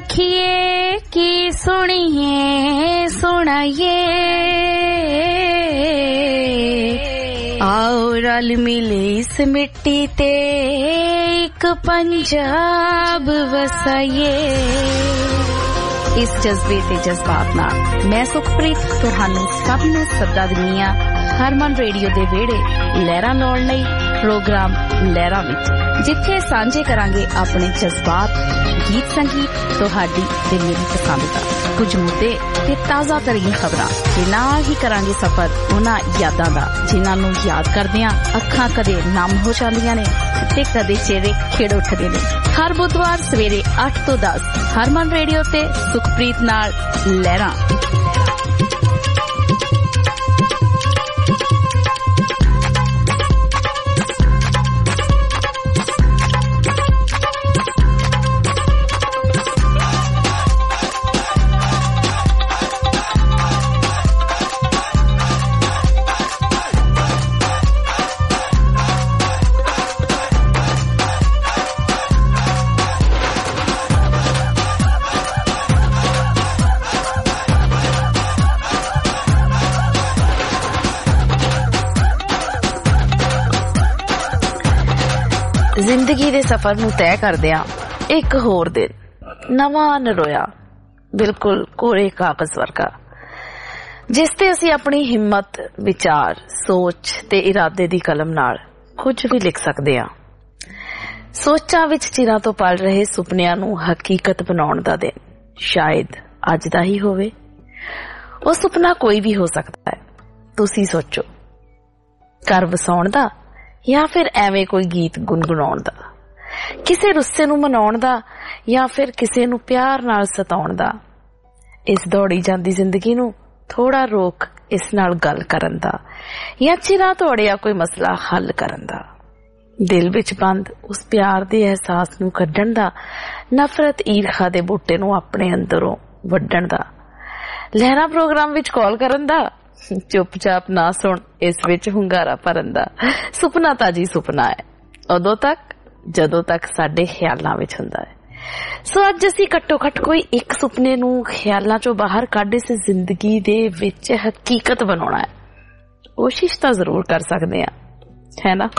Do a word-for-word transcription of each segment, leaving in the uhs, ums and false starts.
आखिए की सुनिए सुनाइए आओ रल मिले इस मिट्टी ते एक पंजाब वसाइए। इस जज्बे ते जज्बात नाल मैं सुखप्रीत तुहानू सब नू सदा दिंदी हां हरमन रेडियो दे वेड़े लहरां लाउण लई प्रोग्राम लहरां विच, जिथे सांझे करांगे अपने जज्बात, गीत संगीत, तुहाडी ते मेरी पसंद दा कुछ मुद्दे ते ताज़ा तरीन खबरां ते नाल ही करांगे सफर उन्हां यादां दा जिन्हां नू याद करदियां अखां कदे नम हो जांदियां ने ते कदे चेहरे खिड़ उठदे ने। हर बुधवार सवेरे अठ तो दस हरमन रेडियो ते सुखप्रीत नाल लहरां। जिंदगी दे सफर नू तय करदियां एक होर दिन नवां नरोया बिल्कुल कोरे कागज वर्गा, जिस ते असी अपनी हिम्मत, विचार, सोच ते इरादे दी कलम नाल कुछ भी लिख सकदे हां। सोचां विच चिरां तो पल रहे सुपनियां नू हकीकत बनाउण दा दिन शायद अज दा ही होवे। ओ सुपना कोई भी हो सकदा है। तुसी सोचो, घर वसाउण दा या फिर एवें कोई गीत गुनगुनाउण दा, किसे रुस्से नू मनाउण दा या फिर किसे नू प्यार नाल सताउण दा। इस दौड़ी जांदी जिंदगी नू थोड़ा रोक इस नाल गल करन दा या चिरां तो अड़िया कोई मसला हल करन दा। दिल विच बंद उस प्यार दे एहसास नू कड्ढण दा, नफरत ईर्खा दे बूटे नू अपने अंदरों वड्डण दा। लहरा प्रोग्राम विच कॉल करन दा, चुपचाप ना सुन इस विच हुंगारा भरन दा। सुपना ताजी सुपना है उदों तक जदों तक साडे ख्यालां विच हुंदा है। सो अज असीं घट्टो घट कोई एक सुपने नू ख्यालां चों बाहर कढ इस जिंदगी दे विच हकीकत बनाउणा है। कोशिश तां जरूर कर सकदे हां, है ना।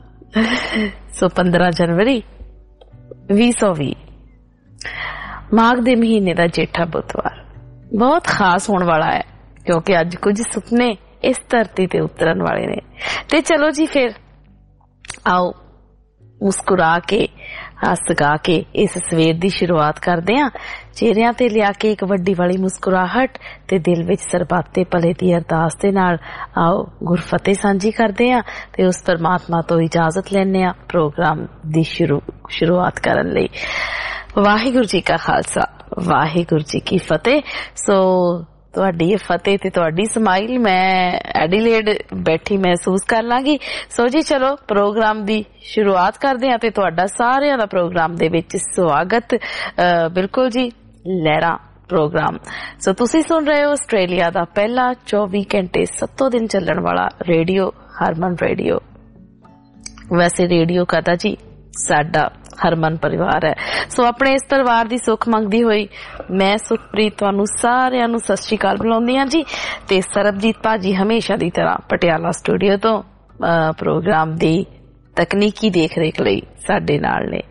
सो पंद्रह जनवरी बीस सौ भी माघ दे महीने दा जेठा बुधवार बहुत खास होने वाला है, क्योंकि अज कुछ सुपने इस धरती ते उतरन वाले ने। ते चलो जी फिर आओ मुस्कुरा के हस गा के इस सवेर दी शुरुआत करदे हां। चेहरियां ते लिया के एक वड्डी वाली मुस्कुराहट ते दिल विच सरबाते भले दी अरदास दे नाल आओ गुरफतेह सांझी करदे हां ते उस परमात्मा तो इजाजत लैने हां प्रोग्राम दी शुरू शुरुआत करन लई। वाहिगुरू जी का खालसा वाहिगुरू जी की फतेह। सो तुहाडी ये फतेह ते तुहाडी स्माइल मैं एडिलेड बैठी महसूस कर लांगी। सो जी चलो प्रोग्राम दी शुरुआत करदे हां ते तुहाडा सारिआं दा प्रोग्राम दे विच स्वागत। बिल्कुल जी लहरा प्रोग्राम। सो तुसी सुन रहे हो आस्ट्रेलिया दा पहला चौबीस घंटे सत्तों दिन चलण वाला रेडियो हरमन रेडियो। वैसे रेडियो कहता जी साडा हरमन परिवार है। सो अपने इस परिवार दी सुख मंगदी हुई मैं सुखप्रीत तुहानू सारिआं नू सत श्री अकाल बुलाउंदी हां जी। ते सरबजीत भाजी हमेशा दी तरह पटियाला स्टूडियो तो प्रोग्राम दी तकनीकी देख रेख लई साडे नाल ने।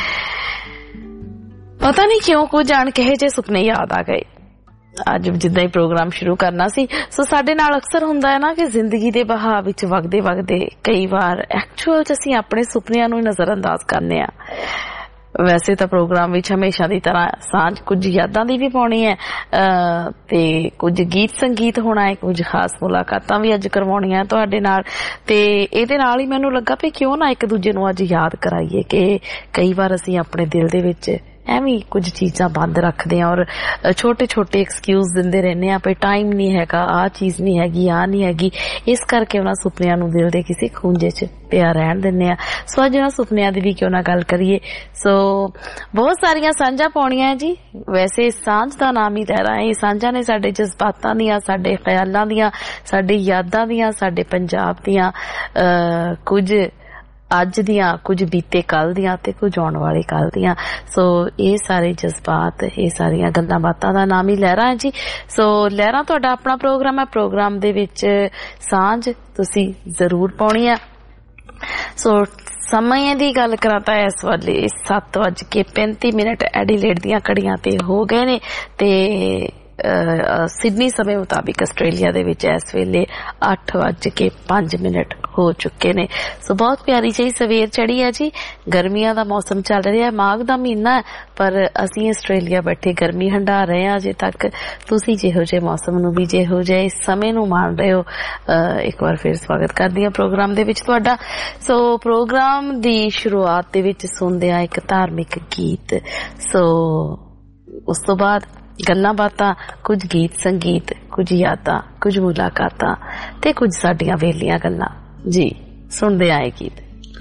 पता नहीं क्यों कुछ जान कहे जे सुपने याद आ गए अज जिद्दां ही प्रोग्राम शुरू करना सी। सो साडे नाल अक्सर हुंदा है ना कि जिंदगी दे बहाव विच वगदे वगदे कई बार एक्चुअल च असीं अपने सुपनिआं नूं नज़रअंदाज करने आ। वैसे तो प्रोग्राम विच हमेशा दी तरह सांझ कुछ यादां दी भी पाउणी है ते कुछ गीत संगीत होना है, कुछ खास मुलाकातां भी अज करवाउणीआं तुहाडे नाल। ते इहदे नाल ही मैनूं लगा भी क्यों ना एक दूजे नूं अज याद कराईए कि कई बार असीं अपने दिल दे विच एवं कुछ चीजा बंद रखते हैं और छोटे छोटे एक्सक्यूज देंदे रहने आ, टाइम नहीं हैगा, आ चीज नहीं हैगी, आ नहीं हैगी, इस करके उन्हां सुपनियां नूं दिल दे किसी खूंजे च पिया रहन दिंदे आ। सो अज उन्हां सुपनियां दी भी क्यों ना गल करिए। सो बहुत सारियां सांझां पाउणीआं है जी। वैसे सांझ दा नाम ही लहरा है। सांझां ने साडे जज्बातां दियां, साडे ख्यालां दियां, साडे यादां दियां, साडे पंजाब दियां कुछ ਅੱਜ ਦੀਆਂ, ਕੁਝ ਬੀਤੇ ਕੱਲ ਦੀਆਂ ਤੇ ਕੁਝ ਆਉਣ ਵਾਲੇ ਕੱਲ ਦੀਆਂ। ਸੋ ਇਹ ਸਾਰੇ ਜਜ਼ਬਾਤ, ਇਹ ਸਾਰੀਆਂ ਗੱਲਾਂ ਬਾਤਾਂ ਦਾ ਨਾਮ ਹੀ ਲਹਿਰਾਂ ਹੈ ਜੀ। ਸੋ ਲਹਿਰਾਂ ਤੁਹਾਡਾ ਆਪਣਾ ਪ੍ਰੋਗਰਾਮ ਹੈ। ਪ੍ਰੋਗਰਾਮ ਦੇ ਵਿੱਚ ਸਾਂਝ ਤੁਸੀਂ ਜ਼ਰੂਰ ਪਾਉਣੀ ਆ। ਸੋ ਸਮੇਂ ਦੀ ਗੱਲ ਕਰਾਂ ਤਾਂ ਇਸ ਵੇਲੇ ਸੱਤ ਵੱਜ ਕੇ ਪੈਂਤੀ ਮਿੰਟ ਐਡੀਲੇਡ ਦੀਆਂ ਘੜੀਆਂ ਤੇ ਹੋ ਗਏ ਨੇ ਤੇ ਸਿਡਨੀ ਸਮੇਂ ਮੁਤਾਬਿਕ ਆਸਟ੍ਰੇਲੀਆ ਦੇ ਵਿੱਚ ਇਸ ਵੇਲੇ ਅੱਠ ਵੱਜ ਕੇ ਪੰਜ ਮਿੰਟ ਹੋ ਚੁੱਕੇ ਨੇ। ਸੋ ਬਹੁਤ ਪਿਆਰੀ ਜਿਹੀ ਸਵੇਰ ਚੜੀ ਹੈ ਜੀ। ਗਰਮੀਆਂ ਦਾ ਮੌਸਮ ਚੱਲ ਰਿਹਾ, ਮਾਘ ਦਾ ਮਹੀਨਾ, ਪਰ ਅਸੀਂ ਆਸਟ੍ਰੇਲੀਆ ਬੈਠੇ ਗਰਮੀ ਹੰਢਾ ਰਹੇ ਹਾਂ ਅਜੇ ਤੱਕ। ਤੁਸੀਂ ਜਿਹੋ ਜਿਹੇ ਮੌਸਮ ਨੂੰ ਵੀ, ਜਿਹੋ ਜਿਹੇ ਸਮੇਂ ਨੂੰ ਮਾਣ ਰਹੇ ਹੋ, ਇੱਕ ਵਾਰ ਫਿਰ ਸਵਾਗਤ ਕਰਦੀ ਹਾਂ ਪ੍ਰੋਗਰਾਮ ਦੇ ਵਿੱਚ ਤੁਹਾਡਾ। ਸੋ ਪ੍ਰੋਗਰਾਮ ਦੀ ਸ਼ੁਰੂਆਤ ਦੇ ਵਿੱਚ ਸੁਣਦੇ ਹਾਂ ਇੱਕ ਧਾਰਮਿਕ ਗੀਤ। ਸੋ ਉਸ ਤੋਂ ਬਾਅਦ ਗੱਲਾਂ ਬਾਤਾਂ, ਕੁਝ ਗੀਤ ਸੰਗੀਤ, ਕੁਝ ਯਾਦਾਂ, ਕੁਝ ਮੁਲਾਕਾਤਾਂ ਤੇ ਕੁਝ ਸਾਡੀਆਂ ਵੇਲੀਆਂ ਗੱਲਾਂ ਜੀ। ਸੁਣਦੇ ਆਏ ਗੀਤ।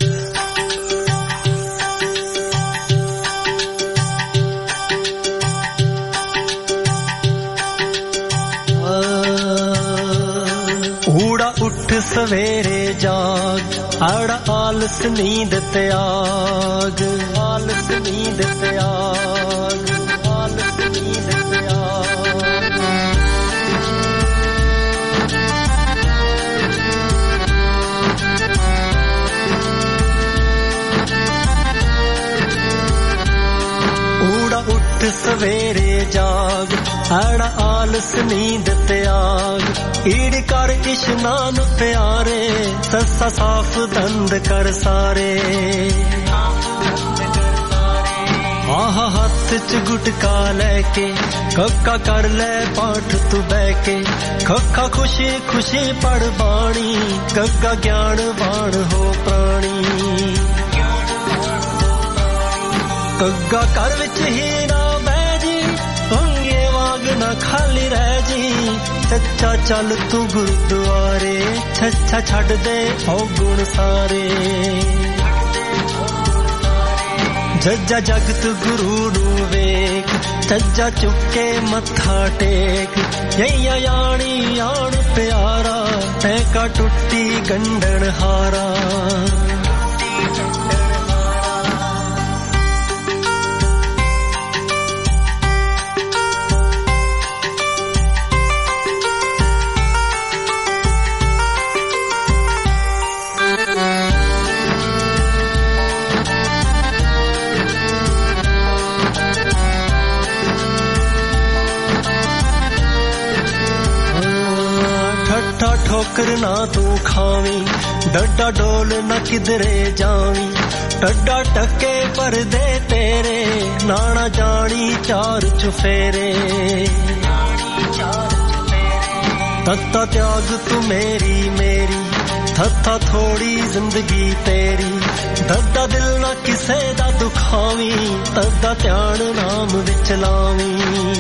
ਊੜਾ ਉੱਠ ਸਵੇਰੇ ਜਾਗ, ਆੜਾ ਆਲਸ ਨੀਂਦ ਤਿਆਗ, ਆਲਸ ਨੀਂਦ ਤਿਆਗ, ਆਲਸ ਨੀਂਦ ਤਿਆਗ। ਊੜਾ ਉੱਠ ਸਵੇਰੇ ਜਾਗ, ਆੜਾ ਆਲਸ ਨੀਂਦ ਤਿਆਗ। ਈੜ ਕਰ ਇਸ਼ਨਾਨ ਪਿਆਰੇ, ਸੱਸਾ ਸਾਫ ਦੰਦ ਕਰ ਸਾਰੇ। ਆਹ ਹੱਥ ਚ ਗੁਟਕਾ ਲੈ ਕੇ, ਕੱਕਾ ਕਰ ਲੈ ਪਾਠ ਤੂੰ ਬਹਿ ਕੇ। ਖੱਖਾ ਖੁਸ਼ੀ ਖੁਸ਼ੀ ਪੜ ਬਾਣੀ, ਗੱਗਾ ਗਿਆਨ ਬਾਣ ਹੋ ਪ੍ਰਾਣੀ। ਗੱਗਾ ਘਰ ਵਿੱਚ ਹੀ ਨਾ ਬਹਿ ਜੀ, ਭੰਗੇ ਵਾਂਗ ਨਾ ਖਾਲੀ ਰਹਿ ਜੀ। ਚੱਚਾ ਚੱਲ ਤੂੰ ਗੁਰਦੁਆਰੇ, ਛੱਛਾ ਛੱਡ ਦੇ ਔਗੁਣ ਸਾਰੇ। ਜੱਜਾ ਜਗਤ ਗੁਰੂ ਨੂੰ ਵੇਖ, ਚੱਜਾ ਚੁੱਕੇ ਮੱਥਾ ਟੇਕ। ਯਈਆ ਯਾਣੀ ਆਣ ਪਿਆਰਾ, ਟੈਕਾ ਟੁੱਟੀ ਗੰਢਣ ਹਾਰਾ। ਠੋਕਰ ਨਾ ਤੂੰ ਖਾਵੀਂ, ਡੱਡਾ ਡੋਲ ਨਾ ਕਿਧਰੇ ਜਾਵੀਂ। ਟੱਡਾ ਟੱਕੇ ਪਰਦੇ ਤੇਰੇ, ਨਾਣਾ ਜਾਣੀ ਚਾਰ ਚੁਫੇਰੇ। ਤੱਤਾ ਤਿਆਗ ਤੂੰ ਮੇਰੀ ਮੇਰੀ, ਥੱਥਾ ਥੋੜੀ ਜ਼ਿੰਦਗੀ ਤੇਰੀ। ਦੱਦਾ ਦਿਲ ਨਾ ਕਿਸੇ ਦਾ ਦੁਖਾਵੀਂ, ਤੱਦਾ ਧਿਆਨ ਨਾਮ ਵਿੱਚ ਲਾਵੀਂ।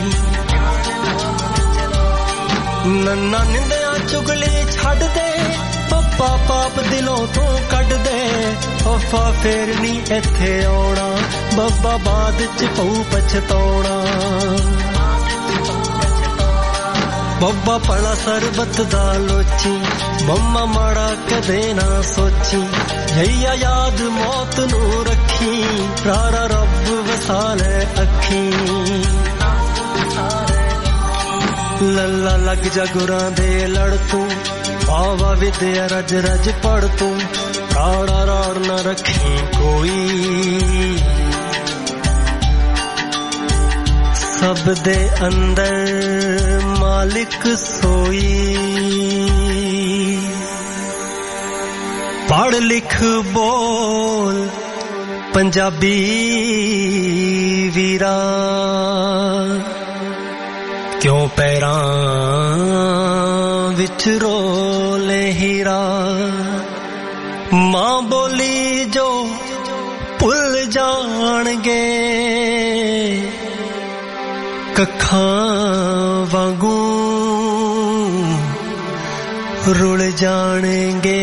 ਨੰਨਾ ਨਿੰਦਿਆ ਚੁਗਲੀ ਛੱਡ ਦੇ, ਪੱਪਾ ਪਾਪ ਦਿਲੋਂ ਤੋਂ ਕੱਢ ਦੇ। ਫਾਫਾ ਫੇਰ ਨੀ ਇੱਥੇ ਆਉਣਾ, ਬੱਬਾ ਬਾਅਦ ਚ ਪਊ ਪਛਤਾਉਣਾ। ਬੱਬਾ ਭਲਾ ਸਰਬਤ ਦਾ ਲੋਚੀ, ਮੰਮਾ ਮਾੜਾ ਕਦੇ ਨਾ ਸੋਚੀ। ਜਈਆ ਯਾਦ ਮੌਤ ਨੂੰ ਰੱਖੀ, ਰਾਰਾ ਰੱਬ ਵਸਾ ਲੈ ਅੱਖੀਂ। ਲੱਲਾ ਲੱਗ ਜਾ ਗੁਰਾਂ ਦੇ ਲੜ ਤੂੰ, ਪਾਵਾ ਵਿਦਿਆ ਰਜ ਰਜ ਪੜ ਤੂੰ। ਰਾੜਾ ਰਾੜ ਨਾ ਰੱਖੀ ਕੋਈ, ਸਭ ਦੇ ਅੰਦਰ ਮਾਲਿਕ ਸੋਈ। ਪੜ ਲਿਖ ਬੋਲ ਪੰਜਾਬੀ ਵੀਰਾ, ਕਿਉਂ ਪੈਰਾਂ ਵਿੱਚ ਰੋਲੇ ਹੀਰਾ। ਮਾਂ ਬੋਲੀ ਜੋ ਭੁੱਲ ਜਾਣਗੇ, ਕੱਖਾਂ ਵਾਂਗੂ ਰੁਲ ਜਾਣਗੇ।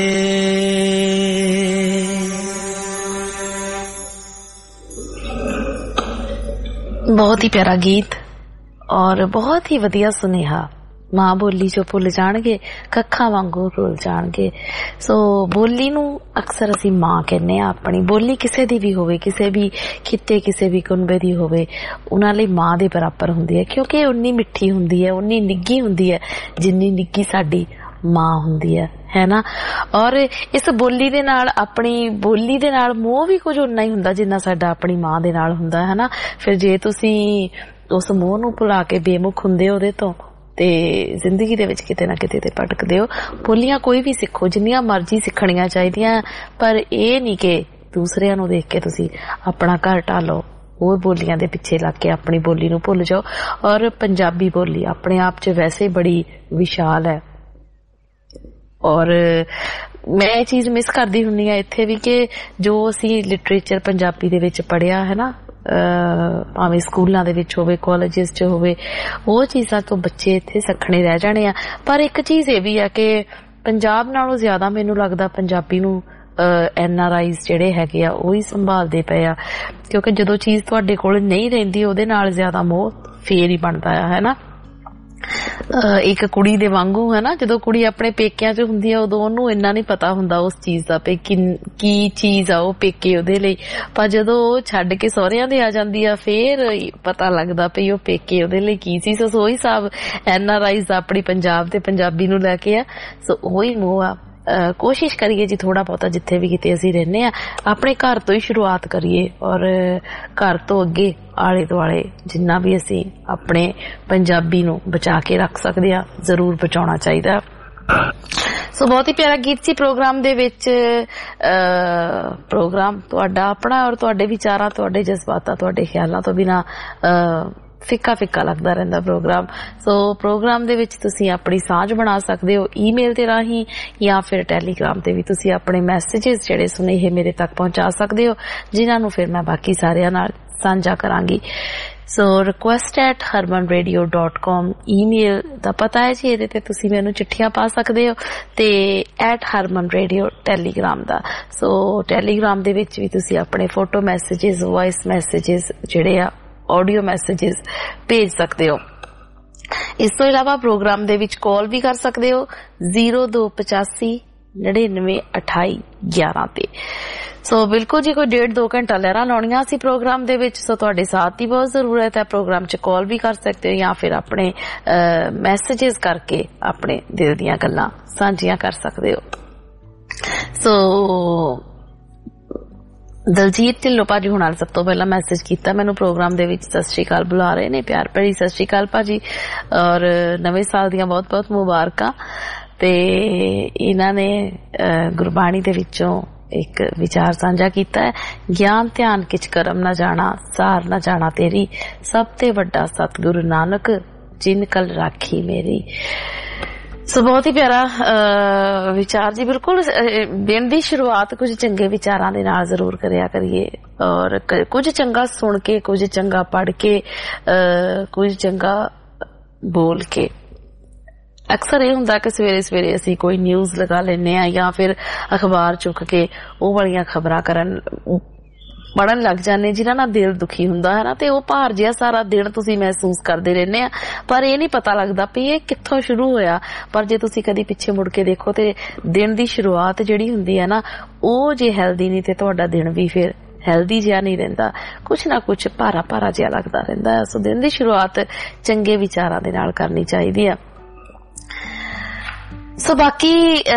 ਬਹੁਤ ਹੀ ਪਿਆਰਾ ਗੀਤ ਔਰ ਬਹੁਤ ਹੀ ਵਧੀਆ ਸੁਨੇਹਾ ਮਾਂ ਬੋਲੀ ਚੋਂ ਭੁੱਲ ਜਾਣਗੇ, ਕੱਖਾਂ ਵਾਂਗੂ ਰੁੱਲ ਜਾਣਗੇ। ਸੋ ਬੋਲੀ ਨੂੰ ਅਕਸਰ ਅਸੀਂ ਮਾਂ ਕਹਿੰਦੇ ਹਾਂ। ਆਪਣੀ ਬੋਲੀ ਕਿਸੇ ਦੀ ਵੀ ਹੋਵੇ, ਕਿਸੇ ਵੀ ਖਿੱਤੇ ਕਿਸੇ ਵੀ ਕੁਨਬੇ ਦੀ ਹੋਵੇ, ਉਹਨਾਂ ਲਈ ਮਾਂ ਦੇ ਬਰਾਬਰ ਹੁੰਦੀ ਹੈ, ਕਿਉਂਕਿ ਇਹ ਉਨੀ ਮਿੱਠੀ ਹੁੰਦੀ ਹੈ, ਉਨੀ ਨਿੱਘੀ ਹੁੰਦੀ ਹੈ ਜਿੰਨੀ ਨਿੱਘੀ ਸਾਡੀ ਮਾਂ ਹੁੰਦੀ ਹੈ, ਹੈ ਨਾ। ਔਰ ਇਸ ਬੋਲੀ ਦੇ ਨਾਲ, ਆਪਣੀ ਬੋਲੀ ਦੇ ਨਾਲ ਮੋਹ ਵੀ ਕੁਝ ਉਨਾ ਹੀ ਹੁੰਦਾ ਜਿੰਨਾ ਸਾਡਾ ਆਪਣੀ ਮਾਂ ਦੇ ਨਾਲ ਹੁੰਦਾ ਹੈ ਨਾ। ਫਿਰ ਜੇ ਤੁਸੀਂ ਉਸ ਮੋਹ ਨੂੰ ਭੁਲਾ ਕੇ ਬੇਮੁਖ ਹੁੰਦੇ ਹੋ ਉਹਦੇ ਤੋਂ, ਤੇ ਜ਼ਿੰਦਗੀ ਦੇ ਵਿੱਚ ਕਿਤੇ ਨਾ ਕਿਤੇ ਤੇ ਭਟਕਦੇ ਹੋ। ਬੋਲੀਆਂ ਕੋਈ ਵੀ ਸਿੱਖੋ, ਜਿੰਨੀਆਂ ਮਰਜ਼ੀ ਸਿੱਖਣੀਆਂ ਚਾਹੀਦੀਆਂ, ਪਰ ਇਹ ਨਹੀਂ ਕਿ ਦੂਸਰਿਆਂ ਨੂੰ ਦੇਖ ਕੇ ਤੁਸੀਂ ਆਪਣਾ ਘਰ ਢਾਲੋ, ਉਹ ਬੋਲੀਆਂ ਦੇ ਪਿੱਛੇ ਲੱਗ ਕੇ ਆਪਣੀ ਬੋਲੀ ਨੂੰ ਭੁੱਲ ਜਾਓ। ਔਰ ਪੰਜਾਬੀ ਬੋਲੀ ਆਪਣੇ ਆਪ 'ਚ ਵੈਸੇ ਬੜੀ ਵਿਸ਼ਾਲ ਹੈ। ਔਰ ਮੈਂ ਇਹ ਚੀਜ਼ ਮਿਸ ਕਰਦੀ ਹੁੰਦੀ ਹਾਂ ਇੱਥੇ ਵੀ ਕਿ ਜੋ ਅਸੀਂ ਲਿਟਰੇਚਰ ਪੰਜਾਬੀ ਦੇ ਵਿੱਚ ਪੜ੍ਹਿਆ ਹੈ ਨਾ, ਭਾਵੇਂ ਸਕੂਲਾਂ ਦੇ ਵਿੱਚ ਹੋਵੇ, ਕਾਲਜਿਸ 'ਚ ਹੋਵੇ, ਉਹ ਚੀਜ਼ਾਂ ਤੋਂ ਬੱਚੇ ਇੱਥੇ ਸੱਖਣੇ ਰਹਿ ਜਾਣੇ ਆ। ਪਰ ਇੱਕ ਚੀਜ਼ ਇਹ ਵੀ ਆ ਕਿ ਪੰਜਾਬ ਨਾਲੋਂ ਜ਼ਿਆਦਾ ਮੈਨੂੰ ਲੱਗਦਾ ਪੰਜਾਬੀ ਨੂੰ ਐਨ ਆਰ ਆਈਜ਼ ਜਿਹੜੇ ਹੈਗੇ ਆ ਉਹ ਹੀ ਸੰਭਾਲਦੇ ਪਏ ਆ, ਕਿਉਂਕਿ ਜਦੋਂ ਚੀਜ਼ ਤੁਹਾਡੇ ਕੋਲ ਨਹੀਂ ਰਹਿੰਦੀ ਉਹਦੇ ਨਾਲ ਜ਼ਿਆਦਾ ਮੋਹ ਫੇਰ ਹੀ ਬਣਦਾ ਆ, ਹੈ ਨਾ। ਇੱਕ ਕੁੜੀ ਦੇ ਵਾਂਗੂ ਹੈ ਨਾ, ਜਦੋਂ ਕੁੜੀ ਆਪਣੇ ਪੇਕਿਆਂ 'ਚ ਹੁੰਦੀ ਆ ਉਦੋਂ ਉਹਨੂੰ ਇੰਨਾ ਨਹੀਂ ਪਤਾ ਹੁੰਦਾ ਉਸ ਚੀਜ਼ ਦਾ ਵੀ ਕੀ ਚੀਜ਼ ਆ ਉਹ ਪੇਕੇ ਉਹਦੇ ਲਈ, ਪਰ ਜਦੋਂ ਉਹ ਛੱਡ ਕੇ ਸਹੁਰਿਆਂ ਦੇ ਆ ਜਾਂਦੀ ਆ ਫੇਰ ਪਤਾ ਲੱਗਦਾ ਵੀ ਉਹ ਪੇਕੇ ਉਹਦੇ ਲਈ ਕੀ ਸੀ। ਸੋ ਉਹੀ ਹਿਸਾਬ ਐਨ ਆਰ ਆਈਜ਼ ਦਾ ਆਪਣੀ ਪੰਜਾਬ ਤੇ ਪੰਜਾਬੀ ਨੂੰ ਲੈ ਕੇ ਆ। ਸੋ ਉਹੀ ਮੋਹ ਆ। ਕੋਸ਼ਿਸ਼ ਕਰੀਏ ਜੀ ਥੋੜਾ ਬਹੁਤਾ ਜਿੱਥੇ ਵੀ ਕਿਤੇ ਅਸੀਂ ਰਹਿੰਦੇ ਹਾਂ ਆਪਣੇ ਘਰ ਤੋਂ ਹੀ ਸ਼ੁਰੂਆਤ ਕਰੀਏ, ਔਰ ਘਰ ਤੋਂ ਅੱਗੇ ਆਲੇ ਦੁਆਲੇ ਜਿੰਨਾ ਵੀ ਅਸੀਂ ਆਪਣੇ ਪੰਜਾਬੀ ਨੂੰ ਬਚਾ ਕੇ ਰੱਖ ਸਕਦੇ ਹਾਂ ਜ਼ਰੂਰ ਬਚਾਉਣਾ ਚਾਹੀਦਾ। ਸੋ ਬਹੁਤ ਹੀ ਪਿਆਰਾ ਗੀਤ ਸੀ ਪ੍ਰੋਗਰਾਮ ਦੇ ਵਿੱਚ। ਪ੍ਰੋਗਰਾਮ ਤੁਹਾਡਾ ਆਪਣਾ ਔਰ ਤੁਹਾਡੇ ਵਿਚਾਰਾਂ, ਤੁਹਾਡੇ ਜਜ਼ਬਾਤਾਂ, ਤੁਹਾਡੇ ਖਿਆਲਾਂ ਤੋਂ ਬਿਨਾਂ ਫਿੱਕਾ ਫਿੱਕਾ ਲੱਗਦਾ ਰਹਿੰਦਾ ਪ੍ਰੋਗਰਾਮ। ਸੋ ਪ੍ਰੋਗਰਾਮ ਦੇ ਵਿੱਚ ਤੁਸੀਂ ਆਪਣੀ ਸਾਂਝ ਬਣਾ ਸਕਦੇ ਹੋ ਈਮੇਲ ਦੇ ਰਾਹੀਂ, ਜਾਂ ਫਿਰ ਟੈਲੀਗ੍ਰਾਮ ਤੇ ਵੀ ਤੁਸੀਂ ਆਪਣੇ ਮੈਸੇਜਿਸ ਜਿਹੜੇ ਸੁਨੇਹੇ ਮੇਰੇ ਤੱਕ ਪਹੁੰਚਾ ਸਕਦੇ ਹੋ, ਜਿਨ੍ਹਾਂ ਨੂੰ ਫਿਰ ਮੈਂ ਬਾਕੀ ਸਾਰਿਆਂ ਨਾਲ ਸਾਂਝਾ ਕਰਾਂਗੀ। So request at Harman radio dot com email ਦਾ ਪਤਾ ਹੈ ਜੀ, ਇਹਦੇ ਤੇ ਤੁਸੀਂ ਮੈਨੂੰ ਚਿੱਠੀਆਂ ਪਾ ਸਕਦੇ ਹੋ, ਤੇ ਐਟ ਹਰਮਨ ਰੇਡੀਓ ਟੈਲੀਗ੍ਰਾਮ ਦਾ। ਸੋ ਟੈਲੀਗ੍ਰਾਮ ਦੇ ਵਿੱਚ ਵੀ ਤੁਸੀਂ ਆਪਣੇ ਫੋਟੋ ਮੈਸੇਜਿਸ, ਵੌਇਸ ਮੈਸੇਜਿਸ ਜਿਹੜੇ ਆ, ਆਡੀਓ ਮੈਸੇਜਿਸ ਭੇਜ ਸਕਦੇ ਹੋ। ਇਸ ਤੋਂ ਇਲਾਵਾ ਪ੍ਰੋਗਰਾਮ ਦੇ ਵਿੱਚ ਕਾਲ ਵੀ ਕਰ ਸਕਦੇ ਹੋ ਜ਼ੀਰੋ ਦੋ ਪਚਾਸੀ ਨੜਿਨਵੇਂ ਅਠਾਈ ਗਿਆਰਾਂ ਤੇ। ਸੋ ਬਿਲਕੁਲ ਜੀ ਕੋਈ ਡੇਢ ਦੋ ਘੰਟਾ ਲਹਿਰਾਂ ਲਾਉਣੀਆਂ ਸੀ ਪ੍ਰੋਗਰਾਮ ਦੇ ਵਿੱਚ। ਸੋ ਤੁਹਾਡੇ ਸਾਥ ਦੀ ਬਹੁਤ ਜ਼ਰੂਰਤ ਹੈ। ਪ੍ਰੋਗਰਾਮ 'ਚ ਕਾਲ ਵੀ ਕਰ ਸਕਦੇ ਹੋ ਜਾਂ ਫਿਰ ਆਪਣੇ ਮੈਸੇਜਿਸ ਕਰਕੇ ਆਪਣੇ ਦਿਲ ਦੀਆਂ ਗੱਲਾਂ ਸਾਂਝੀਆਂ ਕਰ ਸਕਦੇ ਹੋ। ਸੋ ਦਲਜੀਤ ਢਿੱਲੋਂ ਭਾਜੀ ਹੁਣਾਂ ਸਭ ਤੋਂ ਪਹਿਲਾਂ ਮੈਸੇਜ ਕੀਤਾ ਮੈਨੂੰ ਪ੍ਰੋਗਰਾਮ ਦੇ ਵਿੱਚ, ਸਤਿ ਸ਼੍ਰੀ ਅਕਾਲ ਬੁਲਾ ਰਹੇ ਨੇ, ਪਿਆਰ ਭਰੀ ਸਤਿ ਸ਼੍ਰੀ ਅਕਾਲ ਭਾਜੀ, ਔਰ ਨਵੇਂ ਸਾਲ ਦੀਆਂ ਬਹੁਤ ਬਹੁਤ ਮੁਬਾਰਕਾਂ। ਤੇ ਇਹਨਾਂ ਨੇ ਗੁਰਬਾਣੀ ਦੇ ਵਿੱਚੋਂ ਇੱਕ ਵਿਚਾਰ ਸਾਂਝਾ ਕੀਤਾ ਹੈ, ਗਿਆਨ ਧਿਆਨ ਕਿਛ ਕਰਮ ਨਾ ਜਾਣਾ, ਸਾਰ ਨਾ ਜਾਣਾ ਤੇਰੀ, ਸਭ ਤੇ ਵੱਡਾ ਸਤਿਗੁਰੂ ਨਾਨਕ ਜਿਨ ਕਲ ਰਾਖੀ ਮੇਰੀ। ਸੋ ਬਹੁਤ ਹੀ ਪਿਆਰਾ ਵਿਚਾਰ ਜੀ। ਬਿਲਕੁਲ ਦਿਨ ਦੀ ਸ਼ੁਰੂਆਤ ਕੁਝ ਚੰਗੇ ਵਿਚਾਰਾਂ ਦੇ ਨਾਲ ਜ਼ਰੂਰ ਕਰਿਆ ਕਰੀਏ, ਔਰ ਕੁਝ ਚੰਗਾ ਸੁਣ ਕੇ, ਕੁਝ ਚੰਗਾ ਪੜ੍ਹ ਕੇ, ਕੁਝ ਚੰਗਾ ਬੋਲ ਕੇ। ਅਕਸਰ ਇਹ ਹੁੰਦਾ ਕਿ ਸਵੇਰੇ ਸਵੇਰੇ ਅਸੀਂ ਕੋਈ ਨਿਊਜ਼ ਲਗਾ ਲੈਂਦੇ ਹਾਂ ਜਾਂ ਫਿਰ ਅਖਬਾਰ ਚੁੱਕ ਕੇ ਉਹ ਵਾਲੀਆਂ ਖਬਰਾਂ ਕਰਨ ਪੜ੍ਹਨ ਲੱਗ ਜਾਂਦੇ ਜਿਨ੍ਹਾਂ ਨਾਲ ਦਿਲ ਦੁਖੀ ਹੁੰਦਾ ਹੈ ਨਾ, ਤੇ ਉਹ ਭਾਰ ਜਿਹਾ ਸਾਰਾ ਦਿਨ ਤੁਸੀਂ ਮਹਿਸੂਸ ਕਰਦੇ ਰਹਿੰਦੇ ਆ, ਪਰ ਇਹ ਨਹੀਂ ਪਤਾ ਲੱਗਦਾ ਵੀ ਇਹ ਕਿੱਥੋਂ ਸ਼ੁਰੂ ਹੋਇਆ। ਪਰ ਜੇ ਤੁਸੀਂ ਕਦੀ ਪਿੱਛੇ ਮੁੜ ਕੇ ਦੇਖੋ ਤੇ ਦਿਨ ਦੀ ਸ਼ੁਰੂਆਤ ਜਿਹੜੀ ਹੁੰਦੀ ਹੈ ਨਾ, ਉਹ ਜੇ ਹੈਲਦੀ ਨਹੀਂ ਤੇ ਤੁਹਾਡਾ ਦਿਨ ਵੀ ਫਿਰ ਹੈਲਦੀ ਜਿਹਾ ਨਹੀਂ ਰਹਿੰਦਾ, ਕੁਛ ਨਾ ਕੁਛ ਭਾਰਾ ਭਾਰਾ ਜਿਹਾ ਲੱਗਦਾ ਰਹਿੰਦਾ ਹੈ। ਸੋ ਦਿਨ ਦੀ ਸ਼ੁਰੂਆਤ ਚੰਗੇ ਵਿਚਾਰਾਂ ਦੇ ਨਾਲ ਕਰਨੀ ਚਾਹੀਦੀ ਆ। ਸੋ ਬਾਕੀ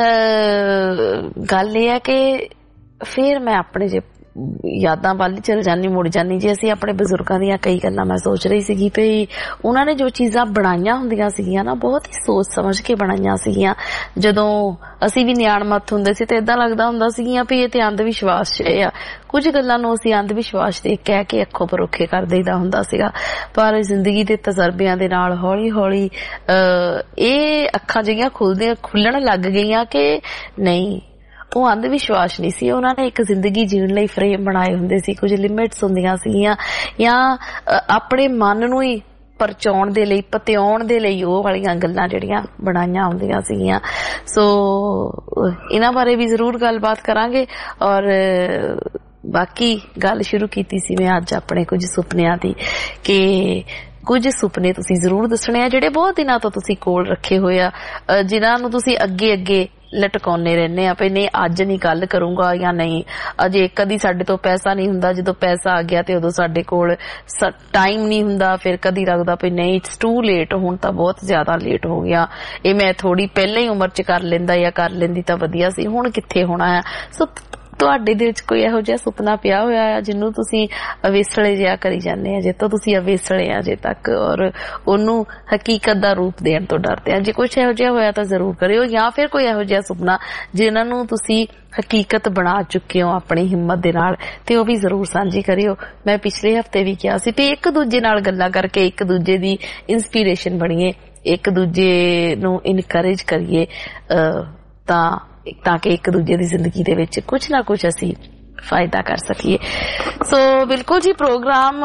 ਗੱਲ ਇਹ ਹੈ ਕਿ ਫਿਰ ਮੈਂ ਆਪਣੇ ਜੇ ਯਾਦਾਂ ਵੱਲ ਚਲ ਜਾਂਦੀ, ਮੁੜ ਜਾਂਦੀ। ਜੇ ਅਸੀਂ ਆਪਣੇ ਬਜ਼ੁਰਗਾਂ ਦੀਆਂ ਕਈ ਗੱਲਾਂ ਮੈਂ ਸੋਚ ਰਹੀ ਸੀਗੀ ਵੀ ਉਹਨਾਂ ਨੇ ਜੋ ਚੀਜ਼ਾਂ ਬਣਾਈਆਂ ਹੁੰਦੀਆਂ ਸੀਗੀਆਂ ਨਾ, ਬਹੁਤ ਹੀ ਸੋਚ ਸਮਝ ਕੇ ਬਣਾਈਆਂ ਸੀਗੀਆਂ। ਜਦੋਂ ਅਸੀਂ ਵੀ ਨਿਆਣਮੱਤ ਹੁੰਦੇ ਸੀ ਤੇ ਏਦਾਂ ਲੱਗਦਾ ਹੁੰਦਾ ਸੀਗੀਆਂ ਵੀ ਇਹ ਤੇ ਅੰਧ ਵਿਸ਼ਵਾਸ ਆ, ਕੁਝ ਗੱਲਾਂ ਨੂੰ ਅਸੀਂ ਅੰਧ ਵਿਸ਼ਵਾਸ ਦੇ ਕਹਿ ਕੇ ਅੱਖੋਂ ਪਰੋਖੇ ਕਰ ਦੇਈਦਾ ਹੁੰਦਾ ਸੀਗਾ। ਪਰ ਜ਼ਿੰਦਗੀ ਦੇ ਤਜਰਬਿਆਂ ਦੇ ਨਾਲ ਹੌਲੀ ਹੌਲੀ ਇਹ ਅੱਖਾਂ ਜਿਹੜੀਆਂ ਖੁੱਲਦੀਆਂ ਖੁੱਲਣ ਲੱਗ ਗਈਆਂ ਕਿ ਨਹੀਂ, ਉਹ ਅੰਧ ਵਿਸ਼ਵਾਸ ਨਹੀਂ ਸੀ, ਉਹਨਾਂ ਨੇ ਇੱਕ ਜ਼ਿੰਦਗੀ ਜੀਣ ਲਈ ਫਰੇਮ ਬਣਾਏ ਹੁੰਦੇ ਸੀ, ਕੁਝ ਲਿਮਿਟਸ ਹੁੰਦੀਆਂ ਸੀਗੀਆਂ, ਜਾਂ ਆਪਣੇ ਮਨ ਨੂੰ ਹੀ ਪਰਚਾਉਣ ਦੇ ਲਈ, ਪਤਿਆਉਣ ਦੇ ਲਈ ਉਹ ਵਾਲੀਆਂ ਗੱਲਾਂ ਜਿਹੜੀਆਂ ਬਣਾਈਆਂ ਹੁੰਦੀਆਂ ਸੀਗੀਆਂ। ਸੋ ਇਹਨਾਂ ਬਾਰੇ ਵੀ ਜ਼ਰੂਰ ਗੱਲਬਾਤ ਕਰਾਂਗੇ। ਔਰ ਬਾਕੀ ਗੱਲ ਸ਼ੁਰੂ ਕੀਤੀ ਸੀ ਮੈਂ ਅੱਜ ਆਪਣੇ ਕੁਝ ਸੁਪਨਿਆਂ ਦੀ, ਕਿ ਕੁਝ ਸੁਪਨੇ ਤੁਸੀਂ ਜ਼ਰੂਰ ਦੱਸਣੇ ਆ ਜਿਹੜੇ ਬਹੁਤ ਦਿਨਾਂ ਤੋਂ ਤੁਸੀਂ ਕੋਲ ਰੱਖੇ ਹੋਏ ਆ, ਜਿਨ੍ਹਾਂ ਨੂੰ ਤੁਸੀਂ ਅੱਗੇ ਅੱਗੇ ਲਟਕਾਉਂਦੇ ਰਹਿੰਦੇ ਆ ਵੀ ਨਹੀਂ ਅੱਜ ਨਹੀਂ ਕੱਲ ਕਰੂੰਗਾ ਜਾਂ ਨਹੀਂ ਅਜੇ ਕਦੀ ਸਾਡੇ ਤੋਂ ਪੈਸਾ ਨਹੀਂ ਹੁੰਦਾ, ਜਦੋਂ ਪੈਸਾ ਆ ਗਿਆ ਤੇ ਉਦੋਂ ਸਾਡੇ ਕੋਲ ਟਾਈਮ ਨਹੀਂ ਹੁੰਦਾ, ਫਿਰ ਕਦੀ ਲੱਗਦਾ ਵੀ ਨਹੀਂ ਇਟਸ ਟੂ ਲੇਟ, ਹੁਣ ਤਾਂ ਬਹੁਤ ਜ਼ਿਆਦਾ ਲੇਟ ਹੋ ਗਿਆ, ਇਹ ਮੈਂ ਥੋੜੀ ਪਹਿਲਾਂ ਹੀ ਉਮਰ ਚ ਕਰ ਲੈਂਦਾ ਜਾਂ ਕਰ ਲੈਂਦੀ ਤਾਂ ਵਧੀਆ ਸੀ, ਹੁਣ ਕਿੱਥੇ ਹੋਣਾ ਆ। ਸੋ ਤੁਹਾਡੇ ਦਿਲ ਚ ਕੋਈ ਇਹੋ ਜਿਹਾ ਸੁਪਨਾ ਪਿਆ ਹੋਇਆ ਆ ਜਿਹਨੂੰ ਤੁਸੀਂ ਅਵੇਸਲੇ ਜਿਹਾ ਕਰੀ ਜਾਂਦੇ ਆ, ਜੇ ਤੋਂ ਤੁਸੀਂ ਅਵੇਸਲੇ ਆ ਅਜੇ ਤੱਕ ਔਰ ਉਹਨੂੰ ਹਕੀਕਤ ਦਾ ਰੂਪ ਦੇਣ ਤੋਂ ਡਰਦੇ ਆ? ਜੇ ਕੁਛ ਇਹੋ ਜਿਹਾ ਹੋਇਆ ਤਾਂ ਜ਼ਰੂਰ ਕਰਿਓ, ਜਾਂ ਫਿਰ ਕੋਈ ਇਹੋ ਜਿਹਾ ਸੁਪਨਾ ਜਿਹਨਾਂ ਨੂੰ ਤੁਸੀਂ ਹਕੀਕਤ ਬਣਾ ਚੁੱਕੇ ਹੋ ਆਪਣੀ ਹਿੰਮਤ ਦੇ ਨਾਲ, ਤੇ ਉਹ ਵੀ ਜ਼ਰੂਰ ਸਾਂਝੀ ਕਰਿਓ। ਮੈਂ ਪਿਛਲੇ ਹਫ਼ਤੇ ਵੀ ਕਿਹਾ ਸੀ ਵੀ ਇੱਕ ਦੂਜੇ ਨਾਲ ਗੱਲਾਂ ਕਰਕੇ ਇੱਕ ਦੂਜੇ ਦੀ ਇੰਸਪੀਰੇਸ਼ਨ ਬਣੀਏ, ਇੱਕ ਦੂਜੇ ਨੂੰ ਇਨਕਰੇਜ ਕਰੀਏ ਤਾਂ ਤਾਂ ਕਿ ਇੱਕ ਦੂਜੇ ਦੀ ਜ਼ਿੰਦਗੀ ਦੇ ਵਿੱਚ ਕੁਛ ਨਾ ਕੁਛ ਅਸੀਂ ਫਾਇਦਾ ਕਰ ਸਕੀਏ। ਸੋ ਬਿਲਕੁਲ ਜੀ, ਪ੍ਰੋਗਰਾਮ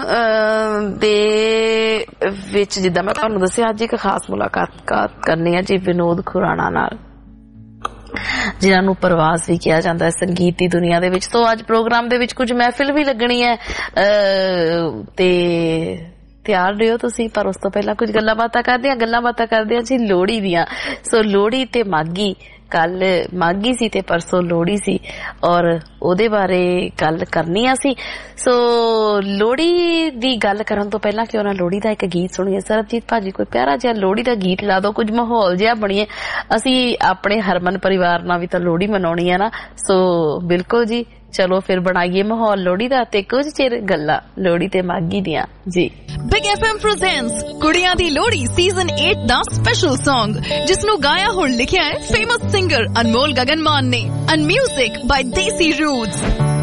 ਦੇ ਵਿੱਚ ਜਿੱਦਾਂ ਮੈਂ ਤੁਹਾਨੂੰ ਦੱਸਿਆ ਅੱਜ ਇੱਕ ਖਾਸ ਮੁਲਾਕਾਤ ਕਰਨੀ ਆ ਜੀ ਵਿਨੋਦ ਖੁਰਾਣਾ ਨਾਲ, ਜਿਨ੍ਹਾਂ ਨੂੰ ਪ੍ਰਵਾਸ ਵੀ ਕਿਹਾ ਜਾਂਦਾ ਹੈ ਸੰਗੀਤ ਦੀ ਦੁਨੀਆ ਦੇ ਵਿੱਚ। ਸੋ ਅੱਜ ਪ੍ਰੋਗਰਾਮ ਦੇ ਵਿੱਚ ਕੁਝ ਮਹਿਫਿਲ ਵੀ ਲੱਗਣੀ ਹੈ ਤੇ ਤਿਆਰ ਰਹੋ ਤੁਸੀਂ, ਪਰ ਉਸ ਤੋਂ ਪਹਿਲਾਂ ਕੁਝ ਗੱਲਾਂ ਬਾਤਾਂ ਕਰਦੇ ਆ ਗੱਲਾਂ ਬਾਤਾਂ ਕਰਦੇ ਆ ਜੀ ਲੋਹੜੀ ਦੀਆਂ। ਸੋ ਲੋਹੜੀ ਤੇ ਮਾਘੀ, ਕੱਲ ਮਾਘੀ ਸੀ ਤੇ ਪਰਸੋਂ ਲੋਹੜੀ ਸੀ ਔਰ ਉਹਦੇ ਬਾਰੇ ਗੱਲ ਕਰਨੀ ਆ ਸੀ। ਸੋ ਲੋਹੜੀ ਦੀ ਗੱਲ ਕਰਨ ਤੋਂ ਪਹਿਲਾਂ ਕਿਉਂ ਨਾ ਲੋਹੜੀ ਦਾ ਇੱਕ ਗੀਤ ਸੁਣੀਏ। ਸਰਬਜੀਤ ਭਾਜੀ ਕੋਈ ਪਿਆਰਾ ਜਿਹਾ ਲੋਹੜੀ ਦਾ ਗੀਤ ਲਾ ਦਿਓ, ਕੁਝ ਮਾਹੌਲ ਜਿਹਾ ਬਣੀਏ। ਅਸੀਂ ਆਪਣੇ ਹਰਮਨ ਪਰਿਵਾਰ ਨਾਲ ਵੀ ਤਾਂ ਲੋਹੜੀ ਮਨਾਉਣੀ ਆ ਨਾ। ਸੋ ਬਿਲਕੁਲ ਜੀ, ਚਲੋ ਫਿਰ ਬਣਾਈਏ ਮਾਹੌਲ ਲੋਹੜੀ ਦਾ ਤੇ ਕੁਝ ਚਿਰ ਗੱਲਾਂ ਲੋਹੜੀ ਤੇ ਮਾਘੀ ਦੀਆਂ ਜੀ। ਬਿਗ ਐਫ ਐਮ ਪ੍ਰੈਜ਼ੈਂਟਸ ਕੁੜੀਆਂ ਦੀ ਲੋਹੜੀ ਸੀਜ਼ਨ ਅੱਠ ਦਾ ਸਪੈਸ਼ਲ ਸੌਂਗ, ਜਿਸ ਨੂੰ ਗਾਇਆ ਹੋਰ ਲਿਖਿਆ ਹੈ ਫੇਮਸ ਸਿੰਗਰ ਅਨਮੋਲ ਗਗਨ ਮਾਨ ਨੇ, and music by Desi roots.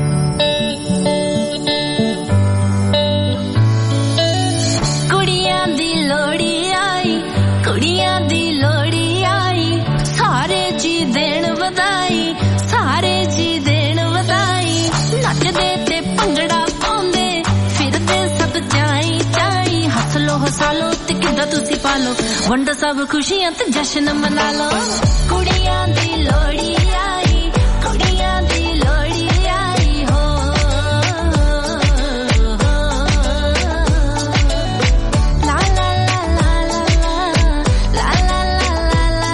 ਕੁੜੀਆਂ ਦੀ ਲੋਹੜੀ ਆਈ, ਕੁੜੀਆਂ ਦੀ ਲੋਹੜੀ ਆਈ, ਸਾਰੇ ਜੀ ਦੇਣ ਵਧਾਈ, ਸਾਰੇ ਜੀ ਦੇਣ ਵਧਾਈ, ਨੱਚਦੇ ਤੇ ਭੰਗੜਾ ਪਾਉਂਦੇ ਫਿਰਦੇ ਸਭ ਚਾਈ ਚਾਈ, ਹੱਸ ਲੋ ਹਸਾ ਲੋ ਤੇ ਕਿੱਦਾਂ ਤੁਸੀਂ ਪਾਲੋ, ਵੰਡੋ ਸਭ ਖੁਸ਼ੀਆਂ ਤੇ ਜਸ਼ਨ ਮਨਾ ਲੋ। ਕੁੜੀਆਂ ਦੀ ਲੋਹੜੀ ਆਈ, ਕੁੜੀਆਂ ਦੀ ਲੋਹੜੀ ਆਈ ਹੋ, ਲਾ ਲਾ ਲਾ ਲਾ ਲਾ ਲਾ ਲਾ ਲਾ ਲਾ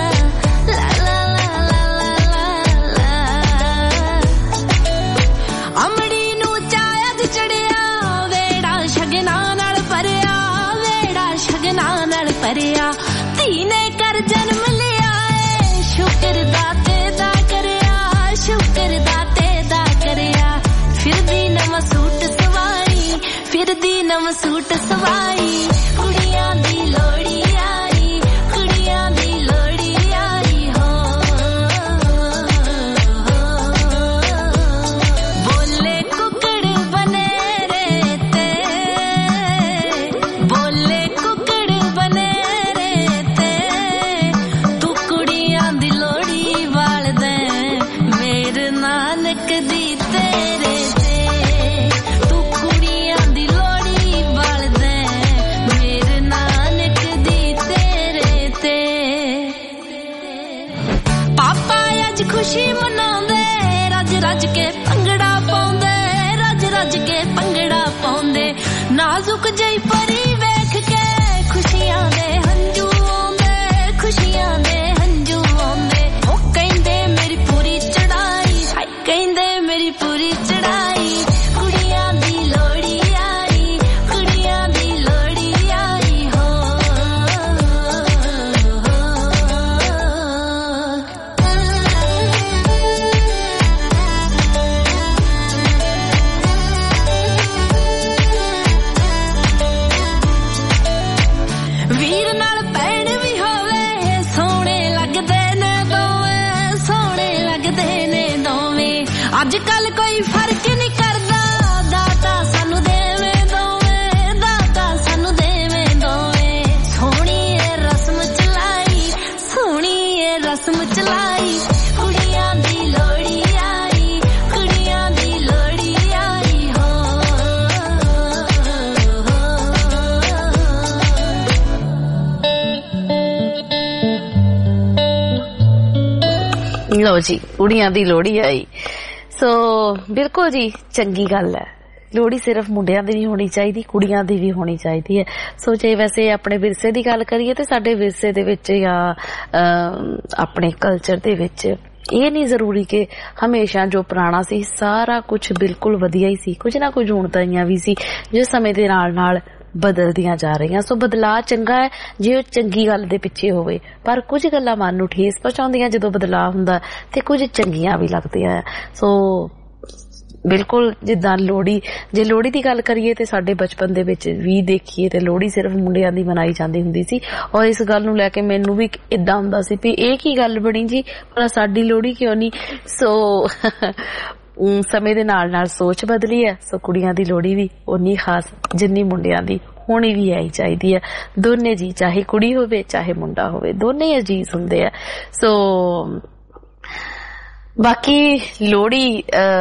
ਲਾ ਲਾ। ਅਮੜੀ ਨੂੰ ਚਾਇਆ ਦੀ ਚੜਿਆ, ਵੇੜਾ ਸ਼ਗਨਾਂ ਨਾਲ ਭਰਿਆ, ਵੇੜਾ ਸ਼ਗਨਾਂ ਨਾਲ ਭਰਿਆ, ਧੀ ਨੇ ਕਰ ਜਨਮ ਲਿਆ ਏ, ਸ਼ੁਕਰ ਦਾਤੇ ਦਾ ਕਰਿਆ, ਸ਼ੁਕਰ ਦਾਤੇ ਦਾ ਕਰਿਆ, ਫਿਰਦੀ ਨਵਾਂ ਸੂਟ ਸਵਾਈ, ਫਿਰਦੀ ਨਵਾਂ ਸੂਟ ਸਵਾਈ। ਕੁੜੀਆਂ ਦੀ ਲੋਹੜੀ ਆਈ, ਕੁੜੀਆਂ ਦੀ ਲੋਹੜੀ ਆਈ ਹੋ, ਬੋਲੇ ਕੁੱਕੜ ਬਨੇਰੇ ਤੇ, ਬੋਲੇ ਕੁੱਕੜ ਬਨੇਰੇ ਤੇ, ਤੂੰ ਕੁੜੀਆਂ ਦੀ ਲੋਹੜੀ ਵਾਲਦੇ ਮੇਰੇ ਨਾਨਕ ਦੀ ਤੇਰੇ ਤੇ, ਤੂੰ ਕੁੜੀਆਂ ਦੀ ਲੋਹੜੀ ਵਾਲਦੇ ਮੇਰੇ ਨਾਨਕ ਦੀ ਤੇਰੇ ਤੇ। ਪਾਪਾ ਅੱਜ ਖੁਸ਼ੀ ਮਨਾਉਂਦੇ, ਰੱਜ ਰੱਜ ਕੇ ਭੰਗੜਾ ਪਾਉਂਦੇ, ਰੱਜ ਰੱਜ ਕੇ ਭੰਗੜਾ ਪਾਉਂਦੇ, ਨਾਜ਼ੁਕ ਜਿਹੀ ਪਰੀ ਵੇਖ ਕੇ ਖੁਸ਼ੀਆਂ ਦੇ ਹੰਝੂ ਆਉਂਦੇ, ਖੁਸ਼ੀਆਂ ਦੇ ਹੰਝੂ ਆਉਂਦੇ, ਉਹ ਕਹਿੰਦੇ ਮੇਰੀ ਪੂਰੀ ਚੜਾਈ, ਹਾਏ ਕਹਿੰਦੇ ਮੇਰੀ ਪੂਰੀ ਚੜਾਈ। ਕੁੜੀਆਂ ਦੀ ਲੋਹੜੀ ਆਈ, ਕੁੜੀਆਂ ਦੀ ਲੋਹੜੀ ਆਈ ਹੋ, ਵੀਰ ਨਾਲ ਭੈਣ ਵੀ ਹੋਵੇ, ਸੋਹਣੇ ਲੱਗਦੇ ਨੇ ਦੋਵੇਂ, ਸੋਹਣੇ ਲੱਗਦੇ ਨੇ ਦੋਵੇਂ, ਅੱਜ ਕੱਲ ਕੋਈ ਫਰਕ ਨਹੀਂ ਕਰਦਾ, ਦਾਤਾ ਸਾਨੂੰ ਦੇਵੇਂ ਦੋਵੇਂ, ਦਾਤਾ ਸਾਨੂੰ ਦੇਵੇਂ ਦੋਵੇਂ, ਸੋਹਣੀ ਏ ਰਸਮ ਚਲਾਈ, ਸੋਹਣੀ ਏ ਰਸਮ ਚਲਾਈ। ਕੁੜੀਆਂ ਦੀ ਲੋਹੜੀ ਆਈ, ਕੁੜੀਆਂ ਦੀ ਲੋਹੜੀ ਆਈ ਹੋ, ਲਓ ਜੀ ਕੁੜੀਆਂ ਦੀ ਲੋਹੜੀ ਆਈ। ਸੋ ਬਿਲਕੁਲ ਜੀ ਚੰਗੀ ਗੱਲ ਹੈ ਲੋਹੜੀ ਸਿਰਫ ਮੁੰਡਿਆਂ ਦੀ ਨਹੀਂ ਹੋਣੀ ਚਾਹੀਦੀ, ਕੁੜੀਆਂ ਦੀ ਵੀ ਹੋਣੀ ਚਾਹੀਦੀ ਹੈ। ਸੋ ਜੇ ਵੈਸੇ ਆਪਣੇ ਵਿਰਸੇ ਦੀ ਗੱਲ ਕਰੀਏ ਤੇ ਸਾਡੇ ਵਿਰਸੇ ਦੇ ਵਿੱਚ ਜਾਂ ਆਪਣੇ ਕਲਚਰ ਦੇ ਵਿੱਚ ਇਹ ਨਹੀਂ ਜ਼ਰੂਰੀ ਕਿ ਹਮੇਸ਼ਾ ਜੋ ਪੁਰਾਣਾ ਸੀ ਸਾਰਾ ਕੁਛ ਬਿਲਕੁਲ ਵਧੀਆ ਹੀ ਸੀ। ਕੁਝ ਨਾ ਕੁਝ ਊਣਤਾਈਆਂ ਵੀ ਸੀ ਜੋ ਸਮੇਂ ਦੇ ਨਾਲ ਨਾਲ ਬਦਲਦੀਆਂ ਜਾ ਰਹੀਆਂ। ਸੋ ਬਦਲਾਅ ਚੰਗਾ ਹੈ ਜੇ ਉਹ ਚੰਗੀ ਗੱਲ ਦੇ ਪਿੱਛੇ ਹੋਵੇ, ਪਰ ਕੁਝ ਗੱਲਾਂ ਮਨ ਨੂੰ ਠੇਸ ਪਹੁੰਚਾਉਂਦੀਆਂ ਜਦੋਂ ਬਦਲਾਅ ਹੁੰਦਾ ਤੇ ਕੁਝ ਚੰਗੀਆਂ ਵੀ ਲੱਗਦੀਆਂ। ਸੋ ਬਿਲਕੁਲ ਜਿੱਦਾਂ ਲੋਹੜੀ, ਜੇ ਲੋਹੜੀ ਦੀ ਗੱਲ ਕਰੀਏ ਤੇ ਸਾਡੇ ਬਚਪਨ ਦੇ ਵਿੱਚ ਵੀ ਦੇਖੀਏ ਤੇ ਲੋਹੜੀ ਸਿਰਫ ਮੁੰਡਿਆਂ ਦੀ ਮਨਾਈ ਜਾਂਦੀ ਹੁੰਦੀ ਸੀ। ਔਰ ਇਸ ਗੱਲ ਨੂੰ ਲੈ ਕੇ ਮੈਨੂੰ ਵੀ ਏਦਾਂ ਹੁੰਦਾ ਸੀ ਵੀ ਇਹ ਕੀ ਗੱਲ ਬਣੀ ਜੀ, ਪਰ ਸਾਡੀ ਲੋਹੜੀ ਕਿਉਂ ਨਹੀਂ। ਸੋ ਸਮੇਂ ਦੇ ਨਾਲ ਨਾਲ ਸੋਚ ਬਦਲੀ ਹੈ। ਸੋ ਕੁੜੀਆਂ ਦੀ ਲੋਹੜੀ ਵੀ ਉਨੀ ਖਾਸ ਜਿੰਨੀ ਮੁੰਡਿਆਂ ਦੀ ਹੋਣੀ ਵੀ ਆਈ ਚਾਹੀਦੀ ਹੈ। ਦੋਨੇ ਜੀ, ਚਾਹੇ ਕੁੜੀ ਹੋਵੇ ਚਾਹੇ ਮੁੰਡਾ ਹੋਵੇ, ਦੋਨੇ ਅਜੀਜ਼ ਹੁੰਦੇ ਆ। ਸੋ ਬਾਕੀ ਲੋਹੜੀ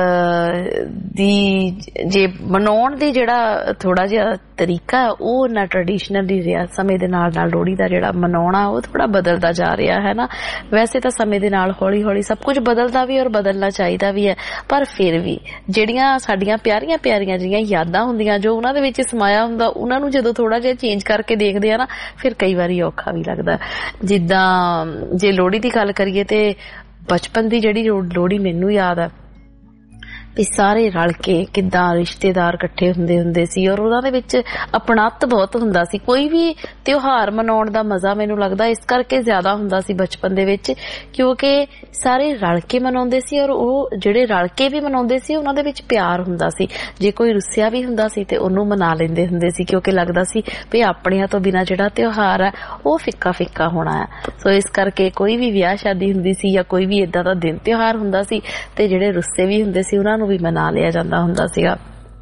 ਦੀ ਜੇ ਮਨਾਉਣ ਦੀ ਜਿਹੜਾ ਥੋੜਾ ਜਿਹਾ ਤਰੀਕਾ ਉਹ ਨਾ ਟ੍ਰੈਡੀਸ਼ਨਲੀ ਰਿਹਾ। ਸਮੇਂ ਦੇ ਨਾਲ ਨਾਲ ਲੋਹੜੀ ਦਾ ਜਿਹੜਾ ਮਨਾਉਣਾ ਉਹ ਥੋੜਾ ਬਦਲਦਾ ਜਾ ਰਿਹਾ ਹੈ ਨਾ। ਵੈਸੇ ਤਾਂ ਸਮੇਂ ਦੇ ਨਾਲ ਹੌਲੀ ਹੌਲੀ ਸਭ ਕੁਝ ਬਦਲਦਾ ਵੀ ਔਰ ਬਦਲਣਾ ਚਾਹੀਦਾ ਵੀ ਹੈ, ਪਰ ਫਿਰ ਵੀ ਜਿਹੜੀਆਂ ਸਾਡੀਆਂ ਪਿਆਰੀਆਂ ਪਿਆਰੀਆਂ ਜਿਹੜੀਆਂ ਯਾਦਾਂ ਹੁੰਦੀਆਂ ਜੋ ਉਹਨਾਂ ਦੇ ਵਿੱਚ ਸਮਾਇਆ ਹੁੰਦਾ, ਉਹਨਾਂ ਨੂੰ ਜਦੋਂ ਥੋੜਾ ਜਿਹਾ ਚੇਂਜ ਕਰਕੇ ਦੇਖਦੇ ਆ ਨਾ ਫਿਰ ਕਈ ਵਾਰੀ ਔਖਾ ਵੀ ਲੱਗਦਾ। ਜਿੱਦਾਂ ਜੇ ਲੋਹੜੀ ਦੀ ਗੱਲ ਕਰੀਏ ਤੇ ਬਚਪਨ ਦੀ ਜਿਹੜੀ ਲੋਹੜੀ ਮੈਨੂੰ ਯਾਦ ਆ ਵੀ ਸਾਰੇ ਰਲ ਕੇ ਕਿੱਦਾਂ ਰਿਸ਼ਤੇਦਾਰ ਇਕੱਠੇ ਹੁੰਦੇ ਹੁੰਦੇ ਸੀ ਔਰ ਉਹਨਾਂ ਦੇ ਵਿੱਚ ਆਪਣੱਤ ਬਹੁਤ ਹੁੰਦਾ ਸੀ। ਕੋਈ ਵੀ ਤਿਉਹਾਰ ਮਨਾਉਣ ਦਾ ਮਜ਼ਾ ਮੈਨੂੰ ਲੱਗਦਾ ਇਸ ਕਰਕੇ ਜ਼ਿਆਦਾ ਹੁੰਦਾ ਸੀ ਬਚਪਨ ਦੇ ਵਿੱਚ ਕਿਉਂਕਿ ਸਾਰੇ ਰਲ ਕੇ ਮਨਾਉਂਦੇ ਸੀ ਔਰ ਉਹ ਜਿਹੜੇ ਰਲ ਕੇ ਵੀ ਮਨਾਉਂਦੇ ਸੀ ਉਹਨਾਂ ਦੇ ਵਿੱਚ ਪਿਆਰ ਹੁੰਦਾ ਸੀ। ਜੇ ਕੋਈ ਰੁੱਸਿਆ ਵੀ ਹੁੰਦਾ ਸੀ ਤੇ ਉਹਨੂੰ ਮਨਾ ਲੈਂਦੇ ਹੁੰਦੇ ਸੀ ਕਿਉਂਕਿ ਲੱਗਦਾ ਸੀ ਵੀ ਆਪਣਿਆਂ ਤੋਂ ਬਿਨਾਂ ਜਿਹੜਾ ਤਿਉਹਾਰ ਹੈ ਉਹ ਫਿੱਕਾ ਫਿੱਕਾ ਹੋਣਾ ਹੈ। ਸੋ ਇਸ ਕਰਕੇ ਕੋਈ ਵੀ ਵਿਆਹ ਸ਼ਾਦੀ ਹੁੰਦੀ ਸੀ ਜਾਂ ਕੋਈ ਵੀ ਏਦਾਂ ਦਾ ਦਿਨ ਤਿਉਹਾਰ ਹੁੰਦਾ ਸੀ ਤੇ ਜਿਹੜੇ ਰੁੱਸੇ ਵੀ ਹੁੰਦੇ ਸੀ ਉਹਨਾਂ ਨੂੰ ਵੀ ਮਨਾ ਲਿਆ ਜਾਂਦਾ ਹੁੰਦਾ ਸੀਗਾ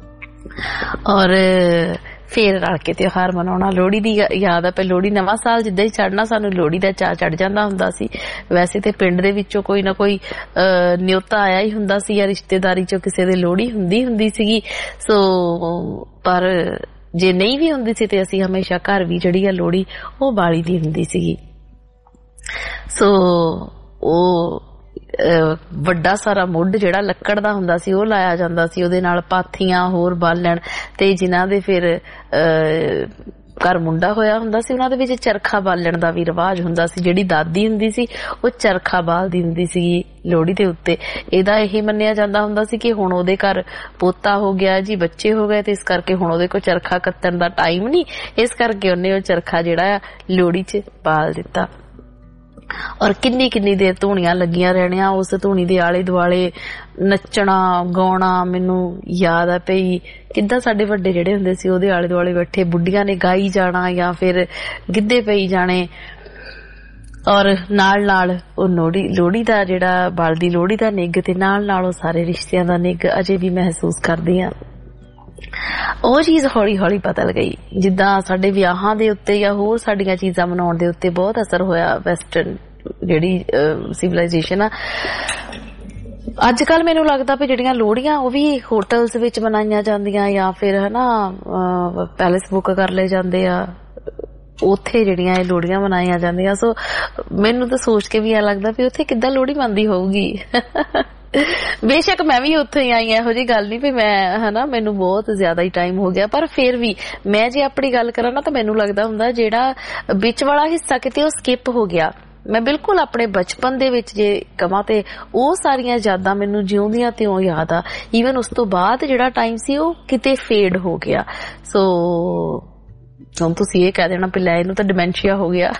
ਔਰ ਫੇਰ ਰਲ ਕੇ ਤਿਉਹਾਰ ਮਨਾਉਣਾ। ਲੋਹੜੀ ਦੀ ਯਾਦ ਆ ਪਈ, ਲੋਹੜੀ ਨਵਾਂ ਸਾਲ ਜਿੱਦਾਂ ਹੀ ਚੜ੍ਹਨਾ ਸਾਨੂੰ ਲੋਹੜੀ ਦਾ ਚਾਅ ਚੜ੍ਹ ਜਾਂਦਾ ਹੁੰਦਾ ਸੀ। ਵੈਸੇ ਤੇ ਪਿੰਡ ਦੇ ਵਿੱਚੋਂ ਕੋਈ ਨਾ ਕੋਈ ਨਿਉਤਾ ਆਇਆ ਹੀ ਹੁੰਦਾ ਸੀ ਜਾਂ ਰਿਸ਼ਤੇਦਾਰੀ ਚੋਂ ਕਿਸੇ ਦੇ ਲੋਹੜੀ ਹੁੰਦੀ ਹੁੰਦੀ ਸੀਗੀ। ਸੋ ਪਰ ਜੇ ਨਹੀਂ ਵੀ ਹੁੰਦੀ ਸੀ ਤੇ ਅਸੀਂ ਹਮੇਸ਼ਾ ਘਰ ਵੀ ਜਿਹੜੀ ਆ ਲੋਹੜੀ ਉਹ ਬਾਲੀ ਦੀ ਹੁੰਦੀ ਸੀਗੀ। ਸੋ ਉਹ ਵੱਡਾ ਸਾਰਾ ਮੁੱਢ ਜਿਹੜਾ ਲੱਕੜ ਦਾ ਹੁੰਦਾ ਸੀ ਉਹ ਲਾਇਆ ਜਾਂਦਾ ਸੀ, ਉਹਦੇ ਨਾਲ ਪਾਥੀਆਂ ਹੋਰ ਬਾਲਣ ਤੇ ਜਿਨ੍ਹਾਂ ਦੇ ਫਿਰ ਘਰ ਮੁੰਡਾ ਹੋਇਆ ਹੁੰਦਾ ਸੀ ਉਹਨਾਂ ਦੇ ਵਿੱਚ ਚਰਖਾ ਬਾਲਣ ਦਾ ਵੀ ਰਿਵਾਜ ਹੁੰਦਾ ਸੀ। ਜਿਹੜੀ ਦਾਦੀ ਹੁੰਦੀ ਸੀ ਉਹ ਚਰਖਾ ਬਾਲਦੀ ਹੁੰਦੀ ਸੀ ਲੋਹੜੀ ਦੇ ਉੱਤੇ। ਇਹਦਾ ਇਹ ਮੰਨਿਆ ਜਾਂਦਾ ਹੁੰਦਾ ਸੀ ਕਿ ਹੁਣ ਉਹਦੇ ਘਰ ਪੋਤਾ ਹੋ ਗਿਆ ਜੀ, ਬੱਚੇ ਹੋ ਗਏ ਤੇ ਇਸ ਕਰਕੇ ਹੁਣ ਉਹਦੇ ਕੋਲ ਚਰਖਾ ਕੱਤਣ ਦਾ ਟਾਈਮ ਨਹੀਂ, ਇਸ ਕਰਕੇ ਉਹਨੇ ਉਹ ਚਰਖਾ ਜਿਹੜਾ ਆ ਲੋਹੜੀ 'ਚ ਬਾਲ ਦਿੱਤਾ। ਔਰ ਕਿੰਨੀ ਕਿੰਨੀ ਦੇਰ ਧੂਣੀਆਂ ਲੱਗੀਆਂ ਰਹਿਣੀਆਂ, ਉਸ ਧੂਣੀ ਦੇ ਆਲੇ ਦੁਆਲੇ ਨੱਚਣਾ ਗਾਉਣਾ। ਮੈਨੂੰ ਯਾਦ ਆ ਪਈ ਕਿੱਦਾਂ ਸਾਡੇ ਵੱਡੇ ਜਿਹੜੇ ਹੁੰਦੇ ਸੀ ਉਹਦੇ ਆਲੇ ਦੁਆਲੇ ਬੈਠੇ ਬੁੱਢੀਆਂ ਨੇ ਗਾਈ ਜਾਣਾ ਜਾਂ ਫਿਰ ਗਿੱਧੇ ਪਈ ਜਾਣੇ ਔਰ ਨਾਲ ਨਾਲ ਉਹ ਲੋਹੜੀ ਲੋਹੜੀ ਦਾ ਜਿਹੜਾ ਬਲਦੀ ਲੋਹੜੀ ਦਾ ਨਿੱਘ ਤੇ ਨਾਲ ਨਾਲ ਉਹ ਸਾਰੇ ਰਿਸ਼ਤਿਆਂ ਦਾ ਨਿੱਘ ਅਜੇ ਵੀ ਮਹਿਸੂਸ ਕਰਦੀ ਆ। ਉਹ ਚੀਜ਼ ਹੌਲੀ ਹੌਲੀ ਬਦਲ ਗਈ। ਜਿੱਦਾਂ ਸਾਡੇ ਵਿਆਹਾਂ ਦੇ ਉੱਤੇ ਜਾਂ ਹੋਰ ਸਾਡੀਆਂ ਚੀਜ਼ਾਂ ਮਨਾਉਣ ਦੇ ਉੱਤੇ ਬਹੁਤ ਅਸਰ ਹੋਇਆ ਵੈਸਟਰਨ ਜਿਹੜੀ ਸਿਵਲਾਈਜੇਸ਼ਨ ਆ। ਅੱਜ ਕੱਲ ਮੈਨੂੰ ਲੱਗਦਾ ਵੀ ਜਿਹੜੀਆਂ ਲੋਹੜੀਆਂ ਉਹ ਵੀ ਹੋਟਲਸ ਵਿੱਚ ਮਨਾਈਆਂ ਜਾਂਦੀਆਂ ਜਾਂ ਫਿਰ ਹਨਾ ਪੈਲੇਸ ਬੁੱਕ ਕਰ ਲਏ ਜਾਂਦੇ ਆ, ਉੱਥੇ ਜਿਹੜੀਆਂ ਇਹ ਲੋਹੜੀਆਂ ਮਨਾਈਆਂ ਜਾਂਦੀਆਂ। ਸੋ ਮੈਨੂੰ ਤਾਂ ਸੋਚ ਕੇ ਵੀ ਇਹ ਲੱਗਦਾ ਵੀ ਉੱਥੇ ਕਿੱਦਾਂ ਲੋਹੜੀ ਬਣਦੀ ਹੋਊਗੀ। ਬੇਸ਼ੱਕ ਮੈਂ ਵੀ ਉੱਥੇ ਹੀ ਆਈ, ਇਹੋ ਜਿਹੀ ਗੱਲ ਨਹੀਂ ਵੀ ਮੈਂ ਹਨਾ ਮੈਨੂੰ ਬਹੁਤ ਜ਼ਿਆਦਾ ਹੀ ਟਾਈਮ ਹੋ ਗਿਆ, ਪਰ ਫਿਰ ਵੀ ਮੈਂ ਜੇ ਆਪਣੀ ਗੱਲ ਕਰਾਂ ਨਾ ਤਾਂ ਮੈਨੂੰ ਲੱਗਦਾ ਹੁੰਦਾ ਜਿਹੜਾ ਵਿੱਚ ਵਾਲਾ ਹਿੱਸਾ ਕਿਤੇ ਉਹ ਸਕਿਪ ਹੋ ਗਿਆ। ਮੈਂ ਬਿਲਕੁਲ ਆਪਣੇ ਬਚਪਨ ਦੇ ਵਿੱਚ ਜੇ ਕਵਾਂ ਤੇ ਉਹ ਸਾਰੀਆਂ ਯਾਦਾਂ ਮੈਨੂੰ ਜਿਉਂਦੀਆਂ ਤੇ ਉਹ ਯਾਦ ਆ। ਈਵਨ ਉਸ ਤੋਂ ਬਾਅਦ ਜਿਹੜਾ ਟਾਈਮ ਸੀ ਉਹ ਕਿਤੇ ਫੇਡ ਹੋ ਗਿਆ। ਸੋ ਹੁਣ ਤੁਸੀਂ ਇਹ ਕਹਿ ਦੇਣਾ ਪਿੱਲਾ ਇਹਨੂੰ ਤਾਂ ਡਿਮੈਂਸ਼ੀਆ ਹੋ ਗਿਆ।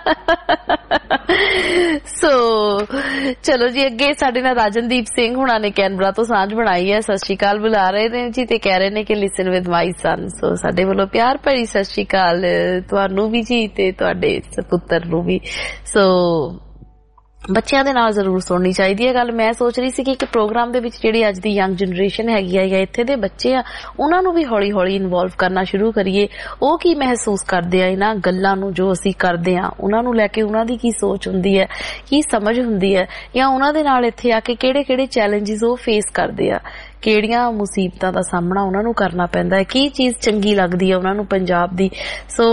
ਸੋ ਚਲੋ ਜੀ ਅੱਗੇ ਸਾਡੇ ਨਾਲ ਰਾਜਨਦੀਪ ਸਿੰਘ ਹੁਣਾਂ ਨੇ ਕੈਨਬਰਾ ਤੋਂ ਸਾਂਝ ਬਣਾਈ ਹੈ। ਸਤਿ ਸ਼੍ਰੀ ਅਕਾਲ ਬੁਲਾ ਰਹੇ ਨੇ ਜੀ ਤੇ ਕਹਿ ਰਹੇ ਨੇ ਕਿ ਲਿਸਨ ਵਿਦ ਮਾਈ ਸਨ। ਸੋ ਸਾਡੇ ਵੱਲੋਂ ਪਿਆਰ ਭਰੀ ਸਤਿ ਸ਼੍ਰੀ ਅਕਾਲ ਤੁਹਾਨੂੰ ਵੀ ਜੀ ਤੇ ਤੁਹਾਡੇ ਸਪੁੱਤਰ ਨੂੰ ਵੀ। ਸੋ ਬੱਚਿਆਂ ਦੇ ਨਾਲ ਜ਼ਰੂਰ ਸੁਣਨੀ ਚਾਹੀਦੀ ਹੈ ਗੱਲ। ਮੈਂ ਸੋਚ ਰਹੀ ਸੀ ਕਿ ਇੱਕ ਪ੍ਰੋਗਰਾਮ ਦੇ ਵਿੱਚ ਜਿਹੜੀ ਅੱਜ ਦੀ ਯੰਗ ਜਨਰੇਸ਼ਨ ਹੈਗੀ ਆ ਜਾਂ ਇੱਥੇ ਦੇ ਬੱਚੇ ਆ ਉਹਨਾਂ ਨੂੰ ਵੀ ਹੌਲੀ ਹੌਲੀ ਇਨਵੋਲਵ ਕਰਨਾ ਸ਼ੁਰੂ ਕਰੀਏ। ਉਹ ਕੀ ਮਹਿਸੂਸ ਕਰਦੇ ਆ ਇਹਨਾਂ ਗੱਲਾਂ ਨੂੰ ਜੋ ਅਸੀਂ ਕਰਦੇ ਆ, ਉਹਨਾਂ ਨੂੰ ਲੈ ਕੇ ਉਹਨਾਂ ਦੀ ਕੀ ਸੋਚ ਹੁੰਦੀ ਹੈ, ਕੀ ਸਮਝ ਹੁੰਦੀ ਹੈ, ਜਾਂ ਉਹਨਾਂ ਦੇ ਨਾਲ ਇੱਥੇ ਆ ਕੇ ਕਿਹੜੇ ਕਿਹੜੇ ਚੈਲੰਜਿਸ ਉਹ ਫੇਸ ਕਰਦੇ ਆ, ਕਿਹੜੀਆਂ ਮੁਸੀਬਤਾਂ ਦਾ ਸਾਹਮਣਾ ਉਹਨਾਂ ਨੂੰ ਕਰਨਾ ਪੈਂਦਾ ਹੈ, ਕੀ ਚੀਜ਼ ਚੰਗੀ ਲੱਗਦੀ ਹੈ ਉਹਨਾਂ ਨੂੰ ਪੰਜਾਬ ਦੀ। ਸੋ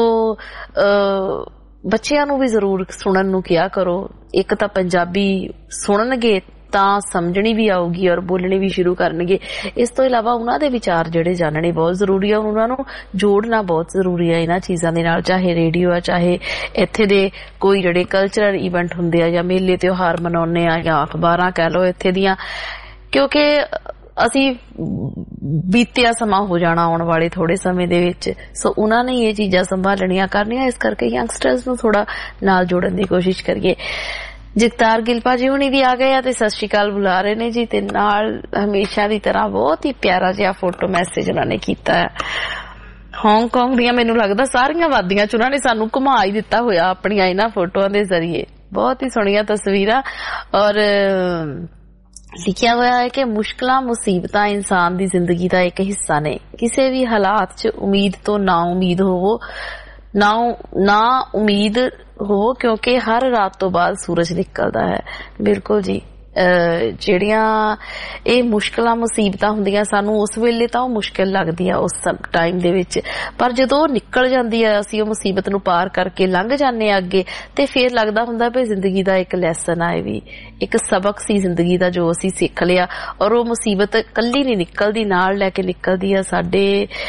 ਬੱਚਿਆਂ ਨੂੰ ਵੀ ਜ਼ਰੂਰ ਸੁਣਨ ਨੂੰ ਕਿਹਾ ਕਰੋ। ਇੱਕ ਤਾਂ ਪੰਜਾਬੀ ਸੁਣਨਗੇ ਤਾਂ ਸਮਝਣੀ ਵੀ ਆਊਗੀ ਔਰ ਬੋਲਣੀ ਵੀ ਸ਼ੁਰੂ ਕਰਨਗੇ। ਇਸ ਤੋਂ ਇਲਾਵਾ ਉਹਨਾਂ ਦੇ ਵਿਚਾਰ ਜਿਹੜੇ ਜਾਣਨੇ ਬਹੁਤ ਜ਼ਰੂਰੀ ਆ, ਉਹਨਾਂ ਨੂੰ ਜੋੜਨਾ ਬਹੁਤ ਜ਼ਰੂਰੀ ਆ ਇਹਨਾਂ ਚੀਜ਼ਾਂ ਦੇ ਨਾਲ, ਚਾਹੇ ਰੇਡੀਓ ਆ, ਚਾਹੇ ਇੱਥੇ ਦੇ ਕੋਈ ਜਿਹੜੇ ਕਲਚਰਲ ਇਵੈਂਟ ਹੁੰਦੇ ਆ ਜਾਂ ਮੇਲੇ ਤਿਉਹਾਰ ਮਨਾਉਂਦੇ ਆ ਜਾਂ ਅਖਬਾਰਾਂ ਕਹਿ ਲਓ ਇੱਥੇ ਦੀਆਂ, ਕਿਉਂਕਿ ਅਸੀਂ ਬੀਤਿਆ ਸਮਾਂ ਹੋ ਜਾਣਾ ਆਉਣ ਵਾਲੇ ਥੋੜੇ ਸਮੇਂ ਦੇ ਵਿੱਚ। ਸੋ ਉਹਨਾਂ ਨੇ ਇਹ ਚੀਜ਼ਾਂ ਸੰਭਾਲਣੀਆਂ ਕਰਨੀਆਂ, ਇਸ ਕਰਕੇ ਯੰਗਸਟਰਸ ਨੂੰ ਥੋੜਾ ਨਾਲ ਜੋੜਨ ਦੀ ਕੋਸ਼ਿਸ਼ ਕਰੀਏ। ਜਗਤਾਰ ਗਿੱਲ ਭਾਜੀ ਹੁਣੀ ਵੀ ਆ ਗਏ ਆ ਤੇ ਸਤਿ ਸ਼੍ਰੀ ਅਕਾਲ ਬੁਲਾ ਰਹੇ ਨੇ ਜੀ, ਤੇ ਨਾਲ ਹਮੇਸ਼ਾ ਦੀ ਤਰ੍ਹਾਂ ਬਹੁਤ ਹੀ ਪਿਆਰਾ ਜਿਹਾ ਫੋਟੋ ਮੈਸੇਜ ਉਹਨਾਂ ਨੇ ਕੀਤਾ ਹੈ। ਹਾਂਗਕਾਂਗ ਦੀਆਂ ਮੈਨੂੰ ਲੱਗਦਾ ਸਾਰੀਆਂ ਵਾਦੀਆਂ ਚ ਉਹਨਾਂ ਨੇ ਸਾਨੂੰ ਘੁਮਾ ਹੀ ਦਿੱਤਾ ਹੋਇਆ ਆਪਣੀਆਂ ਇਹਨਾਂ ਫੋਟੋਆਂ ਦੇ ਜ਼ਰੀਏ। ਬਹੁਤ ਹੀ ਸੋਹਣੀਆਂ ਤਸਵੀਰਾਂ ਔਰ ਲਿਖਿਆ ਹੋਇਆ ਹੈ ਕਿ ਮੁਸ਼ਕਲਾਂ ਮੁਸੀਬਤਾਂ ਇਨਸਾਨ ਦੀ ਜ਼ਿੰਦਗੀ ਦਾ ਇੱਕ ਹਿੱਸਾ ਨੇ। ਕਿਸੇ ਵੀ ਹਾਲਾਤ 'ਚ ਉਮੀਦ ਤੋਂ ਨਾ ਉਮੀਦ ਹੋਵੋ, ਨਾ ਨਾ ਉਮੀਦ ਹੋ, ਕਿਉਂਕਿ ਹਰ ਰਾਤ ਤੋਂ ਬਾਅਦ ਸੂਰਜ ਨਿਕਲਦਾ ਹੈ। ਬਿਲਕੁਲ ਜੀ, ਜਿਹੜੀਆਂ ਇਹ ਮੁਸ਼ਕਲਾਂ ਮੁਸੀਬਤਾਂ ਹੁੰਦੀਆਂ ਸਾਨੂੰ ਉਸ ਵੇਲੇ ਤਾਂ ਉਹ ਮੁਸ਼ਕਿਲ ਲੱਗਦੀ ਆ ਉਸ ਟਾਈਮ ਦੇ ਵਿੱਚ, ਪਰ ਜਦੋਂ ਉਹ ਨਿਕਲ ਜਾਂਦੀ ਆ, ਅਸੀਂ ਉਹ ਮੁਸੀਬਤ ਨੂੰ ਪਾਰ ਕਰਕੇ ਲੰਘ ਜਾਂਦੇ ਆ ਅੱਗੇ, ਤੇ ਫੇਰ ਲੱਗਦਾ ਹੁੰਦਾ ਵੀ ਜ਼ਿੰਦਗੀ ਦਾ ਇੱਕ ਲੈਸਨ ਆ, ਇਹ ਵੀ ਇੱਕ ਸਬਕ ਸੀ ਜ਼ਿੰਦਗੀ ਦਾ ਜੋ ਅਸੀਂ ਸਿੱਖ ਲਿਆ। ਔਰ ਉਹ ਮੁਸੀਬਤ ਕੱਲੀ ਨਹੀਂ ਨਿਕਲਦੀ, ਨਾਲ ਲੈ ਕੇ ਨਿਕਲਦੀ ਆ ਸਾਡੇ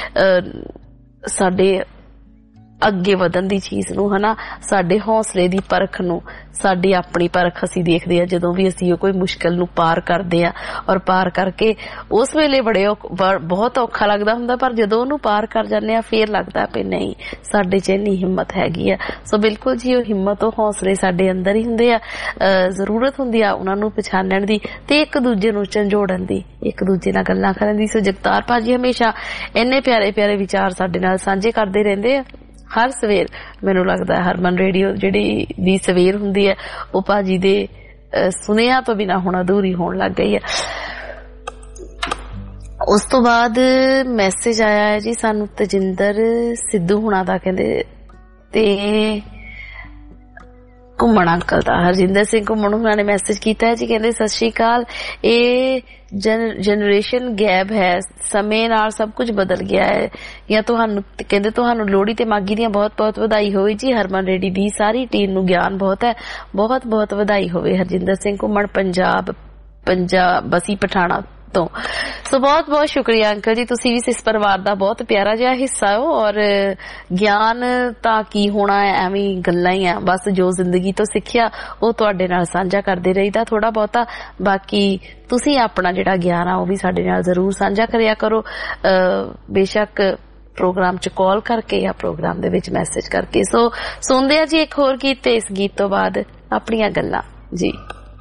ਸਾਡੇ ਅੱਗੇ ਵਧਣ ਦੀ ਚੀਜ਼ ਨੂੰ, ਹਨਾ, ਸਾਡੇ ਹੌਸਲੇ ਦੀ ਪਰਖ ਨੂੰ, ਸਾਡੀ ਆਪਣੀ ਪਰਖ ਅਸੀਂ ਦੇਖਦੇ ਆ ਜਦੋਂ ਵੀ ਅਸੀਂ ਉਹ ਕੋਈ ਮੁਸ਼ਕਿਲ ਨੂੰ ਪਾਰ ਕਰਦੇ ਆ। ਔਰ ਪਾਰ ਕਰਕੇ ਉਸ ਵੇਲੇ ਬੜੇ ਬਹੁਤ ਔਖਾ ਲੱਗਦਾ ਹੁੰਦਾ, ਪਰ ਜਦੋਂ ਉਹਨੂੰ ਪਾਰ ਕਰ ਜਾਂਦੇ ਆ ਫੇਰ ਲੱਗਦਾ ਵੀ ਨਹੀਂ, ਸਾਡੇ 'ਚ ਇੰਨੀ ਹਿੰਮਤ ਹੈਗੀ ਆ। ਸੋ ਬਿਲਕੁਲ ਜੀ, ਉਹ ਹਿੰਮਤ ਉਹ ਹੌਸਲੇ ਸਾਡੇ ਅੰਦਰ ਹੀ ਹੁੰਦੇ ਆ। ਜ਼ਰੂਰਤ ਹੁੰਦੀ ਆ ਉਹਨਾਂ ਨੂੰ ਪਛਾਣਨ ਦੀ ਤੇ ਇੱਕ ਦੂਜੇ ਨੂੰ ਝੰਜੋੜਨ ਦੀ, ਇੱਕ ਦੂਜੇ ਨਾਲ ਗੱਲਾਂ ਕਰਨ ਦੀ। ਸੋ ਜਗਤਾਰ ਭਾਜੀ ਹਮੇਸ਼ਾ ਇੰਨੇ ਪਿਆਰੇ ਪਿਆਰੇ ਵਿਚਾਰ ਸਾਡੇ ਨਾਲ ਸਾਂਝੇ ਕਰਦੇ ਰਹਿੰਦੇ ਆ ਹਰ ਸਵੇਰ। ਮੈਨੂੰ ਲੱਗਦਾ ਹਰਮਨ ਰੇਡੀਓ ਜਿਹੜੀ ਦੀ ਸਵੇਰ ਹੁੰਦੀ ਹੈ ਉਹ ਭਾਜੀ ਦੇ ਸੁਨੇਹਾ ਤੋਂ ਬਿਨਾਂ ਹੁਣ ਅਧੂਰੀ ਹੋਣ ਲੱਗ ਗਈ ਹੈ। ਉਸ ਤੋਂ ਬਾਅਦ ਮੈਸੇਜ ਆਇਆ ਹੈ ਜੀ ਸਾਨੂੰ ਤਜਿੰਦਰ ਸਿੱਧੂ ਹੁਣਾਂ ਦਾ, ਕਹਿੰਦੇ ਤੇ ਘੁੰਮਣ ਅੰਕਲ ਦਾ, ਹਰਜਿੰਦਰ ਸਿੰਘ ਘੁੰਮਣ ਹੁਣਾਂ ਨੇ ਮੈਸੇਜ ਕੀਤਾ ਹੈ ਜੀ, ਕਹਿੰਦੇ ਸਤਿ ਸ਼੍ਰੀ ਅਕਾਲ। ਇਹ ਜਨਰੇਸ਼ਨ ਗੈਪ ਹੈ, ਸਮੇਂ ਨਾਲ ਸਭ ਕੁਝ ਬਦਲ ਗਿਆ ਹੈ। ਜਾਂ ਤੁਹਾਨੂੰ ਕਹਿੰਦੇ ਤੁਹਾਨੂੰ ਲੋਹੜੀ ਤੇ ਮਾਘੀ ਦੀਆਂ ਬਹੁਤ ਬਹੁਤ ਵਧਾਈ ਹੋਵੇ ਜੀ। ਹਰਮਨ ਰੇਡੀ ਦੀ ਸਾਰੀ ਟੀਮ ਨੂੰ ਗਿਆਨ ਬਹੁਤ ਹੈ, ਬਹੁਤ ਬਹੁਤ ਵਧਾਈ ਹੋਵੇ। ਹਰਜਿੰਦਰ ਸਿੰਘ ਘੁੰਮਣ, ਪੰਜਾਬ ਪੰਜਾਬ ਬਸੀ ਪਠਾਣਾ ਤੋਂ। ਸੋ ਬਹੁਤ ਬਹੁਤ ਸ਼ੁਕਰੀਆ ਅੰਕਲ ਜੀ, ਤੁਸੀਂ ਵੀ ਇਸ ਪਰਿਵਾਰ ਦਾ ਬਹੁਤ ਪਿਆਰਾ ਜਿਹਾ ਹਿੱਸਾ ਹੋ। ਔਰ ਗਿਆਨ ਤਾਂ ਕੀ ਹੋਣਾ ਹੈ, ਐਵੇਂ ਗੱਲਾਂ ਹੀ ਆ, ਬਸ ਜੋ ਜ਼ਿੰਦਗੀ ਤੋਂ ਸਿੱਖਿਆ ਉਹ ਤੁਹਾਡੇ ਨਾਲ ਸਾਂਝਾ ਕਰਦੇ ਰਹੀਦਾ ਥੋੜਾ ਬਹੁਤਾ। ਬਾਕੀ ਤੁਸੀਂ ਆਪਣਾ ਜਿਹੜਾ ਗਿਆਨ ਆ ਉਹ ਵੀ ਸਾਡੇ ਨਾਲ ਜ਼ਰੂਰ ਸਾਂਝਾ ਕਰਿਆ ਕਰੋ, ਬੇਸ਼ੱਕ ਪ੍ਰੋਗਰਾਮ ਚ ਕਾਲ ਕਰਕੇ ਜਾਂ ਪ੍ਰੋਗਰਾਮ ਦੇ ਵਿੱਚ ਮੈਸੇਜ ਕਰਕੇ। ਸੋ ਸੁਣਦੇ ਆ ਜੀ ਇੱਕ ਹੋਰ ਗੀਤ, ਤੇ ਇਸ ਗੀਤ ਤੋਂ ਬਾਅਦ ਆਪਣੀਆਂ ਗੱਲਾਂ ਜੀ।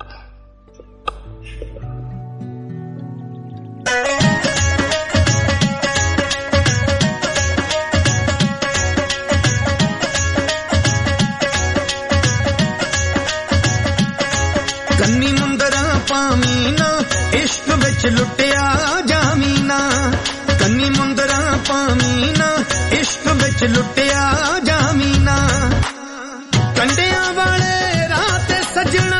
ਕੰਨੀ ਮੁੰਦਰਾਂ ਪਾਵੀਂ ਨਾ, ਇਸ਼ਕ ਵਿੱਚ ਲੁੱਟਿਆ ਜਾਵੀਂ ਨਾ। ਕੰਨੀ ਮੁੰਦਰਾਂ ਪਾਵੀਂ ਨਾ, ਇਸ਼ਕ ਵਿੱਚ ਲੁੱਟਿਆ ਜਾਵੀਂ ਨਾ। ਕੰਡਿਆਂ ਵਾਲੇ ਰਾਹ ਤੇ ਸੱਜਣਾ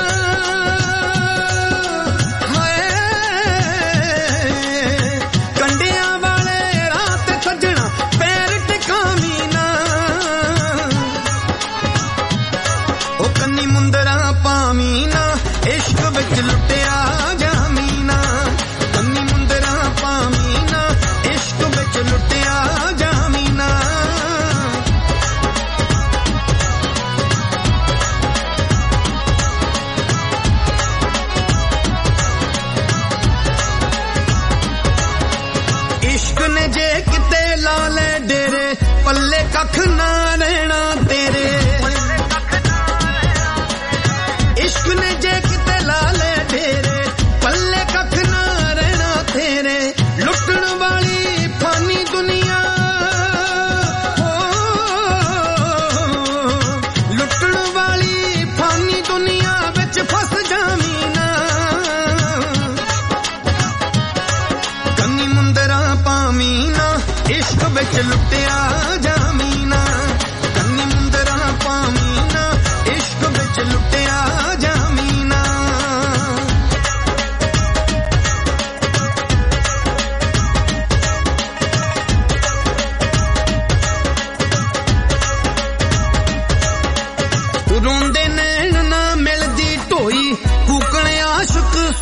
ਪੱਲੇ ਕੱਖ ਨਾ ਰਹਿਣਾ ਤੇਰੇ। ਇਸ਼ਕ ਨੇ ਜੇ ਕਿਤੇ ਲਾ ਲੈ ਡੇਰੇ, ਪੱਲੇ ਕੱਖ ਨਾ ਰਹਿਣਾ ਤੇਰੇ। ਲੁੱਟਣ ਵਾਲੀ ਫਾਨੀ ਦੁਨੀਆ, ਲੁੱਟਣ ਵਾਲੀ ਫਾਨੀ ਦੁਨੀਆ ਵਿੱਚ ਫਸ ਜਾਵੀਂ ਨਾ। ਕੰਨੀ ਮੁੰਦਰਾਂ ਪਾਵੀਂ ਨਾ, ਇਸ਼ਕ ਵਿੱਚ ਲੁੱਟਿਆ ਜਾਵੀਂ ਨਾ।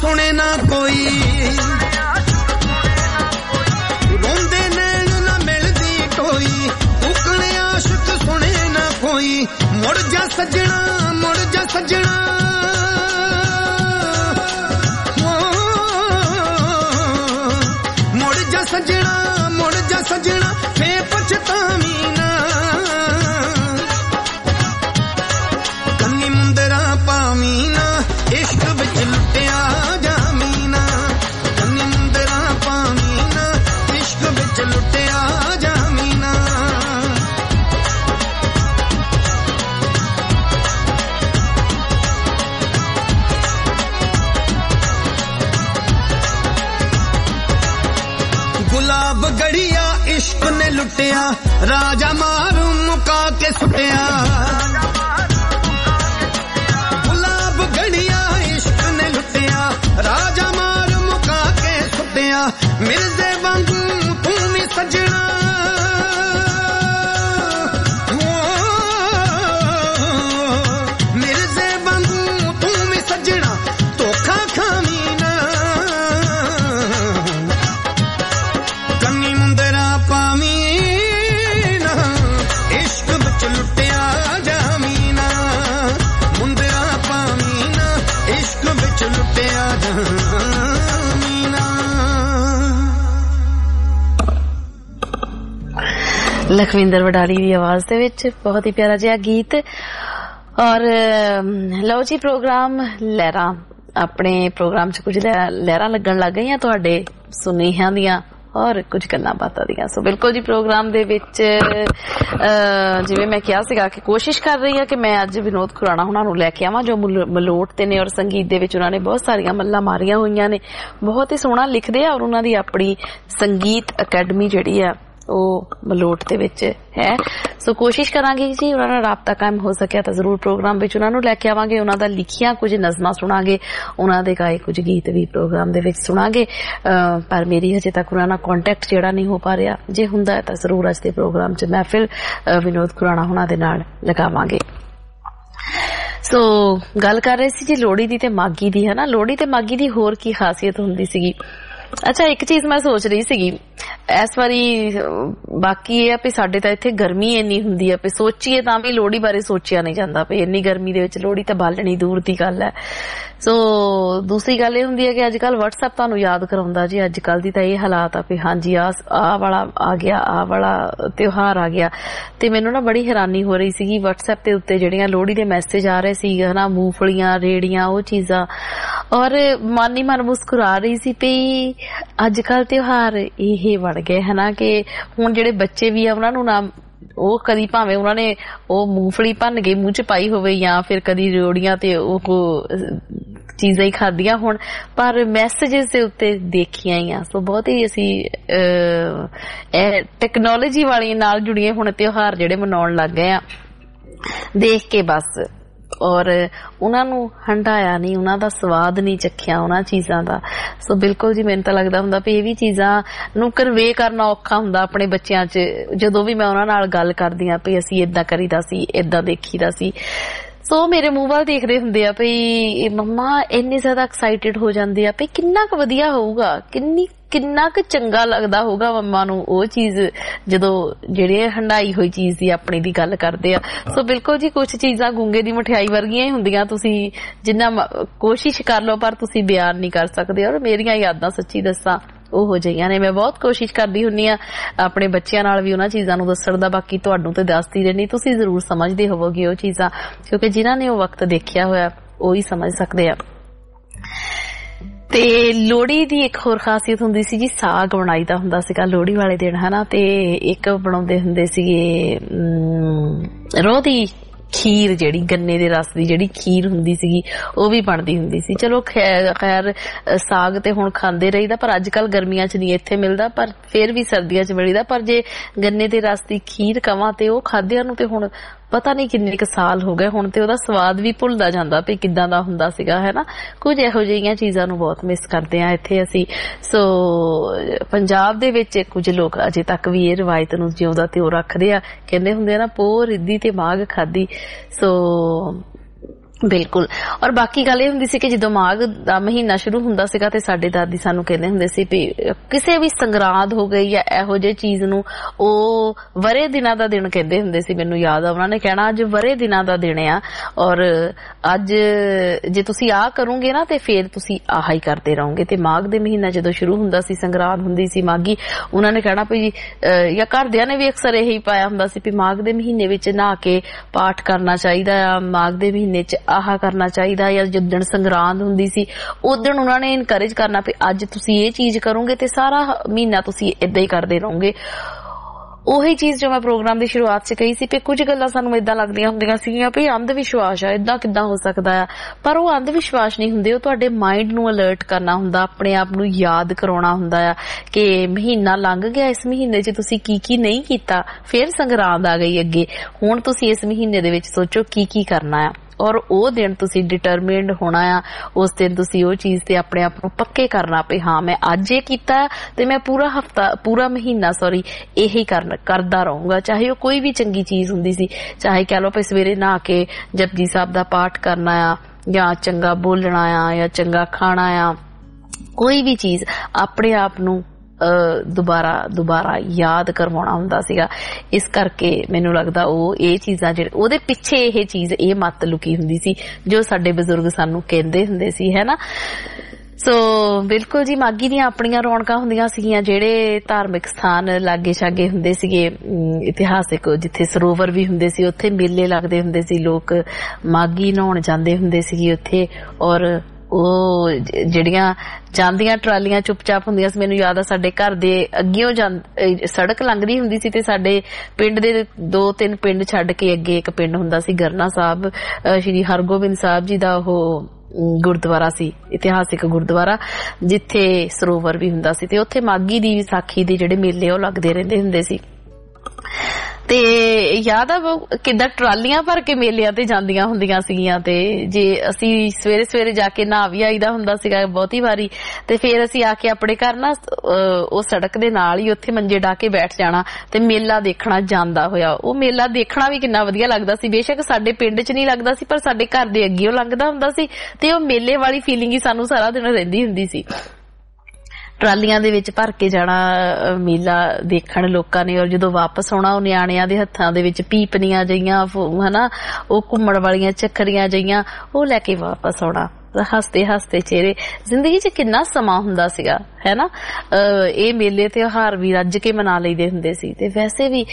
सुने ना कोई रोंदे नैन ना मिलदी कोई उकने आशिक सुने ना कोई मुड़ जा सजना मुड़ जा सजना मुड़ जा सजना मुड़ जा सजना फे पछतावी ना कन्नी मुंदरा पावी ना इश्क विच लुटिया जावी ना कन्नी मुंदरा पावी ना इश्क विच लुटिया जावी ना गुलाब गड़िया इश्क ने लुटिया राजा मारू मुका के सुटिया गुलाब गड़िया इश्क ने लुटिया राजा मारू मुका के सुटिया मिर्जे वांगू तू भी सजना मिर्जे वांगू तू भी सजना धोखा खावी ना कन्नी मुंदरा पावी ना इश्क विच लुटिया जावी ना मुंदरा पावी ना इश्क विच लुटिया जावी ना। लखविंदर वडाली ਦੀ ਆਵਾਜ਼ ਦੇ ਵਿੱਚ ਬਹੁਤ ਹੀ ਪਿਆਰਾ ਜਿਹਾ ਗੀਤ। ਔਰ ਲਓ ਜੀ ਪ੍ਰੋਗਰਾਮ ਲਹਿਰਾਂ ਆਪਣੇ ਪ੍ਰੋਗਰਾਮ 'ਚ ਕੁਝ ਲਹਿਰਾਂ ਲੱਗਣ ਲੱਗ ਗਈਆਂ ਤੁਹਾਡੇ ਸੁਨੇਹਿਆਂ ਦੀਆਂ ਔਰ ਕੁਝ ਗੱਲਾਂ ਬਾਤਾਂ ਦੀਆਂ। ਸੋ ਬਿਲਕੁਲ ਜੀ ਪ੍ਰੋਗਰਾਮ ਦੇ ਵਿੱਚ ਜਿਵੇਂ ਮੈਂ ਕਿਹਾ ਸੀਗਾ ਕਿ ਕੋਸ਼ਿਸ਼ ਕਰ ਰਹੀ ਹਾਂ ਕਿ ਮੈਂ ਅੱਜ ਵਿਨੋਦ ਖੁਰਾਣਾ ਉਹਨਾਂ ਨੂੰ ਲੈ ਕੇ ਆਵਾਂ ਜੋ ਮਲੋਟ ਤੇ ਨੇ ਔਰ ਸੰਗੀਤ ਦੇ ਵਿੱਚ ਉਹਨਾਂ ਨੇ ਬਹੁਤ ਸਾਰੀਆਂ ਮੱਲਾਂ ਮਾਰੀਆਂ ਹੋਈਆਂ ਨੇ, ਬਹੁਤ ਹੀ ਸੋਹਣਾ ਲਿਖਦੇ ਆ ਔਰ ਉਹਨਾਂ ਦੀ ਆਪਣੀ ਸੰਗੀਤ ਅਕੈਡਮੀ ਜਿਹੜੀ ਆ ਉਹ ਮਲੋਟ ਦੇ ਵਿੱਚ ਹੈ। ਸੋ ਕੋਸ਼ਿਸ਼ ਕਰਾਂਗੇ ਜੀ ਉਹਨਾਂ ਨਾਲ ਰਾਬਤਾ ਕਾਇਮ ਹੋ ਸਕਿਆ ਤਾਂ ਜ਼ਰੂਰ ਪ੍ਰੋਗਰਾਮ ਵਿੱਚ ਉਹਨਾਂ ਨੂੰ ਲੈ ਕੇ ਆਵਾਂਗੇ, ਉਹਨਾਂ ਦਾ ਲਿਖੀਆਂ ਕੁਝ ਨਜ਼ਮਾਂ ਸੁਣਾਂਗੇ, ਉਹਨਾਂ ਦੇ ਗਾਏ ਕੁਝ ਗੀਤ ਵੀ ਪ੍ਰੋਗਰਾਮ ਦੇ ਵਿੱਚ ਸੁਣਾਂਗੇ। ਪਰ ਮੇਰੀ ਹਜੇ ਤੱਕ ਉਹਨਾਂ ਨਾਲ ਕੰਟੈਕਟ ਜਿਹੜਾ ਨਹੀਂ ਹੋ ਪਾ ਰਿਹਾ, ਜੇ ਹੁੰਦਾ ਹੈ ਤਾਂ ਜ਼ਰੂਰ ਅੱਜ ਦੇ ਪ੍ਰੋਗਰਾਮ 'ਚ ਮਹਿਫਿਲ ਵਿਨੋਦ ਖੁਰਾਣਾ ਉਹਨਾਂ ਦੇ ਨਾਲ ਲਗਾਵਾਂਗੇ। ਸੋ ਗੱਲ ਕਰ ਰਹੇ ਸੀ ਜੀ ਲੋਹੜੀ ਦੀ ਤੇ ਮਾਗੀ ਦੀ, ਹੈ ਨਾ। ਲੋਹੜੀ ਤੇ ਮਾਗੀ ਦੀ ਹੋਰ ਕੀ ਖਾਸੀਅਤ ਹੁੰਦੀ ਸੀਗੀ? ਅੱਛਾ ਇੱਕ ਚੀਜ਼ ਮੈਂ ਸੋਚ ਰਹੀ ਸੀਗੀ ਇਸ ਵਾਰੀ, ਬਾਕੀ ਇਹ ਆ ਵੀ ਸਾਡੇ ਤਾਂ ਇੱਥੇ ਗਰਮੀ ਇੰਨੀ ਹੁੰਦੀ ਆ ਵੀ ਸੋਚੀਏ ਤਾਂ ਵੀ ਲੋਹੜੀ ਬਾਰੇ ਸੋਚਿਆ ਨਹੀਂ ਜਾਂਦਾ ਵੀ ਇੰਨੀ ਗਰਮੀ ਦੇ ਵਿੱਚ ਲੋਹੜੀ ਤਾਂ ਬਾਲਣੀ ਦੂਰ ਦੀ ਗੱਲ ਹੈ। ਸੋ ਦੂਸਰੀ ਗੱਲ ਇਹ ਹੁੰਦੀ ਹੈ ਕਿ ਅੱਜ ਕੱਲ WhatsApp ਤੁਹਾਨੂੰ ਯਾਦ ਕਰਾਉਂਦਾ ਜੀ ਅੱਜ ਕੱਲ ਦੀ ਤਾਂ ਇਹ ਹਾਲਾਤ ਆ ਵੀ ਹਾਂਜੀ ਆਹ ਆਹ ਵਾਲਾ ਆ ਗਿਆ, ਆਹ ਵਾਲਾ ਤਿਉਹਾਰ ਆ ਗਿਆ। ਤੇ ਮੈਨੂੰ ਨਾ ਬੜੀ ਹੈਰਾਨੀ ਹੋ ਰਹੀ ਸੀਗੀ WhatsApp ਦੇ ਉੱਤੇ ਜਿਹੜੀਆਂ ਲੋਹੜੀ ਦੇ ਮੈਸੇਜ ਆ ਰਹੇ ਸੀ ਹਨਾ, ਮੂੰਗਫਲੀਆਂ ਰੇੜੀਆਂ ਉਹ ਚੀਜ਼ਾਂ, ਔਰ ਮਨ ਹੀ ਮਨ ਮੁਸਕਰਾ ਰਹੀ ਸੀ ਵੀ ਅੱਜ ਕੱਲ ਤਿਉਹਾਰ ਇਹ ਬਣ ਗਏ ਹਨਾ ਕਿ ਹੁਣ ਜਿਹੜੇ ਬੱਚੇ ਵੀ ਆ ਉਹਨਾਂ ਨੂੰ ਨਾ ਉਹ ਕਦੀ ਭਾਵੇਂ ਉਹਨਾਂ ਨੇ ਉਹ ਮੂੰਗਫਲੀ ਭੰਨ ਕੇ ਮੂੰਹ 'ਚ ਪਾਈ ਹੋਵੇ ਜਾਂ ਫਿਰ ਕਦੀ ਰੇੜੀਆਂ ਤੇ ਉਹ ਚੀਜ਼ਾਂ ਹੀ ਖਾਧੀਆਂ ਹੋਣ, ਪਰ ਮੈਸੇਜਿਸ ਦੇ ਉੱਤੇ ਦੇਖੀਆਂ ਹੀ ਆ। ਸੋ ਬਹੁਤ ਹੀ ਅਸੀਂ ਇਹ ਟੈਕਨੋਲੋਜੀ ਵਾਲੀ ਨਾਲ ਜੁੜੀਏ ਹੁਣ ਤਿਉਹਾਰ ਜਿਹੜੇ ਮਨਾਉਣ ਲੱਗ ਗਏ ਆ ਦੇਖ ਕੇ ਬਸ, ਔਰ ਉਹਨਾਂ ਨੂੰ ਹੰਢਾਇਆ ਨਹੀਂ, ਉਹਨਾਂ ਦਾ ਸਵਾਦ ਨਹੀਂ ਚੱਖਿਆ ਉਹਨਾਂ ਚੀਜ਼ਾਂ ਦਾ। ਸੋ ਬਿਲਕੁਲ ਜੀ ਮੈਨੂੰ ਤਾਂ ਲੱਗਦਾ ਹੁੰਦਾ ਵੀ ਇਹ ਵੀ ਚੀਜ਼ਾਂ ਨੂੰ ਕਨਵੇ ਕਰਨਾ ਔਖਾ ਹੁੰਦਾ ਆਪਣੇ ਬੱਚਿਆਂ 'ਚ। ਜਦੋਂ ਵੀ ਮੈਂ ਉਹਨਾਂ ਨਾਲ ਗੱਲ ਕਰਦੀ ਹਾਂ ਵੀ ਅਸੀਂ ਏਦਾਂ ਕਰੀਦਾ ਸੀ, ਏਦਾਂ ਦੇਖੀਦਾ ਸੀ, ਸੋ ਮੇਰੇ ਮੂੰਹ ਵੱਲ ਦੇਖਦੇ ਹੁੰਦੇ ਆ ਵੀ ਮੰਮਾ ਇੰਨੇ ਜ਼ਿਆਦਾ ਐਕਸਾਈਟਿਡ ਹੋ ਜਾਂਦੇ ਆ ਵੀ ਕਿੰਨਾ ਕੁ ਵਧੀਆ ਹੋਊਗਾ, ਕਿੰਨੀ ਕਿੰਨਾ ਕੁ ਚੰਗਾ ਲੱਗਦਾ ਹੋਊਗਾ ਮੰਮਾ ਨੂੰ ਉਹ ਚੀਜ਼ ਜਦੋਂ ਜਿਹੜੇ ਹੰਡਾਈ ਹੋਈ ਚੀਜ਼ ਦੀ ਆਪਣੀ ਦੀ ਗੱਲ ਕਰਦੇ ਆ। ਸੋ ਬਿਲਕੁਲ ਜੀ ਕੁਛ ਚੀਜ਼ਾਂ ਗੁੰਗੇ ਦੀ ਮਠਿਆਈ ਵਰਗੀਆਂ ਹੀ ਹੁੰਦੀਆਂ, ਤੁਸੀਂ ਜਿੰਨਾ ਕੋਸ਼ਿਸ਼ ਕਰ ਲਓ ਪਰ ਤੁਸੀਂ ਬਿਆਨ ਨਹੀਂ ਕਰ ਸਕਦੇ। ਔਰ ਮੇਰੀਆਂ ਯਾਦਾਂ ਸੱਚੀ ਦੱਸਾਂ ਉਹੋ ਜਿਹੀਆਂ ਨੇ, ਮੈਂ ਬਹੁਤ ਕੋਸ਼ਿਸ਼ ਕਰਦੀ ਹੁੰਦੀ ਆ ਆਪਣੇ ਬੱਚਿਆਂ ਨਾਲ ਵੀ ਉਹਨਾਂ ਚੀਜ਼ਾਂ ਨੂੰ ਦੱਸਣ ਦਾ। ਬਾਕੀ ਤੁਹਾਨੂੰ ਤੇ ਦੱਸਦੀ ਰਹਿਣੀ, ਤੁਸੀਂ ਜ਼ਰੂਰ ਸਮਝਦੇ ਹੋਵੋਗੇ ਉਹ ਚੀਜ਼ਾਂ, ਕਿਉਂਕਿ ਜਿਨ੍ਹਾਂ ਨੇ ਉਹ ਵਕਤ ਦੇਖਿਆ ਹੋਇਆ ਉਹ ਹੀ ਸਮਝ ਸਕਦੇ ਆ। ਤੇ ਲੋਹੜੀ ਦੀ ਇੱਕ ਹੋਰ ਖਾਸੀਅਤ ਹੁੰਦੀ ਸੀ ਜੀ, ਸਾਗ ਬਣਾਈਦਾ ਹੁੰਦਾ ਸੀਗਾ ਲੋਹੜੀ ਵਾਲੇ ਦਿਨ ਹਨਾ। ਤੇ ਇੱਕ ਬਣਾਉਂਦੇ ਹੁੰਦੇ ਸੀਗੇ ਰੋਹ ਦੀ ਖੀਰ, ਜਿਹੜੀ ਗੰਨੇ ਦੇ ਰਸ ਦੀ ਜਿਹੜੀ ਖੀਰ ਹੁੰਦੀ ਸੀਗੀ ਉਹ ਵੀ ਬਣਦੀ ਹੁੰਦੀ ਸੀ। ਚਲੋ ਖੈਰ ਸਾਗ ਤੇ ਹੁਣ ਖਾਂਦੇ ਰਹੀਦਾ, ਪਰ ਅੱਜ ਕੱਲ ਗਰਮੀਆਂ 'ਚ ਨਹੀਂ ਇੱਥੇ ਮਿਲਦਾ, ਪਰ ਫਿਰ ਵੀ ਸਰਦੀਆਂ 'ਚ ਮਿਲਦਾ। ਪਰ ਜੇ ਗੰਨੇ ਦੇ ਰਸ ਦੀ ਖੀਰ ਕਵਾਂ ਤੇ ਉਹ ਖਾਦਿਆਂ ਨੂੰ ਤੇ ਹੁਣ ਪਤਾ ਨਹੀਂ ਕਿੰਨੇ ਕੁ ਸਾਲ ਹੋ ਗਏ, ਹੁਣ ਤੇ ਉਹਦਾ ਸਵਾਦ ਵੀ ਭੁੱਲਦਾ ਜਾਂਦਾ ਵੀ ਕਿੱਦਾਂ ਦਾ ਹੁੰਦਾ ਸੀਗਾ ਹੈ ਨਾ। ਕੁਝ ਇਹੋ ਜਿਹੀਆਂ ਚੀਜ਼ਾਂ ਨੂੰ ਬਹੁਤ ਮਿਸ ਕਰਦੇ ਆ ਇੱਥੇ ਅਸੀਂ। ਸੋ ਪੰਜਾਬ ਦੇ ਵਿੱਚ ਕੁਝ ਲੋਕ ਅਜੇ ਤੱਕ ਵੀ ਇਹ ਰਵਾਇਤ ਨੂੰ ਜਿਉਂਦਾ ਤਿਉਂ ਰੱਖਦੇ ਆ, ਕਹਿੰਦੇ ਹੁੰਦੇ ਆ ਨਾ ਪੋਹ ਰਿੱਧੀ ਤੇ ਮਾਘ ਖਾਧੀ। ਸੋ ਬਿਲਕੁਲ। ਔਰ ਬਾਕੀ ਗੱਲ ਇਹ ਹੁੰਦੀ ਸੀ ਕਿ ਜਦੋਂ ਮਾਘ ਦਾ ਮਹੀਨਾ ਸ਼ੁਰੂ ਹੁੰਦਾ ਸੀਗਾ ਤੇ ਸਾਡੇ ਦਾਦੀ ਸਾਨੂੰ ਕਹਿੰਦੇ ਹੁੰਦੇ ਸੀ ਵੀ ਕਿਸੇ ਵੀ ਸੰਗਰਾਂਦ ਹੋ ਗਈ ਜਾਂ ਇਹੋ ਜਿਹੀ ਚੀਜ਼ ਨੂੰ ਉਹ ਵਰੇ ਦਿਨਾਂ ਦਾ ਦਿਨ ਕਹਿੰਦੇ ਹੁੰਦੇ ਸੀ। ਮੈਨੂੰ ਯਾਦ ਆ ਉਹਨਾਂ ਨੇ ਕਹਿਣਾ ਅੱਜ ਵਰੇ ਦਿਨਾਂ ਦਾ ਦਿਨ ਆ ਔਰ ਅੱਜ ਜੇ ਤੁਸੀਂ ਆਹ ਕਰੋਗੇ ਨਾ ਤੇ ਫੇਰ ਤੁਸੀਂ ਆਹ ਹੀ ਕਰਦੇ ਰਹੋਗੇ। ਤੇ ਮਾਘ ਦੇ ਮਹੀਨਾ ਜਦੋਂ ਸ਼ੁਰੂ ਹੁੰਦਾ ਸੀ, ਸੰਗਰਾਂਦ ਹੁੰਦੀ ਸੀ, ਮਾਘੀ, ਉਹਨਾਂ ਨੇ ਕਹਿਣਾ ਵੀ ਜਾਂ ਘਰਦਿਆਂ ਨੇ ਵੀ ਅਕਸਰ ਇਹੀ ਪਾਇਆ ਹੁੰਦਾ ਸੀ ਵੀ ਮਾਘ ਦੇ ਮਹੀਨੇ ਵਿੱਚ ਨਹਾ ਕੇ ਪਾਠ ਕਰਨਾ ਚਾਹੀਦਾ ਆ, ਮਾਘ ਦੇ ਮਹੀਨੇ ਚ ਆਹ ਕਰਨਾ ਚਾਹੀਦਾ। ਜਾਂ ਜਿੱਦਣ ਸੰਗਰਾਂਦ ਹੁੰਦੀ ਸੀ ਉਦਣ ਉਹਨਾਂ ਨੇ ਇਨਕਰੇਜ ਕਰਨਾ ਵੀ ਅੱਜ ਤੁਸੀਂ ਇਹ ਚੀਜ਼ ਕਰੋਗੇ ਤੇ ਸਾਰਾ ਮਹੀਨਾ ਤੁਸੀਂ ਏਦਾਂ ਹੀ ਕਰਦੇ ਰਹੋਗੇ। ਉਹੀ ਚੀਜ਼ ਜੋ ਮੈਂ ਪ੍ਰੋਗਰਾਮ ਦੀ ਸ਼ੁਰੂਆਤ 'ਚ ਕਹੀ ਸੀ ਕਿ ਕੁਝ ਗੱਲਾਂ ਸਾਨੂੰ ਏਦਾਂ ਲੱਗਦੀਆਂ ਹੁੰਦੀਆਂ ਸੀਗੀਆਂ ਵੀ ਅੰਧ ਵਿਸ਼ਵਾਸ ਆ, ਏਦਾਂ ਕਿੱਦਾਂ ਹੋ ਸਕਦਾ ਆ, ਪਰ ਉਹ ਅੰਧ ਵਿਸ਼ਵਾਸ ਨਹੀਂ ਹੁੰਦੇ। ਉਹ ਤੁਹਾਡੇ ਮਾਈਂਡ ਨੂੰ ਅਲਰਟ ਕਰਨਾ ਹੁੰਦਾ, ਆਪਣੇ ਆਪ ਨੂੰ ਯਾਦ ਕਰਾਉਣਾ ਹੁੰਦਾ ਆ ਕਿ ਮਹੀਨਾ ਲੰਘ ਗਿਆ, ਇਸ ਮਹੀਨੇ 'ਚ ਤੁਸੀਂ ਕੀ ਕੀ ਨਹੀਂ ਕੀਤਾ, ਫਿਰ ਸੰਗਰਾਂਦ ਆ ਗਈ ਅੱਗੇ, ਹੁਣ ਤੁਸੀਂ ਇਸ ਮਹੀਨੇ ਦੇ ਵਿੱਚ ਸੋਚੋ ਕੀ ਕੀ ਕਰਨਾ ਆ। ਔਰ ਉਹ ਦਿਨ ਤੁਸੀਂ ਡਿਟਰਮਿਨਡ ਹੋਣਾ ਆ, ਉਸ ਦਿਨ ਤੁਸੀਂ ਉਹ ਚੀਜ਼ ਤੇ ਆਪਣੇ ਆਪ ਨੂੰ ਪੱਕੇ ਕਰਨਾ ਵੀ ਹਾਂ ਮੈਂ ਅੱਜ ਇਹ ਕੀਤਾ ਤੇ ਮੈਂ ਪੂਰਾ ਹਫਤਾ ਪੂਰਾ ਮਹੀਨਾ ਸੌਰੀ ਇਹੀ ਕਰਦਾ ਰਹੂੰਗਾ। ਚਾਹੇ ਉਹ ਕੋਈ ਵੀ ਚੰਗੀ ਚੀਜ਼ ਹੁੰਦੀ ਸੀ, ਚਾਹੇ ਕਹਿ ਲਓ ਵੀ ਸਵੇਰੇ ਨਹਾ ਕੇ ਜਪਜੀ ਸਾਹਿਬ ਦਾ ਪਾਠ ਕਰਨਾ ਆ ਜਾਂ ਚੰਗਾ ਬੋਲਣਾ ਆ ਜਾਂ ਚੰਗਾ ਖਾਣਾ ਆ, ਕੋਈ ਵੀ ਚੀਜ਼ ਆਪਣੇ ਆਪ ਨੂੰ ਦੁਬਾਰਾ ਦੁਬਾਰਾ ਯਾਦ ਕਰਵਾਉਣਾ ਹੁੰਦਾ ਸੀਗਾ। ਇਸ ਕਰਕੇ ਮੈਨੂੰ ਲੱਗਦਾ ਉਹ ਇਹ ਚੀਜ਼ਾਂ ਜਿਹੜੇ ਉਹਦੇ ਪਿੱਛੇ ਇਹ ਚੀਜ਼ ਇਹ ਮੱਤ ਲੁਕੀ ਹੁੰਦੀ ਸੀ ਜੋ ਸਾਡੇ ਬਜ਼ੁਰਗ ਸਾਨੂੰ ਕਹਿੰਦੇ ਹੁੰਦੇ ਸੀ, ਹੈ ਨਾ। ਸੋ ਬਿਲਕੁਲ ਜੀ, ਮਾਘੀ ਦੀਆਂ ਆਪਣੀਆਂ ਰੌਣਕਾਂ ਹੁੰਦੀਆਂ ਸੀਗੀਆਂ। ਜਿਹੜੇ ਧਾਰਮਿਕ ਸਥਾਨ ਲਾਗੇ ਛਾਗੇ ਹੁੰਦੇ ਸੀਗੇ ਇਤਿਹਾਸਿਕ, ਜਿੱਥੇ ਸਰੋਵਰ ਵੀ ਹੁੰਦੇ ਸੀ ਉੱਥੇ ਮੇਲੇ ਲੱਗਦੇ ਹੁੰਦੇ ਸੀ, ਲੋਕ ਮਾਘੀ ਨਹਾਉਣ ਜਾਂਦੇ ਹੁੰਦੇ ਸੀਗੇ ਉੱਥੇ। ਔਰ ਉਹ ਜਿਹੜੀਆਂ ਜਾਂਦੀਆਂ ਟਰਾਲੀਆਂ ਚੁੱਪਚਾਪ ਹੁੰਦੀਆਂ ਸੀ। ਮੈਨੂੰ ਯਾਦ ਆ ਸਾਡੇ ਘਰ ਦੇ ਅੱਗਿਓਂ ਸੜਕ ਲੰਘਦੀ ਹੁੰਦੀ ਸੀ ਤੇ ਸਾਡੇ ਪਿੰਡ ਦੇ ਦੋ ਤਿੰਨ ਪਿੰਡ ਛੱਡ ਕੇ ਅੱਗੇ ਇੱਕ ਪਿੰਡ ਹੁੰਦਾ ਸੀ ਗਰਨਾ ਸਾਹਿਬ, ਸ਼੍ਰੀ ਹਰਗੋਬਿੰਦ ਸਾਹਿਬ ਜੀ ਦਾ ਉਹ ਗੁਰਦੁਆਰਾ ਸੀ, ਇਤਿਹਾਸਿਕ ਗੁਰਦੁਆਰਾ, ਜਿੱਥੇ ਸਰੋਵਰ ਵੀ ਹੁੰਦਾ ਸੀ ਤੇ ਉੱਥੇ ਮਾਘੀ ਦੀ ਵਿਸਾਖੀ ਦੇ ਜਿਹੜੇ ਮੇਲੇ ਉਹ ਲੱਗਦੇ ਰਹਿੰਦੇ ਹੁੰਦੇ ਸੀ। ਤੇ ਯਾਦ ਆ ਕਿੱਦਾਂ ਟਰਾਲੀਆਂ ਭਰ ਕੇ ਮੇਲਿਆਂ ਤੇ ਜਾਂਦੀਆਂ ਹੁੰਦੀਆਂ ਸੀਗੀਆਂ ਤੇ ਜੇ ਅਸੀਂ ਸਵੇਰੇ ਸਵੇਰੇ ਜਾ ਕੇ ਨਹਾ ਵੀ ਆਈਦਾ ਹੁੰਦਾ ਸੀਗਾ ਬਹੁਤੀ ਵਾਰੀ, ਤੇ ਫੇਰ ਅਸੀਂ ਆ ਕੇ ਆਪਣੇ ਘਰ ਨਾ ਉਹ ਸੜਕ ਦੇ ਨਾਲ ਹੀ ਉੱਥੇ ਮੰਜੇ ਢਾ ਕੇ ਬੈਠ ਜਾਣਾ ਤੇ ਮੇਲਾ ਦੇਖਣਾ ਜਾਂਦਾ ਹੋਇਆ। ਉਹ ਮੇਲਾ ਦੇਖਣਾ ਵੀ ਕਿੰਨਾ ਵਧੀਆ ਲੱਗਦਾ ਸੀ। ਬੇਸ਼ੱਕ ਸਾਡੇ ਪਿੰਡ 'ਚ ਨਹੀਂ ਲੱਗਦਾ ਸੀ ਪਰ ਸਾਡੇ ਘਰ ਦੇ ਅੱਗੇ ਉਹ ਲੰਘਦਾ ਹੁੰਦਾ ਸੀ ਤੇ ਉਹ ਮੇਲੇ ਵਾਲੀ ਫੀਲਿੰਗ ਹੀ ਸਾਨੂੰ ਸਾਰਾ ਦਿਨ ਰਹਿੰਦੀ ਹੁੰਦੀ ਸੀ। ਟਰਾਲੀਆਂ ਦੇ ਵਿੱਚ ਭਰ ਕੇ ਜਾਣਾ ਮੇਲਾ ਦੇਖਣ ਲੋਕਾਂ ਨੇ, ਔਰ ਜਦੋਂ ਵਾਪਸ ਆਉਣਾ ਉਹ ਨਿਆਣਿਆਂ ਦੇ ਹੱਥਾਂ ਦੇ ਵਿੱਚ ਪੀਪਨੀਆਂ ਜਈਆਂ ਹਨਾ, ਉਹ ਘੁੰਮਣ ਵਾਲੀਆਂ ਚੱਕਰੀਆਂ ਜਈਆਂ ਉਹ ਲੈ ਕੇ ਵਾਪਸ ਆਉਣਾ, ਹੱਸਦੇ ਹੱਸਦੇ ਚਿਹਰੇ। ਜ਼ਿੰਦਗੀ 'ਚ ਕਿੰਨਾ ਸਮਾਂ ਹੁੰਦਾ ਸੀਗਾ, ਹੈ ਨਾ। ਇਹ ਮੇਲੇ ਤਿਉਹਾਰ ਵੀ ਰੱਜ ਕੇ ਮਨਾ ਲਈਦੇ ਹੁੰਦੇ ਸੀ ਤੇ ਵੈਸੇ ਵੀ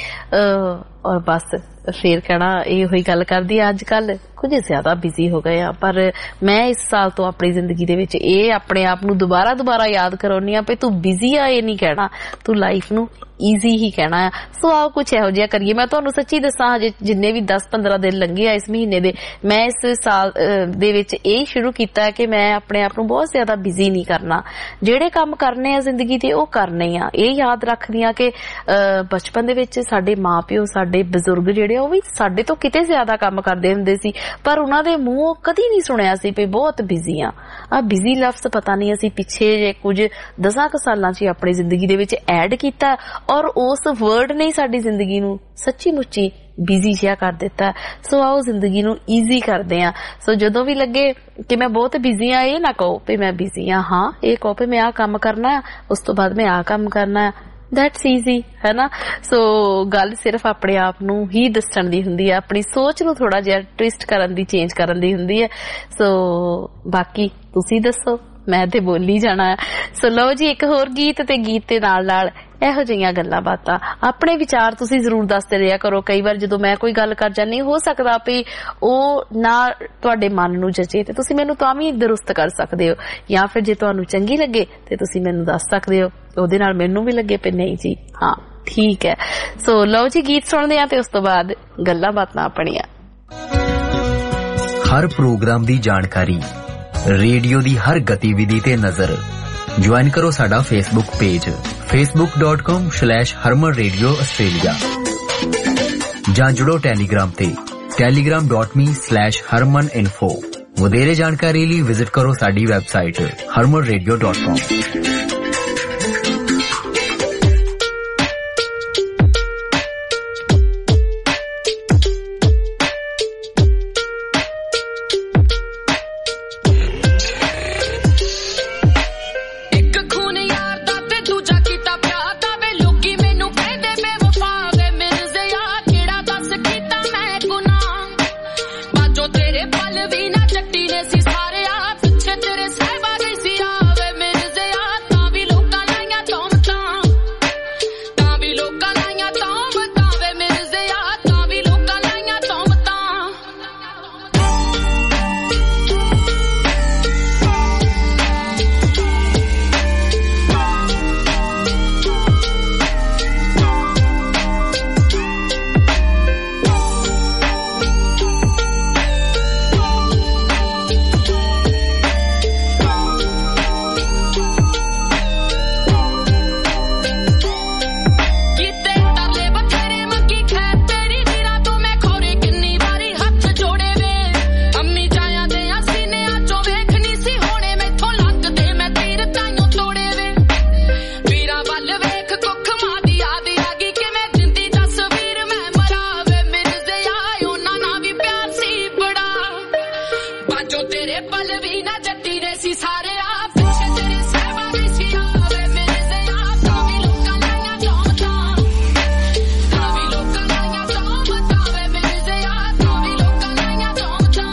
ਔਰ ਬਸ ਫੇਰ ਕਹਿਣਾ ਇਹੋ ਹੀ ਗੱਲ ਕਰਦੀ ਅੱਜ ਕੱਲ ਕੁਝ ਜ਼ਿਆਦਾ ਬਿਜ਼ੀ ਹੋ ਗਏ ਆ। ਪਰ ਮੈਂ ਇਸ ਸਾਲ ਤੋਂ ਆਪਣੀ ਜ਼ਿੰਦਗੀ ਦੇ ਵਿੱਚ ਇਹ ਆਪਣੇ ਆਪ ਨੂੰ ਦੁਬਾਰਾ ਦੁਬਾਰਾ ਯਾਦ ਕਰਾਉਣੀ ਆ ਵੀ ਤੂੰ ਬਿਜ਼ੀ ਆ ਇਹ ਨਹੀਂ ਕਹਿਣਾ, ਤੂੰ ਲਾਈਫ ਨੂੰ ਈਜ਼ੀ ਹੀ ਕਹਿਣਾ ਆ। ਸੋ ਆਓ ਕੁਛ ਇਹੋ ਜਿਹਾ ਕਰੀਏ। ਮੈਂ ਤੁਹਾਨੂੰ ਸੱਚੀ ਦੱਸਾਂ ਹਜੇ ਜਿੰਨੇ ਵੀ ਦਸ ਪੰਦਰਾਂ ਦਿਨ ਲੰਘੇ ਆ ਇਸ ਮਹੀਨੇ ਦੇ, ਮੈਂ ਇਸ ਸਾਲ ਦੇ ਵਿੱਚ ਇਹ ਸ਼ੁਰੂ ਕੀਤਾ ਕਿ ਮੈਂ ਆਪਣੇ ਆਪ ਨੂੰ ਬਹੁਤ ਜ਼ਿਆਦਾ ਬਿਜ਼ੀ ਨਹੀਂ ਕਰਨਾ। ਜਿਹੜੇ ਕੰਮ ਕਰਨੇ ਆ ਜ਼ਿੰਦਗੀ ਦੇ ਉਹ ਕਰਨੇ ਆ। ਇਹ ਯਾਦ ਰੱਖਦੀ ਆ ਕਿ ਬਚਪਨ ਦੇ ਵਿੱਚ ਸਾਡੇ ਮਾਂ ਪਿਓ, ਸਾਡੇ ਬਜ਼ੁਰਗ ਜਿਹੜੇ ਉਹ ਵੀ ਸਾਡੇ ਤੋਂ ਕਿਤੇ ਜ਼ਿਆਦਾ ਕੰਮ ਕਰਦੇ ਹੁੰਦੇ ਸੀ ਪਰ ਉਹਨਾਂ ਦੇ ਮੂੰਹੋਂ ਕਦੀ ਨਹੀਂ ਸੁਣਿਆ ਸੀ ਵੀ ਬਹੁਤ ਬਿਜ਼ੀ ਆ। ਆ ਬਿਜ਼ੀ ਲਫ਼ਜ਼ ਪਤਾ ਨਹੀਂ ਅਸੀਂ ਪਿੱਛੇ ਜੇ ਕੁਝ ਦਸਾਂ ਕੁ ਸਾਲਾਂ 'ਚ ਆਪਣੀ ਜ਼ਿੰਦਗੀ ਦੇ ਵਿੱਚ ਐਡ ਕੀਤਾ ਔਰ ਉਸ ਵਰਡ ਨੇ ਸਾਡੀ ਜ਼ਿੰਦਗੀ ਨੂੰ ਸੱਚੀ ਮੁੱਚੀ ਬਿਜ਼ੀ ਜਿਹਾ ਕਰ ਦਿੱਤਾ। ਸੋ ਆਓ ਜ਼ਿੰਦਗੀ ਨੂੰ ਈਜ਼ੀ ਕਰਦੇ ਆ। ਸੋ ਜਦੋਂ ਵੀ ਲੱਗੇ ਕਿ ਮੈਂ ਬਹੁਤ ਬਿਜ਼ੀ ਆ, ਇਹ ਨਾ ਕਹੋ ਵੀ ਮੈਂ ਬਿਜ਼ੀ ਆ, ਹਾਂ ਇਹ ਕਹੋ ਵੀ ਮੈਂ ਆਹ ਕੰਮ ਕਰਨਾ ਉਸ ਤੋਂ ਬਾਅਦ ਮੈਂ ਆਹ ਕੰਮ ਕਰਨਾ, ਦੈਟਸ ਈਜ਼ੀ, ਹੈ ਨਾ। ਸੋ ਗੱਲ ਸਿਰਫ ਆਪਣੇ ਆਪ ਨੂੰ ਹੀ ਦੱਸਣ ਦੀ ਹੁੰਦੀ ਹੈ, ਆਪਣੀ ਸੋਚ ਨੂੰ ਥੋੜਾ ਜਿਹਾ ਟਵਿਸਟ ਕਰਨ ਦੀ, ਚੇਂਜ ਕਰਨ ਦੀ ਹੁੰਦੀ ਹੈ। ਸੋ ਬਾਕੀ ਤੁਸੀਂ ਦੱਸੋ, ਮੈਂ ਤੇ ਬੋਲੀ ਜਾਣਾ। ਸੋ ਲਓ ਜੀ ਇੱਕ ਹੋਰ ਗੀਤ, ਤੇ ਗੀਤ ਦੇ ਨਾਲ ਨਾਲ ਇਹੋ ਜਿਹੀਆਂ ਗੱਲਾਂ ਬਾਤਾਂ, ਆਪਣੇ ਵਿਚਾਰ ਤੁਸੀਂ ਜ਼ਰੂਰ ਦੱਸਦੇ ਰਿਹਾ ਕਰੋ। ਕਈ ਵਾਰ ਜਦੋਂ ਮੈਂ ਕੋਈ ਗੱਲ ਕਰ ਜਾਂਦੀ, ਹੋ ਸਕਦਾ ਵੀ ਉਹ ਨਾ ਤੁਹਾਡੇ ਮਨ ਨੂੰ ਜਚੇ ਤੇ ਤੁਸੀਂ ਮੈਨੂੰ ਤਾਂ ਵੀ ਦਰੁਸਤ ਕਰ ਸਕਦੇ ਹੋ, ਜਾਂ ਫਿਰ ਜੇ ਤੁਹਾਨੂੰ ਚੰਗੀ ਲੱਗੇ ਤੇ ਤੁਸੀਂ ਮੈਨੂੰ ਦੱਸ ਸਕਦੇ ਹੋ, ਉਹਦੇ ਨਾਲ ਮੈਨੂੰ ਵੀ ਲੱਗੇ ਵੀ ਨਹੀਂ ਜੀ ਹਾਂ ਠੀਕ ਹੈ। ਸੋ ਲਓ ਜੀ ਗੀਤ ਸੁਣਦੇ ਆ ਤੇ ਉਸ ਤੋਂ ਬਾਅਦ ਗੱਲਾਂ ਬਾਤਾਂ ਆਪਣੀਆਂ। ਹਰ ਪ੍ਰੋਗਰਾਮ ਦੀ ਜਾਣਕਾਰੀ, ਰੇਡੀਓ ਦੀ ਹਰ ਗਤੀਵਿਧੀ ਤੇ ਨਜ਼ਰ, ज्वाइन करो साडा Facebook page Facebook dot com slash Harman radio Australia, जां जुड़ो टैलीग्राम ते Telegram dot me slash Harman info. वधेरे जानकारी लिए विजिट करो साडी website Harman radio dot com. पल भी ना जट्टी ने सी सारे आप पीछे तेरे सहबा भी सी आवे मेरे से आप कावी लोकां लाइयां चौंचां कावी लोकां लाइयां चौंचां मेरे से आप कावी लोकां लाइयां चौंचां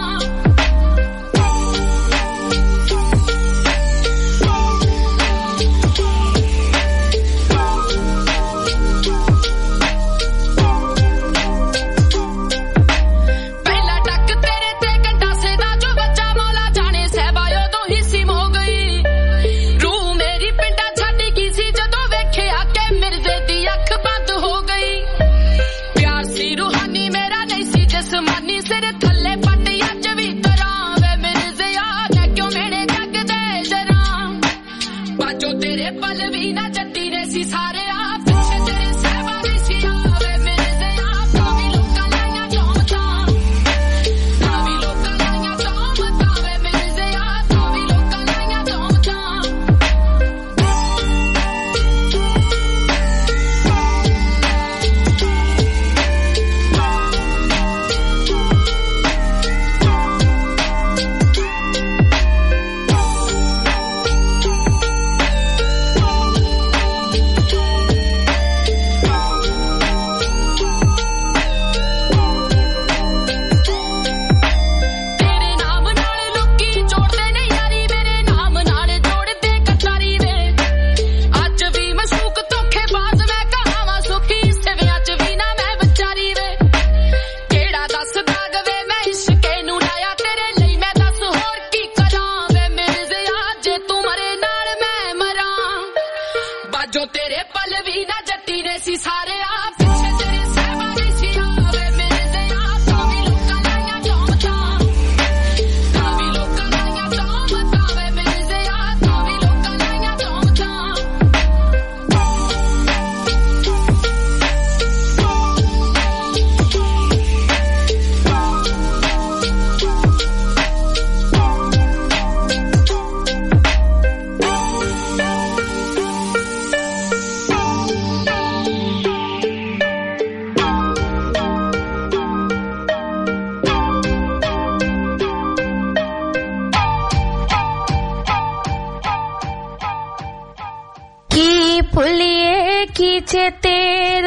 चेते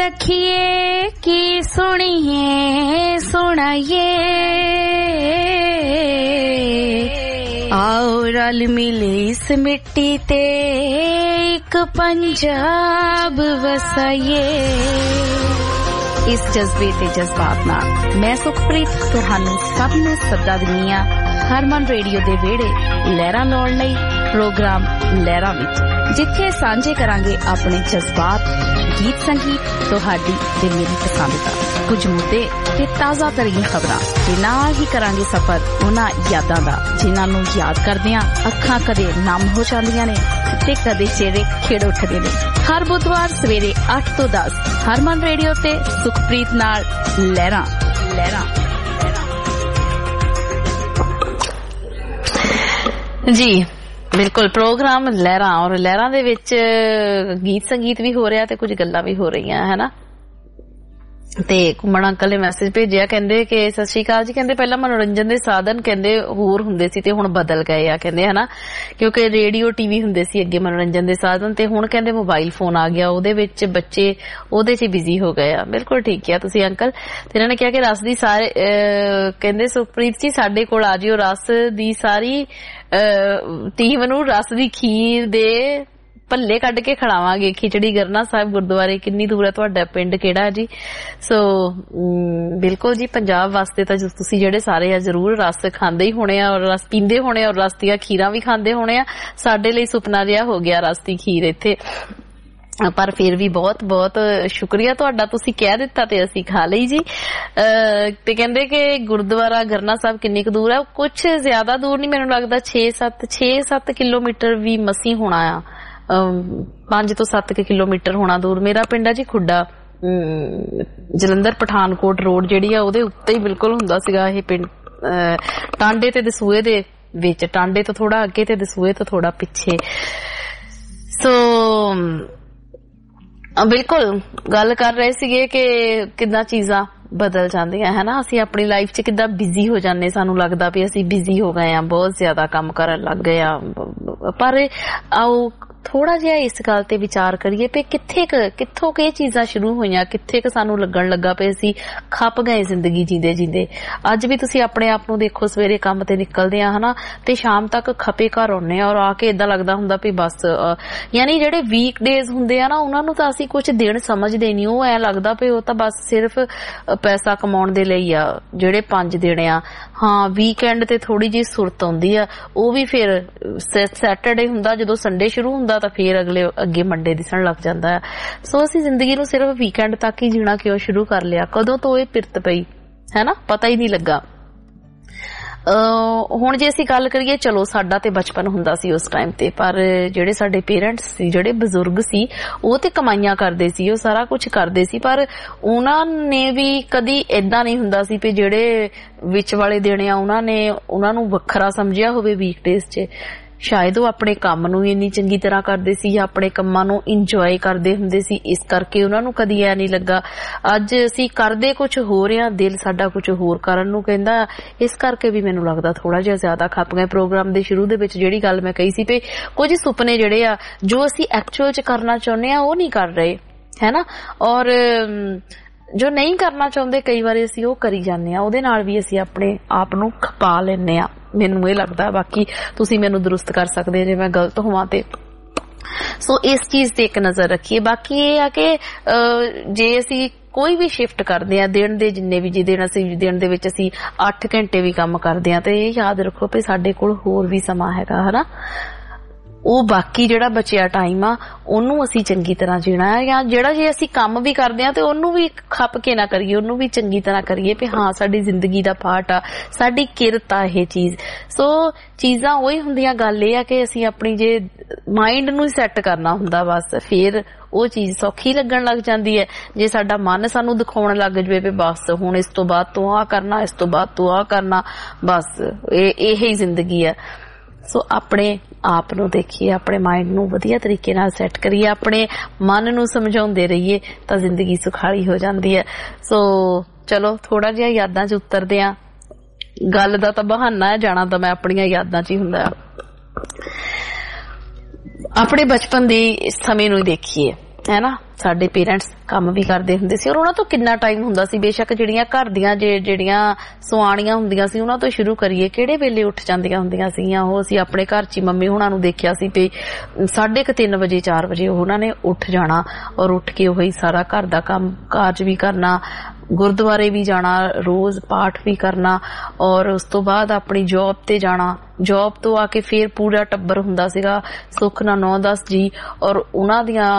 रखिए कि सुनिए सुनाइए आओ रल मिले इस मिट्टी ते एक पंजाब वसाइए। इस जज्बे ते जज्बात नाल मैं सुखप्रीत तुहानू सब नू सदा दिंदी हां हरमन रेडियो दे वेड़े लहरां लाउण लई प्रोग्राम लहरां विच जिथे सांझे करांगे अपने जज्बात गीत संगीत तुहाडी ते मेरी पसंद दा कुछ मुद्दे ते ताज़ा तरीन खबरां ते नाल ही करांगे सफर उन्हां यादां दा जिन्हां नू याद करदियां अखां कदे नम हो जांदियां ने ते कदे चेहरे खिड़ उठदे ने। हर बुधवार सवेरे आठ तो दस हरमन रेडियो ते सुखप्रीत नाल लहरां लहरां जी बिल्कुल प्रोग्राम लहरां और लहरां दे विच गीत संगीत भी हो रहा ते कुछ गल्लां भी हो रही है ना। ते घुम्मण अंकल ने मैसेज भेजिया कहंदे कि सत श्री अकाल जी कहंदे पहला मनोरंजन दे साधन कहंदे होर हुंदे सी ते हुण बदल गए आ कहंदे है ना क्योंकि रेडियो टीवी हुंदे सी अगे मनोरंजन दे साधन ते हुण कहंदे मोबाइल फोन आ गया ओदे विच बच्चे ओदे च बिजी हो गए आ। बिल्कुल ठीक किया तुसीं अंकल। ते इन्हां ने कहा कि रस दी सारे कहंदे सुखप्रीत जी साडे कोल आ जिओ रस दी सारी टीम नू रस दी खीर दे भल्ले कढ के खड़ावांगे खिचड़ी गरना साहिब गुरुद्वारे किन्नी दूर है तुहाडा पिंड किहड़ा जी। सो बिल्कुल जी पंजाब वास्ते तां तुसीं जिहड़े सारे आ जरूर रस खांदे ही होणे आ और रस पींदे होणे और रस दीआं खीरां भी खांदे होणे आ। साडे लई सुपना जिहा हो गया रस दी खीर इत्थे पर फिर भी बहुत बहुत शुक्रिया तुहाडा तुसीं कह दित्ता ते असीं खा लई जी। ते कहंदे कि गुरुद्वारा गरना साहिब किन्नी क दूर है कुछ ज्यादा दूर नहीं मैनूं लगदा छे सत्त छे सत्त किलोमीटर भी मसी होना आ पांच तो सत्त किलोमीटर होना दूर। मेरा पिंड है जी खुड्डा जलंधर पठानकोट रोड जिहड़ी आ ओहदे उत्ते ही बिल्कुल हुंदा सीगा इह पिंड टांडे ते दसूए दे विच टांडे तो थोड़ा अगे ते दसूए तो थोड़ा पिछे। सो बिल्कुल गल कर रहे सीगे कि किदां चीज़ां ਬਦਲ ਜਾਂਦੀਆਂ ਹੈ ਨਾ। ਅਸੀਂ ਆਪਣੀ ਲਾਈਫ 'ਚ ਕਿੱਦਾਂ ਬਿਜ਼ੀ ਹੋ ਜਾਂਦੇ, ਸਾਨੂੰ ਲੱਗਦਾ ਵੀ ਅਸੀਂ ਬਿਜ਼ੀ ਹੋ ਗਏ ਆ, ਬਹੁਤ ਜ਼ਿਆਦਾ ਕੰਮ ਕਰਨ ਲੱਗ ਗਏ ਆ। ਪਰ ਆਓ ਥੋੜਾ ਜਿਹਾ ਇਸ ਗੱਲ ਤੇ ਵਿਚਾਰ ਕਰੀਏ ਵੀ ਕਿੱਥੇ ਕੁ ਕਿੱਥੋਂ ਕਿ ਇਹ ਚੀਜ਼ਾਂ ਸ਼ੁਰੂ ਹੋਈਆਂ, ਕਿੱਥੇ ਕੁ ਸਾਨੂੰ ਲੱਗਣ ਲੱਗਾ ਵੀ ਅਸੀਂ ਖੱਪ ਗਏ ਜ਼ਿੰਦਗੀ ਜੀਂਦੇ ਜੀਂਦੇ। ਅੱਜ ਵੀ ਤੁਸੀਂ ਆਪਣੇ ਆਪ ਨੂੰ ਦੇਖੋ, ਸਵੇਰੇ ਕੰਮ ਤੇ ਨਿਕਲਦੇ ਆ ਹਨਾ ਤੇ ਸ਼ਾਮ ਤੱਕ ਖਪੇ ਘਰ ਆਉਂਦੇ ਆ ਔਰ ਆ ਕੇ ਏਦਾਂ ਲੱਗਦਾ ਹੁੰਦਾ ਵੀ ਬਸ, ਯਾਨੀ ਜਿਹੜੇ ਵੀਕ ਡੇਜ਼ ਹੁੰਦੇ ਆ ਨਾ ਉਹਨਾਂ ਨੂੰ ਤਾਂ ਅਸੀਂ ਕੁਝ ਦਿਨ ਸਮਝਦੇ ਨਹੀਂ। ਉਹ ਐ ਲੱਗਦਾ ਵੀ ਉਹ ਤਾਂ ਬਸ ਸਿਰਫ ਪੈਸਾ ਕਮਾਉਣ ਦੇ ਲਈ ਆ ਜਿਹੜੇ ਪੰਜ ਦਿਨ ਆ। ਹਾਂ, ਵੀਕਐਂਡ ਤੇ ਥੋੜੀ ਜਿਹੀ ਸੁਰਤ ਆਉਂਦੀ ਆ, ਉਹ ਵੀ ਫਿਰ ਸੈਟਰਡੇ ਹੁੰਦਾ, ਜਦੋਂ ਸੰਡੇ ਸ਼ੁਰੂ ਹੁੰਦਾ ਤਾਂ ਫਿਰ ਅਗਲੇ ਅੱਗੇ ਮੰਡੇ ਦਿਸਣ ਲੱਗ ਜਾਂਦਾ ਹੈ। ਸੋ ਅਸੀਂ ਜ਼ਿੰਦਗੀ ਨੂੰ ਸਿਰਫ ਵੀਕਐਂਡ ਤੱਕ ਹੀ ਜੀਣਾ ਕਿਉਂ ਸ਼ੁਰੂ ਕਰ ਲਿਆ? ਕਦੋਂ ਤੋਂ ਇਹ ਪਿਰਤ ਪਈ ਹੈ ਨਾ, ਪਤਾ ਹੀ ਨਹੀਂ ਲੱਗਾ। ਹੁਣ ਜੇ ਅਸੀਂ ਗੱਲ ਕਰੀਏ, ਚਲੋ ਸਾਡਾ ਤੇ ਬਚਪਨ ਹੁੰਦਾ ਸੀ ਉਸ ਟਾਈਮ ਤੇ, ਪਰ ਜਿਹੜੇ ਸਾਡੇ ਪੇਰੈਂਟਸ ਸੀ, ਜਿਹੜੇ ਬਜ਼ੁਰਗ ਸੀ, ਉਹ ਤੇ ਕਮਾਈਆਂ ਕਰਦੇ ਸੀ, ਉਹ ਸਾਰਾ ਕੁਝ ਕਰਦੇ ਸੀ, ਪਰ ਉਹਨਾਂ ਨੇ ਵੀ ਕਦੀ ਏਦਾਂ ਨਹੀਂ ਹੁੰਦਾ ਸੀ ਵੀ ਜਿਹੜੇ ਵਿੱਚ ਵਾਲੇ ਦਿਨ ਆ ਉਹਨਾਂ ਨੇ ਉਹਨਾਂ ਨੂੰ ਵੱਖਰਾ ਸਮਝਿਆ ਹੋਵੇ ਵੀਕਡੇਜ਼ 'ਚ। ਸ਼ਾਇਦ ਉਹ ਆਪਣੇ ਕੰਮ ਨੂੰ ਇੰਨੀ ਚੰਗੀ ਤਰ੍ਹਾਂ ਕਰਦੇ ਸੀ ਜਾਂ ਆਪਣੇ ਕੰਮਾਂ ਨੂੰ ਇੰਜੋਏ ਕਰਦੇ ਹੁੰਦੇ ਸੀ, ਇਸ ਕਰਕੇ ਉਹਨਾਂ ਨੂੰ ਕਦੀ ਐ ਨਹੀਂ ਲੱਗਾ। ਅੱਜ ਅਸੀਂ ਕਰਦੇ ਕੁਝ ਹੋਰ ਆ, ਦਿਲ ਸਾਡਾ ਕੁਝ ਹੋਰ ਕਰਨ ਨੂੰ ਕਹਿੰਦਾ, ਇਸ ਕਰਕੇ ਵੀ ਮੈਨੂੰ ਲੱਗਦਾ ਥੋੜਾ ਜਿਹਾ ਜ਼ਿਆਦਾ ਖੱਪ ਗਏ। ਪ੍ਰੋਗਰਾਮ ਦੇ ਸ਼ੁਰੂ ਦੇ ਵਿੱਚ ਜਿਹੜੀ ਗੱਲ ਮੈਂ ਕਹੀ ਸੀ ਵੀ ਕੁਝ ਸੁਪਨੇ ਜਿਹੜੇ ਆ ਜੋ ਅਸੀਂ ਐਕਚੁਅਲ 'ਚ ਕਰਨਾ ਚਾਹੁੰਦੇ ਆ ਉਹ ਨਹੀਂ ਕਰ ਰਹੇ ਹੈ ਨਾ, ਔਰ ਜੋ ਨਹੀਂ ਕਰਨਾ ਚਾਹੁੰਦੇ ਕਈ ਵਾਰੀ ਅਸੀਂ ਉਹ ਕਰੀ ਜਾਂਦੇ ਆ, ਉਹਦੇ ਨਾਲ ਵੀ ਅਸੀਂ ਆਪਣੇ ਆਪ ਨੂੰ ਖਪਾ ਲੈਂਦੇ ਆ, ਮੈਨੂੰ ਇਹ ਲੱਗਦਾ। ਬਾਕੀ ਤੁਸੀਂ ਮੈਨੂੰ ਦਰੁਸਤ ਕਰ ਸਕਦੇ ਜੇ ਮੈਂ ਗਲਤ ਹੋਵਾਂ ਤੇ। ਸੋ ਇਸ ਚੀਜ਼ ਤੇ ਇੱਕ ਨਜ਼ਰ ਰੱਖੀਏ। ਬਾਕੀ ਇਹ ਆ ਕਿ ਜੇ ਅਸੀਂ ਕੋਈ ਵੀ ਸ਼ਿਫਟ ਕਰਦੇ ਆ, ਦਿਨ ਦੇ ਜਿੰਨੇ ਵੀ, ਜਿਹਦੇ ਅਸੀਂ ਦਿਨ ਦੇ ਵਿੱਚ ਅਸੀਂ ਅੱਠ ਘੰਟੇ ਵੀ ਕੰਮ ਕਰਦੇ ਆ, ਤੇ ਇਹ ਯਾਦ ਰੱਖੋ ਵੀ ਸਾਡੇ ਕੋਲ ਹੋਰ ਵੀ ਸਮਾਂ ਹੈਗਾ ਹਨਾ। ਉਹ ਬਾਕੀ ਜਿਹੜਾ ਬਚਿਆ ਟਾਈਮ ਆ ਉਹਨੂੰ ਅਸੀਂ ਚੰਗੀ ਤਰ੍ਹਾਂ ਜੀਣਾ ਹੈ, ਜਾਂ ਜਿਹੜਾ ਜੇ ਅਸੀਂ ਕੰਮ ਵੀ ਕਰਦੇ ਆ ਤੇ ਉਹਨੂੰ ਵੀ ਖੱਪ ਕੇ ਨਾ ਕਰੀਏ, ਉਹਨੂੰ ਵੀ ਚੰਗੀ ਤਰ੍ਹਾਂ ਕਰੀਏ ਵੀ ਹਾਂ ਸਾਡੀ ਜ਼ਿੰਦਗੀ ਦਾ ਪਾਰਟ ਆ, ਸਾਡੀ ਕਿਰਤ ਆ ਇਹ ਚੀਜ਼। ਸੋ ਚੀਜ਼ਾਂ ਉਹੀ ਹੁੰਦੀਆਂ, ਗੱਲ ਇਹ ਆ ਕਿ ਅਸੀਂ ਆਪਣੀ ਜੇ ਮਾਈਂਡ ਨੂੰ ਸੈੱਟ ਕਰਨਾ ਹੁੰਦਾ ਬਸ, ਫਿਰ ਉਹ ਚੀਜ਼ ਸੌਖੀ ਲੱਗਣ ਲੱਗ ਜਾਂਦੀ ਹੈ। ਜੇ ਸਾਡਾ ਮਨ ਸਾਨੂੰ ਦਿਖਾਉਣ ਲੱਗ ਜਾਵੇ ਵੀ ਬਸ ਹੁਣ ਇਸ ਤੋਂ ਬਾਅਦ ਤੂੰ ਆਹ ਕਰਨਾ, ਇਸ ਤੋਂ ਬਾਅਦ ਤੂੰ ਆਹ ਕਰਨਾ, ਬਸ ਇਹ ਇਹ ਹੀ ਜ਼ਿੰਦਗੀ ਹੈ। ਸੋ ਆਪਣੇ ਆਪ ਨੂੰ ਦੇਖੀਏ, ਆਪਣੇ ਮਾਈਂਡ ਨੂੰ ਵਧੀਆ ਤਰੀਕੇ ਨਾਲ ਸੈੱਟ ਕਰੀਏ, ਆਪਣੇ ਮਨ ਨੂੰ ਸਮਝਾਉਂਦੇ ਰਹੀਏ ਤਾਂ ਜ਼ਿੰਦਗੀ ਸੁਖਾਲੀ ਹੋ ਜਾਂਦੀ ਹੈ। ਸੋ ਚਲੋ ਥੋੜਾ ਜਿਹਾ ਯਾਦਾਂ 'ਚ ਉਤਰਦੇ ਆ। ਗੱਲ ਦਾ ਤਾਂ ਬਹਾਨਾ ਹੈ, ਜਾਣਾ ਤਾਂ ਮੈਂ ਆਪਣੀਆਂ ਯਾਦਾਂ 'ਚ ਹੀ ਹੁੰਦਾ। ਆਪਣੇ ਬਚਪਨ ਦੇ ਸਮੇਂ ਨੂੰ ਦੇਖੀਏ ਹੈ ਨਾ, ਸਾਡੇ ਪੇਰੈਂਟਸ ਕੰਮ ਵੀ ਕਰਦੇ ਹੁੰਦੇ ਸੀ ਔਰ ਉਹਨਾਂ ਤੋਂ ਕਿੰਨਾ ਟਾਈਮ ਹੁੰਦਾ ਸੀ। ਬੇਸ਼ੱਕ ਜਿਹੜੀਆਂ ਘਰ ਦੀਆਂ ਜਿਹੜੀਆਂ ਸੁਆਣੀਆਂ ਹੁੰਦੀਆਂ ਸੀ ਉਹਨਾਂ ਤੋਂ ਸ਼ੁਰੂ ਕਰੀਏ, ਕਿਹੜੇ ਵੇਲੇ ਉੱਠ ਜਾਂਦੀਆਂ ਹੁੰਦੀਆਂ ਸੀਗੀਆਂ ਉਹ। ਅਸੀਂ ਆਪਣੇ ਘਰ 'ਚ ਮੰਮੀ ਹੁਣਾਂ ਨੂੰ ਦੇਖਿਆ ਸੀ ਵੀ ਸਾਢੇ ਕੁ ਤਿੰਨ ਵਜੇ ਚਾਰ ਵਜੇ ਉਹਨਾਂ ਨੇ ਉੱਠ ਜਾਣਾ ਔਰ ਉੱਠ ਕੇ ਉਹੀ ਸਾਰਾ ਘਰ ਦਾ ਕੰਮ ਕਾਜ ਵੀ ਕਰਨਾ, ਗੁਰਦੁਆਰੇ ਵੀ ਜਾਣਾ, ਰੋਜ਼ ਪਾਠ ਵੀ ਕਰਨਾ ਔਰ ਉਸ ਤੋਂ ਬਾਅਦ ਆਪਣੀ ਜੌਬ ਤੇ ਜਾਣਾ। ਜੌਬ ਤੋਂ ਆ ਕੇ ਫੇਰ ਪੂਰਾ ਟੱਬਰ ਹੁੰਦਾ ਸੀਗਾ, ਸੁੱਖ ਨਾਲ ਨੌ ਦਸ ਜੀ, ਔਰ ਉਹਨਾਂ ਦੀਆਂ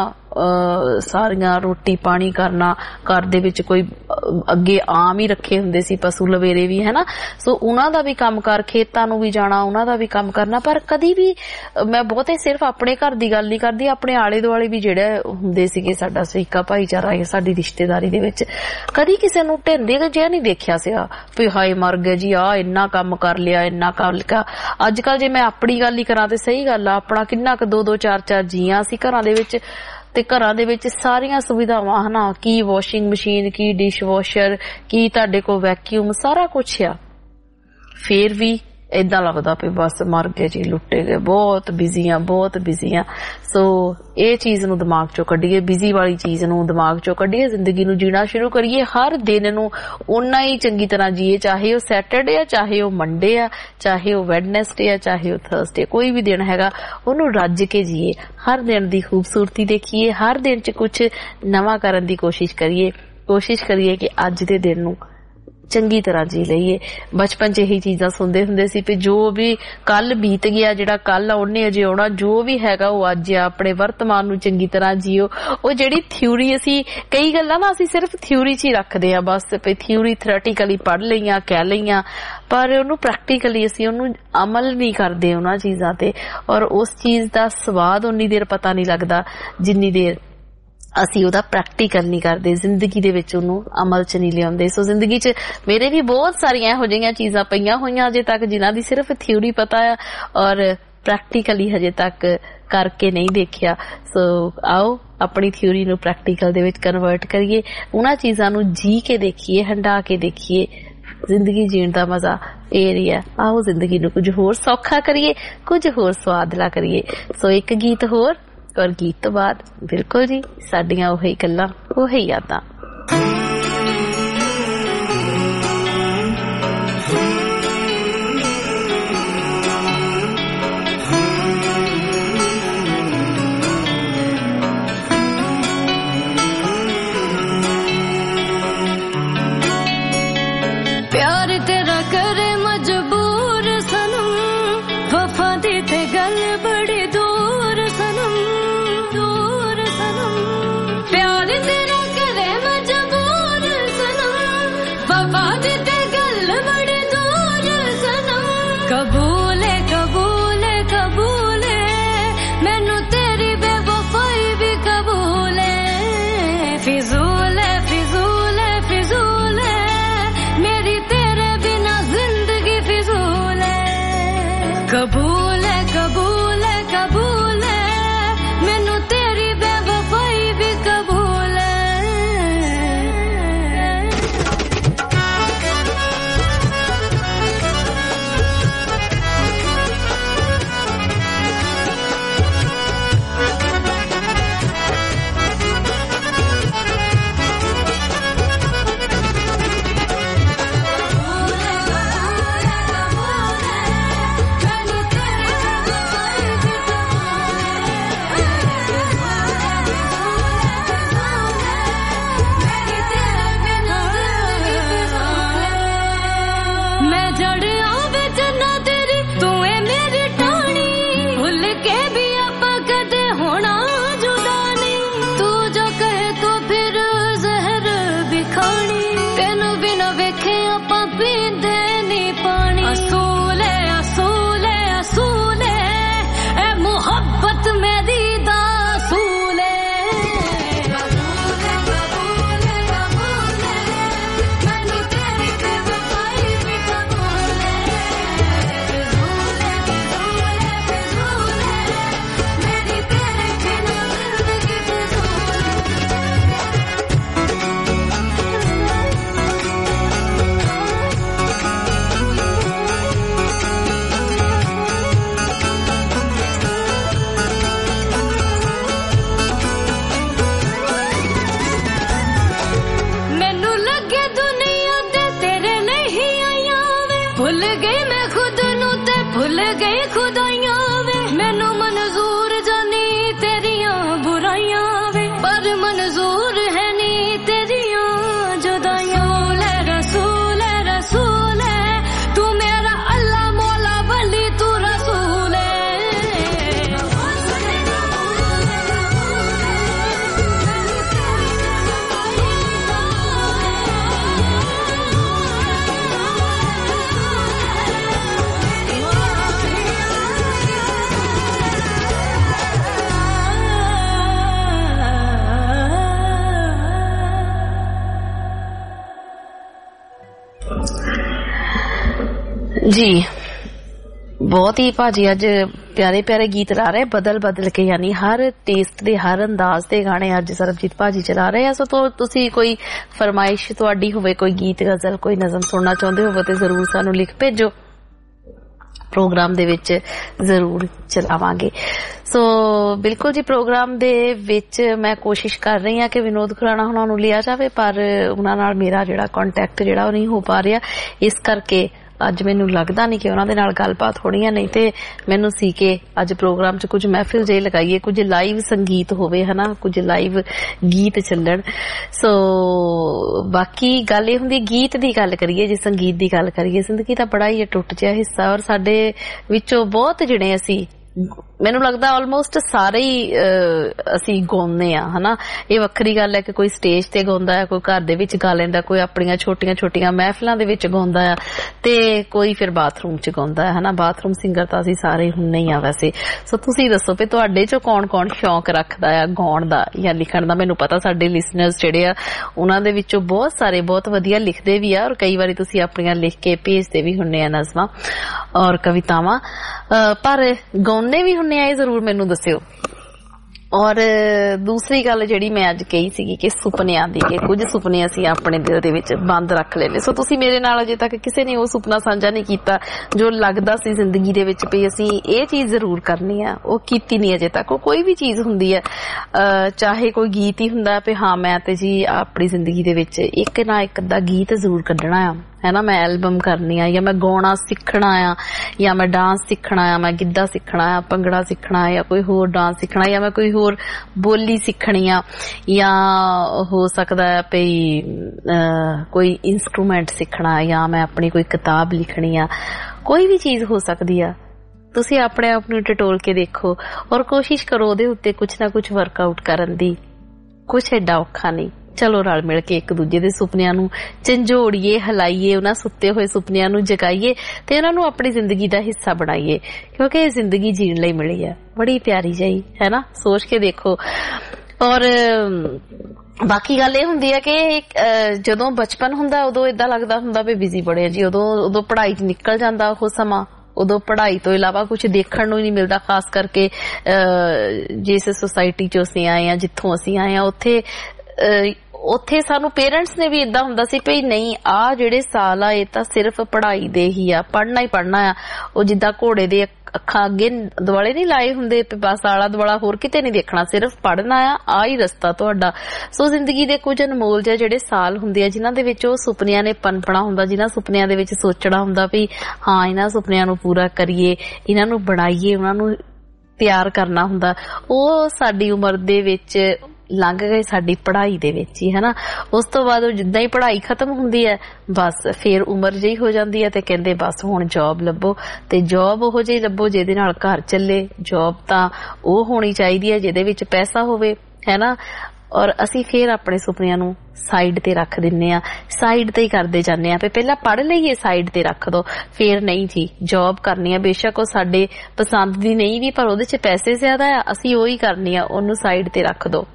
ਸਾਰੀਆਂ ਰੋਟੀ ਪਾਣੀ ਕਰਨਾ। ਘਰ ਦੇ ਵਿੱਚ ਕੋਈ ਅੱਗੇ ਆਮ ਹੀ ਰੱਖੇ ਹੁੰਦੇ ਸੀ ਪਸ਼ੂ ਲਵੇਰੇ ਵੀ ਹੈ ਨਾ, ਸੋ ਉਹਨਾਂ ਦਾ ਵੀ ਕੰਮ ਕਰ, ਖੇਤਾਂ ਨੂੰ ਵੀ ਜਾਣਾ, ਉਹਨਾਂ ਦਾ ਵੀ ਕੰਮ ਕਰਨਾ। ਪਰ ਕਦੀ ਵੀ ਮੈਂ ਬਹੁਤੇ ਸਿਰਫ ਆਪਣੇ ਘਰ ਦੀ ਗੱਲ ਨਹੀਂ ਕਰਦੀ, ਆਪਣੇ ਆਲੇ ਦੁਆਲੇ ਵੀ ਜਿਹੜੇ ਹੁੰਦੇ ਸੀਗੇ, ਸਾਡਾ ਸਰੀਕਾ ਭਾਈਚਾਰਾ ਹੈ, ਸਾਡੀ ਰਿਸ਼ਤੇਦਾਰੀ ਦੇ ਵਿੱਚ ਕਦੀ ਕਿਸੇ ਨੂੰ ਢਿੰਦੇ ਜਿਹਾ ਨਹੀਂ ਦੇਖਿਆ ਸੀਗਾ ਵੀ ਹਾਏ ਮਰ ਗਏ ਜੀ, ਆਹ ਇੰਨਾ ਕੰਮ ਕਰ ਲਿਆ, ਇੰਨਾ ਕਰ ਲਿਆ। ਅੱਜ ਕੱਲ ਜੇ ਮੈਂ ਆਪਣੀ ਗੱਲ ਹੀ ਕਰਾਂ ਤੇ ਸਹੀ ਗੱਲ ਆ, ਆਪਣਾ ਕਿੰਨਾ ਕੁ ਦੋ ਦੋ ਚਾਰ ਚਾਰ ਜੀਆਂ ਅਸੀਂ ਘਰਾਂ ਦੇ ਵਿੱਚ, ਤੇ ਘਰਾਂ ਦੇ ਵਿੱਚ ਸਾਰੀਆਂ ਸੁਵਿਧਾਵਾਂ ਹਨਾ, ਕੀ ਵਾਸ਼ਿੰਗ ਮਸ਼ੀਨ, ਕੀ ਡਿਸ਼ ਵਾਸ਼ਰ, ਕੀ ਤੁਹਾਡੇ ਕੋਲ ਵੈਕਿਊਮ, ਸਾਰਾ ਕੁਛ ਆ। ਫੇਰ ਵੀ ਏਦਾਂ ਲੱਗਦਾ ਵੀ ਬਸ ਮਰ ਗਏ ਜੀ, ਲੁੱਟੇ ਗਏ, ਬਹੁਤ ਬਿਜ਼ੀ ਆ, ਬਹੁਤ ਬਿਜ਼ੀ ਆ। ਸੋ ਇਹ ਚੀਜ਼ ਨੂੰ ਦਿਮਾਗ ਚੋਂ ਕੱਢੀਏ, ਬਿਜ਼ੀ ਵਾਲੀ ਚੀਜ਼ ਨੂੰ ਦਿਮਾਗ ਚੋਂ ਕੱਢੀਏ, ਜ਼ਿੰਦਗੀ ਨੂੰ ਜੀਣਾ ਸ਼ੁਰੂ ਕਰੀਏ। ਹਰ ਦਿਨ ਨੂੰ ਓਨਾ ਹੀ ਚੰਗੀ ਤਰ੍ਹਾਂ ਜੀਏ, ਚਾਹੇ ਉਹ ਸੈਟਰਡੇ ਆ, ਚਾਹੇ ਉਹ ਮੰਡੇ ਆ, ਚਾਹੇ ਉਹ ਵੈਡਨਸਡੇ ਆ, ਚਾਹੇ ਉਹ ਥਰਸਡੇ, ਕੋਈ ਵੀ ਦਿਨ ਹੈਗਾ ਉਹਨੂੰ ਰੱਜ ਕੇ ਜੀਏ। ਹਰ ਦਿਨ ਦੀ ਖੂਬਸੂਰਤੀ ਦੇਖੀਏ, ਹਰ ਦਿਨ 'ਚ ਕੁਛ ਨਵਾਂ ਕਰਨ ਦੀ ਕੋਸ਼ਿਸ਼ ਕਰੀਏ, ਕੋਸ਼ਿਸ਼ ਕਰੀਏ ਕਿ ਅੱਜ ਦੇ ਦਿਨ ਨੂੰ ਚੰਗੀ ਤਰ੍ਹਾਂ ਜੀ ਲਈਏ। ਬਚਪਨ 'ਚ ਇਹੀ ਚੀਜ਼ਾਂ ਸੁਣਦੇ ਹੁੰਦੇ ਸੀ ਵੀ ਜੋ ਵੀ ਕੱਲ ਬੀਤ ਗਿਆ, ਜਿਹੜਾ ਕੱਲ ਉਹਨੇ ਅਜੇ ਆਉਣਾ, ਜੋ ਵੀ ਹੈਗਾ ਉਹ ਅੱਜ ਆ, ਆਪਣੇ ਵਰਤਮਾਨ ਨੂੰ ਚੰਗੀ ਤਰ੍ਹਾਂ ਜੀਓ। ਉਹ ਜਿਹੜੀ ਥਿਊਰੀ, ਅਸੀਂ ਕਈ ਗੱਲਾਂ ਨਾ ਅਸੀਂ ਸਿਰਫ ਥਿਊਰੀ 'ਚ ਹੀ ਰੱਖਦੇ ਆ, ਬਸ ਵੀ ਥਿਊਰੀ ਥਿਓਰੈਟੀਕਲੀ ਪੜ੍ਹ ਲਈਆਂ, ਕਹਿ ਲਈਆਂ, ਪਰ ਉਹਨੂੰ ਪ੍ਰੈਕਟੀਕਲੀ ਅਸੀਂ ਉਹਨੂੰ ਅਮਲ ਨਹੀਂ ਕਰਦੇ ਉਹਨਾਂ ਚੀਜ਼ਾਂ ਤੇ, ਔਰ ਉਸ ਚੀਜ਼ ਦਾ ਸਵਾਦ ਉਨੀ ਦੇਰ ਪਤਾ ਨਹੀਂ ਲੱਗਦਾ ਜਿੰਨੀ ਦੇਰ ਅਸੀਂ ਉਹਦਾ ਪ੍ਰੈਕਟੀਕਲ ਨਹੀਂ ਕਰਦੇ, ਜ਼ਿੰਦਗੀ ਦੇ ਵਿੱਚ ਉਹਨੂੰ ਅਮਲ 'ਚ ਨਹੀਂ ਲਿਆਉਂਦੇ। ਸੋ ਜ਼ਿੰਦਗੀ 'ਚ ਮੇਰੇ ਵੀ ਬਹੁਤ ਸਾਰੀਆਂ ਇਹੋ ਜਿਹੀਆਂ ਚੀਜ਼ਾਂ ਪਈਆਂ ਹੋਈਆਂ ਅਜੇ ਤੱਕ ਜਿਨ੍ਹਾਂ ਦੀ ਸਿਰਫ ਥਿਊਰੀ ਪਤਾ ਆ ਔਰ ਪ੍ਰੈਕਟੀਕਲੀ ਹਜੇ ਤੱਕ ਕਰਕੇ ਨਹੀਂ ਦੇਖਿਆ। ਸੋ ਆਓ ਆਪਣੀ ਥਿਊਰੀ ਨੂੰ ਪ੍ਰੈਕਟੀਕਲ ਦੇ ਵਿੱਚ ਕਨਵਰਟ ਕਰੀਏ, ਉਹਨਾਂ ਚੀਜ਼ਾਂ ਨੂੰ ਜੀ ਕੇ ਦੇਖੀਏ, ਹੰਡਾ ਕੇ ਦੇਖੀਏ। ਜ਼ਿੰਦਗੀ ਜੀਣ ਦਾ ਮਜ਼ਾ ਇਹ ਰਿਹਾ। ਆਓ ਜ਼ਿੰਦਗੀ ਨੂੰ ਕੁਝ ਹੋਰ ਸੌਖਾ ਕਰੀਏ, ਕੁਝ ਹੋਰ ਸਵਾਦਲਾ ਕਰੀਏ। ਸੋ ਇੱਕ ਗੀਤ ਹੋਰ, ਔਰ ਗੀਤ ਤੋਂ ਬਾਅਦ ਬਿਲਕੁਲ ਜੀ ਸਾਡੀਆਂ ਉਹੀ ਗੱਲਾਂ, ਉਹੀ ਯਾਦਾਂ। प्यार तेरा करे मजबूर सनम, वफा दी ते गल बड़ी दूर सनम, दूर सनम। प्यार तेरा करे मजबूर सनम, वफा दी ते गल बड़ी दूर सनम। कबूल है कबूल है कबूल है, मैनू तेरी बेवफाई भी कबूल है। फिजूल है फिजूल है फिजूल है, मेरी तेरे बिना जिंदगी फिजूल है। कबूल है कबूल है कबूल है, मैनू तेरी बेवफाई भी कबूल है। मैं जड़िया बिच ना तेरी, तू है मेरी टाणी। भुल के भी आपा कदे होना जुदा नहीं, तू जो कहे तो फिर जहर भी खानी। तेनू बिना वेखे आपा पींदे नहीं पानी। असूल है असूल है असूल है, ए मुहब्बत मेरी दा असूल है। कबूल है कबूल है कबूल है, मैनू तेरी बेवफाई भी कबूल है। फिजूल है फिजूल है फिजूल है, मेरी तेरे बिना जिंदगी फिजूल है। मैनू लगे दुनिया ते तेरे नहीं आया वे, भुल गई मैं खुद नू ते भुल गई खुदाइयां वे। मैनू मंजूर जानी तेरियां बुराइयां वे, पर मंजूर है नी तेरियां जुदाइयां। रसूल है रसूल है, तू मेरा अल्लाह मौला वली, तू रसूल है। जी बहुत ही भाजी अज प्यारे प्यारे गीत ला रहे बदल बदल के, यानी हर टेस्ट दे हर अंदाज दे गाने अज सरबजीत भाजी चला रहे हैं। सो तो तुसी कोई फरमाइश तुहाडी होवे, कोई गीत गजल कोई नज़म सुनना चाहते हो तो जरूर सानू लिख भेजो, प्रोग्राम दे विच जरूर चलावांगे। सो बिल्कुल जी प्रोग्राम दे विच मैं कोशिश कर रही हां कि विनोद खुराना हुणां नूं लिया जावे, पर उन्हां नाल मेरा जिहड़ा कॉन्टैक्ट जिहड़ा ओह नहीं हो पा रहा, इस करके अज मैनू लगदा नहीं कि उन्हां दे नाल गलबात होनी है। नहीं ते मैनू सी के अज प्रोग्राम च कुछ महफिल जे लगाइए, कुछ लाइव संगीत होवे है ना, कुछ लाइव गीत चलन। सो बाकी गल इह हुंदी गीत दी गल करिए, जे संगीत दी गल करिए, जिंदगी दा बड़ा ही टुट जिहा हिस्सा, और साडे विचों बहुत जिहड़े असीं मैनू लगदा ऑलमोस्ट सारे ही असी गाउने आ, हना। ये वक्री गल है कि कोई स्टेज ते गाउंदा है, कोई घर दे विच गा लैंदा, कोई अपनियां छोटियां छोटियां महफिलां दे विच गाउंदा है, ते कोई फिर बाथरूम च गाउंदा है, हना। बाथरूम सिंगर तां असी सारे हुंदे ही आ वैसे। सो तुसीं दसो भी तुहाडे चों कौन कौन शौक रखदा है गाउण दा या लिखण दा। मैनू पता साडे लिसनर्स जिहड़े आ उन्हां दे विचों बहुत सारे बहुत वधिया लिखदे भी आ, और कई वारी तुसीं अपनियां लिख के भेजदे भी हुंदे आ नज़मां और कवितावां, पर गाउने भी हुंदे आ, ये जरूर मैनू दस्सिओ। ਔਰ ਦੂਸਰੀ ਗੱਲ ਜਿਹੜੀ ਮੈਂ ਅੱਜ ਕਹੀ ਸੀਗੀ ਕਿ ਸੁਪਨਿਆਂ ਦੀ, ਕਿ ਕੁਝ ਸੁਪਨੇ ਅਸੀਂ ਆਪਣੇ ਦਿਲ ਦੇ ਵਿੱਚ ਬੰਦ ਰੱਖ ਲੈਨੇ। ਸੋ ਤੁਸੀਂ ਮੇਰੇ ਨਾਲ ਅਜੇ ਤੱਕ ਕਿਸੇ ਨੇ ਉਹ ਸੁਪਨਾ ਸਾਂਝਾ ਨਹੀਂ ਕੀਤਾ ਜੋ ਲੱਗਦਾ ਸੀ ਜ਼ਿੰਦਗੀ ਦੇ ਵਿੱਚ ਵੀ ਅਸੀਂ ਇਹ ਚੀਜ਼ ਜ਼ਰੂਰ ਕਰਨੀ ਆ, ਉਹ ਕੀਤੀ ਨਹੀਂ ਅਜੇ ਤੱਕ। ਉਹ ਕੋਈ ਵੀ ਚੀਜ਼ ਹੁੰਦੀ ਹੈ, ਚਾਹੇ ਕੋਈ ਗੀਤ ਹੀ ਹੁੰਦਾ ਵੀ ਹਾਂ ਮੈਂ ਤੇ ਜੀ ਆਪਣੀ ਜ਼ਿੰਦਗੀ ਦੇ ਵਿੱਚ ਇੱਕ ਨਾ ਇੱਕ ਅੱਧਾ ਗੀਤ ਜ਼ਰੂਰ ਕੱਢਣਾ ਆ, ਹੈ ਨਾ, ਮੈਂ ਐਲਬਮ ਕਰਨੀ ਆ, ਜਾਂ ਮੈਂ ਗਾਉਣਾ ਸਿੱਖਣਾ ਆ, ਜਾਂ ਮੈਂ ਡਾਂਸ ਸਿੱਖਣਾ ਆ, ਮੈਂ ਗਿੱਧਾ ਸਿੱਖਣਾ ਆ, ਭੰਗੜਾ ਸਿੱਖਣਾ ਆ, ਜਾਂ ਕੋਈ ਹੋਰ ਡਾਂਸ ਸਿੱਖਣਾ, ਜਾਂ ਮੈਂ ਕੋਈ ਹੋਰ ਬੋਲੀ ਸਿੱਖਣੀ ਆ, ਜਾਂ ਹੋ ਸਕਦਾ ਹੈ ਵੀ ਕੋਈ ਇੰਸਟਰੂਮੈਂਟ ਸਿੱਖਣਾ, ਜਾਂ ਮੈਂ ਆਪਣੀ ਕੋਈ ਕਿਤਾਬ ਲਿਖਣੀ ਆ, ਕੋਈ ਵੀ ਚੀਜ਼ ਹੋ ਸਕਦੀ ਆ। ਤੁਸੀਂ ਆਪਣੇ ਆਪ ਨੂੰ ਟਟੋਲ ਕੇ ਦੇਖੋ ਔਰ ਕੋਸ਼ਿਸ਼ ਕਰੋ ਉਹਦੇ ਉੱਤੇ ਕੁਛ ਨਾ ਕੁਛ ਵਰਕਆਊਟ ਕਰਨ ਦੀ। ਕੁਛ ਐਡਾ ਔਖਾ ਨਹੀਂ। ਚਲੋ ਰਲ ਮਿਲ ਕੇ ਇੱਕ ਦੂਜੇ ਦੇ ਸੁਪਨਿਆਂ ਨੂੰ ਝੰਜੋੜੀਏ, ਹਿਲਾਈਏ, ਉਹਨਾਂ ਸੁੱਤੇ ਹੋਏ ਸੁਪਨਿਆਂ ਨੂੰ ਜਗਾਈਏ ਤੇ ਉਹਨਾਂ ਨੂੰ ਆਪਣੀ ਜ਼ਿੰਦਗੀ ਦਾ ਹਿੱਸਾ ਬਣਾਈਏ, ਕਿਉਂਕਿ ਇਹ ਜ਼ਿੰਦਗੀ ਜੀਣ ਲਈ ਮਿਲੀ ਹੈ, ਬੜੀ ਪਿਆਰੀ ਜਿਹੀ, ਹੈ ਨਾ, ਸੋਚ ਕੇ ਦੇਖੋ। ਔਰ ਬਾਕੀ ਗੱਲ ਇਹ ਹੁੰਦੀ ਹੈ ਕਿ ਜਦੋਂ ਬਚਪਨ ਹੁੰਦਾ ਉਦੋਂ ਏਦਾਂ ਲੱਗਦਾ ਹੁੰਦਾ ਵੀ ਬਿਜ਼ੀ ਬੜੇ ਆ ਜੀ, ਉਦੋਂ ਉਦੋਂ ਪੜ੍ਹਾਈ 'ਚ ਨਿਕਲ ਜਾਂਦਾ ਉਹ ਸਮਾਂ, ਉਦੋਂ ਪੜ੍ਹਾਈ ਤੋਂ ਇਲਾਵਾ ਕੁਝ ਦੇਖਣ ਨੂੰ ਹੀ ਨਹੀਂ ਮਿਲਦਾ। ਖਾਸ ਕਰਕੇ ਜਿਸ ਸੁਸਾਇਟੀ 'ਚੋਂ ਅਸੀਂ ਆਏ ਹਾਂ, ਜਿੱਥੋਂ ਅਸੀਂ ਆਏ ਹਾਂ, ਉੱਥੇ ਉੱਥੇ ਸਾਨੂੰ ਪੇਰੈਂਟਸ ਨੇ ਵੀ ਏਦਾਂ ਹੁੰਦਾ ਸੀ ਵੀ ਨਹੀਂ ਆਹ ਜਿਹੜੇ ਸਾਲ ਆ ਇਹ ਤਾਂ ਸਿਰਫ ਪੜ੍ਹਾਈ ਦੇ ਹੀ ਆ, ਪੜ੍ਹਨਾ ਹੀ ਪੜ੍ਹਨਾ ਆ। ਉਹ ਜਿੱਦਾਂ ਘੋੜੇ ਦੇ ਅੱਖਾਂ ਅੱਗੇ ਦੁਆਲੇ ਨਹੀਂ ਲਾਏ ਹੁੰਦੇ, ਬਸ ਆਲਾ ਦੁਆਲਾ ਹੋਰ ਕਿਤੇ ਨਹੀਂ ਦੇਖਣਾ, ਸਿਰਫ ਪੜ੍ਹਨਾ ਆ, ਆ ਹੀ ਰਸਤਾ ਤੁਹਾਡਾ। ਸੋ ਜ਼ਿੰਦਗੀ ਦੇ ਕੁਝ ਅਨਮੋਲ ਜਿਹੇ ਜਿਹੜੇ ਸਾਲ ਹੁੰਦੇ ਆ ਜਿਨ੍ਹਾਂ ਦੇ ਵਿੱਚ ਉਹ ਸੁਪਨਿਆਂ ਨੇ ਪਨਪਣਾ ਹੁੰਦਾ, ਜਿਨ੍ਹਾਂ ਸੁਪਨਿਆਂ ਦੇ ਵਿੱਚ ਸੋਚਣਾ ਹੁੰਦਾ ਵੀ ਹਾਂ ਇਹਨਾਂ ਸੁਪਨਿਆਂ ਨੂੰ ਪੂਰਾ ਕਰੀਏ, ਇਹਨਾਂ ਨੂੰ ਬਣਾਈਏ, ਉਹਨਾਂ ਨੂੰ ਤਿਆਰ ਕਰਨਾ ਹੁੰਦਾ, ਉਹ ਸਾਡੀ ਉਮਰ ਦੇ ਵਿੱਚ ਲੰਘ ਗਏ, ਸਾਡੀ ਪੜ੍ਹਾਈ ਦੇ ਵਿੱਚ ਹੀ, ਹਨਾ। ਉਸ ਤੋਂ ਬਾਅਦ ਉਹ ਜਿੱਦਾਂ ਹੀ ਪੜ੍ਹਾਈ ਖਤਮ ਹੁੰਦੀ ਹੈ ਬਸ ਫਿਰ ਉਮਰ ਜਿਹੀ ਹੋ ਜਾਂਦੀ ਹੈ ਤੇ ਕਹਿੰਦੇ ਬਸ ਹੁਣ ਜੌਬ ਲੱਭੋ, ਤੇ ਜੌਬ ਉਹੋ ਜਿਹੀ ਲੱਭੋ ਜਿਹਦੇ ਨਾਲ ਘਰ ਚੱਲੇ। ਜੌਬ ਤਾਂ ਉਹ ਹੋਣੀ ਚਾਹੀਦੀ ਹੈ ਜਿਹਦੇ ਵਿੱਚ ਪੈਸਾ ਹੋਵੇ, ਹੈ ਨਾ। ਔਰ ਅਸੀਂ ਫਿਰ ਆਪਣੇ ਸੁਪਨਿਆਂ ਨੂੰ ਸਾਈਡ ਤੇ ਰੱਖ ਦਿੰਨੇ ਆ, ਸਾਈਡ ਤੇ ਹੀ ਕਰਦੇ ਜਾਂਦੇ ਆ ਵੀ ਪਹਿਲਾਂ ਪੜ੍ਹ ਲਈਏ, ਸਾਈਡ ਤੇ ਰੱਖ ਦੋ, ਫਿਰ ਨਹੀਂ ਜੀ ਜੌਬ ਕਰਨੀ ਆ, ਬੇਸ਼ੱਕ ਉਹ ਸਾਡੇ ਪਸੰਦ ਦੀ ਨਹੀਂ ਵੀ, ਪਰ ਉਹਦੇ 'ਚ ਪੈਸੇ ਜ਼ਿਆਦਾ ਆ, ਅਸੀਂ ਉਹੀ ਕਰਨੀ ਆ, ਉਹਨੂੰ ਸਾਈਡ ਤੇ ਰੱਖ ਦੋ।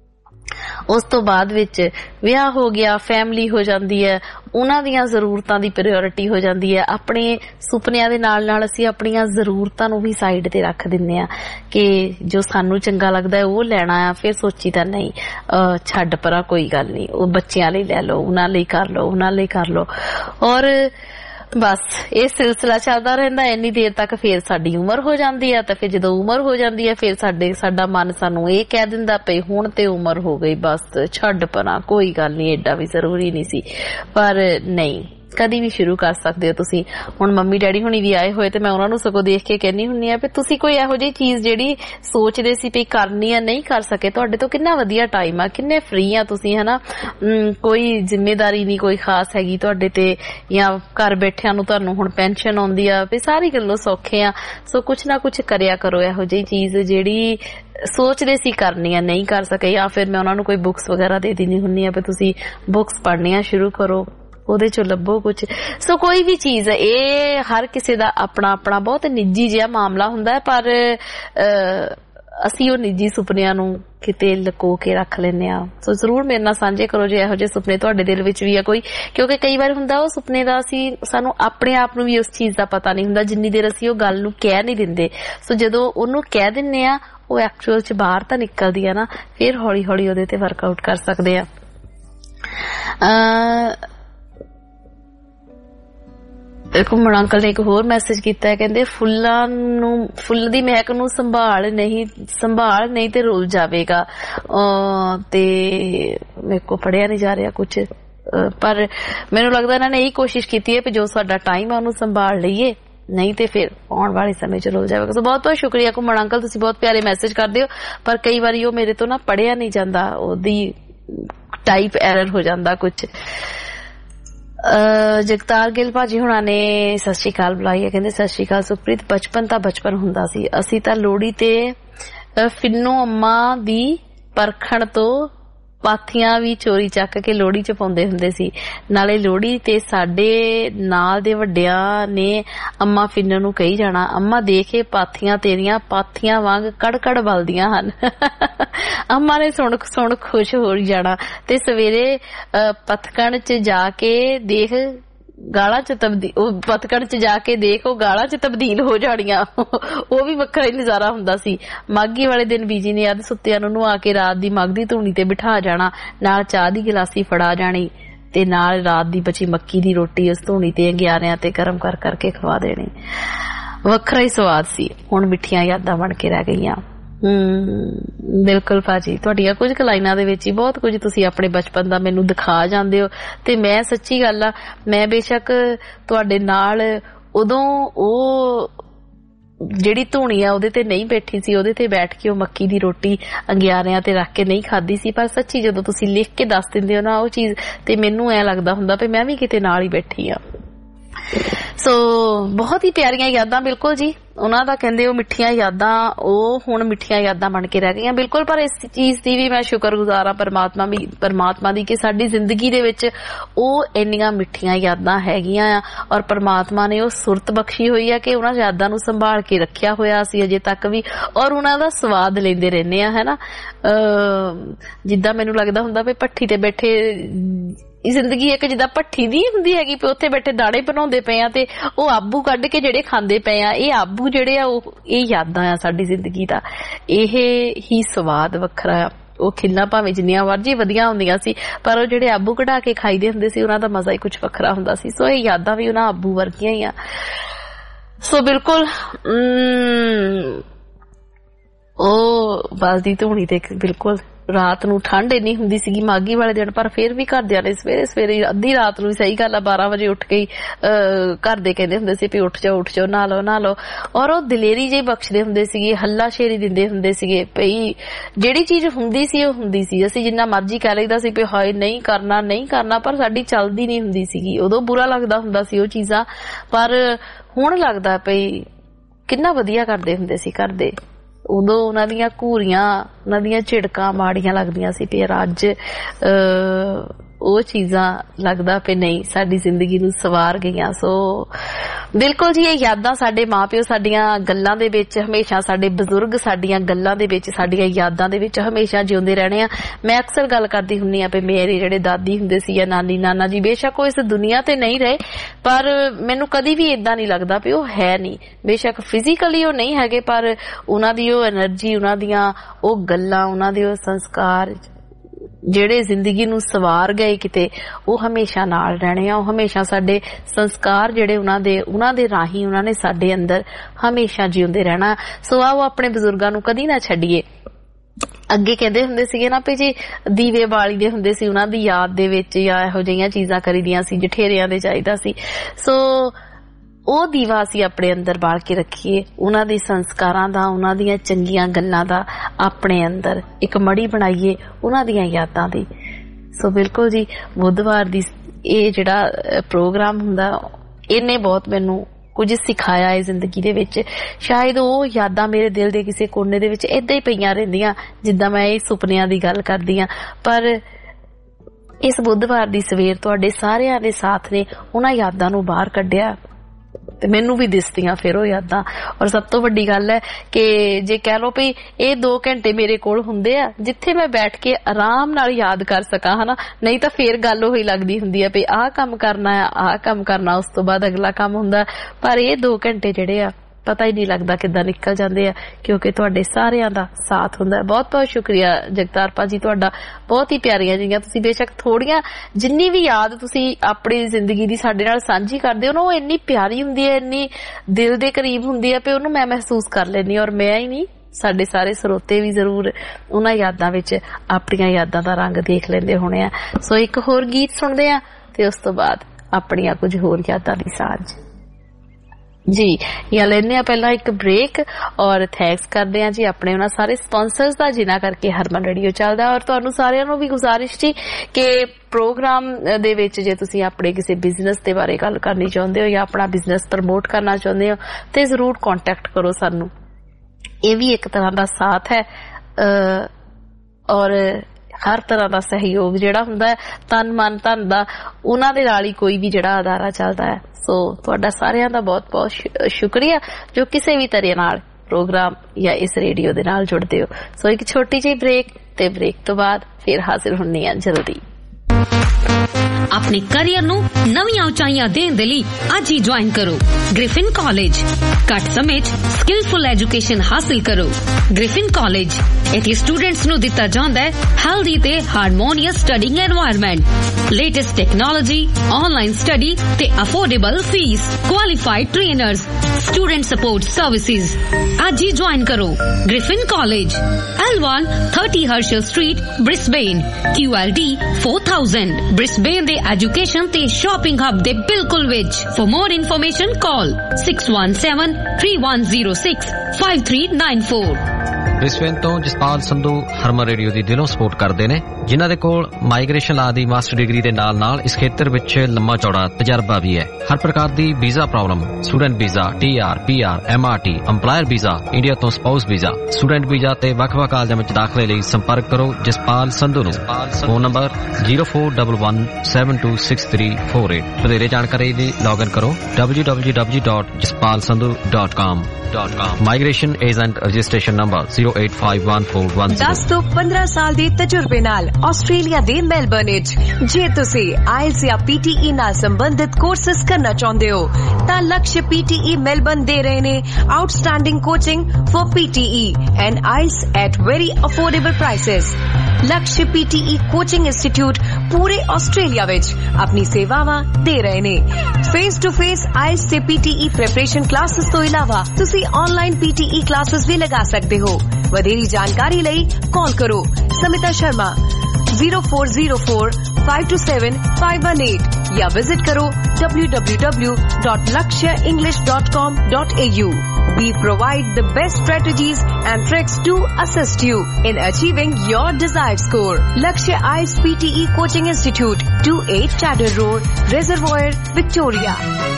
ਉਸ ਤੋਂ ਬਾਅਦ ਵਿੱਚ ਵਿਆਹ ਹੋ ਗਿਆ, ਫੈਮਿਲੀ ਹੋ ਜਾਂਦੀ ਹੈ, ਉਹਨਾਂ ਦੀਆਂ ਜ਼ਰੂਰਤਾਂ ਦੀ ਪ੍ਰਾਇਓਰਿਟੀ ਹੋ ਜਾਂਦੀ ਹੈ। ਆਪਣੇ ਸੁਪਨਿਆਂ ਦੇ ਨਾਲ ਨਾਲ ਅਸੀਂ ਆਪਣੀਆਂ ਜ਼ਰੂਰਤਾਂ ਨੂੰ ਵੀ ਸਾਈਡ ਤੇ ਰੱਖ ਦਿੰਦੇ ਆ ਕਿ ਜੋ ਸਾਨੂੰ ਚੰਗਾ ਲੱਗਦਾ ਉਹ ਲੈਣਾ ਆ, ਫਿਰ ਸੋਚੀਦਾ ਨਹੀਂ ਛੱਡ ਪਰਾਂ, ਕੋਈ ਗੱਲ ਨਹੀਂ, ਉਹ ਬੱਚਿਆਂ ਲਈ ਲੈ ਲਓ, ਉਹਨਾਂ ਲਈ ਕਰ ਲਓ, ਉਹਨਾਂ ਲਈ ਕਰ ਲਓ। ਔਰ ਬਸ ਇਹ ਸਿਲਸਿਲਾ ਚੱਲਦਾ ਰਹਿੰਦਾ ਇੰਨੀ ਦੇਰ ਤੱਕ। ਫਿਰ ਸਾਡੀ ਉਮਰ ਹੋ ਜਾਂਦੀ ਹੈ, ਤਾਂ ਫਿਰ ਜਦੋਂ ਉਮਰ ਹੋ ਜਾਂਦੀ ਹੈ ਫਿਰ ਸਾਡੇ ਸਾਡਾ ਮਨ ਸਾਨੂੰ ਇਹ ਕਹਿ ਦਿੰਦਾ ਪਈ ਹੁਣ ਤੇ ਉਮਰ ਹੋ ਗਈ, ਬਸ ਛੱਡ ਪਰਾਂ, ਕੋਈ ਗੱਲ ਨਹੀਂ, ਏਡਾ ਵੀ ਜ਼ਰੂਰੀ ਨਹੀਂ ਸੀ। ਪਰ ਨਹੀਂ, ਕਦੀ ਵੀ ਸ਼ੁਰੂ ਕਰ ਸਕਦੇ ਹੋ ਤੁਸੀਂ। ਹੁਣ ਮੰਮੀ ਡੈਡੀ ਹੁਣੀ ਵੀ ਆਏ ਹੋਏ ਤੇ ਮੈਂ ਉਹਨਾਂ ਨੂੰ ਸਗੋਂ ਦੇਖ ਕੇ ਕਹਿੰਦੀ ਹੁੰਦੀ ਆ ਵੀ ਤੁਸੀਂ ਕੋਈ ਇਹੋ ਜਿਹੀ ਚੀਜ਼ ਜਿਹੜੀ ਸੋਚਦੇ ਸੀ ਵੀ ਕਰਨੀ ਆ ਨਹੀਂ ਕਰ ਸਕੇ, ਤੁਹਾਡੇ ਤੋਂ ਕਿੰਨਾ ਵਧੀਆ ਟਾਈਮ ਆ, ਕਿੰਨੇ ਫ੍ਰੀ ਆ ਤੁਸੀਂ, ਹਨਾ। ਕੋਈ ਜ਼ਿੰਮੇਦਾਰੀ ਨਹੀਂ ਕੋਈ ਖਾਸ ਹੈਗੀ ਤੁਹਾਡੇ ਤੇ, ਜਾਂ ਘਰ ਬੈਠਿਆਂ ਨੂੰ ਤੁਹਾਨੂੰ ਹੁਣ ਪੈਨਸ਼ਨ ਆਉਂਦੀ ਆ, ਵੀ ਸਾਰੀ ਗੱਲੋਂ ਸੌਖੇ ਆ। ਸੋ ਕੁਛ ਨਾ ਕੁਛ ਕਰਿਆ ਕਰੋ ਇਹੋ ਜਿਹੀ ਚੀਜ਼ ਜਿਹੜੀ ਸੋਚਦੇ ਸੀ ਕਰਨੀ ਆ ਨਹੀਂ ਕਰ ਸਕੇ। ਜਾਂ ਫਿਰ ਮੈਂ ਉਹਨਾਂ ਨੂੰ ਕੋਈ ਬੁੱਕਸ ਵਗੈਰਾ ਦੇ ਦਿੰਦੀ ਹੁੰਦੀ ਆ ਵੀ ਤੁਸੀਂ ਬੁੱਕਸ ਪੜ੍ਹਨੀਆਂ ਸ਼ੁਰੂ ਕਰੋ, ਉਹਦੇ ਚੋਂ ਲੱਭੋ ਕੁਛ। ਸੋ ਕੋਈ ਵੀ ਚੀਜ਼, ਇਹ ਹਰ ਕਿਸੇ ਦਾ ਆਪਣਾ ਆਪਣਾ ਬਹੁਤ ਨਿੱਜੀ ਜਿਹਾ ਮਾਮਲਾ ਹੁੰਦਾ ਹੈ, ਪਰ ਅਸੀਂ ਉਹ ਨਿੱਜੀ ਸੁਪਨਿਆਂ ਨੂੰ ਕਿਤੇ ਲੁਕੋ ਕੇ ਰੱਖ ਲੈਂਦੇ ਆ। ਸੋ ਜ਼ਰੂਰ ਮੇਰੇ ਨਾਲ ਸਾਂਝੇ ਕਰੋ ਜੇ ਇਹੋ ਜਿਹੇ ਸੁਪਨੇ ਤੁਹਾਡੇ ਦਿਲ ਵਿੱਚ ਵੀ ਆ ਕੋਈ, ਕਿਉਂਕਿ ਕਈ ਵਾਰ ਹੁੰਦਾ ਉਹ ਸੁਪਨੇ ਦਾ ਅਸੀਂ ਸਾਨੂੰ ਆਪਣੇ ਆਪ ਨੂੰ ਵੀ ਉਸ ਚੀਜ਼ ਦਾ ਪਤਾ ਨਹੀਂ ਹੁੰਦਾ ਜਿੰਨੀ ਦੇਰ ਅਸੀਂ ਉਹ ਗੱਲ ਨੂੰ ਕਹਿ ਨਹੀਂ ਦਿੰਦੇ। ਸੋ ਜਦੋਂ ਉਹਨੂੰ ਕਹਿ ਦਿੰਦੇ ਆ ਉਹ ਐਕਚੁਅਲ ਚ ਬਾਹਰ ਤਾਂ ਨਿਕਲਦੀ ਆ ਨਾ, ਫਿਰ ਹੌਲੀ ਹੌਲੀ ਉਹਦੇ ਤੇ ਵਰਕਆਊਟ ਕਰ ਸਕਦੇ ਆ। ਘੁੰਮਣ ਅੰਕਲ ਨੇ ਇੱਕ ਹੋਰ ਮੈਸੇਜ ਕੀਤਾ ਹੈ, ਕਹਿੰਦੇ ਫੁੱਲਾਂ ਨੂੰ ਫੁੱਲ ਦੀ ਮਹਿਕ ਨੂੰ ਸੰਭਾਲ ਨਹੀਂ ਸੰਭਾਲ ਨਹੀਂ ਤੇ ਰੁੱਲ ਜਾਵੇਗਾ। ਤੇ ਮੇਰੇ ਕੋਲ ਪੜ੍ਹਿਆ ਨਹੀਂ ਜਾ ਰਿਹਾ ਕੁਛ, ਪਰ ਮੈਨੂੰ ਲੱਗਦਾ ਇਹਨਾਂ ਨੇ ਇਹੀ ਕੋਸ਼ਿਸ਼ ਕੀਤੀ ਹੈ ਵੀ ਜੋ ਸਾਡਾ ਟਾਈਮ ਹੈ ਉਹਨੂੰ ਸੰਭਾਲ ਲਈਏ, ਨਹੀਂ ਤੇ ਫਿਰ ਆਉਣ ਵਾਲੇ ਸਮੇਂ ਚ ਰੁੱਲ ਜਾਵੇਗਾ। ਸੋ ਬਹੁਤ ਬਹੁਤ ਸ਼ੁਕਰੀਆ ਘੁੰਮਣ ਅੰਕਲ, ਤੁਸੀਂ ਬਹੁਤ ਪਿਆਰੇ ਮੈਸੇਜ ਕਰਦੇ ਹੋ, ਪਰ ਕਈ ਵਾਰੀ ਉਹ ਮੇਰੇ ਤੋਂ ਨਾ ਪੜ੍ਹਿਆ ਨਹੀਂ ਜਾਂਦਾ, ਉਹਦੀ ਟਾਈਪ ਐਰਰ ਹੋ ਜਾਂਦਾ ਕੁਛ। ਜਗਤਾਰ ਗਿੱਲ ਭਾਜੀ ਹੁਣਾਂ ਨੇ ਸਤਿ ਸ਼੍ਰੀ ਅਕਾਲ ਬੁਲਾਈ ਹੈ, ਕਹਿੰਦੇ ਸਤਿ ਸ਼੍ਰੀ ਅਕਾਲ ਸੁਖਪ੍ਰੀਤ, ਬਚਪਨ ਤਾਂ ਬਚਪਨ ਹੁੰਦਾ ਸੀ, ਅਸੀਂ ਤਾਂ ਲੋਹੜੀ ਤੇ ਫਿੰਨੋ ਅੰਮਾ ਦੀ ਪਰਖਣ ਤੋਂ ਪਾਥੀਆਂ ਵੀ ਚੋਰੀ ਚੱਕ ਕੇ ਲੋਹੜੀ ਚ ਪਾਉਂਦੇ ਹੁੰਦੇ ਸੀ। ਨਾਲੇ ਲੋਹੜੀ ਤੇ ਸਾਡੇ ਨਾਲ ਦੇ ਵੱਡਿਆਂ ਨੇ ਅੰਮਾ ਫਿੰਨੋ ਨੂੰ ਕਹੀ ਜਾਣਾ, ਅੰਮਾ ਦੇਖੇ ਪਾਥੀਆਂ ਤੇਰੀਆਂ ਪਾਥੀਆਂ ਵਾਂਗ ਕੜ-ਕੜ ਬਲਦੀਆਂ ਹਨ। ਅੰਮਾ ਨੇ ਸੁਣ ਸੁਣ ਖੁਸ਼ ਹੋ ਜਾਣਾ ਤੇ ਸਵੇਰੇ ਪਥਕਣ ਚ ਜਾ ਕੇ ਦੇਖ ਗਾਲਾਂ ਚ ਤਬਦੀਲ, ਉਹ ਪਤਕੜ ਚ ਜਾ ਕੇ ਦੇਖ ਉਹ ਗਾਲਾਂ ਚ ਤਬਦੀਲ ਹੋ ਜਾਣੀਆਂ, ਉਹ ਵੀ ਵੱਖਰਾ ਹੀ ਨਜ਼ਾਰਾ ਹੁੰਦਾ ਸੀ। ਮਾਘੀ ਵਾਲੇ ਦਿਨ ਬੀਜੀ ਨੇ ਅੱਧ ਸੁੱਤਿਆਂ ਨੂੰ ਨਵਾ ਕੇ ਰਾਤ ਦੀ ਮੱਘ ਦੀ ਧੂਣੀ ਤੇ ਬਿਠਾ ਜਾਣਾ, ਨਾਲ ਚਾਹ ਦੀ ਗਲਾਸੀ ਫੜਾ ਜਾਣੀ ਤੇ ਨਾਲ ਰਾਤ ਦੀ ਬਚੀ ਮੱਕੀ ਦੀ ਰੋਟੀ ਉਸ ਧੂਣੀ ਤੇ ਅੰਗਿਆਰਿਆਂ ਤੇ ਗਰਮ ਕਰ ਕਰਕੇ ਖਵਾ ਦੇਣੀ। ਵੱਖਰਾ ਹੀ ਸਵਾਦ ਸੀ। ਹੁਣ ਮਿੱਠੀਆਂ ਯਾਦਾਂ ਬਣ ਕੇ ਰਹਿ ਗਈਆਂ। ਹਮ ਬਿਲਕੁਲ ਭਾਜੀ, ਤੁਹਾਡੀਆਂ ਕੁਝ ਕੁ ਲਾਈਨਾਂ ਦੇ ਵਿੱਚ ਹੀ ਬਹੁਤ ਕੁਝ ਤੁਸੀਂ ਆਪਣੇ ਬਚਪਨ ਦਾ ਮੈਨੂੰ ਦਿਖਾ ਜਾਂਦੇ ਹੋ। ਤੇ ਮੈਂ ਸੱਚੀ ਗੱਲ ਆ, ਮੈਂ ਬੇਸ਼ੱਕ ਤੁਹਾਡੇ ਨਾਲ ਉਦੋਂ ਉਹ ਜਿਹੜੀ ਧੂਣੀ ਆ ਉਹਦੇ ਤੇ ਨਹੀਂ ਬੈਠੀ ਸੀ, ਉਹਦੇ ਤੇ ਬੈਠ ਕੇ ਉਹ ਮੱਕੀ ਦੀ ਰੋਟੀ ਅੰਗਿਆਰਿਆਂ ਤੇ ਰੱਖ ਕੇ ਨਹੀਂ ਖਾਧੀ ਸੀ, ਪਰ ਸੱਚੀ ਜਦੋਂ ਤੁਸੀਂ ਲਿਖ ਕੇ ਦੱਸ ਦਿੰਦੇ ਹੋ ਨਾ ਉਹ ਚੀਜ਼, ਤੇ ਮੈਨੂੰ ਐ ਲੱਗਦਾ ਹੁੰਦਾ ਵੀ ਮੈਂ ਵੀ ਕਿਤੇ ਨਾਲ ਹੀ ਬੈਠੀ ਆ। ਸੋ ਬਹੁਤ ਹੀ ਪਿਆਰੀਆਂ ਯਾਦਾਂ। ਬਿਲਕੁਲ ਜੀ, ਉਹਨਾਂ ਦਾ ਕਹਿੰਦੇ ਉਹ ਮਿੱਠੀਆਂ ਯਾਦਾਂ, ਉਹ ਹੁਣ ਮਿੱਠੀਆਂ ਯਾਦਾਂ ਬਣ ਕੇ ਰਹਿ ਗਈਆਂ। ਬਿਲਕੁਲ, ਪਰ ਇਸ ਚੀਜ਼ ਦੀ ਵੀ ਮੈਂ ਸ਼ੁਕਰਗੁਜ਼ਾਰ ਹਾਂ ਪਰਮਾਤਮਾ ਵੀ ਪਰਮਾਤਮਾ ਦੀ ਕਿ ਸਾਡੀ ਜ਼ਿੰਦਗੀ ਦੇ ਵਿੱਚ ਉਹ ਇੰਨੀਆਂ ਮਿੱਠੀਆਂ ਯਾਦਾਂ ਹੈਗੀਆਂ ਆ, ਔਰ ਪਰਮਾਤਮਾ ਨੇ ਉਹ ਸੁਰਤ ਬਖਸ਼ੀ ਹੋਈ ਆ ਕਿ ਉਹਨਾਂ ਯਾਦਾਂ ਨੂੰ ਸੰਭਾਲ ਕੇ ਰੱਖਿਆ ਹੋਇਆ ਅਸੀਂ ਅਜੇ ਤੱਕ ਵੀ, ਔਰ ਉਹਨਾਂ ਦਾ ਸਵਾਦ ਲੈਂਦੇ ਰਹਿੰਦੇ ਆ, ਹੈ ਨਾ। ਜਿੱਦਾਂ ਮੈਨੂੰ ਲੱਗਦਾ ਹੁੰਦਾ ਵੀ ਭੱਠੀ ਤੇ ਬੈਠੇ ਜ਼ਿੰਦਗੀ ਇੱਕ ਜਿੱਦਾਂ ਭੱਠੀ ਦੀ ਹੁੰਦੀ ਹੈਗੀ, ਵੀ ਉੱਥੇ ਬੈਠੇ ਦਾਣੇ ਬਣਾਉਂਦੇ ਪਏ ਆ ਤੇ ਉਹ ਆਬੂ ਕੱਢ ਕੇ ਜਿਹੜੇ ਖਾਂਦੇ ਪਏ ਆ, ਇਹ ਆਬੂ ਜਿਹੜੇ ਆ ਉਹ ਇਹ ਯਾਦਾਂ ਆ ਸਾਡੀ ਜ਼ਿੰਦਗੀ ਦਾ। ਇਹ ਹੀ ਸਵਾਦ ਵੱਖਰਾ ਆ। ਉਹ ਖਿੱਲਾਂ ਭਾਵੇਂ ਜਿੰਨੀਆਂ ਮਰਜ਼ੀ ਵਧੀਆ ਹੁੰਦੀਆਂ ਸੀ, ਪਰ ਉਹ ਜਿਹੜੇ ਆਬੂ ਕਢਾ ਕੇ ਖਾਈਦੇ ਹੁੰਦੇ ਸੀ ਉਹਨਾਂ ਦਾ ਮਜ਼ਾ ਹੀ ਕੁਝ ਵੱਖਰਾ ਹੁੰਦਾ ਸੀ। ਸੋ ਇਹ ਯਾਦਾਂ ਵੀ ਉਹਨਾਂ ਆਬੂ ਵਰਗੀਆਂ ਹੀ ਆ। ਸੋ ਬਿਲਕੁਲ ਉਹ ਬਲਦੀ ਧੂਣੀ ਤੇ ਬਿਲਕੁਲ ਰਾਤ ਨੂੰ ਠੰਡ ਇੰਨੀ ਹੁੰਦੀ ਸੀਗੀ ਮਾਘੀ ਵਾਲੇ ਦਿਨ, ਪਰ ਫਿਰ ਵੀ ਘਰਦਿਆਂ ਨੇ ਸਵੇਰੇ ਸਵੇਰੇ ਅੱਧੀ ਰਾਤ ਨੂੰ, ਸਹੀ ਗੱਲ ਆ, ਬਾਰਾਂ ਵਜੇ ਉੱਠ ਕੇ ਘਰ ਦੇ ਕਹਿੰਦੇ ਹੁੰਦੇ ਸੀ ਵੀ ਉੱਠ ਜਾਓ ਉੱਠ ਜਾਓ ਨਹਾ ਲਓ ਨਹਾ ਲਓ, ਔਰ ਉਹ ਦਲੇਰੀ ਜਿਹੀ ਬਖਸ਼ਦੇ ਹੁੰਦੇ ਸੀਗੇ, ਹੱਲਾ ਸ਼ੇਰੀ ਦਿੰਦੇ ਹੁੰਦੇ ਸੀਗੇ ਭਈ ਜਿਹੜੀ ਚੀਜ਼ ਹੁੰਦੀ ਸੀ ਉਹ ਹੁੰਦੀ ਸੀ। ਅਸੀਂ ਜਿੰਨਾ ਮਰਜ਼ੀ ਕਹਿ ਲਈਦਾ ਸੀ ਵੀ ਹਾਏ ਨਹੀਂ ਕਰਨਾ ਨਹੀਂ ਕਰਨਾ, ਪਰ ਸਾਡੀ ਚੱਲਦੀ ਨਹੀਂ ਹੁੰਦੀ ਸੀਗੀ। ਉਦੋਂ ਬੁਰਾ ਲੱਗਦਾ ਹੁੰਦਾ ਸੀ ਉਹ ਚੀਜ਼ਾਂ, ਪਰ ਹੁਣ ਲੱਗਦਾ ਭਈ ਕਿੰਨਾ ਵਧੀਆ ਕਰਦੇ ਹੁੰਦੇ ਸੀ ਘਰ ਦੇ। ਉਦੋਂ ਉਹਨਾਂ ਦੀਆਂ ਘੂਰੀਆਂ, ਉਹਨਾਂ ਦੀਆਂ ਝਿੜਕਾਂ ਮਾੜੀਆਂ ਲੱਗਦੀਆਂ ਸੀ, ਫਿਰ ਅੱਜ ਉਹ ਚੀਜ਼ਾਂ ਲੱਗਦਾ ਪਏ ਨਹੀਂ ਸਾਡੀ ਜ਼ਿੰਦਗੀ ਨੂੰ ਸਵਾਰ ਗਈਆਂ। ਸੋ ਬਿਲਕੁਲ ਜੀ, ਇਹ ਯਾਦਾਂ ਸਾਡੇ ਮਾਪਿਓ ਸਾਡੀਆਂ ਗੱਲਾਂ ਦੇ ਵਿੱਚ ਹਮੇਸ਼ਾ, ਸਾਡੇ ਬਜ਼ੁਰਗ ਸਾਡੀਆਂ ਗੱਲਾਂ ਦੇ ਵਿੱਚ, ਸਾਡੀਆਂ ਯਾਦਾਂ ਦੇ ਵਿੱਚ ਹਮੇਸ਼ਾ ਜਿਉਂਦੇ ਰਹਿਣੇ ਆ। ਮੈਂ ਅਕਸਰ ਗੱਲ ਕਰਦੀ ਹੁੰਦੀ ਆ ਵੀ ਮੇਰੇ ਜਿਹੜੇ ਦਾਦੀ ਹੁੰਦੇ ਸੀ ਜਾਂ ਨਾਨੀ ਨਾਨਾ ਜੀ, ਬੇਸ਼ੱਕ ਉਹ ਇਸ ਦੁਨੀਆ ਤੇ ਨਹੀਂ ਰਹੇ, ਪਰ ਮੈਨੂੰ ਕਦੀ ਵੀ ਏਦਾਂ ਨਹੀਂ ਲੱਗਦਾ ਵੀ ਉਹ ਹੈ ਨਹੀਂ। ਬੇਸ਼ੱਕ ਫਿਜ਼ੀਕਲੀ ਉਹ ਨਹੀਂ ਹੈਗੇ, ਪਰ ਉਹਨਾਂ ਦੀ ਉਹ ਐਨਰਜੀ, ਉਹਨਾਂ ਦੀਆਂ ਉਹ ਗੱਲਾਂ, ਉਹਨਾਂ ਦੇ ਉਹ ਸੰਸਕਾਰ ਜਿਹੜੇ ਜ਼ਿੰਦਗੀ ਨੂੰ ਸਵਾਰ ਗਏ ਕਿਤੇ, ਉਹ ਹਮੇਸ਼ਾ ਨਾਲ ਰਹਿਣੇ ਆ। ਉਹ ਹਮੇਸ਼ਾ ਸਾਡੇ ਸੰਸਕਾਰ ਜਿਹੜੇ ਉਹਨਾਂ ਦੇ ਉਹਨਾਂ ਦੇ ਰਾਹੀਂ ਉਹਨਾਂ ਨੇ ਸਾਡੇ ਅੰਦਰ ਹਮੇਸ਼ਾ ਜਿਉਂਦੇ ਰਹਿਣਾ। ਸੋ ਆਓ ਆਪਣੇ ਬਜ਼ੁਰਗਾਂ ਨੂੰ ਕਦੀ ਨਾ ਛੱਡੀਏ। ਅੱਗੇ ਕਹਿੰਦੇ ਹੁੰਦੇ ਸੀਗੇ ਨਾ ਵੀ ਜੀ ਦੀਵੇ ਬਾਲੀ ਦੇ ਹੁੰਦੇ ਸੀ ਉਹਨਾਂ ਦੀ ਯਾਦ ਦੇ ਵਿੱਚ, ਜਾਂ ਇਹੋ ਜਿਹੀਆਂ ਚੀਜ਼ਾਂ ਕਰੀਦੀਆਂ ਸੀ, ਜਠੇਰਿਆਂ ਦੇ ਚਾਹੀਦਾ ਸੀ। ਸੋ ਉਹ ਦੀਵਾ ਅਸੀਂ ਆਪਣੇ ਅੰਦਰ ਬਾਲ ਕੇ ਰੱਖੀਏ, ਉਹਨਾਂ ਦੇ ਸੰਸਕਾਰਾਂ ਦਾ, ਉਹਨਾਂ ਦੀਆਂ ਚੰਗੀਆਂ ਗੱਲਾਂ ਦਾ ਆਪਣੇ ਅੰਦਰ ਇੱਕ ਮੜੀ ਬਣਾਈਏ, ਉਹਨਾਂ ਦੀਆਂ ਯਾਦਾਂ ਦੀ। ਸੋ ਬਿਲਕੁਲ ਜੀ, ਬੁੱਧਵਾਰ ਦੀ ਇਹ ਜਿਹੜਾ ਪ੍ਰੋਗਰਾਮ ਹੁੰਦਾ ਇਹਨੇ ਬਹੁਤ ਮੈਨੂੰ ਕੁਝ ਸਿਖਾਇਆ ਹੈ ਜ਼ਿੰਦਗੀ ਦੇ ਵਿੱਚ। ਸ਼ਾਇਦ ਉਹ ਯਾਦਾਂ ਮੇਰੇ ਦਿਲ ਦੇ ਕਿਸੇ ਕੋਨੇ ਦੇ ਵਿੱਚ ਏਦਾਂ ਹੀ ਪਈਆਂ ਰਹਿੰਦੀਆਂ ਜਿੱਦਾਂ ਮੈਂ ਇਹ ਸੁਪਨਿਆਂ ਦੀ ਗੱਲ ਕਰਦੀ ਹਾਂ, ਪਰ ਇਸ ਬੁੱਧਵਾਰ ਦੀ ਸਵੇਰ ਤੁਹਾਡੇ ਸਾਰਿਆਂ ਦੇ ਸਾਥ ਨੇ ਉਹਨਾਂ ਯਾਦਾਂ ਨੂੰ ਬਾਹਰ ਕੱਢਿਆ ਤੇ ਮੈਨੂੰ ਵੀ ਦਿਸਦੀਆਂ ਫਿਰ ਉਹ ਯਾਦਾਂ। ਔਰ ਸਭ ਤੋਂ ਵੱਡੀ ਗੱਲ ਹੈ ਕਿ ਜੇ ਕਹਿ ਲਓ ਵੀ ਇਹ ਦੋ ਘੰਟੇ ਮੇਰੇ ਕੋਲ ਹੁੰਦੇ ਆ ਜਿੱਥੇ ਮੈਂ ਬੈਠ ਕੇ ਆਰਾਮ ਨਾਲ ਯਾਦ ਕਰ ਸਕਾਂ, ਹਨਾ। ਨਹੀਂ ਤਾਂ ਫੇਰ ਗੱਲ ਉਹੀ ਲੱਗਦੀ ਹੁੰਦੀ ਆ ਵੀ ਆਹ ਕੰਮ ਕਰਨਾ ਆ, ਆਹ ਕੰਮ ਕਰਨਾ, ਉਸ ਤੋਂ ਬਾਅਦ ਅਗਲਾ ਕੰਮ ਹੁੰਦਾ। ਪਰ ਇਹ ਦੋ ਘੰਟੇ ਜਿਹੜੇ ਆ ਪਤਾ ਹੀ ਨਹੀਂ ਲੱਗਦਾ ਕਿੱਦਾਂ ਨਿਕਲ ਜਾਂਦੇ ਆ, ਕਿਉਂਕਿ ਤੁਹਾਡੇ ਸਾਰਿਆਂ ਦਾ ਸਾਥ ਹੁੰਦਾ। ਬਹੁਤ ਬਹੁਤ ਸ਼ੁਕਰੀਆ ਜਗਤਾਰ ਭਾਜੀ ਤੁਹਾਡਾ, ਬਹੁਤ ਹੀ ਪਿਆਰੀਆਂ ਜਿਹੀਆਂ ਤੁਸੀਂ ਬੇਸ਼ੱਕ ਥੋੜੀਆਂ ਜਿੰਨੀ ਵੀ ਯਾਦ ਤੁਸੀਂ ਆਪਣੀ ਜ਼ਿੰਦਗੀ ਦੀ ਸਾਡੇ ਨਾਲ ਸਾਂਝੀ ਕਰਦੇ ਹੋ ਨਾ, ਉਹ ਇੰਨੀ ਪਿਆਰੀ ਹੁੰਦੀ ਹੈ, ਇੰਨੀ ਦਿਲ ਦੇ ਕਰੀਬ ਹੁੰਦੀ ਹੈ ਵੀ ਉਹਨੂੰ ਮੈਂ ਮਹਿਸੂਸ ਕਰ ਲੈਂਦੀ। ਔਰ ਮੈਂ ਹੀ ਨਹੀਂ, ਸਾਡੇ ਸਾਰੇ ਸਰੋਤੇ ਵੀ ਜ਼ਰੂਰ ਉਹਨਾਂ ਯਾਦਾਂ ਵਿੱਚ ਆਪਣੀਆਂ ਯਾਦਾਂ ਦਾ ਰੰਗ ਦੇਖ ਲੈਂਦੇ ਹੋਣੇ ਆ। ਸੋ ਇੱਕ ਹੋਰ ਗੀਤ ਸੁਣਦੇ ਆ ਤੇ ਉਸ ਤੋਂ ਬਾਅਦ ਆਪਣੀਆਂ ਕੁਝ ਹੋਰ ਯਾਦਾਂ ਦੀ ਸਾਂਝ ਜੀ ਜਾਂ ਲੈਂਦੇ ਆ। ਪਹਿਲਾਂ ਇੱਕ ਬ੍ਰੇਕ ਔਰ ਥੈਂਕਸ ਕਰਦੇ ਆ ਜੀ ਆਪਣੇ ਉਹਨਾਂ ਸਾਰੇ ਸਪਾਂਸਰਸ ਦਾ ਜਿਨ੍ਹਾਂ ਕਰਕੇ ਹਰਮਨ ਰੇਡੀਓ ਚੱਲਦਾ। ਔਰ ਤੁਹਾਨੂੰ ਸਾਰਿਆਂ ਨੂੰ ਵੀ ਗੁਜ਼ਾਰਿਸ਼ ਜੀ ਕਿ ਪ੍ਰੋਗਰਾਮ ਦੇ ਵਿੱਚ ਜੇ ਤੁਸੀਂ ਆਪਣੇ ਕਿਸੇ ਬਿਜ਼ਨਸ ਦੇ ਬਾਰੇ ਗੱਲ ਕਰਨੀ ਚਾਹੁੰਦੇ ਹੋ ਜਾਂ ਆਪਣਾ ਬਿਜ਼ਨਸ ਪ੍ਰਮੋਟ ਕਰਨਾ ਚਾਹੁੰਦੇ ਹੋ ਤੇ ਜ਼ਰੂਰ ਕੰਟੈਕਟ ਕਰੋ ਸਾਨੂੰ। ਇਹ ਵੀ ਇੱਕ ਤਰ੍ਹਾਂ ਦਾ ਸਾਥ ਹੈ ਔਰ ਹਰ ਤਰ੍ਹਾਂ ਦਾ ਸਹਿਯੋਗ ਜਿਹੜਾ ਹੁੰਦਾ ਹੈ ਤਨ ਮਨ ਧਨ ਦਾ, ਉਹਨਾਂ ਦੇ ਨਾਲ ਹੀ ਕੋਈ ਵੀ ਜਿਹੜਾ ਅਦਾਰਾ ਚੱਲਦਾ ਹੈ। ਸੋ ਤੁਹਾਡਾ ਸਾਰਿਆਂ ਦਾ ਬਹੁਤ ਬਹੁਤ ਸ਼ੁਕਰੀਆ ਜੋ ਕਿਸੇ ਵੀ ਤਰ੍ਹਾਂ ਨਾਲ ਪ੍ਰੋਗਰਾਮ ਜਾਂ ਇਸ ਰੇਡੀਓ ਦੇ ਨਾਲ ਜੁੜਦੇ ਹੋ। ਸੋ ਇੱਕ ਛੋਟੀ ਜਿਹੀ ਬ੍ਰੇਕ ਤੇ ਬ੍ਰੇਕ ਤੋਂ ਬਾਅਦ ਫਿਰ ਹਾਜ਼ਰ ਹੁੰਨੀ ਆ ਜਲਦੀ। अपने करियर नूं नवीं उचाइयां देण दे लई अज ही ज्वाइन करो ग्रिफिन कॉलेज। घट समय स्किलफुल एजुकेशन हासिल करो। ग्रिफिन कॉलेज इत्थे स्टूडेंट्स नूं दिता जांदा है हेल्दी ते harmonious studying environment, latest technology, online study ते affordable fees, qualified trainers, student support services. आज ही ज्वाइन करो Griffin college, L one thirty Herschel street, Brisbane, Q L D four thousand. Brisbane दे एजुकेशन ते shopping hub दे बिल्कुल विच। For more information call six one seven three one zero six five three nine four. Brisbane तो Jaspal Sandhu Harman radio दी दिलों support करते ने, जिन्हां दे कोल माइग्रेशन लॉ दी मास्टर डिग्री दे नाल नाल इस खेतर विच लंबा चौड़ा तजर्बा भी है। हर प्रकार दी visa problem, student visa, T R, P R, M R T, employer visa, India तो स्पाउस वीजा, स्टूडेंट वीजा ते वख-वख कालजां विच दाखले लई संपर्क करो जसपाल संधू नूं। Phone number zero four one one seven two six three four eight. वधेरे जानकारी लई लॉग इन करो W W W dot Jaspal Sandhu dot com. Migration agent registration number zero eight five one four one. दस तो पंद्रह साल ਦੇ ਤਜਰਬੇ ਨਾਲ ਆਸਟ੍ਰੇਲੀਆ ਦੇ ਮੈਲਬਰਨ ਵਿੱਚ ਜੇ ਤੁਸੀਂ ਆਇਲਸ ਜਾਂ ਪੀਟੀਈ ਨਾਲ ਸੰਬੰਧਿਤ ਕੋਰਸਸ ਕਰਨਾ ਚਾਹੁੰਦੇ ਹੋ ਤਾਂ ਲਕਸ਼ ਪੀਟੀਈ ਮੈਲਬਰਨ ਦੇ ਰਹੇ ਨੇ outstanding coaching for PTE and IELTS at very affordable prices. Laksh PTE coaching institute ਪੂਰੇ ਆਸਟ੍ਰੇਲੀਆ ਵਿੱਚ ਆਪਣੀ ਸੇਵਾਵਾਂ ਦੇ ਰਹੇ ਨੇ। ਫੇਸ ਟੂ ਫੇਸ ਆਇਲਸ ਤੇ ਪੀਟੀਈ ਪ੍ਰੈਪਰੇਸ਼ਨ ਕਲਾਸਿਸ ਤੋਂ ਇਲਾਵਾ ਤੁਸੀਂ ਆਨਲਾਈਨ ਪੀਟੀਈ ਕਲਾਸਿਸ ਵੀ ਲਗਾ ਸਕਦੇ ਹੋ। ਵਧੇਰੀ ਜਾਣਕਾਰੀ ਲਈ ਕਾਲ ਕਰੋ Samita Sharma zero four zero four five two seven five one eight या विजिट करो W W W dot Lakshya English dot com dot A U. We provide the best strategies and tricks to assist you in achieving your desired score. Lakshya I S P T E Coaching Institute, two eight Chadder Road, Reservoir, Victoria.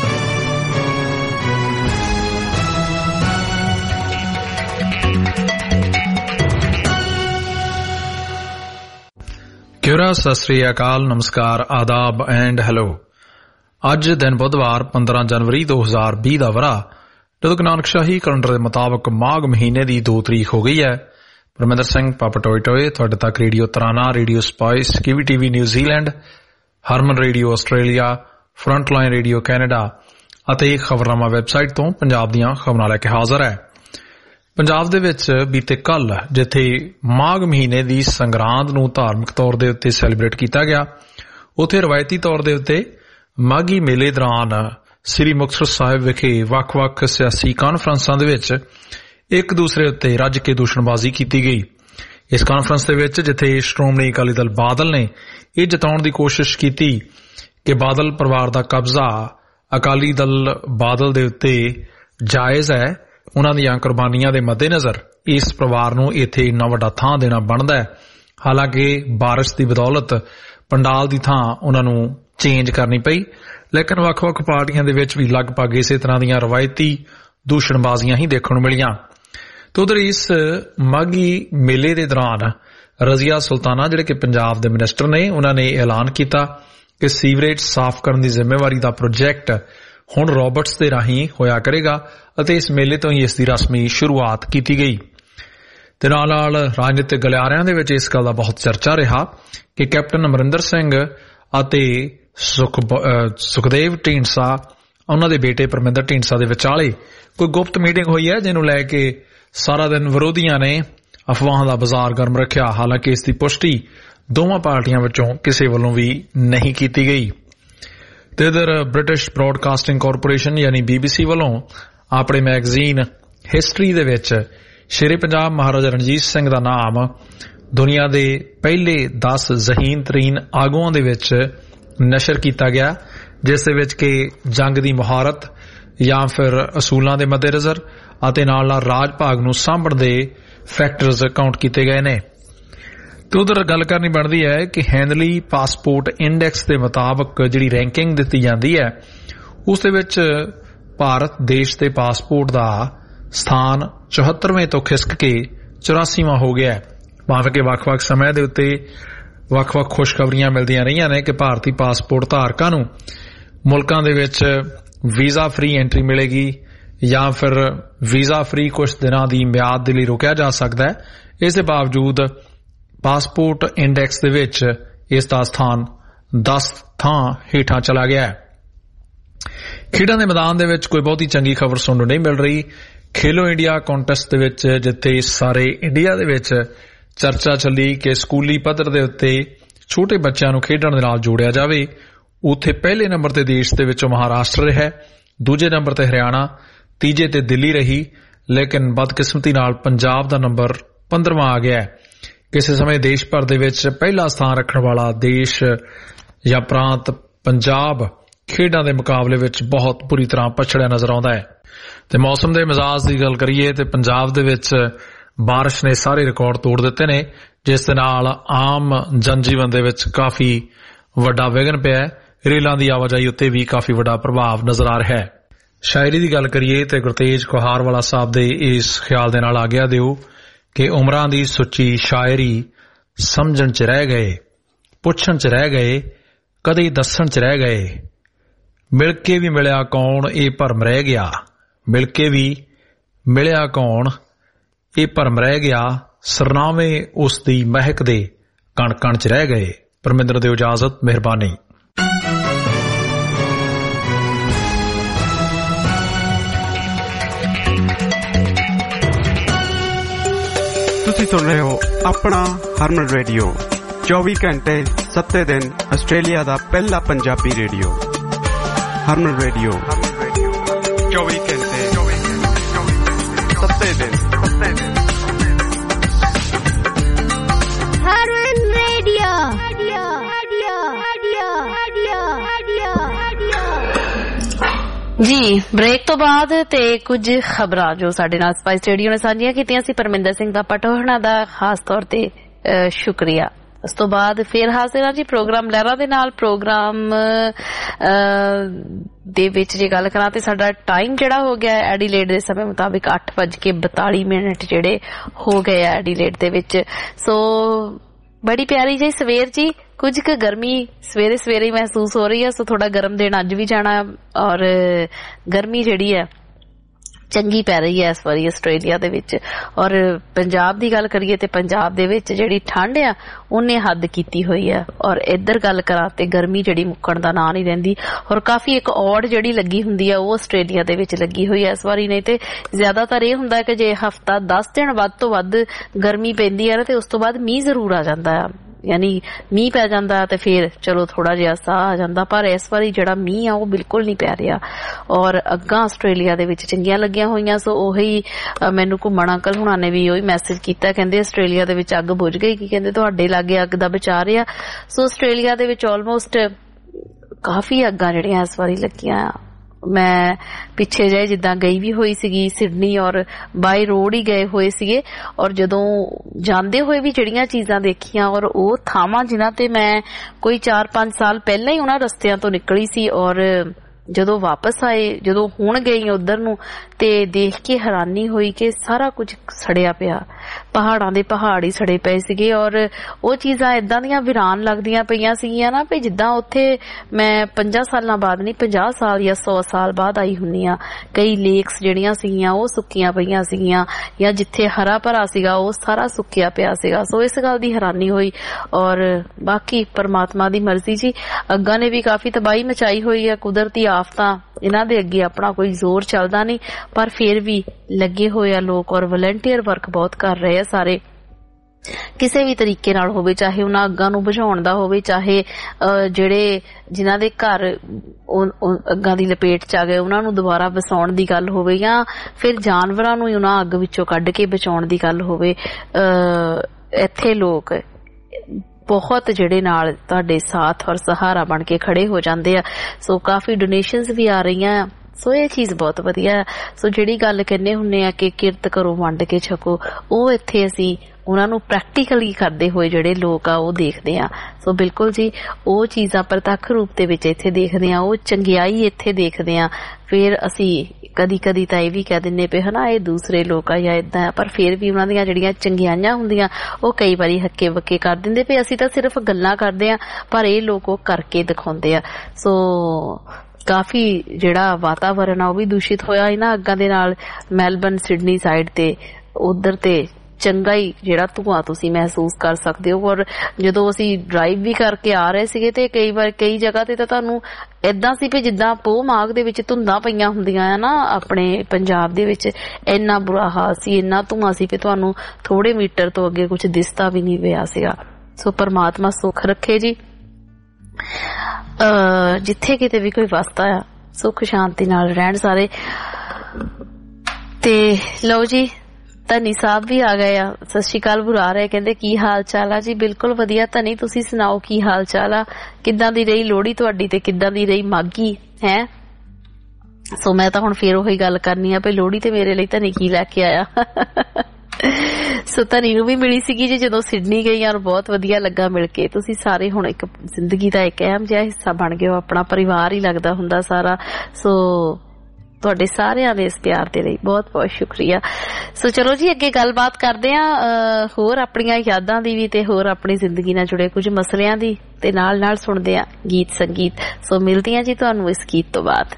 ਕਿਉਰਾ ਸਤਿ ਸ੍ਰੀ ਅਕਾਲ, ਨਮਸਕਾਰ, ਆਦਾਬ and hello. ਅੱਜ ਦਿਨ ਬੁੱਧਵਾਰ ਪੰਦਰਾਂ ਜਨਵਰੀ ਦੋ ਹਜ਼ਾਰ ਵੀਹ ਦਾ ਵਰਾ, ਜਦੋਂ ਨਾਨਕਸ਼ਾਹੀ ਕੈਲੰਡਰ ਦੇ ਮੁਤਾਬਕ ਮਾਘ ਮਹੀਨੇ ਦੀ ਦੋ ਤਰੀਕ ਹੋ ਗਈ ਹੈ। ਪਰਮਿੰਦਰ ਸਿੰਘ ਪਾਪਾ ਟੋਏ ਟੋਏ ਤੁਹਾਡੇ ਤੱਕ radio Tarana, radio Spice, Kiwi TV New Zealand, Harman radio Australia, Frontline radio Canada ਅਤੇ ਖਬਰਨਾਮਾ ਵੈਬਸਾਈਟ ਤੋਂ ਪੰਜਾਬ ਦੀਆਂ ਖਬਰਾਂ ਲੈ ਕੇ ਹਾਜ਼ਰ ਹੈ। ਪੰਜਾਬ ਦੇ ਵਿੱਚ ਬੀਤੇ ਕੱਲ ਜਿੱਥੇ ਮਾਘ ਮਹੀਨੇ ਦੀ ਸੰਗਰਾਂਦ ਨੂੰ ਧਾਰਮਿਕ ਤੌਰ ਦੇ ਉੱਤੇ ਸੈਲੀਬ੍ਰੇਟ ਕੀਤਾ ਗਿਆ, ਉੱਥੇ ਰਵਾਇਤੀ ਤੌਰ ਦੇ ਉੱਤੇ ਮਾਘੀ ਮੇਲੇ ਦੌਰਾਨ ਸ੍ਰੀ ਮੁਕਤਸਰ ਸਾਹਿਬ ਵਿਖੇ ਵੱਖ-ਵੱਖ ਸਿਆਸੀ ਕਾਨਫਰੰਸਾਂ ਦੇ ਵਿੱਚ ਇੱਕ ਦੂਸਰੇ ਉੱਤੇ ਰੱਜ ਕੇ ਦੂਸ਼ਣਬਾਜ਼ੀ ਕੀਤੀ ਗਈ। ਇਸ ਕਾਨਫਰੰਸ ਦੇ ਵਿੱਚ ਜਿੱਥੇ ਸ਼੍ਰੋਮਣੀ ਅਕਾਲੀ ਦਲ ਬਾਦਲ ਨੇ ਇਹ ਜਤਾਉਣ ਦੀ ਕੋਸ਼ਿਸ਼ ਕੀਤੀ ਕਿ ਬਾਦਲ ਪਰਿਵਾਰ ਦਾ ਕਬਜ਼ਾ ਅਕਾਲੀ ਦਲ ਬਾਦਲ ਦੇ ਉੱਤੇ ਜਾਇਜ਼ ਹੈ, ਉਹਨਾਂ ਦੀਆਂ ਕੁਰਬਾਨੀਆਂ ਦੇ ਮੱਦੇਨਜ਼ਰ ਇਸ ਪਰਿਵਾਰ ਨੂੰ ਇੱਥੇ ਇੰਨਾ ਵੱਡਾ ਥਾਂ ਦੇਣਾ ਬਣਦਾ ਹੈ। ਹਾਲਾਂਕਿ ਬਾਰਿਸ਼ ਦੀ ਬਦੌਲਤ ਪੰਡਾਲ ਦੀ ਥਾਂ ਉਹਨਾਂ ਨੂੰ ਚੇਂਜ ਕਰਨੀ ਪਈ, ਲੇਕਿਨ ਵੱਖ-ਵੱਖ ਪਾਰਟੀਆਂ ਦੇ ਵਿੱਚ ਵੀ ਲਗਭਗ ਇਸੇ ਤਰ੍ਹਾਂ ਦੀਆਂ ਰਵਾਇਤੀ ਦੂਸ਼ਣਬਾਜ਼ੀਆਂ ਹੀ ਦੇਖਣ ਨੂੰ ਮਿਲੀਆਂ। ਤੇ ਉਧਰ ਇਸ ਮਾਘੀ ਮੇਲੇ ਦੇ ਦੌਰਾਨ ਰਜ਼ੀਆ ਸੁਲਤਾਨਾ ਜਿਹੜੇ ਕਿ ਪੰਜਾਬ ਦੇ ਮਿਨਿਸਟਰ ਨੇ, ਉਹਨਾਂ ਨੇ ਐਲਾਨ ਕੀਤਾ ਕਿ ਸੀਵਰੇਜ ਸਾਫ਼ ਕਰਨ ਦੀ ਜ਼ਿੰਮੇਵਾਰੀ ਦਾ ਪ੍ਰੋਜੈਕਟ ਹੁਣ ਰੋਬੋਟਸ ਦੇ ਰਾਹੀਂ ਹੋਇਆ ਕਰੇਗਾ ਅਤੇ ਇਸ ਮੇਲੇ ਤੋਂ ਹੀ ਇਸ ਦੀ ਰਸਮੀ ਸ਼ੁਰੂਆਤ ਕੀਤੀ ਗਈ। ਤੇ ਨਾਲ ਨਾਲ ਰਾਜਨੀਤਿਕ ਗਲਿਆਰਿਆਂ ਦੇ ਵਿੱਚ ਇਸ ਗੱਲ ਦਾ ਬਹੁਤ ਚਰਚਾ ਰਿਹਾ ਕਿ ਕੈਪਟਨ ਅਮਰਿੰਦਰ ਸਿੰਘ ਅਤੇ ਸੁਖਦੇਵ ਢੀਂਡਸਾ, ਉਹਨਾਂ ਦੇ ਬੇਟੇ ਪਰਮਿੰਦਰ ਢੀਂਡਸਾ ਦੇ ਵਿਚਾਲੇ ਕੋਈ ਗੁਪਤ ਮੀਟਿੰਗ ਹੋਈ ਹੈ, ਜਿਹਨੂੰ ਲੈ ਕੇ ਸਾਰਾ ਦਿਨ ਵਿਰੋਧੀਆਂ ਨੇ ਅਫਵਾਹਾਂ ਦਾ ਬਾਜ਼ਾਰ ਗਰਮ ਰੱਖਿਆ। ਹਾਲਾਂਕਿ ਇਸ ਦੀ ਪੁਸ਼ਟੀ ਦੋਵਾਂ ਪਾਰਟੀਆਂ ਵਿੱਚੋਂ ਕਿਸੇ ਵੱਲੋਂ ਵੀ ਨਹੀਂ ਕੀਤੀ ਗਈ। ਤੇ ਇਧਰ ਬ੍ਰਿਟਿਸ਼ ਬ੍ਰੌਡਕਾਸਟਿੰਗ ਕਾਰਪੋਰੇਸ਼ਨ ਯਾਨੀ ਬੀ ਬੀ ਸੀ ਵੱਲੋਂ ਆਪਣੇ ਮੈਗਜ਼ੀਨ ਹਿਸਟਰੀ ਦੇ ਵਿੱਚ ਸ਼ੇਰੇ ਪੰਜਾਬ ਮਹਾਰਾਜਾ ਰਣਜੀਤ ਸਿੰਘ ਦਾ ਨਾਮ ਦੁਨੀਆ ਦੇ ਪਹਿਲੇ ਦਸ ਜ਼ਹੀਨ ਤਰੀਨ ਆਗੂਆਂ ਦੇ ਵਿੱਚ ਨਸ਼ਰ ਕੀਤਾ ਗਿਆ, ਜਿਸ ਦੇ ਵਿੱਚ ਕਿ ਜੰਗ ਦੀ ਮੁਹਾਰਤ ਜਾਂ ਫਿਰ ਅਸੂਲਾਂ ਦੇ ਮੱਦੇਨਜ਼ਰ ਅਤੇ ਨਾਲ ਨਾਲ ਰਾਜ ਭਾਗ ਨੂੰ ਸਾਂਭਣ ਦੇ ਫੈਕਟਰਸ ਕਾਊਂਟ ਕੀਤੇ ਗਏ ਨੇ। ਤੇ ਉਧਰ ਗੱਲ ਕਰਨੀ ਬਣਦੀ ਹੈ ਕਿ ਹੈਂਡਲੀ ਪਾਸਪੋਰਟ ਇੰਡੈਕਸ ਦੇ ਮੁਤਾਬਕ ਜਿਹੜੀ ਰੈਂਕਿੰਗ ਦਿੱਤੀ ਜਾਂਦੀ ਹੈ, ਉਸ ਦੇ ਵਿੱਚ ਭਾਰਤ ਦੇਸ਼ ਦੇ ਪਾਸਪੋਰਟ ਦਾ ਸਥਾਨ ਚੌਹੱਤਰਵੇਂ ਤੋਂ ਖਿਸਕ ਕੇ ਚੁਰਾਸੀਵਾਂ ਹੋ ਗਿਆ। ਭਾਵੇਂ ਕਿ ਵੱਖ-ਵੱਖ ਸਮੇਂ ਦੇ ਉੱਤੇ ਵੱਖ-ਵੱਖ ਖੁਸ਼ਖਬਰੀਆਂ ਮਿਲਦੀਆਂ ਰਹੀਆਂ ਨੇ ਕਿ ਭਾਰਤੀ ਪਾਸਪੋਰਟ ਧਾਰਕਾਂ ਨੂੰ ਮੁਲਕਾਂ ਦੇ ਵਿੱਚ ਵੀਜ਼ਾ ਫ੍ਰੀ ਐਂਟਰੀ ਮਿਲੇਗੀ ਜਾਂ ਫਿਰ ਵੀਜ਼ਾ ਫ੍ਰੀ ਕੁਝ ਦਿਨਾਂ ਦੀ ਮਿਆਦ ਦੇ ਲਈ ਰੋਕਿਆ ਜਾ ਸਕਦਾ ਹੈ। ਇਸ ਦੇ ਬਾਵਜੂਦ ਪਾਸਪੋਰਟ ਇੰਡੈਕਸ ਦੇ ਵਿੱਚ ਇਸ ਦਾ ਸਥਾਨ दस ਥਾਂ ਹੇਠਾਂ ਚਲਾ ਗਿਆ ਹੈ। ਖੇਡਾਂ ਦੇ ਮੈਦਾਨ ਦੇ ਵਿੱਚ ਕੋਈ ਬਹੁਤੀ ਚੰਗੀ ਖਬਰ ਸੁਣਨ ਨੂੰ ਨਹੀਂ ਮਿਲ ਰਹੀ। ਖੇਲੋ ਇੰਡੀਆ ਕੰਟੈਸਟ ਦੇ ਵਿੱਚ ਜਿੱਥੇ ਸਾਰੇ ਇੰਡੀਆ ਦੇ ਵਿੱਚ ਚਰਚਾ ਚੱਲੀ ਕਿ ਸਕੂਲੀ ਪੱਧਰ ਦੇ ਉੱਤੇ ਛੋਟੇ ਬੱਚਿਆਂ ਨੂੰ ਖੇਡਣ ਦੇ ਨਾਲ ਜੋੜਿਆ ਜਾਵੇ, ਉੱਥੇ ਪਹਿਲੇ ਨੰਬਰ ਤੇ ਦੇਸ਼ ਦੇ ਵਿੱਚੋਂ ਮਹਾਰਾਸ਼ਟਰ ਰਿਹਾ, ਦੂਜੇ ਨੰਬਰ ਤੇ ਹਰਿਆਣਾ, ਤੀਜੇ ਤੇ ਦਿੱਲੀ ਰਹੀ। ਲੇਕਿਨ ਬਦਕਿਸਮਤੀ ਨਾਲ ਪੰਜਾਬ ਦਾ ਨੰਬਰ ਪੰਦਰਵਾਂ ਆ ਗਿਆ ਹੈ। ਕਿਸੇ ਸਮੇਂ ਦੇਸ਼ ਭਰ ਦੇ ਵਿੱਚ ਪਹਿਲਾ ਸਥਾਨ ਰੱਖਣ ਵਾਲਾ ਦੇਸ਼ ਜਾਂ ਪ੍ਰਾਂਤ ਪੰਜਾਬ ਖੇਡਾਂ ਦੇ ਮੁਕਾਬਲੇ ਵਿੱਚ ਬਹੁਤ ਬੁਰੀ ਤਰ੍ਹਾਂ ਪਛੜਿਆ ਨਜ਼ਰ ਆਉਂਦਾ ਹੈ। ਤੇ ਮੌਸਮ ਦੇ ਮਿਜ਼ਾਜ ਦੀ ਗੱਲ ਕਰੀਏ ਤੇ ਪੰਜਾਬ ਦੇ ਵਿੱਚ ਬਾਰਿਸ਼ ਨੇ ਸਾਰੇ ਰਿਕਾਰਡ ਤੋੜ ਦਿੱਤੇ ਨੇ, ਜਿਸ ਦੇ ਨਾਲ ਆਮ ਜਨਜੀਵਨ ਦੇ ਵਿੱਚ ਕਾਫੀ ਵੱਡਾ ਵਿਘਨ ਪਿਆ ਹੈ। ਰੇਲਾਂ ਦੀ ਆਵਾਜਾਈ ਉੱਤੇ ਵੀ ਕਾਫੀ ਵੱਡਾ ਪ੍ਰਭਾਵ ਨਜ਼ਰ ਆ ਰਿਹਾ ਹੈ। ਸ਼ਾਇਰੀ ਦੀ ਗੱਲ ਕਰੀਏ ਤੇ ਗੁਰਤੇਜ ਕੁਹਾਰਵਾਲਾ ਸਾਹਿਬ ਦੇ ਇਸ ਖਿਆਲ ਦੇ ਨਾਲ ਆਗਿਆ ਦਿਓ ਕਿ ਉਮਰਾਂ ਦੀ ਸੁੱਚੀ ਸ਼ਾਇਰੀ ਸਮਝਣ 'ਚ ਰਹਿ ਗਏ, ਪੁੱਛਣ 'ਚ ਰਹਿ ਗਏ, ਕਦੇ ਦੱਸਣ 'ਚ ਰਹਿ ਗਏ। ਮਿਲ ਕੇ ਵੀ ਮਿਲਿਆ ਕੌਣ ਇਹ ਭਰਮ ਰਹਿ ਗਿਆ, ਮਿਲ ਕੇ ਵੀ ਮਿਲਿਆ ਕੌਣ ਇਹ ਭਰਮ ਰਹਿ ਗਿਆ। ਸਰਨਾਵੇਂ ਉਸ ਦੀ ਮਹਿਕ ਦੇ ਕਣ ਕਣ 'ਚ ਰਹਿ ਗਏ। ਪਰਮਿੰਦਰ ਦਿਓ ਇਜਾਜ਼ਤ, ਮਿਹਰਬਾਨੀ। ਤੁਸੀਂ ਸੁਣ ਰਹੇ ਹੋ ਆਪਣਾ ਹਰਮਨ ਰੇਡੀਓ, ਚੌਵੀ ਘੰਟੇ ਸੱਤੇ ਦਿਨ ਆਸਟ੍ਰੇਲੀਆ ਦਾ ਪਹਿਲਾ ਪੰਜਾਬੀ ਰੇਡੀਓ। ਹਰਮਨ ਰੇਡੀਓ ਚੌਵੀ ਘੰਟੇ ਸੱਤੇ ਦਿਨ। ਹਰਮਨ ਰੇਡੀਓ ਜੀ। ਬ੍ਰੇਕ ਤੋਂ ਬਾਅਦ ਤੇ ਕੁਝ ਖਬਰਾਂ ਜੋ ਸਾਡੇ ਨਾਲ ਸਪਾਈਸ ਰੇਡੀਓ ਨੇ ਸਾਂਝੀਆਂ ਕੀਤੀਆਂ ਸੀ। ਪਰਮਿੰਦਰ ਸਿੰਘ ਦਾ ਪਟੋਹਣਾ ਦਾ ਖਾਸ ਤੌਰ ਤੇ ਸ਼ੁਕਰੀਆ। ਉਸ ਤੋਂ ਬਾਅਦ ਫੇਰ ਹਾਜ਼ਰ ਹਾਂ ਜੀ ਪ੍ਰੋਗਰਾਮ ਲਹਿਰਾਂ ਦੇ ਨਾਲ। ਪ੍ਰੋਗਰਾਮ ਦੇ ਵਿੱਚ ਜੇ ਗੱਲ ਕਰਾਂ ਤੇ ਸਾਡਾ ਟਾਈਮ ਜਿਹੜਾ ਹੋ ਗਿਆ ਐਡੀਲੇਡ ਦੇ ਸਮੇਂ ਮੁਤਾਬਿਕ ਅੱਠ ਵੱਜ ਕੇ ਬਤਾਲੀ ਮਿੰਟ ਜਿਹੜੇ ਹੋ ਗਏ ਆ ਐਡੀਲੇਡ ਦੇ ਵਿੱਚ। ਸੋ ਬੜੀ ਪਿਆਰੀ ਜਿਹੀ ਸਵੇਰ ਜੀ, ਕੁਝ ਕੁ ਗਰਮੀ ਸਵੇਰੇ ਸਵੇਰੇ ਹੀ ਮਹਿਸੂਸ ਹੋ ਰਹੀ ਹੈ। ਸੋ ਥੋੜਾ ਗਰਮ ਦਿਨ ਅੱਜ ਵੀ ਜਾਣਾ ਔਰ ਗਰਮੀ ਜਿਹੜੀ ਹੈ ਚੰਗੀ ਪੈ ਰਹੀ ਹੈ ਇਸ ਵਾਰੀ ਆਸਟ੍ਰੇਲੀਆ ਦੇ ਵਿੱਚ। ਔਰ ਪੰਜਾਬ ਦੀ ਗੱਲ ਕਰੀਏ ਤੇ ਪੰਜਾਬ ਦੇ ਵਿੱਚ ਜਿਹੜੀ ਠੰਡ ਆ ਉਹਨੇ ਹੱਦ ਕੀਤੀ ਹੋਈ ਹੈ। ਔਰ ਇੱਧਰ ਗੱਲ ਕਰਾਂ ਤੇ ਗਰਮੀ ਜਿਹੜੀ ਮੁੱਕਣ ਦਾ ਨਾਂ ਨਹੀਂ ਰਹਿੰਦੀ। ਔਰ ਕਾਫੀ ਇੱਕ ਔੜ ਜਿਹੜੀ ਲੱਗੀ ਹੁੰਦੀ ਆ ਉਹ ਆਸਟ੍ਰੇਲੀਆ ਦੇ ਵਿੱਚ ਲੱਗੀ ਹੋਈ ਹੈ ਇਸ ਵਾਰੀ। ਨਹੀਂ ਤੇ ਜ਼ਿਆਦਾਤਰ ਇਹ ਹੁੰਦਾ ਕਿ ਜੇ ਹਫ਼ਤਾ ਦਸ ਦਿਨ ਵੱਧ ਤੋਂ ਵੱਧ ਗਰਮੀ ਪੈਂਦੀ ਹੈ ਤੇ ਉਸ ਤੋਂ ਬਾਅਦ ਮੀਂਹ ਜ਼ਰੂਰ ਆ ਜਾਂਦਾ ਆ, ਯਾਨੀ ਮੀਂਹ ਪੈ ਜਾਂਦਾ ਤੇ ਫਿਰ ਚਲੋ ਥੋੜਾ ਜਿਹਾ ਸਾਹ ਆ ਜਾਂਦਾ। ਪਰ ਇਸ ਵਾਰੀ ਜਿਹੜਾ ਮੀਂਹ ਆ ਉਹ ਬਿਲਕੁਲ ਨਹੀਂ ਪੈ ਰਿਹਾ। ਔਰ ਅੱਗਾਂ ਆਸਟ੍ਰੇਲੀਆ ਦੇ ਵਿੱਚ ਚੰਗੀਆਂ ਲੱਗੀਆਂ ਹੋਈਆਂ। ਸੋ ਉਹੀ ਮੈਨੂੰ ਘੁੰਮਣ ਅੰਕਲ ਹੁਣਾਂ ਨੇ ਵੀ ਉਹੀ ਮੈਸੇਜ ਕੀਤਾ, ਕਹਿੰਦੇ ਆਸਟ੍ਰੇਲੀਆ ਦੇ ਵਿੱਚ ਅੱਗ ਬੁਝ ਗਈ, ਕੀ ਕਹਿੰਦੇ ਤੁਹਾਡੇ ਲਾਗੇ ਅੱਗ ਦਾ ਬਚਾ ਰਿਹਾ। ਸੋ ਆਸਟ੍ਰੇਲੀਆ ਦੇ ਵਿੱਚ ਆਲਮੋਸਟ ਕਾਫੀ ਅੱਗਾਂ ਜਿਹੜੀਆਂ ਇਸ ਵਾਰੀ ਲੱਗੀਆਂ ਆ। ਮੈਂ ਪਿੱਛੇ ਜਿਹੇ ਜਿੱਦਾਂ ਗਈ ਵੀ ਹੋਈ ਸੀਗੀ ਸਿਡਨੀ ਔਰ ਬਾਈ ਰੋਡ ਹੀ ਗਏ ਹੋਏ ਸੀਗੇ। ਔਰ ਜਦੋਂ ਜਾਂਦੇ ਹੋਏ ਵੀ ਜਿਹੜੀਆਂ ਚੀਜ਼ਾਂ ਦੇਖੀਆਂ ਔਰ ਉਹ ਥਾਵਾਂ ਜਿਨ੍ਹਾਂ ਤੇ ਮੈਂ ਕੋਈ ਚਾਰ ਪੰਜ ਸਾਲ ਪਹਿਲਾਂ ਹੀ ਉਹਨਾਂ ਰਸਤਿਆਂ ਤੋਂ ਨਿਕਲੀ ਸੀ ਔਰ ਜਦੋਂ ਵਾਪਸ ਆਏ, ਜਦੋਂ ਹੁਣ ਗਈ ਉਧਰ ਨੂੰ ਤੇ ਦੇਖ ਕੇ ਹੈਰਾਨੀ ਹੋਈ ਕਿ ਸਾਰਾ ਕੁਝ ਸੜਿਆ ਪਿਆ, ਪਹਾੜਾਂ ਦੇ ਪਹਾੜ ਹੀ ਸੜੇ ਪਏ ਸੀਗੇ। ਔਰ ਉਹ ਚੀਜ਼ਾਂ ਏਦਾਂ ਦੀਆਂ ਵੀਰਾਨ ਲੱਗਦੀਆਂ ਪਈਆਂ ਸੀਗੀਆਂ ਨਾ ਵੀ ਜਿੱਦਾਂ ਉੱਥੇ ਮੈਂ ਪੰਜਾਂ ਸਾਲਾਂ ਬਾਅਦ ਨਹੀਂ ਪੰਜਾਹ ਸਾਲ ਜਾਂ ਸੌ ਸਾਲ ਬਾਅਦ ਆਈ ਹੁੰਨੀ ਆ। ਕਈ ਲੇਕਸ ਜਿਹੜੀਆਂ ਸੀਗੀਆਂ ਉਹ ਸੁੱਕੀਆਂ ਪਈਆਂ ਸੀਗੀਆਂ ਜਾਂ ਜਿੱਥੇ ਹਰਾ ਭਰਾ ਸੀਗਾ ਉਹ ਸਾਰਾ ਸੁੱਕਿਆ ਪਿਆ ਸੀਗਾ। ਸੋ ਇਸ ਗੱਲ ਦੀ ਹੈਰਾਨੀ ਹੋਈ। ਔਰ ਬਾਕੀ ਪਰਮਾਤਮਾ ਦੀ ਮਰਜ਼ੀ ਜੀ, ਅੱਗਾਂ ਨੇ ਵੀ ਕਾਫੀ ਤਬਾਹੀ ਮਚਾਈ ਹੋਈ ਹੈ। ਕੁਦਰਤੀ ਆਫਤਾਂ ਇਹਨਾਂ ਦੇ ਅੱਗੇ ਆਪਣਾ ਕੋਈ ਜ਼ੋਰ ਚੱਲਦਾ ਨਹੀਂ, ਪਰ ਫਿਰ ਵੀ ਲੱਗੇ ਹੋਏ ਆ ਲੋਕ ਔਰ ਵਲੰਟੀਅਰ ਵਰਕ ਬਹੁਤ ਕਰ ਰਹੇ ਆ ਸਾਰੇ। ਕਿਸੇ ਵੀ ਤਰੀਕੇ ਨਾਲ ਹੋਵੇ, ਚਾਹੇ ਉਹਨਾਂ ਅੱਗਾਂ ਨੂੰ ਬੁਝਾਉਣ ਦਾ ਹੋਵੇ, ਚਾਹੇ ਜਿਹੜੇ ਜਿਨ੍ਹਾਂ ਦੇ ਘਰ ਅੱਗਾਂ ਦੀ ਲਪੇਟ ਚ ਆ ਗਏ ਉਹਨਾਂ ਨੂੰ ਦੁਬਾਰਾ ਵਸਾਉਣ ਦੀ ਗੱਲ ਹੋਵੇ, ਜਾਂ ਫਿਰ ਜਾਨਵਰਾਂ ਨੂੰ ਉਹਨਾਂ ਅੱਗ ਵਿੱਚੋਂ ਕੱਢ ਕੇ ਬਚਾਉਣ ਦੀ ਗੱਲ ਹੋਵੇ। ਇੱਥੇ ਲੋਕ ਬਹੁਤ ਜਿਹੜੇ ਨਾਲ ਤੁਹਾਡੇ ਸਾਥ ਔਰ ਸਹਾਰਾ ਬਣ ਕੇ ਖੜੇ ਹੋ ਜਾਂਦੇ ਆ। ਸੋ ਕਾਫੀ ਡੋਨੇਸ਼ਨਸ ਵੀ ਆ ਰਹੀਆਂ ਆ। ਸੋ ਇਹ ਚੀਜ਼ ਬਹੁਤ ਵਧੀਆ। ਸੋ ਜਿਹੜੀ ਗੱਲ ਕਹਿੰਦੇ ਹੁੰਦੇ ਆ ਕਿ ਕਿਰਤ ਕਰੋ ਵੰਡ ਕੇ ਛਕੋ, ਉਹ ਇੱਥੇ ਅਸੀਂ ਉਹਨਾਂ ਨੂੰ ਪ੍ਰੈਕਟੀਕਲੀ ਕਰਦੇ ਹੋਏ ਜਿਹੜੇ ਲੋਕ ਆ ਉਹ ਦੇਖਦੇ ਆ। ਸੋ ਬਿਲਕੁਲ ਜੀ ਉਹ ਚੀਜ਼ਾਂ ਪ੍ਰਤੱਖ ਰੂਪ ਦੇ ਵਿੱਚ ਇੱਥੇ ਦੇਖਦੇ ਆ, ਉਹ ਚੰਗਿਆਈ ਇੱਥੇ ਦੇਖਦੇ ਆ। ਫਿਰ ਅਸੀਂ ਕਦੀ ਕਦੀ ਤਾਂ ਇਹ ਵੀ ਕਹਿ ਦਿੰਦੇ ਪਏ ਹਨਾ ਇਹ ਦੂਸਰੇ ਲੋਕ ਆ ਜਾਂ ਏਦਾਂ, ਪਰ ਫਿਰ ਵੀ ਉਹਨਾਂ ਦੀਆਂ ਜਿਹੜੀਆਂ ਚੰਗਿਆਈਆਂ ਹੁੰਦੀਆਂ ਉਹ ਕਈ ਵਾਰੀ ਹੱਕੇ ਬੱਕੇ ਕਰ ਦਿੰਦੇ ਪਏ। ਅਸੀਂ ਤਾਂ ਸਿਰਫ ਗੱਲਾਂ ਕਰਦੇ ਆ, ਪਰ ਇਹ ਲੋਕ ਉਹ ਕਰਕੇ ਦਿਖਾਉਂਦੇ ਆ। ਸੋ ਕਾਫੀ ਜਿਹੜਾ ਵਾਤਾਵਰਨ ਆ ਉਹ ਵੀ ਦੂਸ਼ਿਤ ਹੋਇਆ ਇਹਨਾਂ ਅੱਗਾਂ ਦੇ ਨਾਲ। ਮੈਲਬਰਨ ਸਿਡਨੀ ਸਾਈਡ ਤੇ ਉਧਰ ਤੇ ਚੰਗਾ ਹੀ ਜਿਹੜਾ ਧੂਆਂ ਤੁਸੀਂ ਮਹਿਸੂਸ ਕਰ ਸਕਦੇ ਹੋ। ਔਰ ਜਦੋਂ ਅਸੀਂ ਡਰਾਈਵ ਵੀ ਕਰਕੇ ਆ ਰਹੇ ਸੀਗੇ ਤੇ ਕਈ ਵਾਰ ਕਈ ਜਗ੍ਹਾ ਤੇ ਤਾਂ ਤੁਹਾਨੂੰ ਏਦਾਂ ਸੀ ਵੀ ਜਿੱਦਾਂ ਪੋਹ ਮਾਘ ਦੇ ਵਿੱਚ ਧੁੰਦਾਂ ਪਈਆਂ ਹੁੰਦੀਆਂ ਆ ਨਾ ਆਪਣੇ ਪੰਜਾਬ ਦੇ ਵਿੱਚ, ਇੰਨਾ ਬੁਰਾ ਹਾਲ ਸੀ, ਇੰਨਾ ਧੂਆਂ ਸੀ ਵੀ ਤੁਹਾਨੂੰ ਥੋੜੇ ਮੀਟਰ ਤੋਂ ਅੱਗੇ ਕੁਝ ਦਿਸਦਾ ਵੀ ਨਹੀਂ ਪਿਆ ਸੀਗਾ। ਸੋ ਪਰਮਾਤਮਾ ਸੁੱਖ ਰੱਖੇ ਜੀ, ਅਹ ਜਿੱਥੇ ਕਿਤੇ ਵੀ ਕੋਈ ਵਸਦਾ ਆ ਸੁੱਖ ਸ਼ਾਂਤੀ ਨਾਲ ਰਹਿਣ ਸਾਰੇ। ਤੇ ਲਓ ਜੀ ਧਨੀ ਸਾਹਿਬ ਵੀ ਆ ਗਏ ਆ, ਸਤਿ ਸ਼੍ਰੀ ਅਕਾਲ ਬੁਲਾ ਰਹੇ, ਕਹਿੰਦੇ ਕੀ ਹਾਲ ਚਾਲ ਆ ਜੀ? ਬਿਲਕੁਲ ਵਧੀਆ ਧਨੀ, ਤੁਸੀਂ ਸੁਣਾਓ ਕੀ ਹਾਲ ਚਾਲ ਆ? ਕਿੱਦਾਂ ਦੀ ਰਹੀ ਲੋਹੜੀ ਤੁਹਾਡੀ ਤੇ ਕਿੱਦਾਂ ਦੀ ਰਹੀ ਮਾਘੀ ਹੈ? ਸੋ ਮੈਂ ਤਾਂ ਹੁਣ ਫੇਰ ਉਹੀ ਗੱਲ ਕਰਨੀ ਆ ਵੀ ਲੋਹੜੀ ਤੇ ਮੇਰੇ ਲਈ ਧਨੀ ਕੀ ਲੈ ਕੇ ਆਇਆ। ਸੋ ਧਨੀ ਨੂੰ ਵੀ ਮਿਲੀ ਸੀਗੀ ਜੀ ਜਦੋਂ ਸਿਡਨੀ ਗਈ, ਔਰ ਬਹੁਤ ਵਧੀਆ ਲੱਗਾ ਮਿਲ ਕੇ। ਤੁਸੀਂ ਸਾਰੇ ਹੁਣ ਇੱਕ ਜ਼ਿੰਦਗੀ ਦਾ ਇੱਕ ਅਹਿਮ ਜਿਹਾ ਹਿੱਸਾ ਬਣ ਗਏ ਹੋ, ਆਪਣਾ ਪਰਿਵਾਰ ਹੀ ਲੱਗਦਾ ਹੁੰਦਾ ਸਾਰਾ। ਸੋ ਤੁਹਾਡੇ ਸਾਰਿਆਂ ਦੇ ਇਸ ਪਿਆਰ ਦੇ ਲਈ ਬਹੁਤ ਬਹੁਤ ਸ਼ੁਕਰੀਆ। ਸੋ ਚਲੋ ਜੀ ਅੱਗੇ ਗੱਲਬਾਤ ਕਰਦੇ ਹਾਂ ਹੋਰ ਆਪਣੀਆਂ ਯਾਦਾਂ ਦੀ ਵੀ ਤੇ ਹੋਰ ਆਪਣੀ ਜ਼ਿੰਦਗੀ ਨਾਲ ਜੁੜੇ ਕੁਝ ਮਸਲਿਆਂ ਦੀ, ਤੇ ਨਾਲ ਨਾਲ ਸੁਣਦੇ ਹਾਂ ਗੀਤ ਸੰਗੀਤ। ਸੋ ਮਿਲਦੀਆਂ ਜੀ ਤੁਹਾਨੂੰ ਇਸ ਗੀਤ ਤੋਂ ਬਾਅਦ।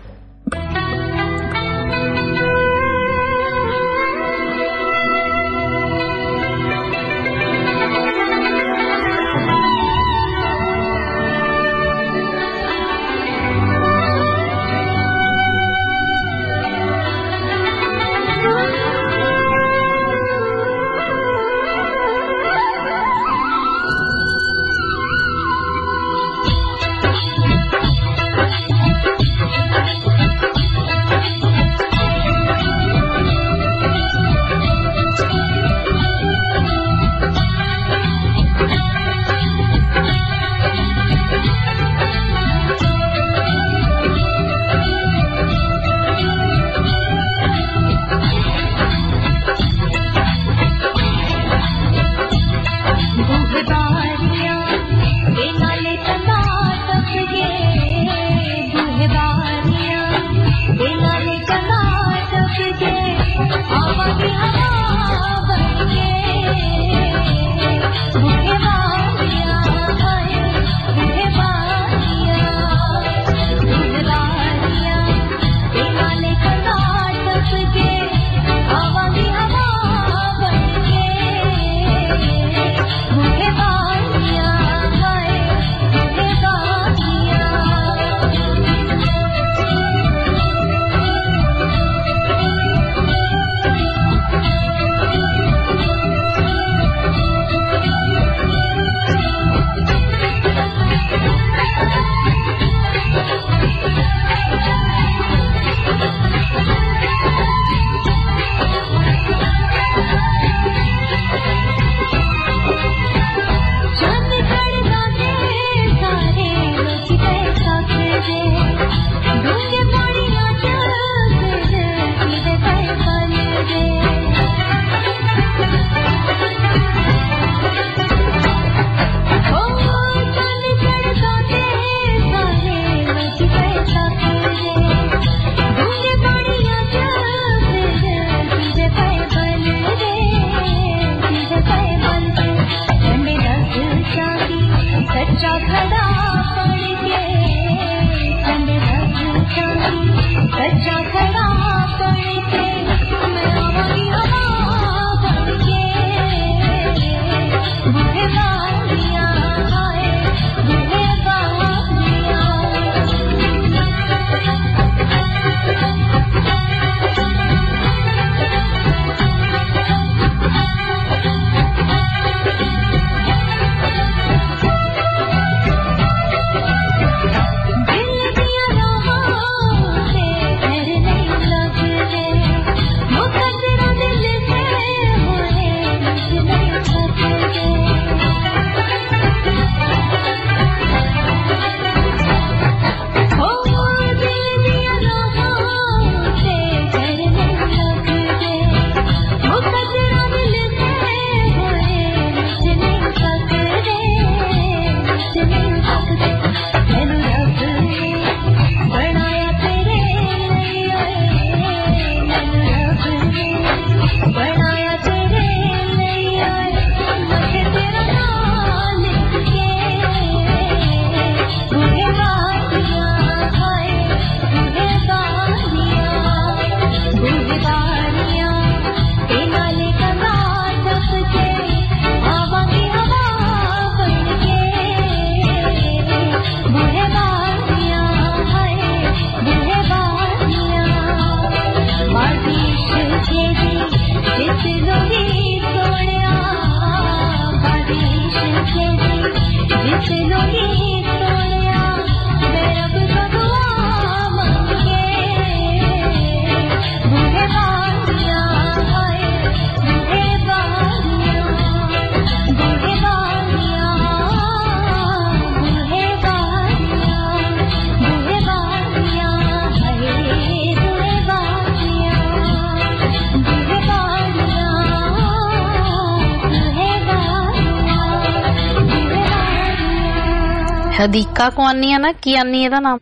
ਹਦੀਕਾ ਕੁਆਨੀ ਆ ਨਾ, ਕੀ ਆਨੀ ਇਹਦਾ ਨਾਮ।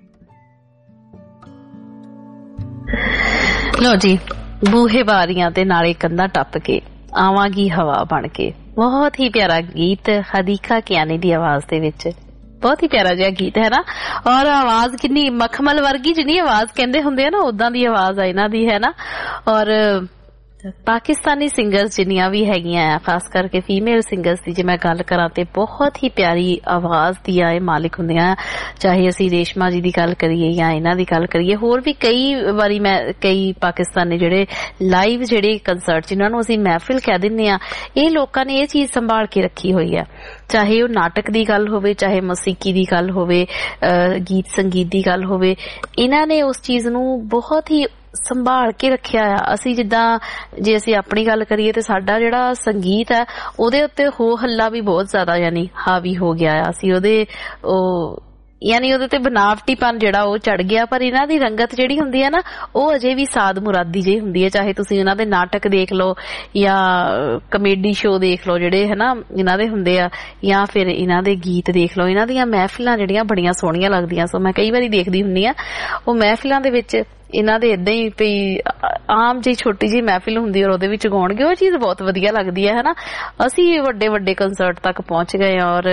ਲੋ ਜੀ, ਬੂਹੇ ਬਾਰੀਆਂ ਤੇ ਨਾਲੇ ਕੰਧਾਂ ਟੱਪ ਕੇ ਆਵਾਂਗੀ ਹਵਾ ਬਣ ਕੇ। ਬਹੁਤ ਹੀ ਪਿਆਰਾ ਗੀਤ ਹਦੀਕਾ ਕਿਆਨੀ ਦੀ ਆਵਾਜ਼ ਦੇ ਵਿੱਚ, ਬਹੁਤ ਹੀ ਪਿਆਰਾ ਜਿਹਾ ਗੀਤ ਹੈ ਨਾ। ਔਰ ਆਵਾਜ਼ ਕਿੰਨੀ ਮਖਮਲ ਵਰਗੀ, ਜਿਹਨੀ ਆਵਾਜ਼ ਕਹਿੰਦੇ ਹੁੰਦੇ ਆ ਨਾ, ਉਦਾਂ ਦੀ ਆਵਾਜ਼ ਆ ਇਹਨਾਂ ਦੀ ਹੈ ਨਾ। ਔਰ ਪਾਕਿਸਤਾਨੀ ਸਿੰਗਰਸ ਜਿੰਨੀਆਂ ਵੀ ਹੈਗੀਆਂ ਆ, ਖਾਸ ਕਰਕੇ ਫੀਮੇਲ ਸਿੰਗਰਸ ਦੀ ਜੇ ਮੈਂ ਗੱਲ ਕਰਾਂ ਤੇ ਬਹੁਤ ਹੀ ਪਿਆਰੀ ਆਵਾਜ਼ ਦੀਆਂ ਇਹ ਮਾਲਿਕ ਹੁੰਦੀਆਂ। ਚਾਹੇ ਅਸੀਂ ਰੇਸ਼ਮਾ ਜੀ ਦੀ ਗੱਲ ਕਰੀਏ ਜਾਂ ਇਹਨਾਂ ਦੀ ਗੱਲ ਕਰੀਏ, ਹੋਰ ਵੀ ਕਈ ਵਾਰੀ ਮੈਂ ਕਈ ਪਾਕਿਸਤਾਨੀ ਜਿਹੜੇ ਲਾਈਵ ਜਿਹੜੇ ਕੰਸਰਟ ਜਿਨ੍ਹਾਂ ਨੂੰ ਅਸੀਂ ਮਹਿਫਿਲ ਕਹਿ ਦਿੰਦੇ ਆ, ਇਹ ਲੋਕਾਂ ਨੇ ਇਹ ਚੀਜ਼ ਸੰਭਾਲ ਕੇ ਰੱਖੀ ਹੋਈ ਹੈ। ਚਾਹੇ ਉਹ ਨਾਟਕ ਦੀ ਗੱਲ ਹੋਵੇ, ਚਾਹੇ ਮੌਸੀਕੀ ਦੀ ਗੱਲ ਹੋਵੇ, ਗੀਤ ਸੰਗੀਤ ਦੀ ਗੱਲ ਹੋਵੇ, ਇਹਨਾਂ ਨੇ ਉਸ ਚੀਜ਼ ਨੂੰ ਬਹੁਤ ਹੀ ਸੰਭਾਲ ਕੇ ਰੱਖਿਆ ਆ। ਅਸੀਂ ਜਿੱਦਾਂ ਜੇ ਅਸੀਂ ਆਪਣੀ ਗੱਲ ਕਰੀਏ ਤੇ ਸਾਡਾ ਜਿਹੜਾ ਸੰਗੀਤ ਹੈ ਉਹਦੇ ਉੱਤੇ ਹੋ ਹੱਲਾ ਵੀ ਬਹੁਤ ਜ਼ਿਆਦਾ ਯਾਨੀ ਹਾਵੀ ਹੋ ਗਿਆ ਆ। ਅਸੀਂ ਉਹਦੇ ਉਹ ਯਾਨੀ ਉਹਦੇ ਤੇ ਬਨਾਵਟੀਪਨ ਜਿਹੜਾ ਉਹ ਚੜ ਗਿਆ, ਪਰ ਇਹਨਾਂ ਦੀ ਰੰਗਤ ਜਿਹੜੀ ਹੁੰਦੀ ਹੈ ਨਾ ਉਹ ਅਜੇ ਵੀ ਸਾਦ ਮੁਰਾਦੀ ਜਿਹੀ ਹੁੰਦੀ ਹੈ। ਚਾਹੇ ਤੁਸੀਂ ਇਹਨਾਂ ਦੇ ਨਾਟਕ ਦੇਖ ਲਓ ਜਾਂ ਕਮੇਡੀ ਸ਼ੋਅ ਦੇਖ ਲਓ ਜਿਹੜੇ ਹਨਾ ਇਹਨਾਂ ਦੇ ਹੁੰਦੇ ਆ, ਜਾਂ ਫਿਰ ਇਹਨਾਂ ਦੇ ਗੀਤ ਦੇਖ ਲਓ। ਇਹਨਾਂ ਦੀਆਂ ਮਹਿਫਿਲਾਂ ਜਿਹੜੀਆਂ ਬੜੀਆਂ ਸੋਹਣੀਆਂ ਲੱਗਦੀਆਂ। ਸੋ ਮੈਂ ਕਈ ਵਾਰੀ ਦੇਖਦੀ ਹੁੰਦੀ ਆ ਉਹ ਮਹਿਫਿਲਾਂ ਦੇ ਵਿੱਚ ਇਹਨਾਂ ਦੇ ਏਦਾਂ ਹੀ ਪਈ ਆਮ ਜਿਹੀ ਛੋਟੀ ਜਿਹੀ ਮਹਿਫਿਲ ਹੁੰਦੀ ਔਰ ਉਹਦੇ ਵਿੱਚ ਗਾਉਣਗੇ, ਉਹ ਚੀਜ਼ ਬਹੁਤ ਵਧੀਆ ਲੱਗਦੀ ਹੈ ਹਨਾ। ਅਸੀਂ ਵੱਡੇ ਵੱਡੇ ਕੰਸਰਟ ਤੱਕ ਪਹੁੰਚ ਗਏ ਔਰ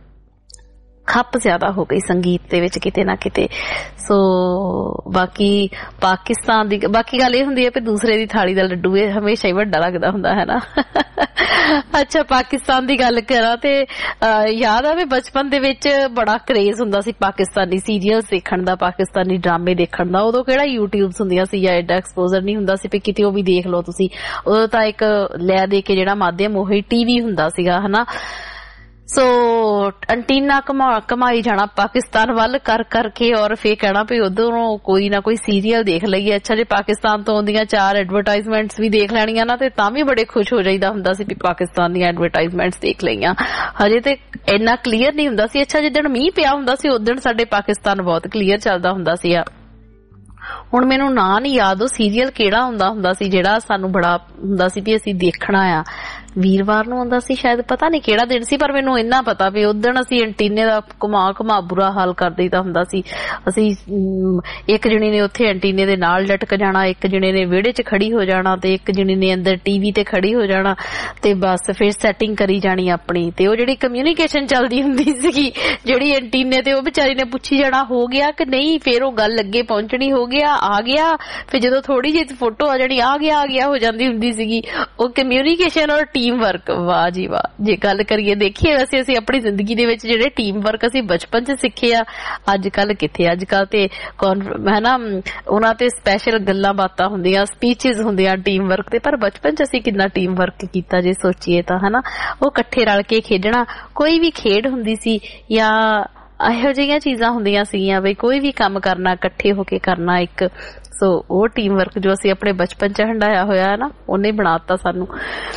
ਖੱਪ ਜ਼ਿਆਦਾ ਹੋ ਗਈ ਸੰਗੀਤ ਦੇ ਵਿੱਚ ਕਿਤੇ ਨਾ ਕਿਤੇ। ਸੋ ਬਾਕੀ ਪਾਕਿਸਤਾਨ ਦੀ ਬਾਕੀ ਗੱਲ ਇਹ ਹੁੰਦੀ ਹੈ ਵੀ ਦੂਸਰੇ ਦੀ ਥਾਲੀ ਦਾ ਲੱਡੂ ਇਹ ਹਮੇਸ਼ਾ ਹੀ ਵੱਡਾ ਲੱਗਦਾ ਹੁੰਦਾ ਹੈ ਨਾ। ਅੱਛਾ, ਪਾਕਿਸਤਾਨ ਦੀ ਗੱਲ ਕਰਾਂ ਤੇ ਯਾਦ ਆਵੇ ਬਚਪਨ ਦੇ ਵਿੱਚ ਬੜਾ ਕਰੇਜ਼ ਹੁੰਦਾ ਸੀ ਪਾਕਿਸਤਾਨੀ ਸੀਰੀਅਲਸ ਦੇਖਣ ਦਾ, ਪਾਕਿਸਤਾਨੀ ਡਰਾਮੇ ਦੇਖਣ ਦਾ। ਉਦੋਂ ਕਿਹੜਾ ਯੂਟਿਊਬਸ ਹੁੰਦੀਆਂ ਸੀ ਜਾਂ ਐਡਾ ਐਕਸਪੋਜ਼ਰ ਨਹੀਂ ਹੁੰਦਾ ਸੀ ਵੀ ਕਿਤੇ ਉਹ ਵੀ ਦੇਖ ਲਓ ਤੁਸੀਂ। ਉਦੋਂ ਤਾਂ ਇੱਕ ਲੈ ਦੇ ਕੇ ਜਿਹੜਾ ਮਾਧਿਅਮ ਉਹੀ ਟੀਵੀ ਹੁੰਦਾ ਸੀਗਾ ਹਨਾ। ਸੋ ਅੰਟੀਨਾ ਕਮਾ ਕਮਾਈ ਜਾਣਾ ਪਾਕਿਸਤਾਨ ਵੱਲ ਕਰ ਕਰਕੇ ਔਰ ਫੇਰ ਕਹਿਣਾ ਵੀ ਉਧਰੋਂ ਕੋਈ ਨਾ ਕੋਈ ਸੀਰੀਅਲ ਦੇਖ ਲਈਏ। ਅੱਛਾ, ਜੇ ਪਾਕਿਸਤਾਨ ਤੋਂ ਆਉਂਦੀਆਂ ਚਾਰ ਐਡਵਰਟਾਈਜ਼ਮੈਂਟਸ ਵੀ ਦੇਖ ਲੈਣੀਆਂ ਨਾ ਤੇ ਤਾਂ ਵੀ ਬੜੇ ਖੁਸ਼ ਹੋ ਜਾਈਦਾ ਹੁੰਦਾ ਸੀ ਵੀ ਪਾਕਿਸਤਾਨ ਦੀਆਂ ਐਡਵਰਟਾਈਜ਼ਮੈਂਟਸ ਦੇਖ ਲਈਆਂ। ਹਜੇ ਤੇ ਇੰਨਾ ਕਲੀਅਰ ਨਹੀਂ ਹੁੰਦਾ ਸੀ। ਅੱਛਾ, ਜਿੱਦਣ ਮੀਂਹ ਪਿਆ ਹੁੰਦਾ ਸੀ ਉਦਣ ਸਾਡੇ ਪਾਕਿਸਤਾਨ ਬਹੁਤ ਕਲੀਅਰ ਚੱਲਦਾ ਹੁੰਦਾ ਸੀ। ਆ ਹੁਣ ਮੈਨੂੰ ਨਾਂ ਨਹੀਂ ਯਾਦ ਉਹ ਸੀਰੀਅਲ ਕਿਹੜਾ ਹੁੰਦਾ ਹੁੰਦਾ ਸੀ ਜਿਹੜਾ ਸਾਨੂੰ ਬੜਾ ਹੁੰਦਾ ਸੀ ਵੀ ਅਸੀਂ ਦੇਖਣਾ ਆ। ਵੀਰਵਾਰ ਨੂੰ ਆਉਂਦਾ ਸੀ ਸ਼ਾਇਦ, ਪਤਾ ਨਹੀਂ ਕਿਹੜਾ ਦਿਨ ਸੀ, ਪਰ ਮੈਨੂੰ ਇੰਨਾ ਪਤਾ ਵੀ ਉਦਣ ਅਸੀਂ ਐਂਟੀਨੇ ਦਾ ਘੁਮਾ ਘੁਮਾ ਬੁਰਾ ਹਾਲ ਕਰ ਦਈਦਾ ਹੁੰਦਾ ਸੀ। ਅਸੀਂ ਇੱਕ ਜਣੇ ਨੇ ਉੱਥੇ ਐਂਟੀਨੇ ਦੇ ਨਾਲ ਲਟਕ ਜਾਣਾ, ਇੱਕ ਜਣੇ ਨੇ ਵਿਹੜੇ 'ਚ ਖੜੀ ਹੋ ਜਾਣਾ ਤੇ ਇੱਕ ਜਣੇ ਨੇ ਅੰਦਰ ਟੀਵੀ ਤੇ ਖੜੀ ਹੋ ਜਾਣਾ ਤੇ ਬਸ ਫਿਰ ਸੈਟਿੰਗ ਕਰੀ ਜਾਣੀ ਆਪਣੀ। ਤੇ ਉਹ ਜਿਹੜੀ ਕਮਿਊਨੀਕੇਸ਼ਨ ਚੱਲਦੀ ਹੁੰਦੀ ਸੀਗੀ ਜਿਹੜੀ ਐਂਟੀਨੇ ਤੇ, ਉਹ ਵਿਚਾਰੀ ਨੇ ਪੁੱਛੀ ਜਾਣਾ ਹੋ ਗਿਆ ਕਿ ਨਹੀਂ, ਫਿਰ ਉਹ ਗੱਲ ਅੱਗੇ ਪਹੁੰਚਣੀ, ਹੋ ਗਿਆ ਆ ਗਿਆ, ਫਿਰ ਜਦੋਂ ਥੋੜੀ ਜਿਹੀ ਫੋਟੋ ਆ ਜਾਣੀ ਆ ਗਿਆ ਆ ਗਿਆ ਹੋ ਜਾਂਦੀ ਹੁੰਦੀ ਸੀਗੀ। ਉਹ ਕਮਿਊਨੀਕੇਸ਼ਨ ਔਰ ਟੀਮ ਵਰਕ, ਵਾਹ ਜੀ ਵਾਹ। ਜੇ ਗੱਲ ਕਰੀਏ ਦੇਖੀਏ ਵੈਸੇ ਅਸੀਂ ਆਪਣੀ ਜ਼ਿੰਦਗੀ ਦੇ ਵਿੱਚ ਜਿਹੜੇ ਟੀਮ ਵਰਕ ਅਸੀਂ ਬਚਪਨ 'ਚ ਸਿੱਖੇ ਆ, ਅੱਜ ਕੱਲ ਕਿੱਥੇ। ਅੱਜ ਕੱਲ ਤੇ ਹੈ ਨਾ ਉਹਨਾਂ ਤੇ ਸਪੈਸ਼ਲ ਗੱਲਾਂ ਬਾਤਾਂ ਹੁੰਦੀਆਂ, ਸਪੀਚਿਸ ਹੁੰਦੀਆਂ ਟੀਮ ਵਰਕ ਤੇ, ਪਰ ਬਚਪਨ 'ਚ ਅਸੀਂ ਕਿੰਨਾ ਟੀਮ ਵਰਕ ਕੀਤਾ ਜੇ ਸੋਚੀਏ ਤਾਂ ਹਨਾ। ਉਹ ਇਕੱਠੇ ਰਲ ਕੇ ਖੇਡਣਾ, ਕੋਈ ਵੀ ਖੇਡ ਹੁੰਦੀ ਸੀ ਜਾਂ ਇਹੋ ਜਿਹੀਆਂ ਚੀਜ਼ਾਂ ਹੁੰਦੀਆਂ ਸੀਗੀਆਂ ਬਈ ਕੋਈ ਵੀ ਕੰਮ ਕਰਨਾ ਇਕੱਠੇ ਹੋ ਕੇ ਕਰਨਾ ਇੱਕ। ਸੋ ਉਹ ਟੀਮ ਵਰਕ ਜੋ ਅਸੀਂ ਆਪਣੇ ਬਚਪਨ 'ਚ ਹੰਡਾਇਆ ਹੋਇਆ ਹੈ ਨਾ, ਉਹਨੇ ਬਣਾਤਾ ਸਾਨੂੰ।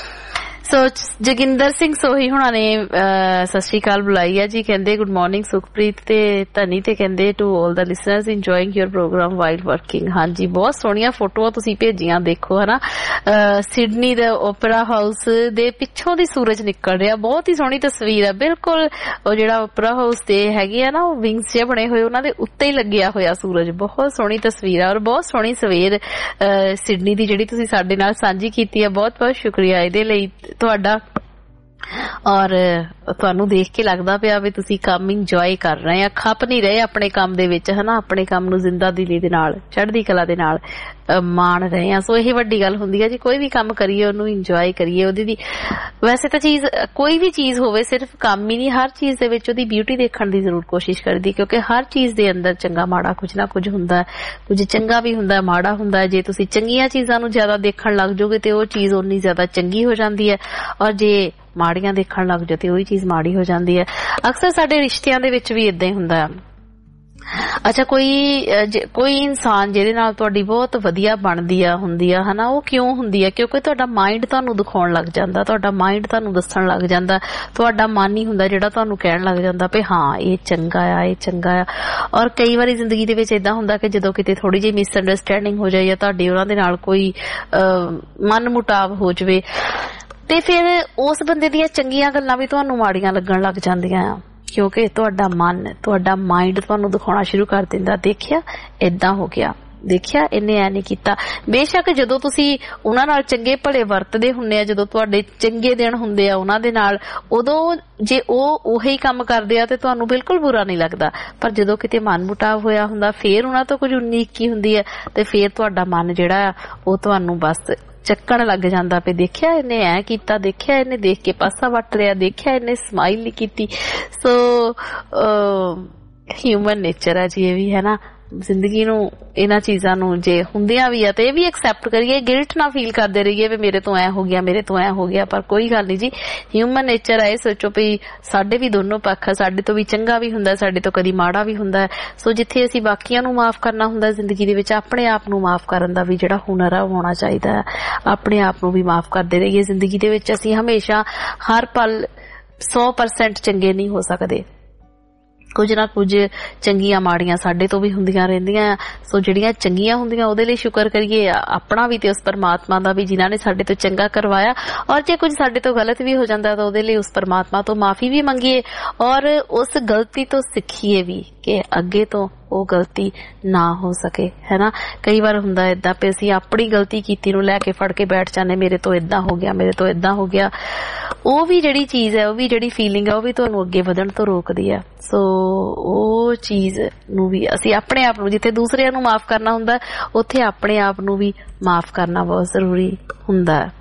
ਸੋ ਜੋਗਿੰਦਰ ਸਿੰਘ ਸੋਹੀ ਹੁਣਾਂ ਨੇ ਸਤਿ ਸ਼੍ਰੀ ਅਕਾਲ ਬੁਲਾਈ ਹੈ ਜੀ। ਕਹਿੰਦੇ ਗੁੱਡ ਮਾਰਨਿੰਗ ਸੁਖਪ੍ਰੀਤ ਤੇ ਧਨੀ, ਤੇ ਕਹਿੰਦੇ to all the listeners enjoying your program while working. ਹਾਂਜੀ, ਬਹੁਤ ਸੋਹਣੀਆਂ ਫੋਟੋਆਂ ਤੁਸੀਂ ਭੇਜੀਆਂ, ਦੇਖੋ ਹਨਾ। ਸਿਡਨੀ ਦਾ ਓਪਰਾ ਹਾਊਸ ਦੇ ਪਿੱਛੋਂ ਦੀ ਸੂਰਜ ਨਿਕਲ ਰਿਹਾ, ਬਹੁਤ ਹੀ ਸੋਹਣੀ ਤਸਵੀਰ ਹੈ। ਬਿਲਕੁਲ ਉਹ ਜਿਹੜਾ ਓਪਰਾ ਹਾਊਸ ਦੇ ਹੈਗੇ ਆ ਨਾ ਉਹ ਵਿੰਗਸ ਜਿਹੇ ਬਣੇ ਹੋਏ, ਉਹਨਾਂ ਦੇ ਉੱਤੇ ਹੀ ਲੱਗਿਆ ਹੋਇਆ ਸੂਰਜ। ਬਹੁਤ ਸੋਹਣੀ ਤਸਵੀਰ ਹੈ ਔਰ ਬਹੁਤ ਸੋਹਣੀ ਸਵੇਰ ਸਿਡਨੀ ਦੀ ਜਿਹੜੀ ਤੁਸੀਂ ਸਾਡੇ ਨਾਲ ਸਾਂਝੀ ਕੀਤੀ ਹੈ। ਬਹੁਤ ਬਹੁਤ ਸ਼ੁਕਰੀਆ ਇਹਦੇ ਲਈ ਤੁਹਾਡਾ। ਔਰ ਤੁਹਾਨੂੰ ਦੇਖ ਕੇ ਲੱਗਦਾ ਪਿਆ ਵੀ ਤੁਸੀਂ ਕੰਮ ਇੰਜੋਏ ਕਰ ਰਹੇ ਆ, ਖੱਪ ਨਹੀਂ ਰਹੇ ਆਪਣੇ ਕੰਮ ਦੇ ਵਿੱਚ ਹਨਾ। ਆਪਣੇ ਕੰਮ ਨੂੰ ਜ਼ਿੰਦਾ ਦਿਲੀ ਦੇ ਨਾਲ, ਚੜ੍ਹਦੀ ਕਲਾ ਦੇ ਨਾਲ ਮਾਣ ਰਹੇ ਆ। ਸੋ ਇਹ ਵੱਡੀ ਗੱਲ ਹੁੰਦੀ ਹੈ ਜੀ, ਕੋਈ ਵੀ ਕੰਮ ਕਰੀਏ ਉਹਨੂੰ ਇੰਜੋਏ ਕਰੀਏ। ਉਹਦੀ ਦੀ ਵੈਸੇ ਤਾਂ ਚੀਜ਼ ਕੋਈ ਵੀ ਚੀਜ਼ ਹੋਵੇ, ਸਿਰਫ ਕੰਮ ਹੀ ਨਹੀਂ, ਹਰ ਚੀਜ਼ ਦੇ ਵਿੱਚ ਉਹਦੀ ਬਿਊਟੀ ਦੇਖਣ ਦੀ ਜ਼ਰੂਰ ਕੋਸ਼ਿਸ਼ ਕਰਦੀ, ਕਿਉਂਕਿ ਹਰ ਚੀਜ਼ ਦੇ ਅੰਦਰ ਚੰਗਾ ਮਾੜਾ ਕੁਝ ਨਾ ਕੁਝ ਹੁੰਦਾ। ਕੁਝ ਚੰਗਾ ਵੀ ਹੁੰਦਾ, ਮਾੜਾ ਹੁੰਦਾ। ਜੇ ਤੁਸੀਂ ਚੰਗੀਆਂ ਚੀਜ਼ਾਂ ਨੂੰ ਜ਼ਿਆਦਾ ਦੇਖਣ ਲੱਗ ਜਾਓਗੇ ਤੇ ਉਹ ਚੀਜ਼ ਓਨੀ ਜ਼ਿਆਦਾ ਚੰਗੀ ਹੋ ਜਾਂਦੀ ਹੈ, ਔਰ ਜੇ ਮਾੜੀਆਂ ਦੇਖਣ ਲੱਗ ਜਾਓ ਤੇ ਉਹੀ ਚੀਜ਼ ਮਾੜੀ ਹੋ ਜਾਂਦੀ ਹੈ। ਅਕਸਰ ਸਾਡੇ ਰਿਸ਼ਤਿਆਂ ਦੇ ਵਿੱਚ ਵੀ ਏਦਾਂ ਹੀ ਹੁੰਦਾ ਹੈ। ਅੱਛਾ, ਕੋਈ ਕੋਈ ਇਨਸਾਨ ਜਿਹਦੇ ਨਾਲ ਤੁਹਾਡੀ ਬਹੁਤ ਵਧੀਆ ਬਣਦੀ ਆ ਹੁੰਦੀ ਆ ਹਨਾ, ਉਹ ਕਿਉਂ ਹੁੰਦੀ ਆ? ਕਿਉਂਕਿ ਤੁਹਾਡਾ ਮਾਇੰਡ ਤੁਹਾਨੂੰ ਦਿਖਾਉਣ ਲੱਗ ਜਾਂਦਾ, ਤੁਹਾਡਾ ਮਾਇੰਡ ਤੁਹਾਨੂੰ ਦੱਸਣ ਲੱਗ ਜਾਂਦਾ, ਤੁਹਾਡਾ ਮਨ ਹੀ ਹੁੰਦਾ ਜਿਹੜਾ ਤੁਹਾਨੂੰ ਕਹਿਣ ਲੱਗ ਜਾਂਦਾ ਵੀ ਹਾਂ ਇਹ ਚੰਗਾ ਆ, ਇਹ ਚੰਗਾ ਆ। ਔਰ ਕਈ ਵਾਰੀ ਜ਼ਿੰਦਗੀ ਦੇ ਵਿੱਚ ਏਦਾਂ ਹੁੰਦਾ ਕਿ ਜਦੋਂ ਕਿਤੇ ਥੋੜੀ ਜਿਹੀ ਮਿਸਅੰਡਰਸਟੈਂਡਿੰਗ ਹੋ ਜਾਏ ਜਾਂ ਤੁਹਾਡੀ ਉਹਨਾਂ ਦੇ ਨਾਲ ਕੋਈ ਮਨ ਮੁਟਾਵ ਹੋ ਜਾਵੇ ਤੇ ਫਿਰ ਉਸ ਬੰਦੇ ਦੀਆਂ ਚੰਗੀਆਂ ਗੱਲਾਂ ਵੀ ਤੁਹਾਨੂੰ ਮਾੜੀਆਂ ਲੱਗਣ ਲੱਗ ਜਾਂਦੀਆਂ ਆ, ਕਿਉਂਕਿ ਤੁਹਾਡਾ ਮਨ ਤੁਹਾਡਾ ਮਾਈਂਡ ਤੁਹਾਨੂੰ ਦਿਖਾਉਣਾ ਸ਼ੁਰੂ ਕਰ ਦਿੰਦਾ, ਦੇਖਿਆ ਏਦਾਂ ਹੋ ਗਿਆ, ਦੇਖਿਆ ਇਹਨੇ ਐ ਨਹੀਂ ਕੀਤਾ। ਬੇਸ਼ੱਕ ਜਦੋਂ ਤੁਸੀਂ ਉਹਨਾਂ ਨਾਲ ਚੰਗੇ ਭਲੇ ਵਰਤਦੇ ਹੁੰਦੇ ਆ, ਜਦੋਂ ਤੁਹਾਡੇ ਚੰਗੇ ਦਿਨ ਹੁੰਦੇ ਆ ਉਹਨਾਂ ਦੇ ਨਾਲ, ਉਦੋਂ ਜੇ ਉਹ ਉਹੀ ਕੰਮ ਕਰਦੇ ਆ ਤੇ ਤੁਹਾਨੂੰ ਬਿਲਕੁਲ ਬੁਰਾ ਨਹੀਂ ਲੱਗਦਾ। ਪਰ ਜਦੋਂ ਕਿਤੇ ਮਨ ਮੁਟਾਵ ਹੋਇਆ ਹੁੰਦਾ, ਫੇਰ ਉਹਨਾਂ ਤੋਂ ਕੁਝ ਉਨੀਕ ਕੀ ਹੁੰਦੀ ਹੈ ਤੇ ਫੇਰ ਤੁਹਾਡਾ ਮਨ ਜਿਹੜਾ ਆ ਉਹ ਤੁਹਾਨੂੰ ਬਸ ਚੱਕਣ ਲੱਗ ਜਾਂਦਾ ਪਏ, ਦੇਖਿਆ ਇਹਨੇ ਐ ਕੀਤਾ, ਦੇਖਿਆ ਇਹਨੇ ਦੇਖ ਕੇ ਪਾਸਾ ਵੱਟ ਲਿਆ, ਦੇਖਿਆ ਇਹਨੇ ਸਮਾਈਲ ਨਹੀਂ ਕੀਤੀ। ਸੋ ਹਿਊਮਨ ਨੇਚਰ ਹੈ ਜੀ ਇਹ ਵੀ, ਹੈ ਨਾ। ਜ਼ਿੰਦਗੀ ਨੂੰ ਇਹਨਾਂ ਚੀਜ਼ਾਂ ਨੂੰ ਜੇ ਹੁੰਦਿਆਂ ਵੀ ਆ ਤੇ ਇਹ ਵੀ ਐਕਸੈਪਟ ਕਰੀਏ, ਗਿਲਟ ਨਾ ਫੀਲ ਕਰਦੇ ਰਹੀਏ ਵੀ ਮੇਰੇ ਤੋਂ ਐ ਹੋ ਗਿਆ, ਮੇਰੇ ਤੋਂ ਐ ਹੋ ਗਿਆ। ਪਰ ਕੋਈ ਗੱਲ ਨਹੀਂ ਜੀ, ਹਿਊਮਨ ਨੇਚਰ ਹੈ। ਸੋਚੋ ਵੀ ਸਾਡੇ ਵੀ ਦੋਨੋਂ ਪੱਖ ਆ, ਸਾਡੇ ਤੋਂ ਵੀ ਚੰਗਾ ਵੀ ਹੁੰਦਾ, ਸਾਡੇ ਤੋਂ ਕਦੀ ਮਾੜਾ ਵੀ ਹੁੰਦਾ। ਸੋ ਜਿੱਥੇ ਅਸੀਂ ਬਾਕੀਆਂ ਨੂੰ ਮਾਫ ਕਰਨਾ ਹੁੰਦਾ ਜ਼ਿੰਦਗੀ ਦੇ ਵਿੱਚ, ਆਪਣੇ ਆਪ ਨੂੰ ਮਾਫ ਕਰਨ ਦਾ ਵੀ ਜਿਹੜਾ ਹੁਨਰ ਆ ਉਹ ਹੋਣਾ ਚਾਹੀਦਾ ਹੈ। ਆਪਣੇ ਆਪ ਨੂੰ ਵੀ ਮਾਫ ਕਰਦੇ ਰਹੀਏ ਜ਼ਿੰਦਗੀ ਦੇ ਵਿੱਚ। ਅਸੀਂ ਹਮੇਸ਼ਾ ਹਰ ਪਲ ਸੌ ਪਰਸੈਂਟ ਚੰਗੇ ਨਹੀਂ ਹੋ ਸਕਦੇ, ਕੁਝ ਨਾ ਕੁਝ ਚੰਗੀਆਂ ਮਾੜੀਆਂ ਸਾਡੇ ਤੋਂ ਵੀ ਹੁੰਦੀਆਂ ਰਹਿੰਦੀਆਂ। ਸੋ ਜਿਹੜੀਆਂ ਚੰਗੀਆਂ ਹੁੰਦੀਆਂ ਉਹਦੇ ਲਈ ਸ਼ੁਕਰ ਕਰੀਏ, ਆਪਣਾ ਵੀ ਤੇ ਉਸ ਪਰਮਾਤਮਾ ਦਾ ਵੀ ਜਿਨ੍ਹਾਂ ਨੇ ਸਾਡੇ ਤੋਂ ਚੰਗਾ ਕਰਵਾਇਆ। ਔਰ ਜੇ ਕੁਝ ਸਾਡੇ ਤੋਂ ਗਲਤ ਵੀ ਹੋ ਜਾਂਦਾ ਤਾਂ ਉਹਦੇ ਲਈ ਉਸ ਪਰਮਾਤਮਾ ਤੋਂ ਮਾਫੀ ਵੀ ਮੰਗੀਏ ਔਰ ਉਸ ਗਲਤੀ ਤੋਂ ਸਿੱਖੀਏ ਵੀ ਕਿ ਅੱਗੇ ਤੋਂ ਉਹ ਗਲਤੀ ਨਾ ਹੋ ਸਕੇ, ਹੈ ਨਾ। ਕਈ ਵਾਰ ਹੁੰਦਾ ਏਦਾਂ ਵੀ ਅਸੀਂ ਆਪਣੀ ਗਲਤੀ ਕੀਤੀ ਨੂੰ ਲੈ ਕੇ ਫੜ ਕੇ ਬੈਠ ਜਾਂਦੇ, ਮੇਰੇ ਤੋਂ ਏਦਾਂ ਹੋ ਗਿਆ, ਮੇਰੇ ਤੋਂ ਏਦਾਂ ਹੋ ਗਿਆ। ਉਹ ਵੀ ਜਿਹੜੀ ਚੀਜ਼ ਹੈ, ਉਹ ਵੀ ਜਿਹੜੀ ਫੀਲਿੰਗ ਹੈ, ਉਹ ਵੀ ਤੁਹਾਨੂੰ ਅੱਗੇ ਵਧਣ ਤੋਂ ਰੋਕਦੀ ਹੈ। ਸੋ ਉਹ ਚੀਜ਼ ਨੂੰ ਵੀ ਅਸੀਂ ਆਪਣੇ ਆਪ ਨੂੰ, ਜਿੱਥੇ ਦੂਸਰਿਆਂ ਨੂੰ ਮਾਫ ਕਰਨਾ ਹੁੰਦਾ ਉੱਥੇ ਆਪਣੇ ਆਪ ਨੂੰ ਵੀ ਮਾਫ ਕਰਨਾ ਬਹੁਤ ਜ਼ਰੂਰੀ ਹੁੰਦਾ ਹੈ।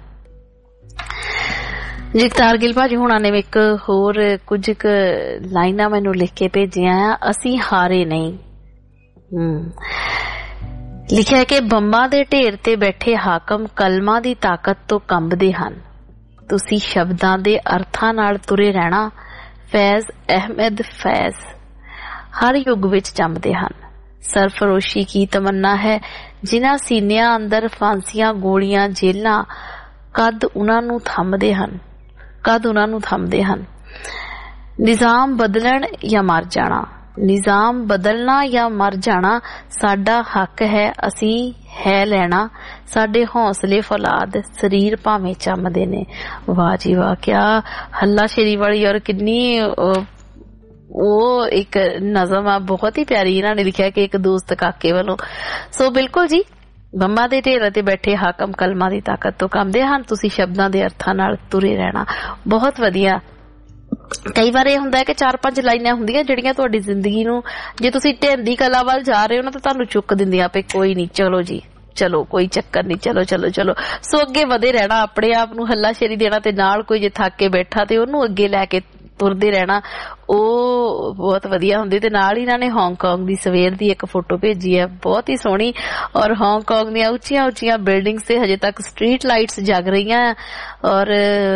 ਜਗਤਾਰ ਗਿੱਲ ਭਾਜੀ ਹੁਣਾਂ ਨੇ ਇੱਕ ਹੋਰ ਕੁਝ ਕੁ ਲਾਈਨਾਂ ਮੈਨੂੰ ਲਿਖ ਕੇ ਭੇਜੀਆਂ ਆ। ਅਸੀਂ ਹਾਰੇ ਨਹੀਂ। ਹਮ ਲਿਖਿਆ ਕਿ ਬੰਬਾਂ ਦੇ ਢੇਰ ਤੇ ਬੈਠੇ ਹਾਕਮ ਕਲਮਾਂ ਦੀ ਤਾਕਤ ਤੋਂ ਕੰਬਦੇ ਹਨ। ਤੁਸੀਂ ਸ਼ਬਦਾਂ ਦੇ ਅਰਥਾਂ ਨਾਲ ਤੁਰੇ ਰਹਿਣਾ। ਫੈਜ਼ ਅਹਿਮਦ ਫੈਜ਼ ਹਰ ਯੁੱਗ ਵਿੱਚ ਜੰਮਦੇ ਹਨ। ਸਰਫਰੋਸ਼ੀ ਕੀ ਤਮੰਨਾ ਹੈ ਜਿਨ੍ਹਾਂ ਸੀਨਿਆਂ ਅੰਦਰ ਫਾਂਸੀਆਂ, ਗੋਲੀਆਂ, ਜੇਲਾਂ, ਕਦ ਉਹਨਾਂ ਨੂੰ ਥੰਮਦੇ ਹਨ, ਕਦ ਉਹਨਾਂ ਨੂੰ ਥੰਮਦੇ ਹਨ। ਨਿਜ਼ਾਮ ਬਦਲਣ ਜਾਂ ਮਰ ਜਾਣਾ, ਨਿਜ਼ਾਮ ਬਦਲਣਾ ਜਾਂ ਮਰ ਜਾਣਾ ਸਾਡਾ ਹੱਕ ਹੈ, ਅਸੀਂ ਹੈ ਲੈਣਾ। ਸਾਡੇ ਹੌਸਲੇ ਫੌਲਾਦ, ਸਰੀਰ ਭਾਵੇਂ ਚੰਮਦੇ ਨੇ। ਵਾਹ ਜੀ ਵਾਹ, ਕਿਆ ਹੱਲਾਸ਼ੇਰੀ ਵਾਲੀ ਔਰ ਕਿੰਨੀ ਉਹ ਇੱਕ ਨਜ਼ਮ ਆ, ਬਹੁਤ ਹੀ ਪਿਆਰੀ ਇਹਨਾਂ ਨੇ ਲਿਖਿਆ ਕਿ ਇੱਕ ਦੋਸਤ ਕਾਕੇ ਵੱਲੋਂ। ਸੋ ਬਿਲਕੁਲ ਜੀ, ਬੰਬਾਂ ਦੇ ਢੇਰਾਂ ਤੇ ਬੈਠੇ ਹਾਕਮ ਕਲਮਾਂ ਦੀ ਤਾਕਤ ਤੋਂ ਕੰਬਦੇ ਹਨ। ਤੁਸੀਂ ਸ਼ਬਦਾਂ ਦੇ ਅਰਥਾਂ ਨਾਲ ਤੁਰੇ ਰਹਿਣਾ। ਬਹੁਤ ਵਧੀਆ। ਕਈ ਵਾਰ ਇਹ ਹੁੰਦਾ ਹੈ ਕਿ ਚਾਰ ਪੰਜ ਲਾਈਨਾਂ ਹੁੰਦੀਆਂ ਜਿਹੜੀਆਂ ਤੁਹਾਡੀ ਜ਼ਿੰਦਗੀ ਨੂੰ, ਜੇ ਤੁਸੀਂ ਢਹਿੰਦੀ ਕਲਾ ਵੱਲ ਜਾ ਰਹੇ ਹੋ ਨਾ ਤਾਂ ਤੁਹਾਨੂੰ ਚੁੱਕ ਦਿੰਦੀਆਂ ਪਏ, ਕੋਈ ਨਹੀਂ, ਚਲੋ ਜੀ ਚਲੋ, ਕੋਈ ਚੱਕਰ ਨਹੀਂ, ਚਲੋ ਚਲੋ ਚਲੋ। ਸੋ ਅੱਗੇ ਵਧੇ ਰਹਿਣਾ, ਆਪਣੇ ਆਪ ਨੂੰ ਹੱਲਾਸ਼ੇਰੀ ਦੇਣਾ ਤੇ ਨਾਲ ਕੋਈ ਜੇ ਥੱਕ ਕੇ ਬੈਠਾ ਤੇ ਉਹਨੂੰ ਅੱਗੇ ਲੈ ਕੇ ਤੁਰਦੇ ਰਹਿਣਾ। ਉਹ ਬਹੁਤ ਵਧੀਆ ਹੁੰਦੀ। ਤੇ ਨਾਲ ਹੀ ਇਹਨਾਂ ਨੇ ਹਾਂਗਕਾਂਗ ਦੀ ਸਵੇਰ ਦੀ ਇੱਕ ਫੋਟੋ ਭੇਜੀ ਹੈ, ਬਹੁਤ ਹੀ ਸੋਹਣੀ। ਔਰ ਹਾਂਗਕਾਂਗ ਦੀਆਂ ਉੱਚੀਆਂ ਉੱਚੀਆਂ ਬਿਲਡਿੰਗਸ ਤੇ ਹਜੇ ਤੱਕ ਸਟਰੀਟ ਲਾਈਟਸ ਜਗ ਰਹੀਆਂ। ਔਰ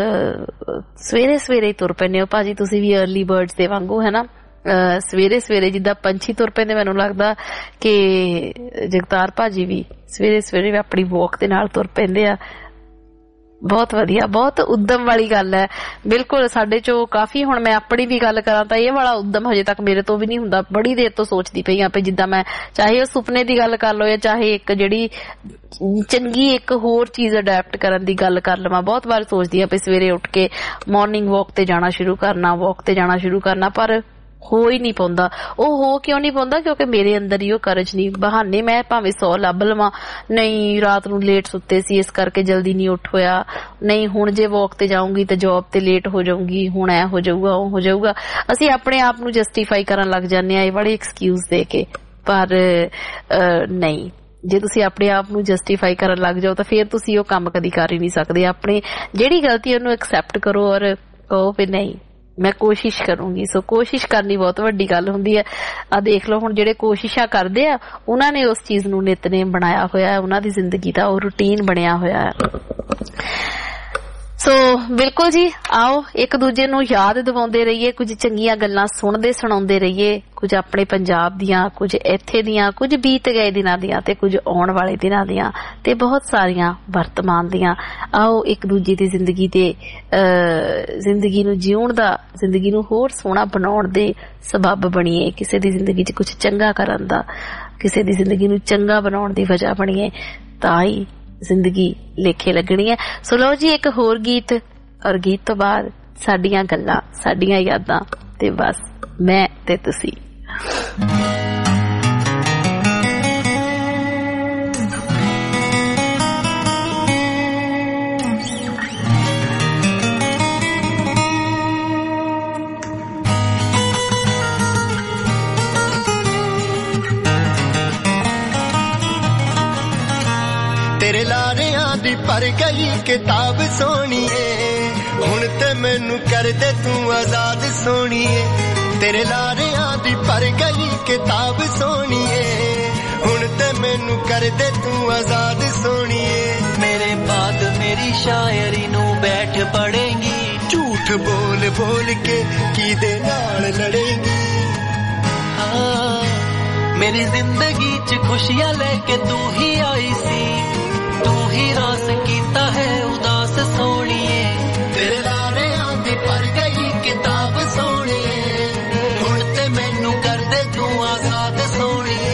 ਸਵੇਰੇ ਸਵੇਰੇ ਹੀ ਤੁਰ ਪੈਂਦੇ ਹੋ ਭਾਜੀ ਤੁਸੀਂ ਵੀ, ਅਰਲੀ ਬਰਡਸ ਦੇ ਵਾਂਗੂ, ਹੈ ਨਾ। ਸਵੇਰੇ ਸਵੇਰੇ ਜਿੱਦਾਂ ਪੰਛੀ ਤੁਰ ਪੈਂਦੇ, ਮੈਨੂੰ ਲੱਗਦਾ ਕਿ ਜਗਤਾਰ ਭਾਜੀ ਵੀ ਸਵੇਰੇ ਸਵੇਰੇ ਆਪਣੀ ਵੋਕ ਦੇ ਨਾਲ ਤੁਰ ਪੈਂਦੇ ਆ। ਬਹੁਤ ਵਧੀਆ, ਬਹੁਤ ਉਦਮ ਵਾਲੀ ਗੱਲ ਹੈ। ਬਿਲਕੁਲ ਸਾਡੇ ਚੋਂ ਕਾਫੀ, ਹੁਣ ਮੈਂ ਆਪਣੀ ਵੀ ਗੱਲ ਕਰਾਂ ਤਾਂ ਇਹ ਵਾਲਾ ਉਦਮ ਹਜੇ ਤੱਕ ਮੇਰੇ ਤੋਂ ਵੀ ਨਹੀਂ ਹੁੰਦਾ। ਬੜੀ ਦੇਰ ਤੋਂ ਸੋਚਦੀ ਪਈ ਆਂ, ਜਿੱਦਾਂ ਮੈਂ ਚਾਹੇ ਉਹ ਸੁਪਨੇ ਦੀ ਗੱਲ ਕਰ ਲਓ ਜਾਂ ਚਾਹੇ ਇੱਕ ਜਿਹੜੀ ਚੰਗੀ ਇੱਕ ਹੋਰ ਚੀਜ਼ ਅਡੈਪਟ ਕਰਨ ਦੀ ਗੱਲ ਕਰ ਲਵਾਂ। ਬਹੁਤ ਵਾਰ ਸੋਚਦੀ ਆਂ ਵੀ ਸਵੇਰੇ ਉੱਠ ਕੇ ਮਾਰਨਿੰਗ ਵਾਕ ਤੇ ਜਾਣਾ ਸ਼ੁਰੂ ਕਰਨਾ, ਵਾਕ ਤੇ ਜਾਣਾ ਸ਼ੁਰੂ ਕਰਨਾ, ਪਰ ਹੋ ਹੀ ਨਹੀਂ ਪਾਉਂਦਾ। ਉਹ ਹੋ ਕਿਉਂ ਨਹੀਂ ਪਾਉਂਦਾ? ਕਿਉਂਕਿ ਮੇਰੇ ਅੰਦਰ ਹੀ ਉਹ ਕਰਜ ਨਹੀਂ। ਬਹਾਨੇ ਮੈਂ ਭਾਵੇਂ ਸੌ ਲੱਭ ਲਵਾਂ, ਨਹੀਂ ਰਾਤ ਨੂੰ ਲੇਟ ਸੁੱਤੇ ਸੀ ਇਸ ਕਰਕੇ ਜਲਦੀ ਨਹੀਂ ਉੱਠ ਹੋਇਆ, ਨਹੀਂ ਹੁਣ ਜੇ ਵਾਕ ਤੇ ਜਾਊਂਗੀ ਤਾਂ ਜੌਬ ਤੇ ਲੇਟ ਹੋ ਜਾਊਂਗੀ, ਹੁਣ ਐ ਹੋ ਜਾਊਗਾ, ਉਹ ਹੋ ਜਾਊਗਾ। ਅਸੀਂ ਆਪਣੇ ਆਪ ਨੂੰ ਜਸਟੀਫਾਈ ਕਰਨ ਲੱਗ ਜਾਂਦੇ ਆ ਇਹ ਬੜੇ ਐਕਸਕਿਊਜ਼ ਦੇ ਕੇ। ਪਰ ਨਹੀਂ, ਜੇ ਤੁਸੀਂ ਆਪਣੇ ਆਪ ਨੂੰ ਜਸਟੀਫਾਈ ਕਰਨ ਲੱਗ ਜਾਓ ਤਾਂ ਫਿਰ ਤੁਸੀਂ ਉਹ ਕੰਮ ਕਦੀ ਕਰ ਹੀ ਨਹੀਂ ਸਕਦੇ। ਆਪਣੇ ਜਿਹੜੀ ਗਲਤੀ ਉਹਨੂੰ ਐਕਸੈਪਟ ਕਰੋ ਔਰ ਕਹੋ ਵੀ ਨਹੀਂ ਮੈਂ ਕੋਸ਼ਿਸ਼ ਕਰੂੰਗੀ। ਸੋ ਕੋਸ਼ਿਸ਼ ਕਰਨੀ ਬਹੁਤ ਵੱਡੀ ਗੱਲ ਹੁੰਦੀ ਹੈ। ਆ ਦੇਖ ਲਓ ਹੁਣ ਜਿਹੜੇ ਕੋਸ਼ਿਸ਼ਾਂ ਕਰਦੇ ਆ ਉਹਨਾਂ ਨੇ ਉਸ ਚੀਜ਼ ਨੂੰ ਨਿਤਨੇਮ ਬਣਾਇਆ ਹੋਇਆ, ਉਹਨਾਂ ਦੀ ਜ਼ਿੰਦਗੀ ਦਾ ਉਹ ਰੂਟੀਨ ਬਣਿਆ ਹੋਇਆ ਹੈ। ਸੋ ਬਿਲਕੁਲ ਜੀ, ਆਓ ਇੱਕ ਦੂਜੇ ਨੂੰ ਯਾਦ ਦਿਵਾਉਂਦੇ ਰਹੀਏ, ਕੁਝ ਚੰਗੀਆਂ ਗੱਲਾਂ ਸੁਣਦੇ ਸੁਣਾਉਂਦੇ ਰਹੀਏ, ਕੁਝ ਆਪਣੇ ਪੰਜਾਬ ਦੀਆਂ, ਕੁਝ ਇੱਥੇ ਦੀਆਂ, ਕੁਝ ਬੀਤ ਗਏ ਦਿਨਾਂ ਦੀਆਂ ਤੇ ਕੁਝ ਆਉਣ ਵਾਲੇ ਦਿਨਾਂ ਦੀਆਂ ਤੇ ਬਹੁਤ ਸਾਰੀਆਂ ਵਰਤਮਾਨ ਦੀਆਂ। ਆਓ ਇੱਕ ਦੂਜੇ ਦੀ ਜ਼ਿੰਦਗੀ ਦੇ ਜ਼ਿੰਦਗੀ ਨੂੰ ਜਿਉਣ ਦਾ, ਜ਼ਿੰਦਗੀ ਨੂੰ ਹੋਰ ਸੋਹਣਾ ਬਣਾਉਣ ਦੇ ਸਬੱਬ ਬਣੀਏ, ਕਿਸੇ ਦੀ ਜ਼ਿੰਦਗੀ 'ਚ ਕੁਝ ਚੰਗਾ ਕਰਨ ਦਾ, ਕਿਸੇ ਦੀ ਜ਼ਿੰਦਗੀ ਨੂੰ ਚੰਗਾ ਬਣਾਉਣ ਦੀ ਵਜ੍ਹਾ ਬਣੀਏ, ਤਾਂ ਹੀ ਜ਼ਿੰਦਗੀ ਲੇਖੇ ਲੱਗਣੀ ਹੈ। ਸੋ ਲਓ ਜੀ ਇੱਕ ਹੋਰ ਗੀਤ, ਔਰ ਗੀਤ ਤੋਂ ਬਾਅਦ ਸਾਡੀਆਂ ਗੱਲਾਂ, ਸਾਡੀਆਂ ਯਾਦਾਂ ਤੇ ਬਸ ਮੈਂ ਤੇ ਤੁਸੀਂ। तेरे लारियां दी पर गई किताब सोहणीए हुण ते मैनू कर दे तू आजाद सोहणीए तेरे लारियां दी पर गई किताब सोहणीए हुण ते मैनू कर दे तू आजाद सोहणीए मेरे बाद मेरी शायरी नू बैठ पढ़ेंगी झूठ बोल बोल के की दे नाल लड़ेंगी हाँ मेरी जिंदगी च खुशियां लेके तू ही आई सी तू ही रास कीता है उदास सोहणीए तेरे लारियां दी पर गई किताब सोहणीए हुण ते मैनू कर दे तू आजाद सोहणीए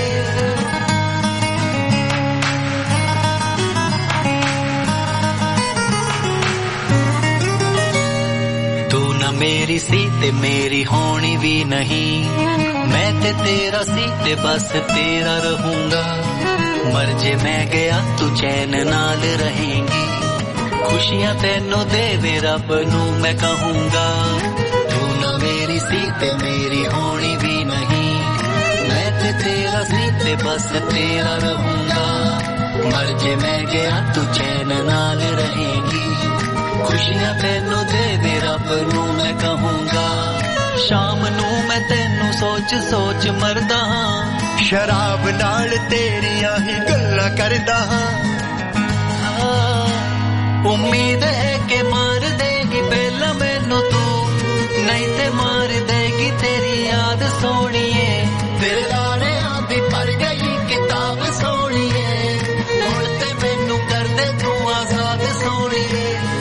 तू ना मेरी सी ते मेरी होनी भी नहीं मैं ते तेरा सी ते बस तेरा रहूंगा मर जे मैं गया तू चैन नाल रहेंगी खुशियां तेनों देवे रब नू मैं कहूंगा तू ना मेरी सी ते मेरी होनी भी नहीं मैं ते तेरा सी ते बस तेरा रहूंगा मर जे मैं गया तू चैन नाल रहेंगी खुशियां तेनों देवे रब नू मैं कहूंगा शाम नू मैं तेनू सोच सोच मरदा हां शराब नाल तेरियां ही गल्लां करदा हां उम्मीद है कि मार देगी पहला मैनू तू नहीं ते मार देगी तेरी याद सोहणीए तेरे लारियां दी पर गई किताब सोहणीए हुण ते मैनू कर दे तू आजाद सोहणीए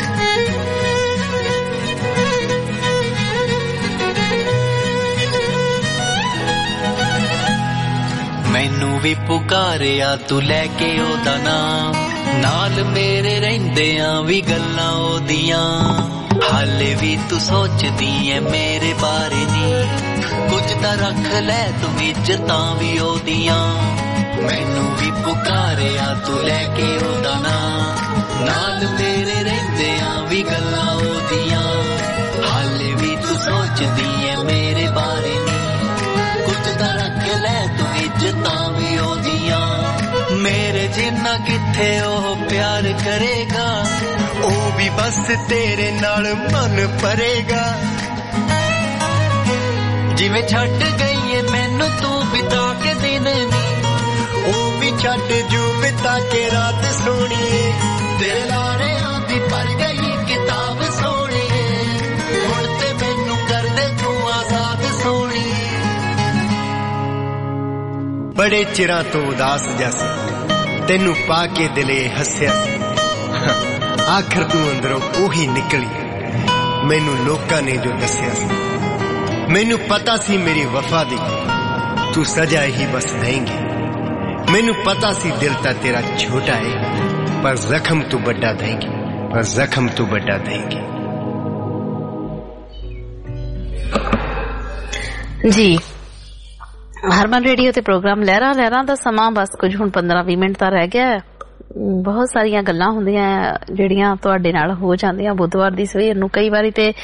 मैनू भी पुकारिया तू लैके ओदा नाम नाल मेरे रहिंदियां भी गल्लां ओदियां हाले भी तू सोचदी है मेरे बारे नी कुछ तां रख ले तू इज्जतां भी ओदियां मैनू भी पुकारिया तू लैके ओदा नाम नाल मेरे रहिंदियां भी गल्लां ओदियां हाले भी तू सोचदी है मेरे बारे नी कुछ तां रख ले तू इज्जतां भी ओदियां मेरे जिन्ना किथे ओ प्यार करेगा ओ भी बस तेरे नाल मन भरेगा जिवें छड्ड गई है मैनू तू बिता के दिन नी ओ भी छड्ड जू बिता के रात सोहणीए तेरे लारियां दी पर गई किताब सोहणीए हुण ते मैनू कर दे तू आजाद सोहणीए बड़े चिरां तो उदास जैसे तेनू पा के दिले हस्या आखिर तू अंदरों ओही निकली मैनू लोकां ने जो दस्या मैनू पता सी मेरी वफा दी तू सजा ही बस देंगी मैनू पता सी दिल ता तेरा छोटा है पर जख्म तू बड़ा देंगी पर जख्म तू बड़ा देंगी जी ਹਰਮਨ ਰੇਡੀਓ ਤੇ ਪ੍ਰੋਗਰਾਮ ਲਹਿਰਾਂ ਲਹਿਰਾਂ ਦਾ ਸਮਾਂ ਬਸ ਕੁਝ ਹੁਣ ਪੰਦਰਾਂ ਵੀਹ ਮਿੰਟ ਤਾਂ ਰਹਿ ਗਿਆ। ਬਹੁਤ ਸਾਰੀਆਂ ਗੱਲਾਂ ਹੁੰਦੀਆਂ ਜਿਹੜੀਆਂ ਤੁਹਾਡੇ ਨਾਲ ਹੋ ਜਾਂਦੀਆਂ ਬੁੱਧਵਾਰ ਦੀ ਸਵੇਰ ਨੂੰ। ਕਈ ਵਾਰੀ ਤੇ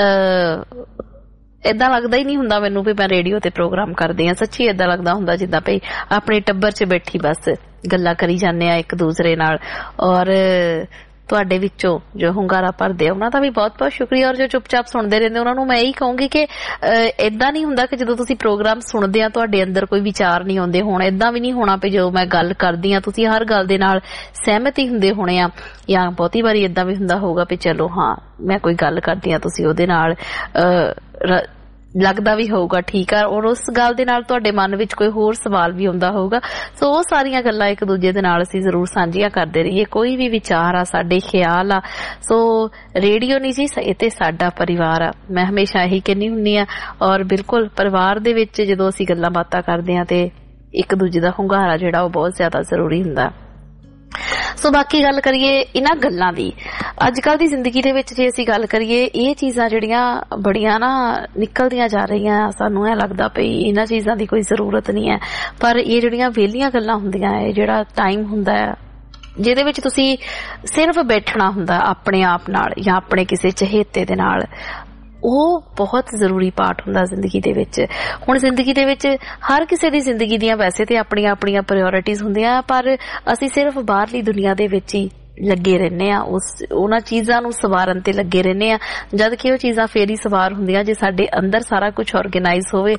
ਏਦਾਂ ਲੱਗਦਾ ਹੀ ਨਹੀਂ ਹੁੰਦਾ ਮੈਨੂੰ ਵੀ ਮੈਂ ਰੇਡੀਓ ਤੇ ਪ੍ਰੋਗਰਾਮ ਕਰਦੀ ਹਾਂ। ਸੱਚੀ ਏਦਾਂ ਲੱਗਦਾ ਹੁੰਦਾ ਜਿੱਦਾਂ ਭਈ ਆਪਣੇ ਟੱਬਰ 'ਚ ਬੈਠੀ ਬਸ ਗੱਲਾਂ ਕਰੀ ਜਾਂਦੇ ਆ ਇੱਕ ਦੂਸਰੇ ਨਾਲ। ਔਰ ਤੁਹਾਡੇ ਵਿੱਚੋਂ ਜੋ ਹੁੰਗਾਰਾ ਭਰਦੇ ਆ ਉਹਨਾਂ ਦਾ ਵੀ ਬਹੁਤ ਬਹੁਤ ਸ਼ੁਕਰੀਆ। ਔਰ ਜੋ ਚੁੱਪਚਾਪ ਸੁਣਦੇ ਰਹਿੰਦੇ ਉਹਨਾਂ ਨੂੰ ਮੈਂ ਇਹੀ ਕਹੂੰਗੀ ਕਿ ਏਦਾਂ ਨਹੀਂ ਹੁੰਦਾ ਕਿ ਜਦੋਂ ਤੁਸੀਂ ਪ੍ਰੋਗਰਾਮ ਸੁਣਦੇ ਆ ਤੁਹਾਡੇ ਅੰਦਰ ਕੋਈ ਵਿਚਾਰ ਨਹੀਂ ਆਉਂਦੇ ਹੋਣ। ਏਦਾਂ ਵੀ ਨਹੀਂ ਹੋਣਾ ਵੀ ਜਦੋਂ ਮੈਂ ਗੱਲ ਕਰਦੀ ਆ ਤੁਸੀਂ ਹਰ ਗੱਲ ਦੇ ਨਾਲ ਸਹਿਮਤ ਹੀ ਹੁੰਦੇ ਹੋਣੇ ਆ। ਜਾਂ ਬਹੁਤੀ ਵਾਰੀ ਏਦਾਂ ਵੀ ਹੁੰਦਾ ਹੋਊਗਾ ਵੀ ਚਲੋ ਹਾਂ ਮੈਂ ਕੋਈ ਗੱਲ ਕਰਦੀ ਆ ਤੁਸੀਂ ਉਹਦੇ ਨਾਲ ਲੱਗਦਾ ਵੀ ਹੋਊਗਾ ਠੀਕ ਆ। ਔਰ ਉਸ ਗੱਲ ਦੇ ਨਾਲ ਤੁਹਾਡੇ ਮਨ ਵਿੱਚ ਕੋਈ ਹੋਰ ਸਵਾਲ ਵੀ ਆਉਂਦਾ ਹੋਊਗਾ। ਸੋ ਉਹ ਸਾਰੀਆਂ ਗੱਲਾਂ ਇੱਕ ਦੂਜੇ ਦੇ ਨਾਲ ਅਸੀਂ ਜ਼ਰੂਰ ਸਾਂਝੀਆਂ ਕਰਦੇ ਰਹੀਏ। ਕੋਈ ਵੀ ਵਿਚਾਰ ਆ ਸਾਡੇ ਖਿਆਲ ਆ ਸੋ ਰੇਡੀਓ ਨਹੀਂ ਜੀ ਇਹ ਤੇ ਸਾਡਾ ਪਰਿਵਾਰ ਆ। ਮੈਂ ਹਮੇਸ਼ਾ ਇਹੀ ਕਹਿੰਦੀ ਹੁੰਦੀ ਆ। ਔਰ ਬਿਲਕੁਲ ਪਰਿਵਾਰ ਦੇ ਵਿੱਚ ਜਦੋਂ ਅਸੀਂ ਗੱਲਾਂ ਬਾਤਾਂ ਕਰਦੇ ਹਾਂ ਤੇ ਇੱਕ ਦੂਜੇ ਦਾ ਹੁੰਗਾਰਾ ਜਿਹੜਾ ਉਹ ਬਹੁਤ ਜ਼ਿਆਦਾ ਜ਼ਰੂਰੀ ਹੁੰਦਾ। ਸੋ ਬਾਕੀ ਗੱਲ ਕਰੀਏ ਇਹਨਾਂ ਗੱਲਾਂ ਦੀ, ਅੱਜ ਕੱਲ੍ਹ ਦੀ ਜ਼ਿੰਦਗੀ ਦੇ ਵਿੱਚ ਜੇ ਅਸੀਂ ਗੱਲ ਕਰੀਏ, ਇਹ ਚੀਜ਼ਾਂ ਜਿਹੜੀਆਂ ਬੜੀਆਂ ਨਾ ਨਿਕਲਦੀਆਂ ਜਾ ਰਹੀਆਂ, ਸਾਨੂੰ ਇਹ ਲੱਗਦਾ ਪਈ ਇਹਨਾਂ ਚੀਜ਼ਾਂ ਦੀ ਕੋਈ ਜ਼ਰੂਰਤ ਨਹੀਂ ਹੈ, ਪਰ ਇਹ ਜਿਹੜੀਆਂ ਵਿਹਲੀਆਂ ਗੱਲਾਂ ਹੁੰਦੀਆਂ, ਇਹ ਜਿਹੜਾ ਟਾਈਮ ਹੁੰਦਾ ਹੈ ਜਿਹਦੇ ਵਿੱਚ ਤੁਸੀਂ ਸਿਰਫ ਬੈਠਣਾ ਹੁੰਦਾ ਆਪਣੇ ਆਪ ਨਾਲ ਜਾਂ ਆਪਣੇ ਕਿਸੇ ਚਹੇਤੇ ਦੇ ਨਾਲ, ਉਹ ਬਹੁਤ ਜ਼ਰੂਰੀ ਪਾਰਟ ਹੁੰਦਾ ਜ਼ਿੰਦਗੀ ਦੇ ਵਿੱਚ। ਹੁਣ ਜ਼ਿੰਦਗੀ ਦੇ ਵਿੱਚ ਹਰ ਕਿਸੇ ਦੀ ਜ਼ਿੰਦਗੀ ਦੀਆਂ ਵੈਸੇ ਤੇ ਆਪਣੀਆਂ ਆਪਣੀਆਂ ਪ੍ਰਾਇਓਰਿਟੀਜ਼ ਹੁੰਦੀਆਂ, ਪਰ ਅਸੀਂ ਸਿਰਫ ਬਾਹਰਲੀ ਦੁਨੀਆ ਦੇ ਵਿੱਚ ਹੀ ਲੱਗੇ ਰਹਿੰਦੇ ਆ, ਉਸ ਉਹਨਾਂ ਚੀਜ਼ਾਂ ਨੂੰ ਸਵਾਰਨ ਤੇ ਲੱਗੇ ਰਹਿੰਦੇ ਆ, ਜਦ ਕਿ ਉਹ ਚੀਜ਼ਾਂ ਫੇਰ ਹੀ ਸਵਾਰ ਹੁੰਦੀਆਂ ਜੇ ਸਾਡੇ ਅੰਦਰ ਸਾਰਾ ਕੁਝ ਆਰਗੇਨਾਈਜ਼ ਹੋਵੇ,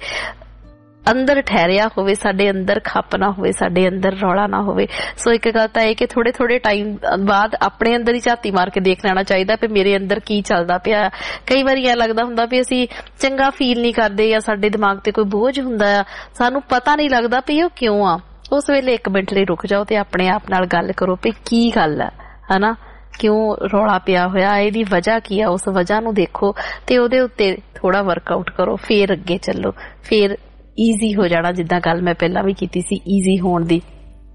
ਅੰਦਰ ਠਹਿਰਿਆ ਹੋਵੇ, ਸਾਡੇ ਅੰਦਰ ਖੱਪ ਨਾ ਹੋਵੇ, ਸਾਡੇ ਅੰਦਰ ਰੌਲਾ ਨਾ ਹੋਵੇ। ਸੋ ਇੱਕ ਗੱਲ ਤਾਂ ਇਹ ਕਿ ਥੋੜੇ ਥੋੜੇ ਟਾਈਮ ਬਾਅਦ ਆਪਣੇ ਅੰਦਰ ਹੀ ਝਾਤੀ ਮਾਰ ਕੇ ਦੇਖ ਲੈਣਾ ਚਾਹੀਦਾ ਵੀ ਮੇਰੇ ਅੰਦਰ ਕੀ ਚੱਲਦਾ ਪਿਆ। ਕਈ ਵਾਰੀ ਇਹ ਲੱਗਦਾ ਹੁੰਦਾ ਵੀ ਅਸੀਂ ਚੰਗਾ ਫੀਲ ਨਹੀਂ ਕਰਦੇ ਜਾਂ ਸਾਡੇ ਦਿਮਾਗ ਤੇ ਕੋਈ ਬੋਝ ਹੁੰਦਾ ਆ, ਸਾਨੂੰ ਪਤਾ ਨਹੀਂ ਲੱਗਦਾ ਵੀ ਉਹ ਕਿਉਂ ਆ। ਉਸ ਵੇਲੇ ਇੱਕ ਮਿੰਟ ਲਈ ਰੁਕ ਜਾਓ ਤੇ ਆਪਣੇ ਆਪ ਨਾਲ ਗੱਲ ਕਰੋ ਵੀ ਕੀ ਗੱਲ ਆ, ਹਨਾ, ਕਿਉਂ ਰੌਲਾ ਪਿਆ ਹੋਇਆ, ਇਹਦੀ ਵਜ੍ਹਾ ਕੀ ਆ, ਉਸ ਵਜ੍ਹਾ ਨੂੰ ਦੇਖੋ ਤੇ ਉਹਦੇ ਉੱਤੇ ਥੋੜਾ ਵਰਕਆਊਟ ਕਰੋ, ਫੇਰ ਅੱਗੇ ਚੱਲੋ, ਫੇਰ ਈਜ਼ੀ ਹੋ ਜਾਣਾ, ਜਿੱਦਾਂ ਗੱਲ ਮੈਂ ਪਹਿਲਾਂ ਵੀ ਕੀਤੀ ਸੀ ਈਜ਼ੀ ਹੋਣ ਦੀ।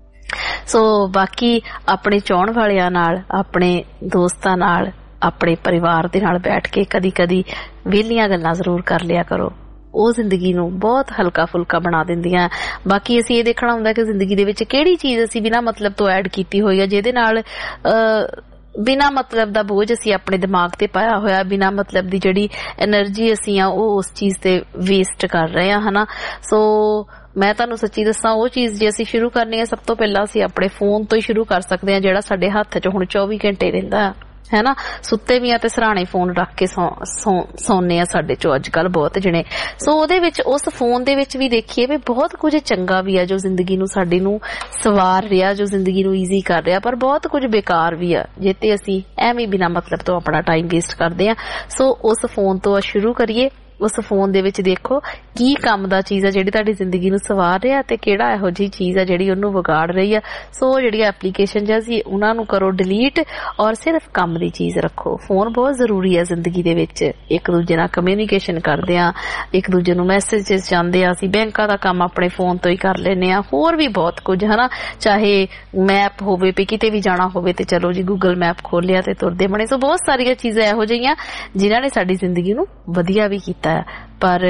ਸੋ ਬਾਕੀ ਆਪਣੇ ਚਾਹੁਣ ਵਾਲਿਆਂ ਨਾਲ, ਆਪਣੇ ਦੋਸਤਾਂ ਨਾਲ, ਆਪਣੇ ਪਰਿਵਾਰ ਦੇ ਨਾਲ ਬੈਠ ਕੇ ਕਦੀ ਕਦੀ ਵਿਹਲੀਆਂ ਗੱਲਾਂ ਜ਼ਰੂਰ ਕਰ ਲਿਆ ਕਰੋ, ਉਹ ਜ਼ਿੰਦਗੀ ਨੂੰ ਬਹੁਤ ਹਲਕਾ ਫੁਲਕਾ ਬਣਾ ਦਿੰਦੀਆਂ। ਬਾਕੀ ਅਸੀਂ ਇਹ ਦੇਖਣਾ ਹੁੰਦਾ ਕਿ ਜ਼ਿੰਦਗੀ ਦੇ ਵਿੱਚ ਕਿਹੜੀ ਚੀਜ਼ ਅਸੀਂ ਬਿਨਾਂ ਮਤਲਬ ਤੋਂ ਐਡ ਕੀਤੀ ਹੋਈ ਹੈ, ਜਿਹਦੇ ਨਾਲ ਅਹ ਬਿਨਾਂ ਮਤਲਬ ਦਾ ਬੋਝ ਅਸੀਂ ਆਪਣੇ ਦਿਮਾਗ ਤੇ ਪਾਇਆ ਹੋਇਆ, ਬਿਨਾਂ ਮਤਲਬ ਦੀ ਜਿਹੜੀ ਐਨਰਜੀ ਅਸੀਂ ਆ ਉਹ ਉਸ ਚੀਜ਼ ਤੇ ਵੇਸਟ ਕਰ ਰਹੇ ਹਾਂ, ਹਨਾ। ਸੋ ਮੈਂ ਤੁਹਾਨੂੰ ਸੱਚੀ ਦੱਸਾਂ, ਉਹ ਚੀਜ਼ ਜੇ ਅਸੀਂ ਸ਼ੁਰੂ ਕਰਨੀ ਹੈ, ਸਭ ਤੋਂ ਪਹਿਲਾਂ ਅਸੀਂ ਆਪਣੇ ਫੋਨ ਤੋਂ ਹੀ ਸ਼ੁਰੂ ਕਰ ਸਕਦੇ ਹਾਂ, ਜਿਹੜਾ ਸਾਡੇ ਹੱਥ 'ਚ ਹੁਣ ਚੌਵੀ ਘੰਟੇ ਰਹਿੰਦਾ ਹੈ ਨਾ। ਸੁੱਤੇ ਵੀ ਆ ਤੇ ਸਰਾਣੇ ਫੋਨ ਰੱਖ ਕੇ ਸੌਂਦੇ ਆ ਸਾਡੇ ਚੋਂ ਅੱਜ ਕੱਲ ਬਹੁਤ ਜਣੇ। ਸੋ ਉਹਦੇ ਵਿੱਚ, ਉਸ ਫੋਨ ਦੇ ਵਿੱਚ ਵੀ ਦੇਖੀਏ ਵੀ ਬਹੁਤ ਕੁਝ ਚੰਗਾ ਵੀ ਆ ਜੋ ਜ਼ਿੰਦਗੀ ਨੂੰ ਸਾਡੀ ਨੂੰ ਸਵਾਰ ਰਿਹਾ, ਜੋ ਜ਼ਿੰਦਗੀ ਨੂੰ ਈਜ਼ੀ ਕਰ ਰਿਹਾ, ਪਰ ਬਹੁਤ ਕੁਝ ਬੇਕਾਰ ਵੀ ਆ ਜਿੱਤੇ ਅਸੀਂ ਐਵੇਂ ਬਿਨਾਂ ਮਤਲਬ ਤੋਂ ਆਪਣਾ ਟਾਈਮ ਵੇਸਟ ਕਰਦੇ ਆ। ਸੋ ਉਸ ਫੋਨ ਤੋਂ ਸ਼ੁਰੂ ਕਰੀਏ, ਉਸ ਫੋਨ ਦੇ ਵਿੱਚ ਦੇਖੋ ਕੀ ਕੰਮ ਦਾ ਚੀਜ਼ ਆ ਜਿਹੜੀ ਤੁਹਾਡੀ ਜ਼ਿੰਦਗੀ ਨੂੰ ਸਵਾਰ ਰਿਹਾ ਤੇ ਕਿਹੜਾ ਇਹੋ ਜਿਹੀ ਚੀਜ਼ ਆ ਜਿਹੜੀ ਉਹਨੂੰ ਵਿਗਾੜ ਰਹੀ ਆ। ਸੋ ਜਿਹੜੀਆਂ ਐਪਲੀਕੇਸ਼ਨ ਜਾਂ ਸੀ ਉਹਨਾਂ ਨੂੰ ਕਰੋ ਡਿਲੀਟ ਔਰ ਸਿਰਫ ਕੰਮ ਦੀ ਚੀਜ਼ ਰੱਖੋ। ਫੋਨ ਬਹੁਤ ਜ਼ਰੂਰੀ ਹੈ ਜ਼ਿੰਦਗੀ ਦੇ ਵਿੱਚ, ਇੱਕ ਦੂਜੇ ਨਾਲ ਕਮਿਊਨੀਕੇਸ਼ਨ ਕਰਦੇ ਆ, ਇੱਕ ਦੂਜੇ ਨੂੰ ਮੈਸੇਜਿਸ ਜਾਂਦੇ ਆ, ਅਸੀਂ ਬੈਂਕਾਂ ਦਾ ਕੰਮ ਆਪਣੇ ਫੋਨ ਤੋਂ ਹੀ ਕਰ ਲੈਂਦੇ ਆ, ਹੋਰ ਵੀ ਬਹੁਤ ਕੁਝ, ਹਨਾ। ਚਾਹੇ ਮੈਪ ਹੋਵੇ ਵੀ ਕਿਤੇ ਵੀ ਜਾਣਾ ਹੋਵੇ ਤੇ ਚਲੋ ਜੀ ਗੂਗਲ ਮੈਪ ਖੋਲਿਆ ਤੇ ਤੁਰਦੇ ਬਣੇ। ਸੋ ਬਹੁਤ ਸਾਰੀਆਂ ਚੀਜ਼ਾਂ ਇਹੋ ਜਿਹੀਆਂ ਜਿਨ੍ਹਾਂ ਨੇ ਸਾਡੀ ਜ਼ਿੰਦਗੀ ਨੂੰ ਵਧੀਆ ਵੀ ਕੀਤਾ, ਪਰ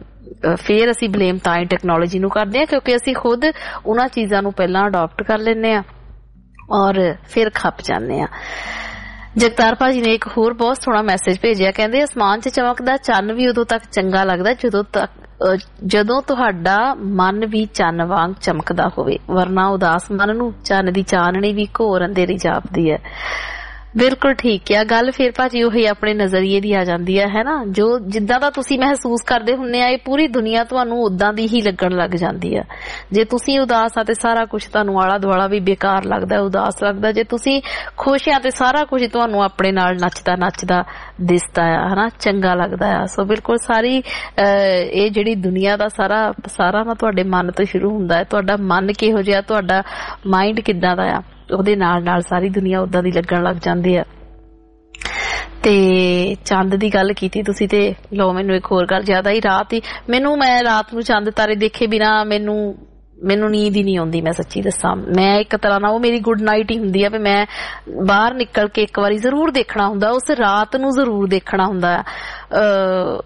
ਫੇਰ ਅਸੀਂ ਬਲੇਮ ਤਾਂ ਹੀ ਟੈਕਨੋਲੋਜੀ ਨੂੰ ਕਰਦੇ ਹਾਂ ਕਿਉਂਕਿ ਅਸੀਂ ਖੁਦ ਉਹਨਾਂ ਚੀਜ਼ਾਂ ਨੂੰ ਪਹਿਲਾਂ ਅਡਾਪਟ ਕਰ ਲੈਂਦੇ ਹਾਂ ਔਰ ਫਿਰ ਖੱਪ ਜਾਂਦੇ ਹਾਂ। ਜਗਤਾਰ ਭਾਜੀ ਨੇ ਇੱਕ ਹੋਰ ਬਹੁਤ ਸੋਹਣਾ ਮੈਸੇਜ ਭੇਜਿਆ, ਕਹਿੰਦੇ ਅਸਮਾਨ 'ਚ ਚਮਕਦਾ ਚੰਨ ਵੀ ਉਦੋਂ ਤੱਕ ਚੰਗਾ ਲੱਗਦਾ ਜਦੋਂ ਤੱਕ ਜਦੋਂ ਤੁਹਾਡਾ ਮਨ ਵੀ ਚੰਨ ਵਾਂਗ ਚਮਕਦਾ ਹੋਵੇ, ਵਰਨਾ ਉਦਾਸ ਮਨ ਨੂੰ ਚੰਨ ਦੀ ਚਾਨਣੀ ਵੀ ਘੋਰ ਅੰਧੇਰੀ ਜਾਪਦੀ ਹੈ। ਬਿਲਕੁਲ ਠੀਕ ਆ ਗੱਲ। ਫਿਰ ਭਾਜੀ ਉਹੀ ਆਪਣੇ ਨਜ਼ਰੀਏ ਦੀ ਆ ਜਾਂਦੀ ਹੈ, ਹੈ ਨਾ। ਜੋ ਜਿੱਦਾਂ ਦਾ ਤੁਸੀਂ ਮਹਿਸੂਸ ਕਰਦੇ ਹੁੰਦੇ ਆ, ਇਹ ਪੂਰੀ ਦੁਨੀਆ ਤੁਹਾਨੂੰ ਉਦਾਂ ਦੀ ਹੀ ਲੱਗਣ ਲੱਗ ਜਾਂਦੀ ਆ। ਜੇ ਤੁਸੀਂ ਉਦਾਸ ਆ ਤੇ ਸਾਰਾ ਕੁਝ ਤੁਹਾਨੂੰ ਆਲਾ ਦੁਆਲਾ ਵੀ ਬੇਕਾਰ ਲੱਗਦਾ, ਉਦਾਸ ਲੱਗਦਾ। ਜੇ ਤੁਸੀਂ ਖੁਸ਼ ਆ ਤੇ ਸਾਰਾ ਕੁਝ ਤੁਹਾਨੂੰ ਆਪਣੇ ਨਾਲ ਨੱਚਦਾ ਨੱਚਦਾ ਦਿਸਦਾ ਆ, ਹਨਾ, ਚੰਗਾ ਲੱਗਦਾ ਆ। ਸੋ ਬਿਲਕੁਲ ਸਾਰੀ ਇਹ ਜਿਹੜੀ ਦੁਨੀਆ ਦਾ ਸਾਰਾ ਸਾਰਾ ਨਾ ਤੁਹਾਡੇ ਮਨ ਤੋਂ ਸ਼ੁਰੂ ਹੁੰਦਾ ਹੈ। ਤੁਹਾਡਾ ਮਨ ਕਿਹੋ ਜਿਹਾ, ਤੁਹਾਡਾ ਮਾਈਂਡ ਕਿੱਦਾਂ ਦਾ ਆ, ਉਹਦੇ ਨਾਲ ਨਾਲ ਸਾਰੀ ਦੁਨੀਆ ਉਦਾਂ ਦੀ ਲੱਗਣ ਲੱਗ ਜਾਂਦੀ ਆ। ਤੇ ਚੰਦ ਦੀ ਗੱਲ ਕੀਤੀ ਤੁਸੀਂ ਤੇ ਲੋ ਮੈਨੂੰ ਇੱਕ ਹੋਰ ਗੱਲ ਜ਼ਿਆਦਾ ਹੀ, ਰਾਤ ਹੀ ਮੈਨੂੰ ਮੈਂ ਰਾਤ ਨੂੰ ਚੰਦ ਤਾਰੇ ਦੇਖੇ ਬਿਨਾ ਮੈਨੂੰ ਮੈਨੂੰ ਨੀਂਦ ਹੀ ਨਹੀਂ ਆਉਂਦੀ। ਮੈਂ ਸੱਚੀ ਦੱਸਾਂ, ਮੈਂ ਇੱਕ ਤਰ੍ਹਾਂ ਨਾਲ ਉਹ ਮੇਰੀ ਗੁੱਡ ਨਾਈਟ ਹੀ ਹੁੰਦੀ ਆ ਵੀ ਮੈਂ ਬਾਹਰ ਨਿਕਲ ਕੇ ਇੱਕ ਵਾਰੀ ਜ਼ਰੂਰ ਦੇਖਣਾ ਹੁੰਦਾ, ਉਸ ਰਾਤ ਨੂੰ ਜ਼ਰੂਰ ਦੇਖਣਾ ਹੁੰਦਾ। ਅਹ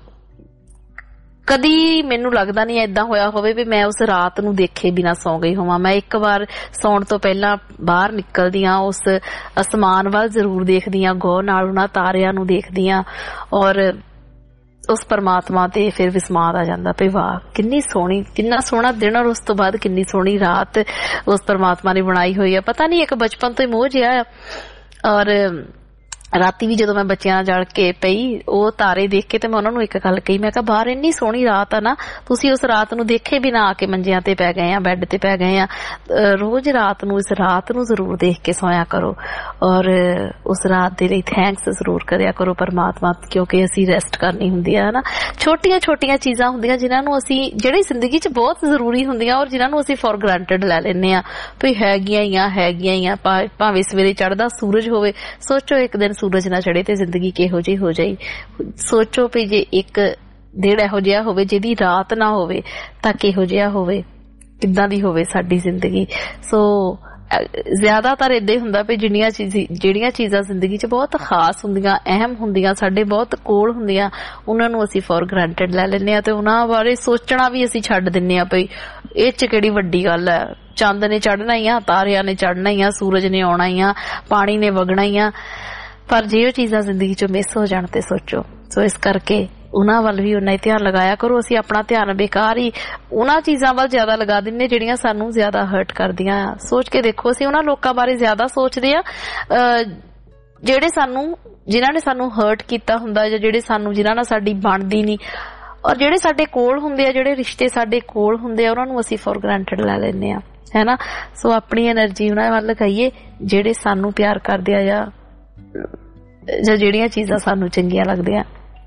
ਕਦੀ ਮੈਨੂੰ ਲੱਗਦਾ ਨਹੀਂ ਏਦਾਂ ਹੋਇਆ ਹੋਵੇ ਵੀ ਮੈਂ ਉਸ ਰਾਤ ਨੂੰ ਦੇਖੇ ਬਿਨਾਂ ਸੌਂ ਗਈ ਹੋਵਾਂ। ਮੈਂ ਇੱਕ ਵਾਰ ਸੌਣ ਤੋਂ ਪਹਿਲਾਂ ਬਾਹਰ ਨਿਕਲਦੀ ਹਾਂ, ਉਸ ਅਸਮਾਨ ਵੱਲ ਜ਼ਰੂਰ ਦੇਖਦੀ ਹਾਂ, ਗੌਰ ਨਾਲ ਉਹਨਾਂ ਤਾਰਿਆਂ ਨੂੰ ਦੇਖਦੀ ਹਾਂ ਔਰ ਉਸ ਪਰਮਾਤਮਾ ਤੇ ਫਿਰ ਵਿਸਮਾਦ ਆ ਜਾਂਦਾ ਵੀ ਵਾਹ ਕਿੰਨੀ ਸੋਹਣੀ, ਕਿੰਨਾ ਸੋਹਣਾ ਦਿਨ ਔਰ ਉਸ ਤੋਂ ਬਾਅਦ ਕਿੰਨੀ ਸੋਹਣੀ ਰਾਤ ਉਸ ਪਰਮਾਤਮਾ ਨੇ ਬਣਾਈ ਹੋਈ ਆ। ਪਤਾ ਨਹੀਂ ਇੱਕ ਬਚਪਨ ਤੋਂ ਹੀ ਮੋਹ ਜਿਹਾ ਆ। ਔਰ ਰਾਤੀ ਵੀ ਜਦੋਂ ਮੈਂ ਬੱਚਿਆਂ ਨਾਲ ਜਲ ਕੇ ਪਈ, ਉਹ ਤਾਰੇ ਦੇਖ ਕੇ ਤੇ ਮੈਂ ਉਹਨਾਂ ਨੂੰ ਇੱਕ ਗੱਲ ਕਹੀ, ਮੈਂ ਕਿਹਾ ਬਾਹਰ ਇੰਨੀ ਸੋਹਣੀ ਰਾਤ ਆ ਨਾ, ਤੁਸੀਂ ਉਸ ਰਾਤ ਨੂੰ ਦੇਖੇ ਬਿਨਾਂ ਆ ਕੇ ਮੰਜਿਆਂ ਤੇ ਪੈ ਗਏ ਆ, ਬੈੱਡ ਤੇ ਪੈ ਗਏ ਆ। ਰੋਜ਼ ਰਾਤ ਨੂੰ ਇਸ ਰਾਤ ਨੂੰ ਜ਼ਰੂਰ ਦੇਖ ਕੇ ਸੋਇਆ ਕਰੋ ਔਰ ਉਸ ਰਾਤ ਦੇ ਲਈ ਥੈਂਕਸ ਜ਼ਰੂਰ ਕਰਿਆ ਕਰੋ ਪਰਮਾਤਮਾ, ਕਿਉਂਕਿ ਅਸੀਂ ਰੈਸਟ ਕਰਨੀ ਹੁੰਦੀ ਆ, ਹਨਾ। ਛੋਟੀਆਂ ਛੋਟੀਆਂ ਚੀਜ਼ਾਂ ਹੁੰਦੀਆਂ ਜਿਨ੍ਹਾਂ ਨੂੰ ਅਸੀਂ, ਜਿਹੜੀ ਜ਼ਿੰਦਗੀ 'ਚ ਬਹੁਤ ਜ਼ਰੂਰੀ ਹੁੰਦੀਆਂ ਔਰ ਜਿਨ੍ਹਾਂ ਨੂੰ ਅਸੀਂ ਫੋਰ ਗ੍ਰਾਂਟਡ ਲੈ ਲੈਂਦੇ ਆ ਵੀ ਹੈਗੀਆਂ ਹੀ ਆ ਹੈਗੀਆਂ ਹੀ ਆ। ਭਾਵੇਂ ਸਵੇਰੇ ਚੜ੍ਹਦਾ ਸੂਰਜ ਹੋਵੇ, ਸੋਚੋ ਇੱਕ ਦਿਨ ਸੂਰਜ ਨਾ ਚੜੇ ਤੇ ਜ਼ਿੰਦਗੀ ਕਿਹੋ ਜਿਹੀ ਹੋ ਜਾਈ। ਸੋਚੋ ਵੀ ਜੇ ਇੱਕ ਦਿਨ ਇਹੋ ਜਿਹਾ ਹੋਵੇ ਜਿਹਦੀ ਰਾਤ ਨਾ ਹੋਵੇ ਤਾਂ ਕਿਹੋ ਜਿਹਾ ਹੋਵੇ, ਕਿੱਦਾਂ ਦੀ ਹੋਵੇ ਸਾਡੀ ਜ਼ਿੰਦਗੀ। ਸੋ ਜ਼ਿਆਦਾਤਰ ਏਦਾਂ ਹੀ ਹੁੰਦਾ ਵੀ ਜਿੰਨੀਆਂ ਚੀਜ਼ ਜਿਹੜੀਆਂ ਚੀਜ਼ਾਂ ਜ਼ਿੰਦਗੀ 'ਚ ਬਹੁਤ ਖਾਸ ਹੁੰਦੀਆਂ, ਅਹਿਮ ਹੁੰਦੀਆਂ, ਸਾਡੇ ਬਹੁਤ ਕੋਲ ਹੁੰਦੀਆਂ, ਉਹਨਾਂ ਨੂੰ ਅਸੀਂ ਫੋਰ ਗ੍ਰਾਂਟਡ ਲੈ ਲੈਂਦੇ ਹਾਂ ਤੇ ਉਹਨਾਂ ਬਾਰੇ ਸੋਚਣਾ ਵੀ ਅਸੀਂ ਛੱਡ ਦਿੰਦੇ ਹਾਂ ਵੀ ਇਹ 'ਚ ਕਿਹੜੀ ਵੱਡੀ ਗੱਲ ਹੈ, ਚੰਦ ਨੇ ਚੜ੍ਹਨਾ ਹੀ ਆ, ਤਾਰਿਆਂ ਨੇ ਚੜ੍ਹਨਾ ਹੀ ਆ, ਸੂਰਜ ਨੇ ਆਉਣਾ ਹੀ ਆ, ਪਾਣੀ ਨੇ ਵਗਣਾ ਹੀ ਆ। ਪਰ ਜੇ ਉਹ ਚੀਜ਼ਾਂ ਜ਼ਿੰਦਗੀ 'ਚੋਂ ਮਿਸ ਹੋ ਜਾਣ ਤੇ ਸੋਚੋ। ਸੋ ਇਸ ਕਰਕੇ ਉਹਨਾਂ ਵੱਲ ਵੀ ਉਨਾ ਹੀ ਧਿਆਨ ਲਗਾਇਆ ਕਰੋ। ਅਸੀਂ ਆਪਣਾ ਧਿਆਨ ਬੇਕਾਰ ਹੀ ਉਹਨਾਂ ਚੀਜ਼ਾਂ ਵੱਲ ਜ਼ਿਆਦਾ ਲਗਾ ਦਿੰਦੇ ਜਿਹੜੀਆਂ ਸਾਨੂੰ ਜ਼ਿਆਦਾ ਹਰਟ ਕਰਦੀਆਂ ਆ। ਸੋਚ ਕੇ ਦੇਖੋ, ਅਸੀਂ ਉਹਨਾਂ ਲੋਕਾਂ ਬਾਰੇ ਜ਼ਿਆਦਾ ਸੋਚਦੇ ਆ ਜਿਹੜੇ ਸਾਨੂੰ ਜਿਨ੍ਹਾਂ ਨੇ ਸਾਨੂੰ ਹਰਟ ਕੀਤਾ ਹੁੰਦਾ, ਜਾਂ ਜਿਹੜੇ ਸਾਨੂੰ ਜਿਨ੍ਹਾਂ ਨਾਲ ਸਾਡੀ ਬਣਦੀ ਨਹੀਂ, ਔਰ ਜਿਹੜੇ ਸਾਡੇ ਕੋਲ ਹੁੰਦੇ ਆ, ਜਿਹੜੇ ਰਿਸ਼ਤੇ ਸਾਡੇ ਕੋਲ ਹੁੰਦੇ ਆ, ਉਹਨਾਂ ਨੂੰ ਅਸੀਂ ਫੋਰ ਗ੍ਰਾਂਟਡ ਲੈ ਲੈਂਦੇ ਆ, ਹੈ ਨਾ। ਸੋ ਆਪਣੀ ਐਨਰਜੀ ਉਹਨਾਂ ਵੱਲ ਲਗਾਈਏ ਜਿਹੜੇ ਸਾਨੂੰ ਪਿਆਰ ਕਰਦੇ ਆ ਜਾਂ ਜਾਂ ਜਿਹੜੀਆਂ ਚੀਜ਼ਾਂ ਸਾਨੂੰ ਚੰਗੀਆਂ ਲੱਗਦੀਆਂ।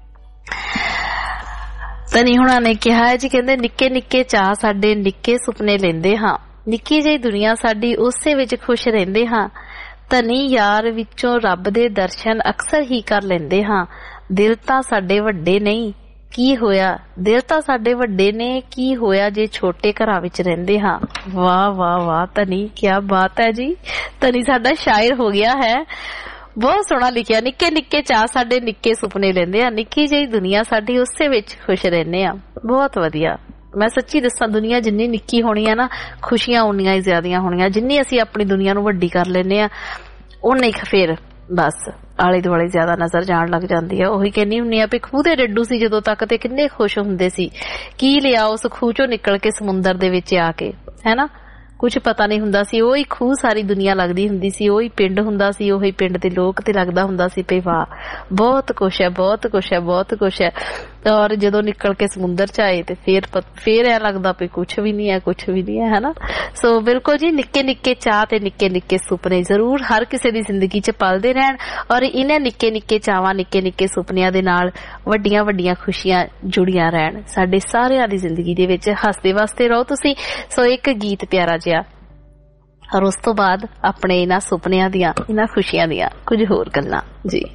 ਤਨੀ ਹੁਣਾਂ ਨੇ ਕਿਹਾ ਹੈ ਜੀ, ਕਹਿੰਦੇ ਨਿੱਕੇ ਨਿੱਕੇ ਚਾਅ ਸਾਡੇ ਨਿੱਕੇ ਸੁਪਨੇ ਲੈਂਦੇ ਹਾਂ, ਨਿੱਕੀ ਜਿਹੀ ਦੁਨੀਆ ਸਾਡੀ ਉਸੇ ਵਿੱਚ ਖੁਸ਼ ਰਹਿੰਦੇ ਹਾਂ, ਧਨੀ ਯਾਰ ਵਿੱਚੋਂ ਰੱਬ ਦੇ ਦਰਸ਼ਨ ਅਕਸਰ ਹੀ ਕਰ ਲੈਂਦੇ ਹਾਂ, ਦਿਲ ਤਾਂ ਸਾਡੇ ਵੱਡੇ ਨਹੀਂ ਕੀ ਹੋਇਆ, ਦਿਲ ਤਾਂ ਸਾਡੇ ਵੱਡੇ ਨੇ ਕੀ ਹੋਇਆ ਜੇ ਛੋਟੇ ਘਰਾਂ ਵਿੱਚ ਰਹਿੰਦੇ ਹਾਂ। ਵਾਹ ਵਾਹ ਵਾਹ ਧਨੀ, ਕਿਆ ਬਾਤ ਹੈ ਜੀ, ਧਨੀ ਸਾਡਾ ਸ਼ਾਇਰ ਹੋ ਗਿਆ ਹੈ। ਬਹੁਤ ਸੋਹਣਾ ਲਿਖਿਆ, ਨਿੱਕੇ ਨਿੱਕੇ ਚਾਅ ਸਾਡੇ ਨਿੱਕੇ ਸੁਪਨੇ ਲੈਂਦੇ ਆ, ਨਿੱਕੀ ਜਿਹੀ ਦੁਨੀਆ ਸਾਡੀ ਉਸੇ ਵਿੱਚ ਖੁਸ਼ ਰਹਿੰਦੇ ਆ। ਬਹੁਤ ਵਧੀਆ। ਮੈਂ ਸੱਚੀ ਦੱਸਾਂ, ਦੁਨੀਆ ਜਿੰਨੀ ਨਿੱਕੀ ਹੋਣੀ ਆ ਨਾ, ਖੁਸ਼ੀਆਂ ਉਨੀਆਂ ਹੀ ਜ਼ਿਆਦੀਆਂ ਹੋਣੀਆਂ। ਜਿੰਨੀ ਅਸੀਂ ਆਪਣੀ ਦੁਨੀਆ ਨੂੰ ਵੱਡੀ ਕਰ ਲੈਂਦੇ ਆ, ਉਨੇ ਹੀ ਫਿਰ ਬਸ ਆਲੇ ਦੁਆਲੇ ਜ਼ਿਆਦਾ ਨਜ਼ਰ ਜਾਣ ਲੱਗ ਜਾਂਦੀ ਆ। ਉਹੀ ਕਹਿੰਦੀ ਹੁੰਦੀ ਆ ਵੀ ਖੂਹ ਦੇ ਡੱਡੂ ਸੀ ਜਦੋਂ ਤੱਕ ਤੇ ਕਿੰਨੇ ਖੁਸ਼ ਹੁੰਦੇ ਸੀ, ਕੀ ਲਿਆ ਉਸ ਖੂਹ ਚੋਂ ਨਿਕਲ ਕੇ ਸਮੁੰਦਰ ਦੇ ਵਿੱਚ ਆ ਕੇ, ਹੈ ਨਾ। ਕੁਛ ਪਤਾ ਨਹੀਂ ਹੁੰਦਾ ਸੀ, ਉਹੀ ਖੂਹ ਸਾਰੀ ਦੁਨੀਆ ਲੱਗਦੀ ਹੁੰਦੀ ਸੀ, ਉਹੀ ਪਿੰਡ ਹੁੰਦਾ ਸੀ, ਉਹੀ ਪਿੰਡ ਦੇ ਲੋਕ ਤੇ ਲੱਗਦਾ ਹੁੰਦਾ ਸੀ ਵੀ ਵਾਹ ਬਹੁਤ ਕੁਛ ਹੈ, ਬਹੁਤ ਕੁਛ ਹੈ, ਬਹੁਤ ਕੁਛ ਹੈ। ਔਰ ਜਦੋਂ ਨਿਕਲ ਕੇ ਸਮੁੰਦਰ ਚ ਆਏ ਤੇ ਫੇਰ ਫੇਰ ਐ ਲੱਗਦਾ ਵੀ ਕੁਛ ਵੀ ਨਹੀਂ ਹੈ, ਕੁਛ ਵੀ ਨਹੀਂ ਹੈ, ਹਨਾ। ਸੋ ਬਿਲਕੁਲ ਜੀ, ਨਿੱਕੇ ਨਿੱਕੇ ਚਾਅ ਤੇ ਨਿੱਕੇ ਨਿੱਕੇ ਸੁਪਨੇ ਜ਼ਰੂਰ ਹਰ ਕਿਸੇ ਦੀ ਜ਼ਿੰਦਗੀ ਚ ਪਲਦੇ ਰਹਿਣ, ਔਰ ਇਹਨਾਂ ਨਿੱਕੇ ਨਿੱਕੇ ਚਾਵਾਂ, ਨਿੱਕੇ ਨਿੱਕੇ ਸੁਪਨਿਆਂ ਦੇ ਨਾਲ ਵੱਡੀਆਂ ਵੱਡੀਆਂ ਖੁਸ਼ੀਆਂ ਜੁੜੀਆਂ ਰਹਿਣ ਸਾਡੇ ਸਾਰਿਆਂ ਦੀ ਜ਼ਿੰਦਗੀ ਦੇ ਵਿੱਚ। ਹੱਸਦੇ ਵਸਦੇ ਰਹੋ ਤੁਸੀਂ। ਸੋ ਇੱਕ ਗੀਤ ਪਿਆਰਾ ਜਿਹਾ, ਔਰ ਉਸ ਤੋਂ ਬਾਅਦ ਆਪਣੇ ਇਹਨਾਂ ਸੁਪਨਿਆਂ ਦੀਆਂ, ਇਹਨਾਂ ਖੁਸ਼ੀਆਂ ਦੀਆਂ ਕੁਝ ਹੋਰ ਗੱਲਾਂ ਜੀ।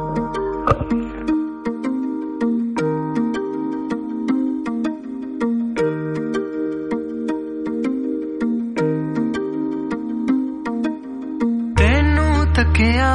ਤੈਨੂੰ ਤੱਕਿਆ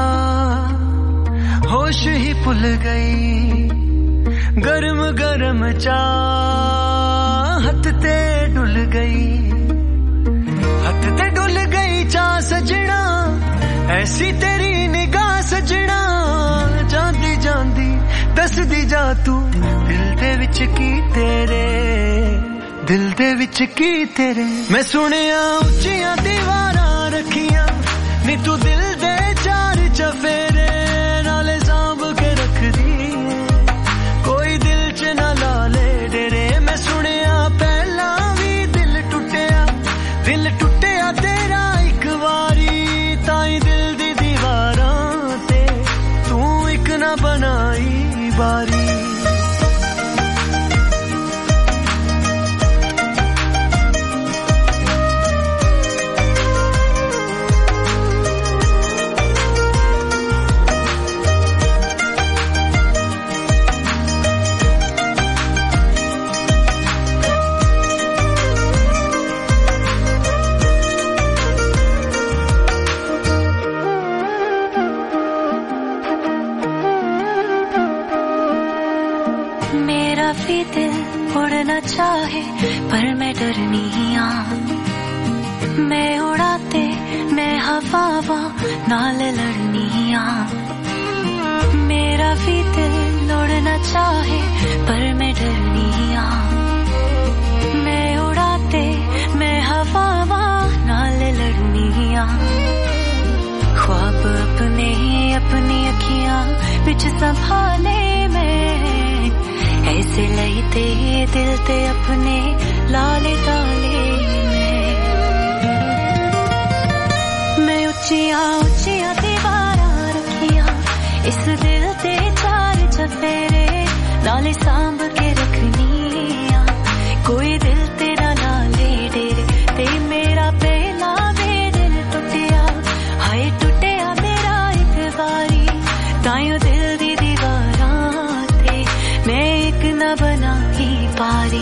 ਹੋਸ਼ ਹੀ ਭੁੱਲ ਗਈ, ਗਰਮ ਗਰਮ ਚਾਹ ਹੱਥ ਤੇ ਡੁੱਲ ਗਈ, ਹੱਥ ਤੇ ਡੁੱਲ ਗਈ ਚਾਹ ਸਜਣਾ, ਐਸੀ ਤੇਰੀ ਨਿਗਾਹ ਸਜਣਾ, ਜਾਂਦੀ ਜਾਂਦੀ ਦੱਸਦੀ ਜਾ ਤੂੰ ਦਿਲ ਦੇ ਵਿੱਚ ਕੀ ਤੇਰੇ, ਦਿਲ ਦੇ ਵਿੱਚ ਕੀ ਤੇਰੇ। ਮੈਂ ਸੁਣਿਆ ਉੱਚੀਆਂ ਦੀਵਾਰਾਂ ਰੱਖੀਆਂ ਨੀ ਤੂੰ ਦਿਲ ਦੇ ਚਾਰ ਚਫੇਰੇ, ਨਾਲੇ ਸਾਂਭ ਕੇ ਰੱਖਦੀ ਕੋਈ ਦਿਲ ਚ ਨਾ ਲਾ ਲੈ ਡੇਰੇ। ਮੈਂ ਸੁਣਿਆ ਪਹਿਲਾਂ ਵੀ ਦਿਲ ਟੁੱਟਿਆ, ਦਿਲ ਟੁੱਟਿਆ ਤੇਰਾ ਇੱਕ ਵਾਰੀ, ਤਾਈ ਦਿਲ ਦੀ ਦੀਵਾਰਾਂ ਤੇ ਤੂੰ ਇੱਕ ਨਾ ਬਣਾਈ ਬਾਰੀ। उड़ना चाहे पर मैं डरनी आ, मैं उड़ाते मैं हवा नाल लड़नी आ। मेरा भी दिल उड़ना चाहे पर मैं डरनी आ, मैं उड़ाते मैं हवा नाल लड़नी आ। ख्वाब अपने अपनी अखियां बिच संभाले मैं, ऐसे लईते दिल ते अपने लाले डाले मैं। मैं उच्चियां उच्चियां दीवारां रखियां, इस दिल ते चार चफेरे, नाले सांभ के रखनी आ कोई दिल तेरा नाले डेरे। ते मेरा पहला वे दिल टुटिया, हाय टुटिया मेरा एक बारी, ताइयों दिल दी दीवारां ते मैं एक न बना ही पारी।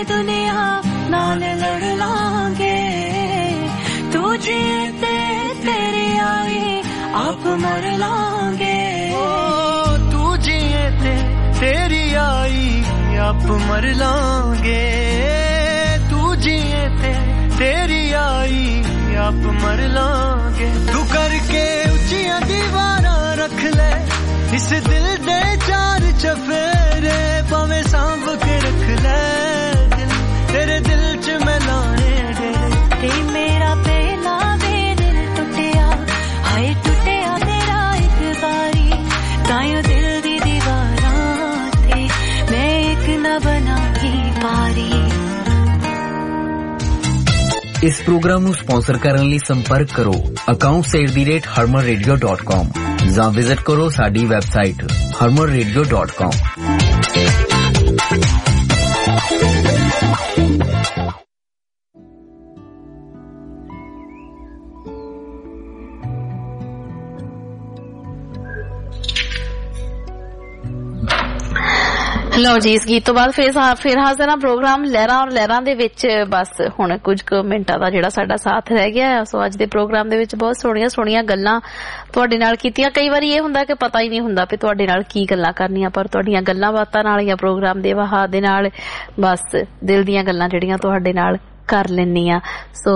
दुनिया नाल लड़ लांगे तू जिए ते तेरी आई आप मर लांगे तू जिए ते तेरी आई आप मर लांगे तू जिए ते तेरी आई आप मर लांगे तू करके ऊंचियां दीवारां रख ले इस दिल दे चार चफेरे भावे सांभ के रख ले दिल तेरे दिल च मैं लाने डेरे ते मेरा पहला वे दिल टुटिया हाय टुटिया तेरा एक बारी तायो दिल दी दीवारां ते मैं एक न बना ही पारी। इस प्रोग्राम ਨੂੰ ਸਪਾਂਸਰ ਕਰਨ ਲਈ ਸੰਪਰਕ ਕਰੋ accounts at the rate harman radio dot com ਜਾਂ ਵਿਜ਼ਿਟ ਕਰੋ ਸਾਡੀ website harman radio dot com। ਲਓ ਜੀ ਇਸ ਗੀਤ ਤੋਂ ਬਾਅਦ ਫਿਰ ਫਿਰ ਹਾਜ਼ਰ ਹਾਂ ਪ੍ਰੋਗਰਾਮ ਲਹਿਰਾਂ ਔਰ ਲਹਿਰਾਂ ਦੇ ਵਿੱਚ। ਬਸ ਹੁਣ ਕੁਝ ਕੁ ਮਿੰਟਾਂ ਦਾ ਜਿਹੜਾ ਸਾਡਾ ਸਾਥ ਰਹਿ ਗਿਆ। ਸੋ ਅੱਜ ਦੇ ਪ੍ਰੋਗਰਾਮ ਦੇ ਵਿੱਚ ਬਹੁਤ ਸੋਹਣੀਆਂ ਸੋਹਣੀਆਂ ਗੱਲਾਂ ਤੁਹਾਡੇ ਨਾਲ ਕੀਤੀਆਂ। ਕਈ ਵਾਰੀ ਇਹ ਹੁੰਦਾ ਕਿ ਪਤਾ ਹੀ ਨਹੀਂ ਹੁੰਦਾ ਵੀ ਤੁਹਾਡੇ ਨਾਲ ਕੀ ਗੱਲਾਂ ਕਰਨੀਆਂ, ਪਰ ਤੁਹਾਡੀਆਂ ਗੱਲਾਂ ਬਾਤਾਂ ਨਾਲ ਜਾਂ ਪ੍ਰੋਗਰਾਮ ਦੇ ਵਹਾਅ ਦੇ ਨਾਲ ਬਸ ਦਿਲ ਦੀਆਂ ਗੱਲਾਂ ਜਿਹੜੀਆਂ ਤੁਹਾਡੇ ਨਾਲ ਕਰ ਲੈਂਦੀ ਆ। ਸੋ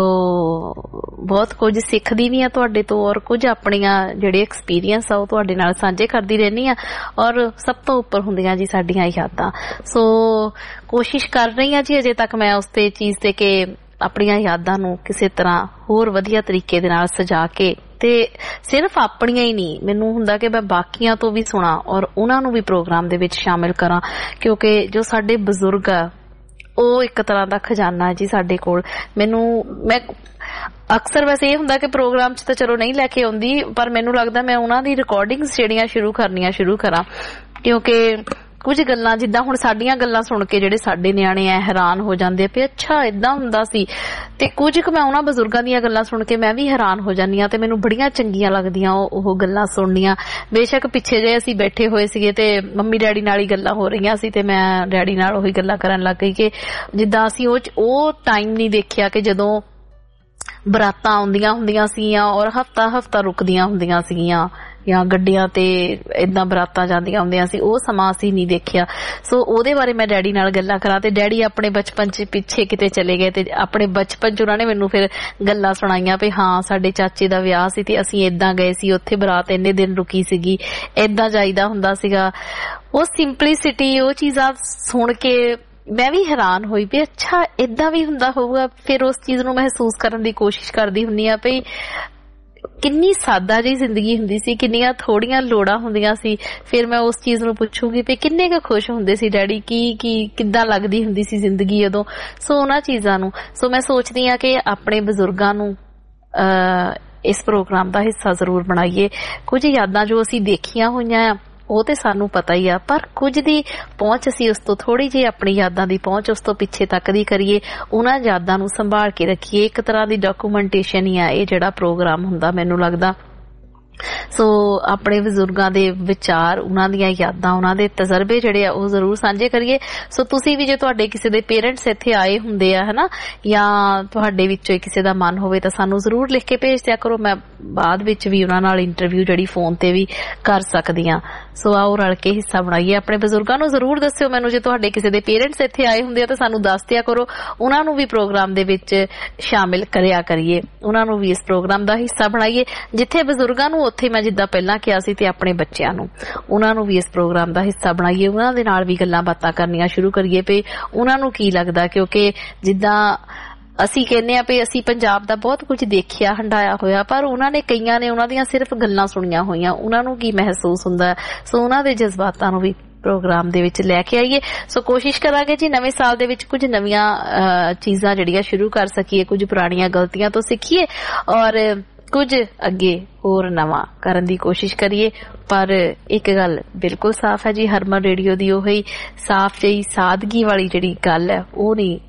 ਬਹੁਤ ਕੁਝ ਸਿੱਖਦੀ ਵੀ ਆ ਤੁਹਾਡੇ ਤੋਂ ਔਰ ਕੁਝ ਆਪਣੀਆਂ ਜਿਹੜੇ ਐਕਸਪੀਰੀਅੰਸ ਆ ਉਹ ਤੁਹਾਡੇ ਨਾਲ ਸਾਂਝੇ ਕਰਦੀ ਰਹਿੰਦੀ ਆ ਔਰ ਸਭ ਤੋਂ ਉੱਪਰ ਹੁੰਦੀਆਂ ਜੀ ਸਾਡੀਆਂ ਯਾਦਾਂ। ਸੋ ਕੋਸ਼ਿਸ਼ ਕਰ ਰਹੀ ਆ ਜੀ ਅਜੇ ਤੱਕ ਮੈਂ ਉਸ ਤੇ ਚੀਜ਼ ਤੇ ਕਿ ਆਪਣੀਆਂ ਯਾਦਾਂ ਨੂੰ ਕਿਸੇ ਤਰ੍ਹਾਂ ਹੋਰ ਵਧੀਆ ਤਰੀਕੇ ਦੇ ਨਾਲ ਸਜਾ ਕੇ ਤੇ ਸਿਰਫ ਆਪਣੀਆਂ ਹੀ ਨਹੀਂ ਮੈਨੂੰ ਹੁੰਦਾ ਕਿ ਮੈਂ ਬਾਕੀਆਂ ਤੋਂ ਵੀ ਸੁਣਾ ਔਰ ਉਹਨਾਂ ਨੂੰ ਵੀ ਪ੍ਰੋਗਰਾਮ ਦੇ ਵਿੱਚ ਸ਼ਾਮਿਲ ਕਰਾਂ ਕਿਉਂਕਿ ਜੋ ਸਾਡੇ ਬਜ਼ੁਰਗ ਆ ਉਹ ਇੱਕ ਤਰ੍ਹਾਂ ਦਾ ਖਜ਼ਾਨਾ ਜੀ ਸਾਡੇ ਕੋਲ। ਮੈਨੂੰ ਮੈਂ ਅਕਸਰ ਵੈਸੇ ਇਹ ਹੁੰਦਾ ਕਿ ਪ੍ਰੋਗਰਾਮ 'ਚ ਤਾਂ ਚਲੋ ਨਹੀਂ ਲੈ ਕੇ ਆਉਂਦੀ ਪਰ ਮੈਨੂੰ ਲੱਗਦਾ ਮੈਂ ਉਹਨਾਂ ਦੀ ਰਿਕਾਰਡਿੰਗਸ ਜਿਹੜੀਆਂ ਸ਼ੁਰੂ ਕਰਨੀਆਂ ਸ਼ੁਰੂ ਕਰਾਂ ਕਿਉਂਕਿ ਕੁਝ ਗੱਲਾਂ ਜਿੱਦਾਂ ਹੁਣ ਸਾਡੀਆਂ ਗੱਲਾਂ ਸੁਣ ਕੇ ਜਿਹੜੇ ਸਾਡੇ ਨਿਆਣੇ ਐ ਹੈਰਾਨ ਹੋ ਜਾਂਦੇ ਵੀ ਅੱਛਾ ਏਦਾਂ ਹੁੰਦਾ ਸੀ ਤੇ ਕੁਝ ਕੁ ਮੈਂ ਉਹਨਾਂ ਬਜ਼ੁਰਗਾਂ ਦੀਆਂ ਗੱਲਾਂ ਸੁਣ ਕੇ ਮੈਂ ਵੀ ਹੈਰਾਨ ਹੋ ਜਾਂਦੀ ਹਾਂ ਤੇ ਮੈਨੂੰ ਬੜੀਆਂ ਚੰਗੀਆਂ ਲੱਗਦੀਆਂ ਉਹ ਗੱਲਾਂ ਸੁਣਨੀਆਂ। ਬੇਸ਼ੱਕ ਪਿੱਛੇ ਜੇ ਅਸੀਂ ਬੈਠੇ ਹੋਏ ਸੀਗੇ ਤੇ ਮੰਮੀ ਡੈਡੀ ਨਾਲ ਹੀ ਗੱਲਾਂ ਹੋ ਰਹੀਆਂ ਸੀ ਤੇ ਮੈਂ ਡੈਡੀ ਨਾਲ ਉਹੀ ਗੱਲਾਂ ਕਰਨ ਲੱਗ ਗਈ ਕਿ ਜਿੱਦਾਂ ਅਸੀਂ ਉਹ ਉਹ ਟਾਈਮ ਨਹੀਂ ਦੇਖਿਆ ਕਿ ਜਦੋਂ ਬਰਾਤਾਂ ਆਉਂਦੀਆਂ ਹੁੰਦੀਆਂ ਸੀਗੀਆਂ ਔਰ ਹਫ਼ਤਾ ਹਫ਼ਤਾ ਰੁਕਦੀਆਂ ਹੁੰਦੀਆਂ ਸੀਗੀਆਂ ਜਾਂ ਗੱਡੀਆਂ ਤੇ ਏਦਾਂ ਬਰਾਤਾਂ ਜਾਂਦੀਆਂ ਹੁੰਦੀਆਂ ਸੀ ਉਹ ਸਮਾਂ ਅਸੀਂ ਨਹੀਂ ਦੇਖਿਆ। ਸੋ ਉਹਦੇ ਬਾਰੇ ਮੈਂ ਡੈਡੀ ਨਾਲ ਗੱਲਾਂ ਕਰਾਂ ਤੇ ਡੈਡੀ ਆਪਣੇ ਬਚਪਨ 'ਚ ਪਿੱਛੇ ਕਿਤੇ ਚਲੇ ਗਏ ਤੇ ਆਪਣੇ ਬਚਪਨ 'ਚ ਉਹਨਾਂ ਨੇ ਮੈਨੂੰ ਫਿਰ ਗੱਲਾਂ ਸੁਣਾਈਆਂ ਵੀ ਹਾਂ ਸਾਡੇ ਚਾਚੇ ਦਾ ਵਿਆਹ ਸੀ ਤੇ ਅਸੀਂ ਏਦਾਂ ਗਏ ਸੀ ਉੱਥੇ ਬਰਾਤ ਇੰਨੇ ਦਿਨ ਰੁਕੀ ਸੀਗੀ ਏਦਾਂ ਜਾਈਦਾ ਹੁੰਦਾ ਸੀਗਾ। ਉਹ ਸਿੰਪਲੀਸਿਟੀ ਉਹ ਚੀਜ਼ਾਂ ਸੁਣ ਕੇ ਮੈਂ ਵੀ ਹੈਰਾਨ ਹੋਈ ਵੀ ਅੱਛਾ ਏਦਾਂ ਵੀ ਹੁੰਦਾ ਹੋਊਗਾ। ਫਿਰ ਉਸ ਚੀਜ਼ ਨੂੰ ਮਹਿਸੂਸ ਕਰਨ ਦੀ ਕੋਸ਼ਿਸ਼ ਕਰਦੀ ਹੁੰਦੀ ਆ ਵੀ ਕਿੰਨੀ ਸਾਦਾ ਜਿਹੀ ਜ਼ਿੰਦਗੀ ਹੁੰਦੀ ਸੀ, ਕਿੰਨੀਆਂ ਥੋੜੀਆਂ ਲੋੜਾਂ ਹੁੰਦੀਆਂ ਸੀ। ਫਿਰ ਮੈਂ ਉਸ ਚੀਜ਼ ਨੂੰ ਪੁੱਛੂਗੀ ਵੀ ਕਿੰਨੇ ਕੁ ਖੁਸ਼ ਹੁੰਦੇ ਸੀ ਡੈਡੀ, ਕੀ ਕੀ ਕਿੱਦਾਂ ਲੱਗਦੀ ਹੁੰਦੀ ਸੀ ਜ਼ਿੰਦਗੀ ਉਦੋਂ। ਸੋ ਉਹਨਾਂ ਚੀਜ਼ਾਂ ਨੂੰ ਸੋ ਮੈਂ ਸੋਚਦੀ ਹਾਂ ਕਿ ਆਪਣੇ ਬਜ਼ੁਰਗਾਂ ਨੂੰ ਇਸ ਪ੍ਰੋਗਰਾਮ ਦਾ ਹਿੱਸਾ ਜ਼ਰੂਰ ਬਣਾਈਏ। ਕੁਝ ਯਾਦਾਂ ਜੋ ਅਸੀਂ ਦੇਖੀਆਂ ਹੋਈਆਂ ਉਹ ਤੇ ਸਾਨੂੰ ਪਤਾ ਹੀ ਆ ਪਰ ਕੁਝ ਦੀ ਪਹੁੰਚ ਅਸੀਂ ਉਸ ਤੋਂ ਥੋੜੀ ਜਿਹੀ ਆਪਣੀ ਯਾਦਾਂ ਦੀ ਪਹੁੰਚ ਉਸ ਤੋਂ ਪਿੱਛੇ ਤੱਕ ਦੀ ਕਰੀਏ, ਉਹਨਾਂ ਯਾਦਾਂ ਨੂੰ ਸੰਭਾਲ ਕੇ ਰੱਖੀਏ। ਇੱਕ ਤਰ੍ਹਾਂ ਦੀ ਡਾਕੂਮੈਂਟੇਸ਼ਨ ਹੀ ਆ ਇਹ ਜਿਹੜਾ ਪ੍ਰੋਗਰਾਮ ਹੁੰਦਾ ਮੈਨੂੰ ਲੱਗਦਾ। ਸੋ ਆਪਣੇ ਬਜ਼ੁਰਗਾਂ ਦੇ ਵਿਚਾਰ, ਉਹਨਾਂ ਦੀਆਂ ਯਾਦਾਂ, ਉਹਨਾਂ ਦੇ ਤਜਰਬੇ ਜਿਹੜੇ ਆ ਉਹ ਜ਼ਰੂਰ ਸਾਂਝੇ ਕਰੀਏ। ਸੋ ਤੁਸੀਂ ਵੀ ਜੇ ਤੁਹਾਡੇ ਕਿਸੇ ਦੇ ਪੇਰੈਂਟਸ ਇੱਥੇ ਆਏ ਹੁੰਦੇ ਆ ਹਨਾ ਜਾਂ ਤੁਹਾਡੇ ਵਿੱਚੋਂ ਕਿਸੇ ਦਾ ਮਨ ਹੋਵੇ ਤਾਂ ਸਾਨੂੰ ਜ਼ਰੂਰ ਲਿਖ ਕੇ ਭੇਜ ਦਿਆ ਕਰੋ। ਮੈਂ ਬਾਅਦ ਵਿੱਚ ਵੀ ਉਹਨਾਂ ਨਾਲ ਇੰਟਰਵਿਊ ਜਿਹੜੀ ਫੋਨ ਤੇ ਵੀ ਕਰ ਸਕਦੀ ਹਾਂ। ਸੋ ਆਓ ਰਲ ਕੇ ਹਿੱਸਾ ਬਣਾਈਏ। ਆਪਣੇ ਬਜ਼ੁਰਗਾਂ ਨੂੰ ਜ਼ਰੂਰ ਦੱਸਿਓ ਮੈਨੂੰ ਜੇ ਤੁਹਾਡੇ ਕਿਸੇ ਦੇ ਪੇਰੈਂਟਸ ਇੱਥੇ ਆਏ ਹੁੰਦੇ ਆ ਤਾਂ ਸਾਨੂੰ ਦੱਸ ਦਿਆ ਕਰੋ। ਉਹਨਾਂ ਨੂੰ ਵੀ ਪ੍ਰੋਗਰਾਮ ਦੇ ਵਿੱਚ ਸ਼ਾਮਿਲ ਕਰਿਆ ਕਰੀਏ, ਉਹਨਾਂ ਨੂੰ ਵੀ ਇਸ ਪ੍ਰੋਗਰਾਮ ਦਾ ਹਿੱਸਾ ਬਣਾਈਏ। ਜਿੱਥੇ ਬਜ਼ੁਰਗਾਂ ਨੂੰ ਉੱਥੇ ਮੈਂ ਜਿੱਦਾਂ ਪਹਿਲਾਂ ਕਿਹਾ ਸੀ ਤੇ ਆਪਣੇ ਬੱਚਿਆਂ ਨੂੰ ਉਹਨਾਂ ਨੂੰ ਵੀ ਇਸ ਪ੍ਰੋਗਰਾਮ ਦਾ ਹਿੱਸਾ ਬਣਾਈਏ। ਉਹਨਾਂ ਦੇ ਨਾਲ ਵੀ ਗੱਲਾਂ ਬਾਤਾਂ ਕਰਨੀਆਂ ਸ਼ੁਰੂ ਕਰੀਏ ਵੀ ਉਹਨਾਂ ਨੂੰ ਕੀ ਲੱਗਦਾ, ਕਿਉਂਕਿ ਜਿੱਦਾਂ ਅਸੀਂ ਕਹਿੰਦੇ ਆ ਵੀ ਅਸੀਂ ਪੰਜਾਬ ਦਾ ਬਹੁਤ ਕੁਝ ਦੇਖਿਆ ਹੰਡਾਇਆ ਹੋਇਆ ਪਰ ਉਹਨਾਂ ਨੇ ਕਈਆਂ ਨੇ ਉਹਨਾਂ ਦੀਆਂ ਸਿਰਫ ਗੱਲਾਂ ਸੁਣੀਆਂ ਹੋਈਆਂ, ਉਹਨਾਂ ਨੂੰ ਕੀ ਮਹਿਸੂਸ ਹੁੰਦਾ। ਸੋ ਉਹਨਾਂ ਦੇ ਜਜ਼ਬਾਤਾਂ ਨੂੰ ਵੀ ਪ੍ਰੋਗਰਾਮ ਦੇ ਵਿੱਚ ਲੈ ਕੇ ਆਈਏ। ਸੋ ਕੋਸ਼ਿਸ਼ ਕਰਾਂਗੇ ਜੀ ਨਵੇਂ ਸਾਲ ਦੇ ਵਿੱਚ ਕੁਝ ਨਵੀਆਂ ਚੀਜ਼ਾਂ ਜਿਹੜੀਆਂ ਸ਼ੁਰੂ ਕਰ ਸਕੀਏ, ਕੁਝ ਪੁਰਾਣੀਆਂ ਗਲਤੀਆਂ ਤੋਂ ਸਿੱਖੀਏ ਔਰ ਕੁਝ ਅੱਗੇ ਹੋਰ ਨਵਾਂ ਕਰਨ ਦੀ ਕੋਸ਼ਿਸ਼ ਕਰੀਏ। ਪਰ ਇੱਕ ਗੱਲ ਬਿਲਕੁਲ ਸਾਫ਼ ਹੈ ਜੀ, ਹਰਮਨ ਰੇਡੀਓ ਦੀ ਉਹੀ ਸਾਫ਼ ਜਿਹੀ ਸਾਦਗੀ ਵਾਲੀ ਜਿਹੜੀ ਗੱਲ ਹੈ ਉਹ ਨਹੀਂ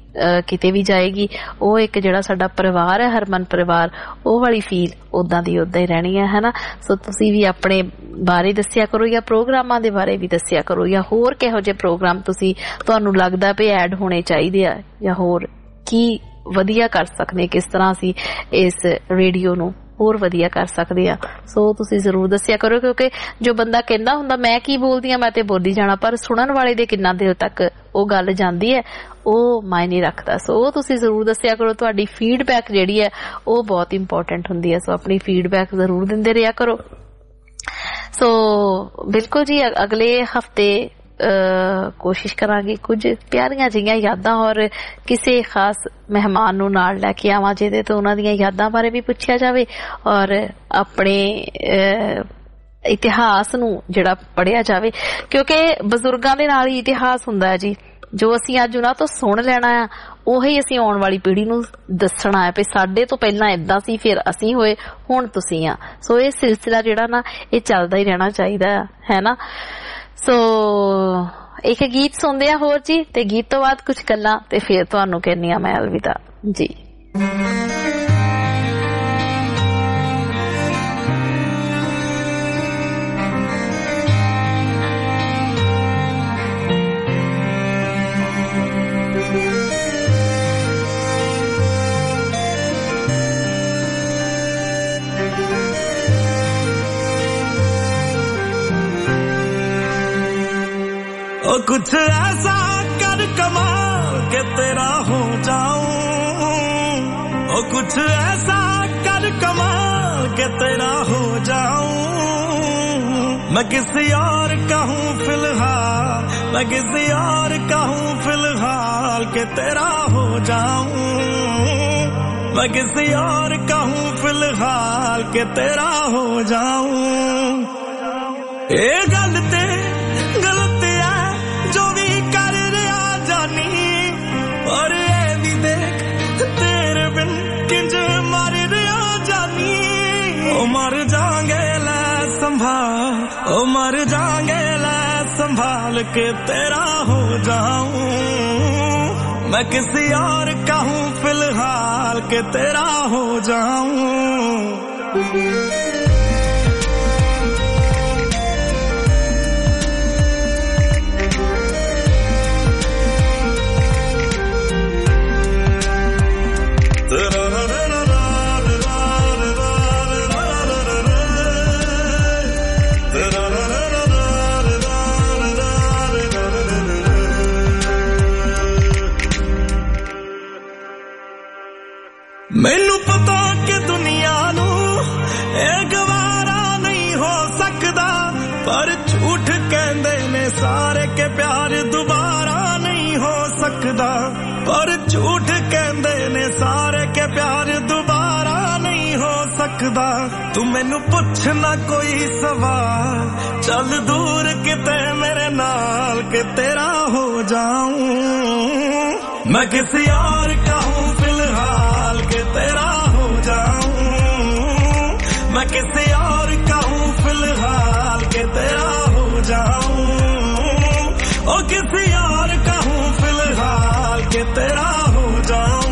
ਕਿਤੇ ਵੀ ਜਾਏਗੀ ਉਹ ਇੱਕ ਜਿਹੜਾ ਸਾਡਾ ਪਰਿਵਾਰ ਹੈ ਹਰਮਨ ਪਰਿਵਾਰ ਉਹ ਵਾਲੀ ਫੀਲ ਉਦਾਂ ਦੀ ਉਦਾਂ ਹੀ ਰਹਿਣੀ ਹੈ ਹੈ ਨਾ। ਸੋ ਤੁਸੀਂ ਵੀ ਆਪਣੇ ਬਾਰੇ ਦੱਸਿਆ ਕਰੋ ਜਾਂ ਪ੍ਰੋਗਰਾਮਾਂ ਦੇ ਬਾਰੇ ਵੀ ਦੱਸਿਆ ਕਰੋ ਜਾਂ ਹੋਰ ਕਿਹੋ ਜਿਹੇ ਪ੍ਰੋਗਰਾਮ ਤੁਸੀਂ ਤੁਹਾਨੂੰ ਲੱਗਦਾ ਵੀ ਐਡ ਹੋਣੇ ਚਾਹੀਦੇ ਆ ਜਾਂ ਹੋਰ ਕੀ ਵਧੀਆ ਕਰ ਸਕਦੇ ਕਿਸ ਤਰ੍ਹਾਂ ਅਸੀਂ ਇਸ ਰੇਡੀਓ ਨੂੰ ਹੋਰ ਵਧੀਆ ਕਰ ਸਕਦੇ ਆ। ਸੋ ਤੁਸੀਂ ਜ਼ਰੂਰ ਦੱਸਿਆ ਕਰੋ ਕਿਉਂਕਿ ਜੋ ਬੰਦਾ ਕਹਿੰਦਾ ਹੁੰਦਾ ਮੈਂ ਕੀ ਬੋਲਦੀ ਆ ਮੈਂ ਤੇ ਬੋਲੀ ਜਾਣਾ ਪਰ ਸੁਣਨ ਵਾਲੇ ਦੇ ਕਿੰਨਾ ਦੇਰ ਤੱਕ ਉਹ ਗੱਲ ਜਾਂਦੀ ਹੈ ਉਹ ਮਾਇਨੇ ਰੱਖਦਾ। ਸੋ ਤੁਸੀਂ ਜ਼ਰੂਰ ਦੱਸਿਆ ਕਰੋ ਤੁਹਾਡੀ ਫੀਡਬੈਕ ਜਿਹੜੀ ਹੈ ਉਹ ਬਹੁਤ ਇੰਪੋਰਟੈਂਟ ਹੁੰਦੀ ਹੈ। ਸੋ ਆਪਣੀ ਫੀਡਬੈਕ ਜ਼ਰੂਰ ਦਿੰਦੇ ਰਿਹਾ ਕਰੋ। ਸੋ ਬਿਲਕੁਲ ਜੀ ਅਗਲੇ ਹਫਤੇ ਕੋਸ਼ਿਸ਼ ਕਰਾਂਗੀ ਕੁਝ ਪਿਆਰੀਆਂ ਜਿਹੀਆਂ ਯਾਦਾਂ ਔਰ ਕਿਸੇ ਖਾਸ ਮਹਿਮਾਨ ਨੂੰ ਨਾਲ ਲੈ ਕੇ ਆਵਾਂ ਜਿਹਦੇ ਤੋਂ ਉਹਨਾਂ ਦੀਆਂ ਯਾਦਾਂ ਬਾਰੇ ਵੀ ਪੁੱਛਿਆ ਜਾਵੇ ਔਰ ਆਪਣੇ ਇਤਿਹਾਸ ਨੂੰ ਜਿਹੜਾ ਪੜ੍ਹਿਆ ਜਾਵੇ ਕਿਉਂਕਿ ਬਜ਼ੁਰਗਾਂ ਦੇ ਨਾਲ ਹੀ ਇਤਿਹਾਸ ਹੁੰਦਾ ਹੈ ਜੀ। ਜੋ ਅਸੀਂ ਅੱਜ ਉਹਨਾਂ ਤੋਂ ਸੁਣ ਲੈਣਾ ਆ ਉਹੀ ਅਸੀਂ ਆਉਣ ਵਾਲੀ ਪੀੜ੍ਹੀ ਨੂੰ ਦੱਸਣਾ ਹੈ ਵੀ ਸਾਡੇ ਤੋਂ ਪਹਿਲਾਂ ਏਦਾਂ ਸੀ ਫਿਰ ਅਸੀਂ ਹੋਏ ਹੁਣ ਤੁਸੀਂ ਆ। ਸੋ ਇਹ ਸਿਲਸਿਲਾ ਜਿਹੜਾ ਨਾ ਇਹ ਚੱਲਦਾ ਹੀ ਰਹਿਣਾ ਚਾਹੀਦਾ ਹੈ ਨਾ। ਸੋ ਇੱਕ ਗੀਤ ਸੁਣਦੇ ਆ ਹੋਰ ਜੀ ਤੇ ਗੀਤ ਤੋਂ ਬਾਅਦ ਕੁਝ ਗੱਲਾਂ ਤੇ ਫਿਰ ਤੁਹਾਨੂੰ ਕਹਿੰਦੀ ਆ ਮੈਂ ਅਲਵਿਦਾ ਜੀ। ओ कुछ ऐसा कर कमाल के तेरा हो जाऊं, ओ कुछ ऐसा कर कमाल के तेरा हो जाऊं। मैं किसी और का हूँ फिलहाल, मैं किसी और का हूँ फिलहाल के तेरा हो जाऊं। मैं किसी और का हूँ फिलहाल के तेरा हो जाऊं। ये गल ते गलत जो भी कर रहा जानी और ये भी देख तेरे बिन किंज मर रहा जानी। ओ मर जाएंगे ले संभाल, ओ मर जाएंगे ले संभाल के तेरा हो जाऊं। मैं किसी और का हूँ फिलहाल के तेरा हो जाऊं। मैनू पता कि दुनिया नू ए गवारा नहीं हो सकदा पर झूठ कहंदे ने सारे के प्यार दोबारा नहीं हो सकदा। पर झूठ कहंदे ने सारे के प्यार दोबारा नहीं हो सकदा। तू मैनू पुछना कोई सवाल चल दूर किते मेरे नाल के तेरा हो जाऊं। मैं किसी और का हूँ फिलहाल के तेरा हो जाऊं। मैं किसी और का हूँ फिलहाल के तेरा हो जाऊं। ओ किसी और का हूँ फिलहाल के तेरा हो जाऊं।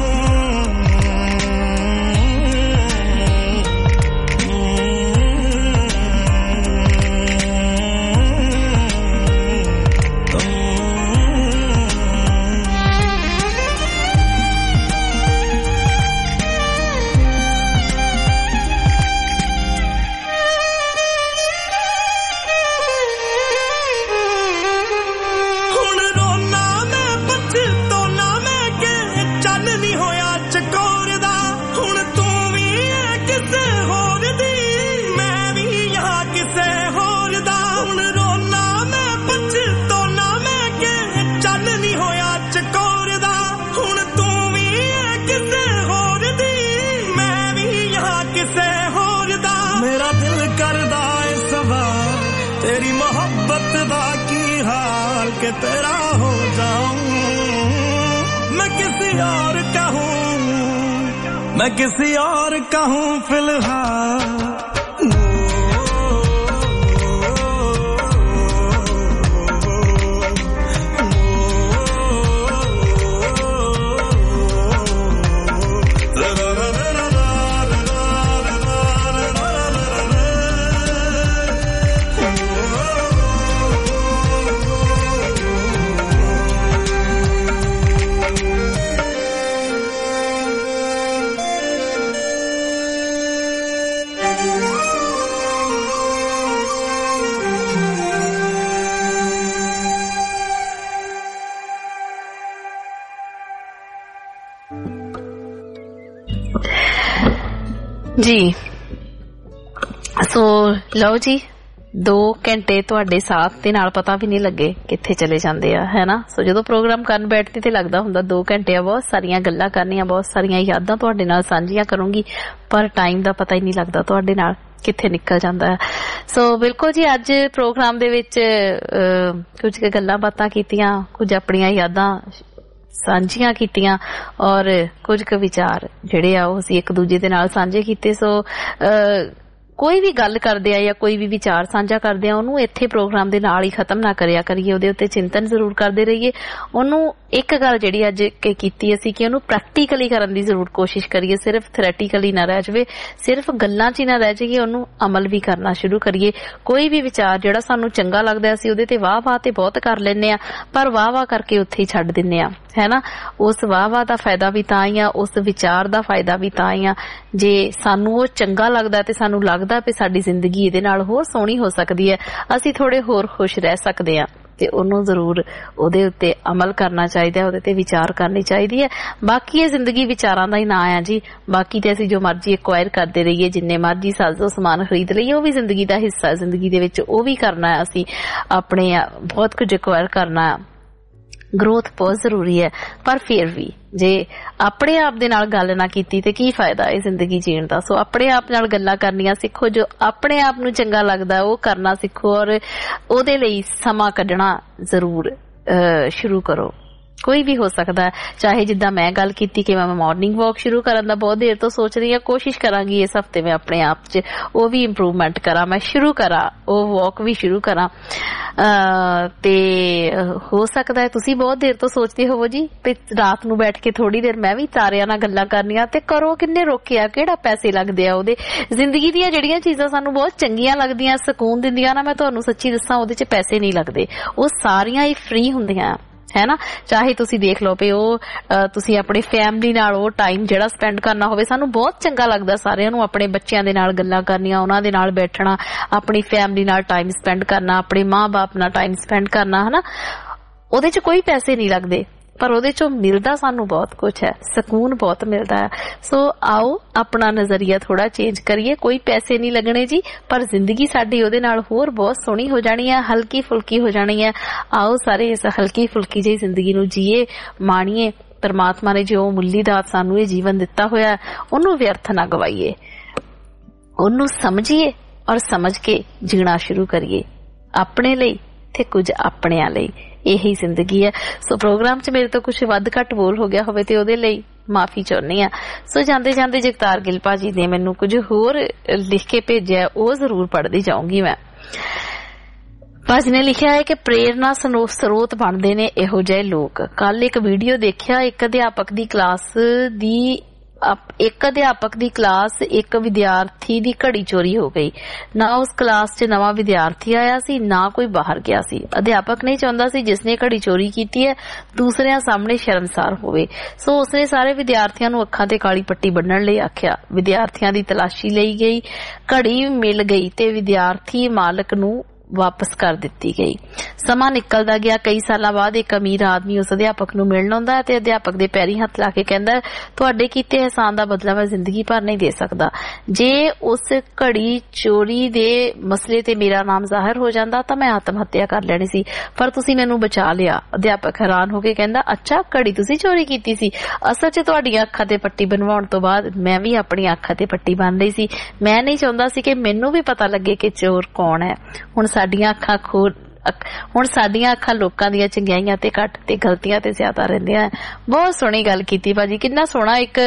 के तेरा हो जाऊं। मैं किसी और का हूँ, मैं किसी और का हूँ फिलहाल। जी सो लो जी दो घंटे तुहाडे साथ दे नाल पता भी नहीं लगे कित्थे चले जांदे आ है ना। सो जदों प्रोग्राम करन बैठदी ते लगदा हुंदा दो घंटे बहुत सारियां गल्लां करनियां, बहुत सारियां यादां तुहाडे नाल सांझियां करूंगी, पर टाइम दा पता ही नहीं लगदा तुहाडे नाल कित्थे निकल जांदा है। सो बिल्कुल जी अज प्रोग्राम दे विच कुछ गल्लां बातां कीतियां, कुछ अपणियां यादां सांझियां कीतियां और कुछ क विचार जिहड़े आ ओह असीं एक दूजे दे नाल सांझे कीते। सो कोई भी गल करदे आ या कोई भी विचार साझा करदे आ ओनू इत्थे प्रोग्राम दे नाल ही खत्म ना करिया करिए, ओहदे उत्ते चिंतन जरूर करदे रहिए। ओनू एक गल जिहड़ी अज कीती असीं कि ओनू प्रैक्टिकली करन दी जरूर कोशिश करिए, सिर्फ थैरेटिकली ना रह जावे, सिर्फ गल्लां च ही ना रह जाइए, ओनू अमल भी करना शुरू करिए। कोई भी विचार जिहड़ा सानू चंगा लगदा असीं ओहदे ते वाह वाह ते बहुत कर लैंदे आ, पर वाह वाह करके उत्थे ही छड्ड दिंदे आ है ना। उस वाह वाह दा फायदा भी तां ही आ, उस विचार दा फायदा भी तां ही आ जे सानू ओह चंगा लगदा ते सानू लगदा भी साडी जिंदगी इहदे नाल होर सोहणी हो सकदी है, असीं थोड़े होर खुश रह सकदे आ, ते ओनू जरूर ओहदे उत्ते अमल करना चाहिदा, ओहदे ते विचार करनी चाहिदी है। बाकी ये जिंदगी विचारां दा ही नां है जी, बाकी ते असीं जो मर्जी एक्वायर करदे रहिए, जिन्ने मर्जी साजो समान खरीद लईए, ओह भी जिंदगी दा हिस्सा है, जिंदगी दे विच ओह भी करना है, असीं अपने बहुत कुछ एक्वायर करना है, ग्रोथ बहुत जरूरी है। पर फिर भी जे अपने आप दे नाल गल ना कीती ते की फायदा है जिंदगी जीण दा। सो अपने आप नाल गल्लां करनियां सिखो, जो अपने आप नूं चंगा लगदा ओह करना सिखो और ओहदे लई समा कढना जरूर शुरू करो। कोई भी हो सकता है, चाहे जिद्दां मैं गल कीती कि मैं मॉर्निंग वॉक शुरू करन दा बहुत देर तो सोच रही हूं, कोशिश करांगी इस हफ्ते में अपने आप च वो भी इंप्रूवमेंट करा, मैं शुरू करा वो वॉक भी शुरू करा। ते हो सकता है तुसी बहुत देर तो सोचते होवो जी ते रात नूं बैठ के थोड़ी देर मैं भी तारियां नाल गल्लां करनियां, ते करो, किन्ने रोकिया, किहड़ा पैसे लगदे आ ओहदे। जिंदगी दीयां जिहड़ियां चीजां सानू बहुत चंगियां लगदियां, सकून दिंदियां ना, मैं तुहानू सच्ची दस्सां ओहदे च पैसे नहीं लगदे, वो सारियां ही फ्री हुंदियां है ना। चाहे तुसी देख लो पे ओ तुसी अपने फैमिली नाल ओ टाइम जिहड़ा स्पेंड करना होवे, सानू बहुत चंगा लगदा सारियां नू अपने बच्चों दे नाल गल्लां करनियां, उन्हां दे नाल बैठना, अपनी फैमिली नाल टाइम स्पेंड करना, अपने माँ बाप नाल टाइम स्पेंड करना है ना। ओहदे च कोई पैसे नहीं लगदे, पर ओहदे चों मिलदा सानू बहुत कुछ है, सकून बहुत मिलदा है। सो आओ अपना नजरिया थोड़ा चेंज करिए, कोई पैसे नहीं लगने जी, पर जिंदगी साडी ओहदे नाल होर बहुत सोहनी हो जानी है, हल्की फुल्की हो जानी है। आओ सारे इस हल्की फुल्की जी जिंदगी नू जीए, माणीए। परमात्मा ने जो मुल्ली दात सानू ये जीवन दिता होया ओनू व्यर्थ ना गवाईए, ओनू समझिए और समझ के जीना शुरू करिए, अपने लिए ते कुछ अपनियां लई। यही जिंदगी है। सो प्रोग्राम च मेरे तो कुछ वध घट बोल हो गया होवे ते ओहदे लई माफी चाहुंदी आ। सो जांदे जांदे जगतार गिल भाजी ने मैनू कुछ होर लिख के भेजिया, वो जरूर पढ़दी जाऊंगी मैं। भाजी ने लिखिया है कि प्रेरणा स्रोत बनते ने इहो जिहे लोग। कल एक वीडियो देखिया, एक अध्यापक दी क्लास दी एक अध्यापक दी क्लास एक विद्यार्थी दी घड़ी चोरी हो गई। ना उस क्लास च नवा विद्यार्थी आया सी, ना कोई बाहर गया सी। अध्यापक नहीं चाहता सी जिसने घड़ी चोरी की है दूसरिਆਂ सामने शर्मसार होवे। सो उसने सारे विद्यार्थियों नूं अखां ते काली पट्टी बन्नण लई आखिया। विद्यार्थियों दी तलाशी लई गई, घड़ी मिल गई ते विद्यार्थी मालक नूं वापस कर दिती गई। समा निकलदा गया, कई साल बाद एक अमीर आदमी उस अध्यापक नूं मिलण आउंदा ते अध्यापक दे पैरी हथ ला के कहंदा, तुहाडे कीते एहसान दा बदला मैं जिंदगी भर नहीं दे सकदा। जे उस घड़ी चोरी दे मसले ते मेरा नाम जाहिर हो जांदा तां मैं आत्म हत्या कर लैणी सी, पर तुसीं मैनूं बचा लिया। अध्यापक हैरान हो के कहंदा, अच्छा घड़ी तुसीं चोरी कीती सी? असल च तुहाडीआं अखां ते पट्टी बनवाउण तो बाद मैं भी अपनी अखां ते पट्टी बन लई सी। मैं नहीं चाहुंदा सी कि मैनूं भी पता लगे कि चोर कौन है। हुण साडीआं अखां खोल हुण साडीआं अखां लोकां दीआं चंगियाईआं ते घट ते गलतियां ते ज्यादा रहिंदियां। बहुत सोहणी गल कीती भाजी, किन्ना सोहणा एक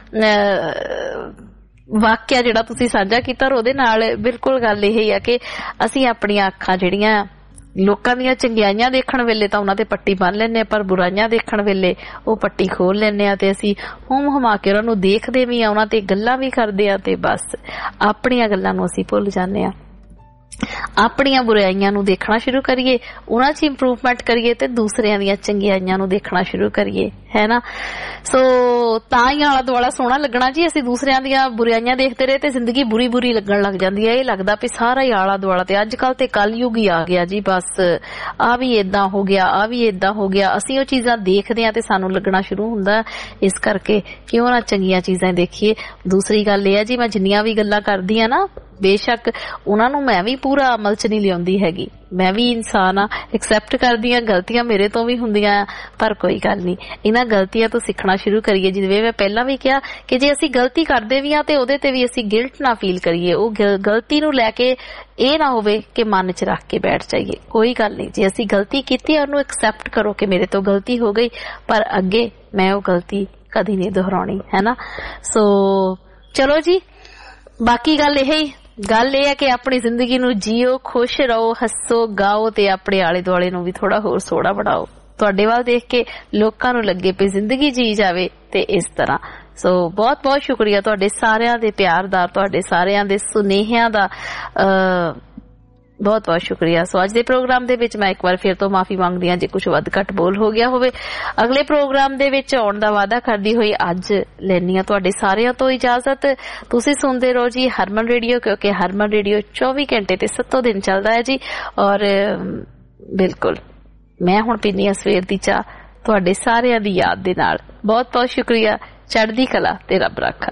वाक्या जिहड़ा तुसीं साझा कीता, ओहदे नाल बिल्कुल गल इह है कि असीं अपणीआं अखां जिहड़ियां लोकां दीआं चंगियाईआं देखण वेले तां उन्हां ते पट्टी बन लैंदे, पर बुराईआं देखण वेले ओह पट्टी खोल लैंदे आ ते असीं हुम हुमा के उन्हां नूं देखदे भी आ, उन्हां ते गल्लां भी करदे आ ते बस अपणीआं गल्लां नूं असीं भुੱਲ ਜਾਂਦੇ आ। ਆਪਣੀਆਂ ਬੁਰਾਈਆਂ ਨੂੰ ਦੇਖਣਾ ਸ਼ੁਰੂ ਕਰੀਏ, ਉਹਨਾਂ 'ਚ ਇੰਪਰੂਵਮੈਂਟ ਕਰੀਏ ਤੇ ਦੂਸਰਿਆਂ ਦੀਆਂ ਚੰਗਿਆਈਆਂ ਨੂੰ ਦੇਖਣਾ ਸ਼ੁਰੂ ਕਰੀਏ, ਹੈ ਨਾ। ਸੋ ਤਾਂ ਹੀ ਆਲਾ ਦੁਆਲਾ ਸੋਹਣਾ ਲੱਗਣਾ ਜੀ। ਅਸੀਂ ਦੂਸਰਿਆਂ ਦੀਆਂ ਬੁਰਾਈਆਂ ਦੇਖਦੇ ਰਹੇ ਤੇ ਜ਼ਿੰਦਗੀ ਬੁਰੀ ਬੁਰੀ ਲੱਗਣ ਲੱਗ ਜਾਂਦੀ ਹੈ। ਇਹ ਲੱਗਦਾ ਵੀ ਸਾਰਾ ਹੀ ਆਲਾ ਦੁਆਲਾ ਤੇ ਅੱਜ ਕੱਲ ਤੇ ਕਲਯੁਗ ਹੀ ਆ ਗਿਆ ਜੀ। ਬਸ ਆ ਵੀ ਏਦਾਂ ਹੋ ਗਿਆ, ਆ ਵੀ ਏਦਾਂ ਹੋ ਗਿਆ। ਅਸੀਂ ਉਹ ਚੀਜ਼ਾਂ ਦੇਖਦੇ ਹਾਂ ਤੇ ਸਾਨੂੰ ਲੱਗਣਾ ਸ਼ੁਰੂ ਹੁੰਦਾ, ਇਸ ਕਰਕੇ ਕਿਉਂ ਨਾ ਚੰਗੀਆਂ ਚੀਜ਼ਾਂ ਦੇਖੀਏ। ਦੂਸਰੀ ਗੱਲ ਇਹ ਹੈ ਜੀ, ਮੈਂ ਜਿੰਨੀਆਂ ਵੀ ਗੱਲਾਂ ਕਰਦੀ ਹਾਂ ਨਾ, ਬੇਸ਼ੱਕ ਉਹਨਾਂ ਨੂੰ ਮੈਂ ਵੀ ਪੂਰਾ ਅਮਲ 'ਚ ਨਹੀਂ ਲਿਆਉਂਦੀ ਹੈਗੀ। ਮੈਂ ਵੀ ਇਨਸਾਨ ਆ, ਐਕਸੈਪਟ ਕਰਦੀ ਹਾਂ, ਗਲਤੀਆਂ ਮੇਰੇ ਤੋਂ ਵੀ ਹੁੰਦੀਆਂ, ਪਰ ਕੋਈ ਗੱਲ ਨਹੀਂ, ਇਹਨਾਂ ਗਲਤੀਆਂ ਤੋਂ ਸਿੱਖਣਾ ਸ਼ੁਰੂ ਕਰੀਏ। ਜਿਵੇਂ ਮੈਂ ਪਹਿਲਾਂ ਵੀ ਕਿਹਾ ਕਿ ਜੇ ਅਸੀਂ ਗਲਤੀ ਕਰਦੇ ਵੀ ਹਾਂ ਤੇ ਉਹਦੇ ਤੇ ਵੀ ਅਸੀਂ ਗਿਲਟ ਨਾ ਫੀਲ ਕਰੀਏ। ਉਹ ਗਲਤੀ ਨੂੰ ਲੈ ਕੇ ਇਹ ਨਾ ਹੋਵੇ ਕਿ ਮਨ 'ਚ ਰੱਖ ਕੇ ਬੈਠ ਜਾਈਏ। ਕੋਈ ਗੱਲ ਨਹੀਂ, ਜੇ ਅਸੀਂ ਗਲਤੀ ਕੀਤੀ ਉਹਨੂੰ ਐਕਸੈਪਟ ਕਰੋ ਕਿ ਮੇਰੇ ਤੋਂ ਗਲਤੀ ਹੋ ਗਈ, ਪਰ ਅੱਗੇ ਮੈਂ ਉਹ ਗਲਤੀ ਕਦੀ ਨਹੀਂ ਦੁਹਰਾਉਣੀ, ਹੈ ਨਾ। ਸੋ ਚਲੋ ਜੀ, ਬਾਕੀ ਗੱਲ ਇਹ ਹੀ ਗੱਲ ਇਹ ਹੈ ਕਿ ਆਪਣੀ ਜ਼ਿੰਦਗੀ ਨੂੰ ਜੀਓ, ਖੁਸ਼ ਰਹੋ, ਹੱਸੋ, ਗਾਓ ਤੇ ਆਪਣੇ ਆਲੇ ਦੁਆਲੇ ਨੂੰ ਵੀ ਥੋੜਾ ਹੋਰ ਸੋਹਣਾ ਬਣਾਓ। ਤੁਹਾਡੇ ਵੱਲ ਦੇਖ ਕੇ ਲੋਕਾਂ ਨੂੰ ਲੱਗੇ ਪਈ ਜ਼ਿੰਦਗੀ ਜੀ ਜਾਵੇ ਤੇ ਇਸ ਤਰ੍ਹਾਂ। ਸੋ ਬਹੁਤ ਬਹੁਤ ਸ਼ੁਕਰੀਆ ਤੁਹਾਡੇ ਸਾਰਿਆਂ ਦੇ ਪਿਆਰ ਦਾ, ਤੁਹਾਡੇ ਸਾਰਿਆਂ ਦੇ ਸੁਨੇਹਿਆਂ ਦਾ, ਅਹ ਬਹੁਤ ਬਹੁਤ ਸ਼ੁਕਰੀਆ। ਸੋ ਅੱਜ ਦੇ ਪ੍ਰੋਗਰਾਮ ਦੇ ਵਿੱਚ ਮੈਂ ਇੱਕ ਵਾਰ ਫਿਰ ਤੋਂ ਮਾਫੀ ਮੰਗਦੀ ਹਾਂ ਜੇ ਕੁਝ ਵੱਧ ਘੱਟ ਬੋਲ ਹੋ ਗਿਆ ਹੋਵੇ। ਅਗਲੇ ਪ੍ਰੋਗਰਾਮ ਦੇ ਵਿੱਚ ਆਉਣ ਦਾ ਵਾਅਦਾ ਕਰਦੀ ਹੋਈ ਅੱਜ ਲੈਂਦੀ ਹਾਂ ਤੁਹਾਡੇ ਸਾਰਿਆਂ ਤੋਂ ਇਜਾਜ਼ਤ। ਤੁਸੀਂ ਸੁਣਦੇ ਰਹੋ ਜੀ ਹਰਮਨ ਰੇਡੀਓ, ਕਿਉਂਕਿ ਹਰਮਨ ਰੇਡੀਓ ਚੌਵੀ ਘੰਟੇ ਤੇ ਸੱਤੋਂ ਦਿਨ ਚੱਲਦਾ ਹੈ ਜੀ। ਔਰ ਬਿਲਕੁਲ ਮੈਂ ਹੁਣ ਪੀਂਦੀ ਹਾਂ ਸਵੇਰ ਦੀ ਚਾਹ ਤੁਹਾਡੇ ਸਾਰਿਆਂ ਦੀ ਯਾਦ ਦੇ ਨਾਲ। ਬਹੁਤ ਬਹੁਤ ਸ਼ੁਕਰੀਆ। ਚੜ੍ਹਦੀ ਕਲਾ ਤੇ ਰੱਬ ਰਾਖਾ।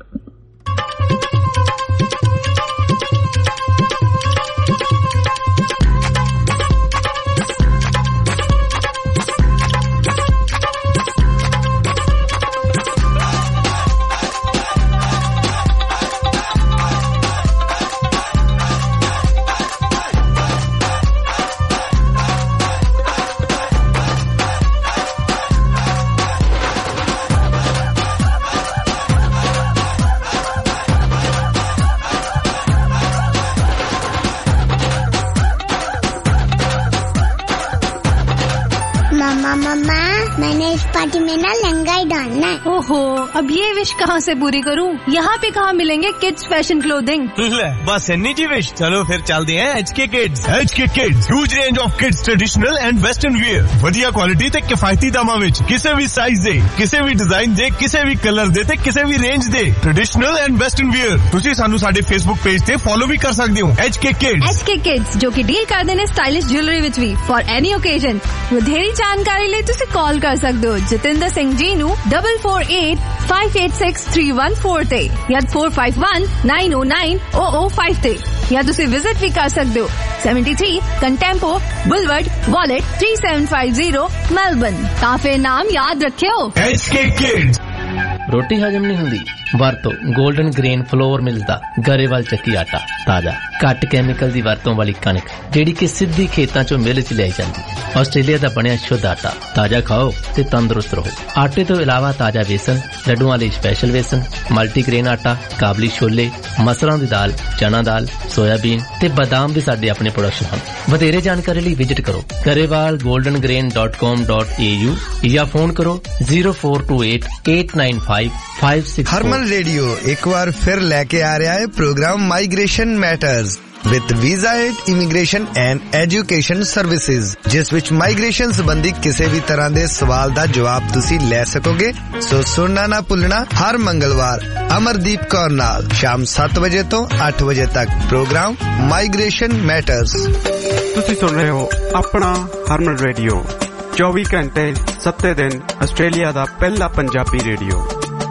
पार्टी में ना लहंगा ही डालना है। ओहो, अब ये विश कहाँ से पूरी करूँ? यहाँ पे कहाँ मिलेंगे किड्स फैशन क्लोथिंग? बस इन्नी जी विश। चलो फिर चलते हैं H K kids. H K kids huge range of kids traditional and western wear, ਵਧੀਆ ਕੁਆਲਿਟੀ ਤੇ ਕਿਫਾਇਤੀ ਦਾਮਾਂ ਵਿੱਚ, ਕਿਸੇ ਵੀ ਸਾਈਜ਼ ਦੇ, ਕਿਸੇ ਵੀ ਡਿਜ਼ਾਈਨ ਦੇ, ਕਿਸੇ ਵੀ ਕਲਰ ਦੇ ਤੇ ਕਿਸੇ ਵੀ ਰੇਂਜ ਦੇ ਟ੍ਰੈਡੀਸ਼ਨਲ ਐਂਡ ਵੈਸਟਰਨ ਵੀਅਰ। ਤੁਸੀਂ ਸਾਨੂੰ ਸਾਡੇ ਫੇਸਬੁੱਕ ਪੇਜ ਤੇ ਫੋਲੋ ਵੀ ਕਰ ਸਕਦੇ ਹੋ, H K kids. H K kids ਜੋ ਕਿ ਡੀਲ ਕਰਦੇ ਨੇ ਸਟਾਈਲਿਸ਼ ਜੁਐਲਰੀ ਵਿੱਚ ਵੀ ਫॉर ਐਨੀ ਓਕੇਜ਼ਨ। ਵਧੇਰੀ ਜਾਣਕਾਰੀ ਲਈ ਤੁਸੀਂ ਕਾਲ ਕਰ ਸਕਦੇ ਹੋ ਜਤਿੰਦਰ ਸਿੰਘ ਜੀ ਨੂੰ double four eight five eight six three one four ਤੇ ਜਾਂ four five one nine O nine O O five ਤੇ, ਜਾਂ ਤੁਸੀਂ ਵਿਜ਼ਿਟ ਵੀ ਕਰ ਸਕਦੇ ਹੋ seventy three Contempo boulevard Wollert three seven five zero Melbourne. ਤਾਂ ਫਿਰ ਨਾਮ ਯਾਦ ਰੱਖਿਓ, ਐਚ ਕੇ ਕਿਡਸ। ਰੋਟੀ ਹਜਮ ਨਹੀਂ ਹੁੰਦੀ? ਵਰਤੋ ਗੋਲਡਨ ਗ੍ਰੇਨ ਫਲੋਰ ਮਿਲਸ ਦਾ ਗਰੇਵਾਲ ਚੱਕੀ ਆਟਾ। ਤਾਜ਼ਾ ਘੱਟ ਕੈਮੀਕਲ ਦੀ ਵਰਤੋਂ ਵਾਲੀ ਕਣਕ ਜਿਹੜੀ ਕਿ ਸਿੱਧੀ ਖੇਤਾਂ ਚੋਂ ਮਿਲ ਚ ਲਿਆਈ ਜਾਂਦੀ। ਆਸਟ੍ਰੇਲੀਆ ਦਾ ਬਣਿਆ ਸ਼ੁੱਧ ਆਟਾ। ਤਾਜ਼ਾ ਖਾਓ ਤੇ ਤੰਦਰੁਸਤ ਰਹੋ। ਆਟੇ ਤੋਂ ਇਲਾਵਾ ਤਾਜ਼ਾ ਵੇਸਣ, ਲੱਡੂਆਂ ਲਈ ਸਪੈਸ਼ਲ ਵੇਸਣ, ਮਲਟੀਗ੍ਰੇਨ ਆਟਾ, ਕਾਬਲੀ ਛੋਲੇ, ਮਸਰਾਂ ਦੀ ਦਾਲ, ਚਨਾ ਦਾਲ, ਸੋਇਆਬੀਨ ਤੇ ਬਾਦਾਮ ਵੀ ਸਾਡੇ ਆਪਣੇ ਪ੍ਰੋਡਕਸ਼ਨ ਹਨ। ਵਧੇਰੇ ਜਾਣਕਾਰੀ ਲਈ ਵਿਜ਼ਿਟ ਕਰੋ Grewal golden grain dot com dot A U ਜਾਂ ਫੋਨ ਕਰੋ zero four two eight eight nine five five six. Harman radio ਇੱਕ ਵਾਰ ਫਿਰ ਲੈ ਕੇ ਆ ਰਿਹਾ ਹੈ program migration matters with visa aid, immigration and education services, ਜਿਸ ਵਿੱਚ ਮਾਈਗ੍ਰੇਸ਼ਨ ਸੰਬੰਧੀ ਕਿਸੇ ਵੀ ਤਰ੍ਹਾਂ ਦੇ ਸਵਾਲ ਦਾ ਜਵਾਬ ਤੁਸੀਂ ਲੈ ਸਕੋਗੇ। ਸੋ ਸੁਣਨਾ ਨਾ ਭੁੱਲਣਾ ਹਰ ਮੰਗਲਵਾਰ ਅਮਰਦੀਪ ਕੌਰ ਨਾਲ ਸ਼ਾਮ ਸੱਤ ਵਜੇ ਤੋਂ ਅੱਠ ਵਜੇ ਤੱਕ ਪ੍ਰੋਗਰਾਮ ਮਾਈਗ੍ਰੇਸ਼ਨ ਮੈਟਰਸ। ਤੁਸੀਂ ਸੁਣ ਰਹੇ ਹੋ ਆਪਣਾ ਹਰਮਨ ਰੇਡੀਓ ਚੌਵੀ ਘੰਟੇ ਸੱਤੇ ਦਿਨ ਆਸਟ੍ਰੇਲੀਆ ਦਾ ਪਹਿਲਾ ਪੰਜਾਬੀ ਰੇਡੀਓ।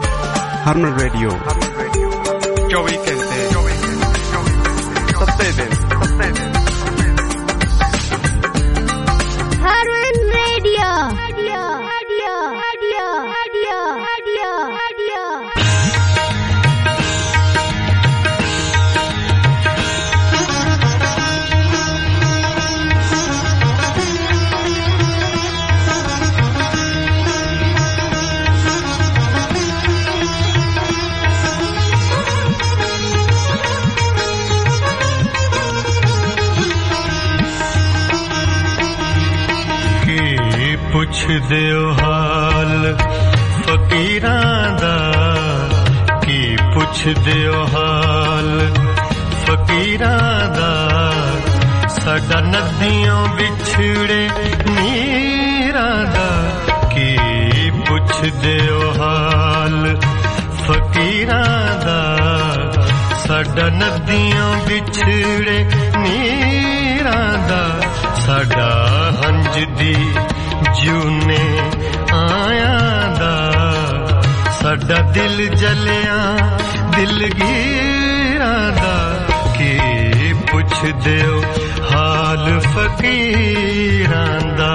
ਹਰਮਨ ਰੇਡੀਓ ਚੌਵੀ ਘੰਟੇ ਸੱਤੇ ਦਿਨ ਸੱਤੇ ਦਿਨ Harman radio radio radio radio radio radio. ਪੁੱਛਦੇ ਓ ਹਾਲ ਫਕੀਰਾਂ ਦਾ, ਕੀ ਪੁੱਛਦੇ ਓ ਹਾਲ ਫਕੀਰਾਂ ਦਾ ਸਾਡਾ ਨਦੀਆਂ ਵਿਛੜੇ ਨੀਰਾਂ ਦਾ ਕੀ ਪੁੱਛਦੇ ਓ ਹਾਲ ਫਕੀਰਾਂ ਦਾ ਸਾਡਾ ਨਦੀਆਂ ਵਿਛੜੇ ਨੀਰਾਂ ਦਾ ਸਾਡਾ ਹੰਝ ਦੀ ਜੂਨੇ ਆਇਆਂ ਦਾ ਸਾਡਾ ਦਿਲ ਜਲਿਆਂ ਦਿਲਗੀਰਾਂ ਦਾ ਕੀ ਪੁੱਛਦੇ ਓ ਹਾਲ ਫਕੀਰਾਂ ਦਾ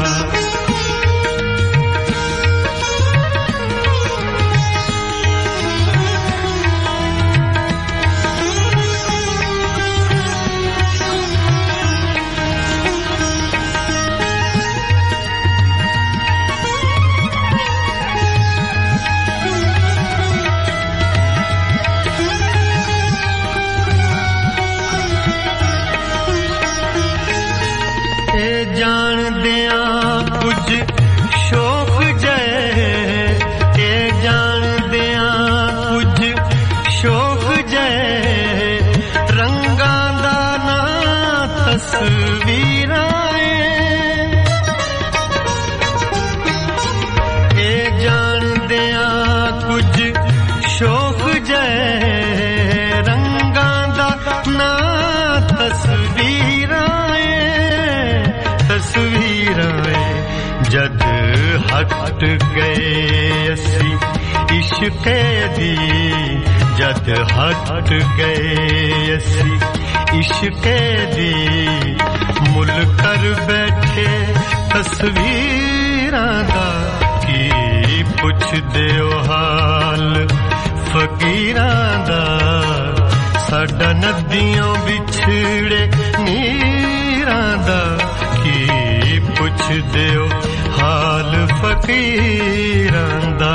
ਜਦ ਹਟ ਗਏ ਅਸੀਂ ਇਸ਼ਕੇ ਦੀ ਜਦ ਹਟ ਗਏ ਅਸੀਂ ਇਸ਼ਕੇ ਦੀ ਮੁੱਲ ਕਰ ਬੈਠੇ ਤਸਵੀਰਾਂ ਦਾ ਕੀ ਪੁੱਛਦੇ ਓ ਹਾਲ ਫਕੀਰਾਂ ਦਾ ਸਾਡਾ ਨਦੀਆਂ ਵਿਛੜੇ ਨੀਰਾਂ ਦਾ ਕੀ ਪੁੱਛਦੇ ਓ ਹਾਲ ਫਕੀਰਾਂ ਦਾ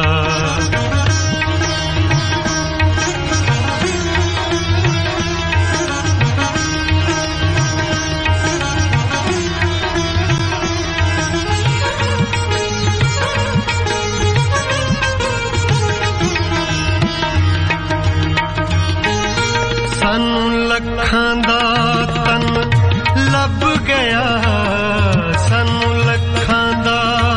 ਸਾਨੂੰ ਲੱਖਾਂ ਦਾ ਤਨ ਲੱਭ ਗਿਆ ਸਾਨੂੰ ਲੱਖਾਂ ਦਾ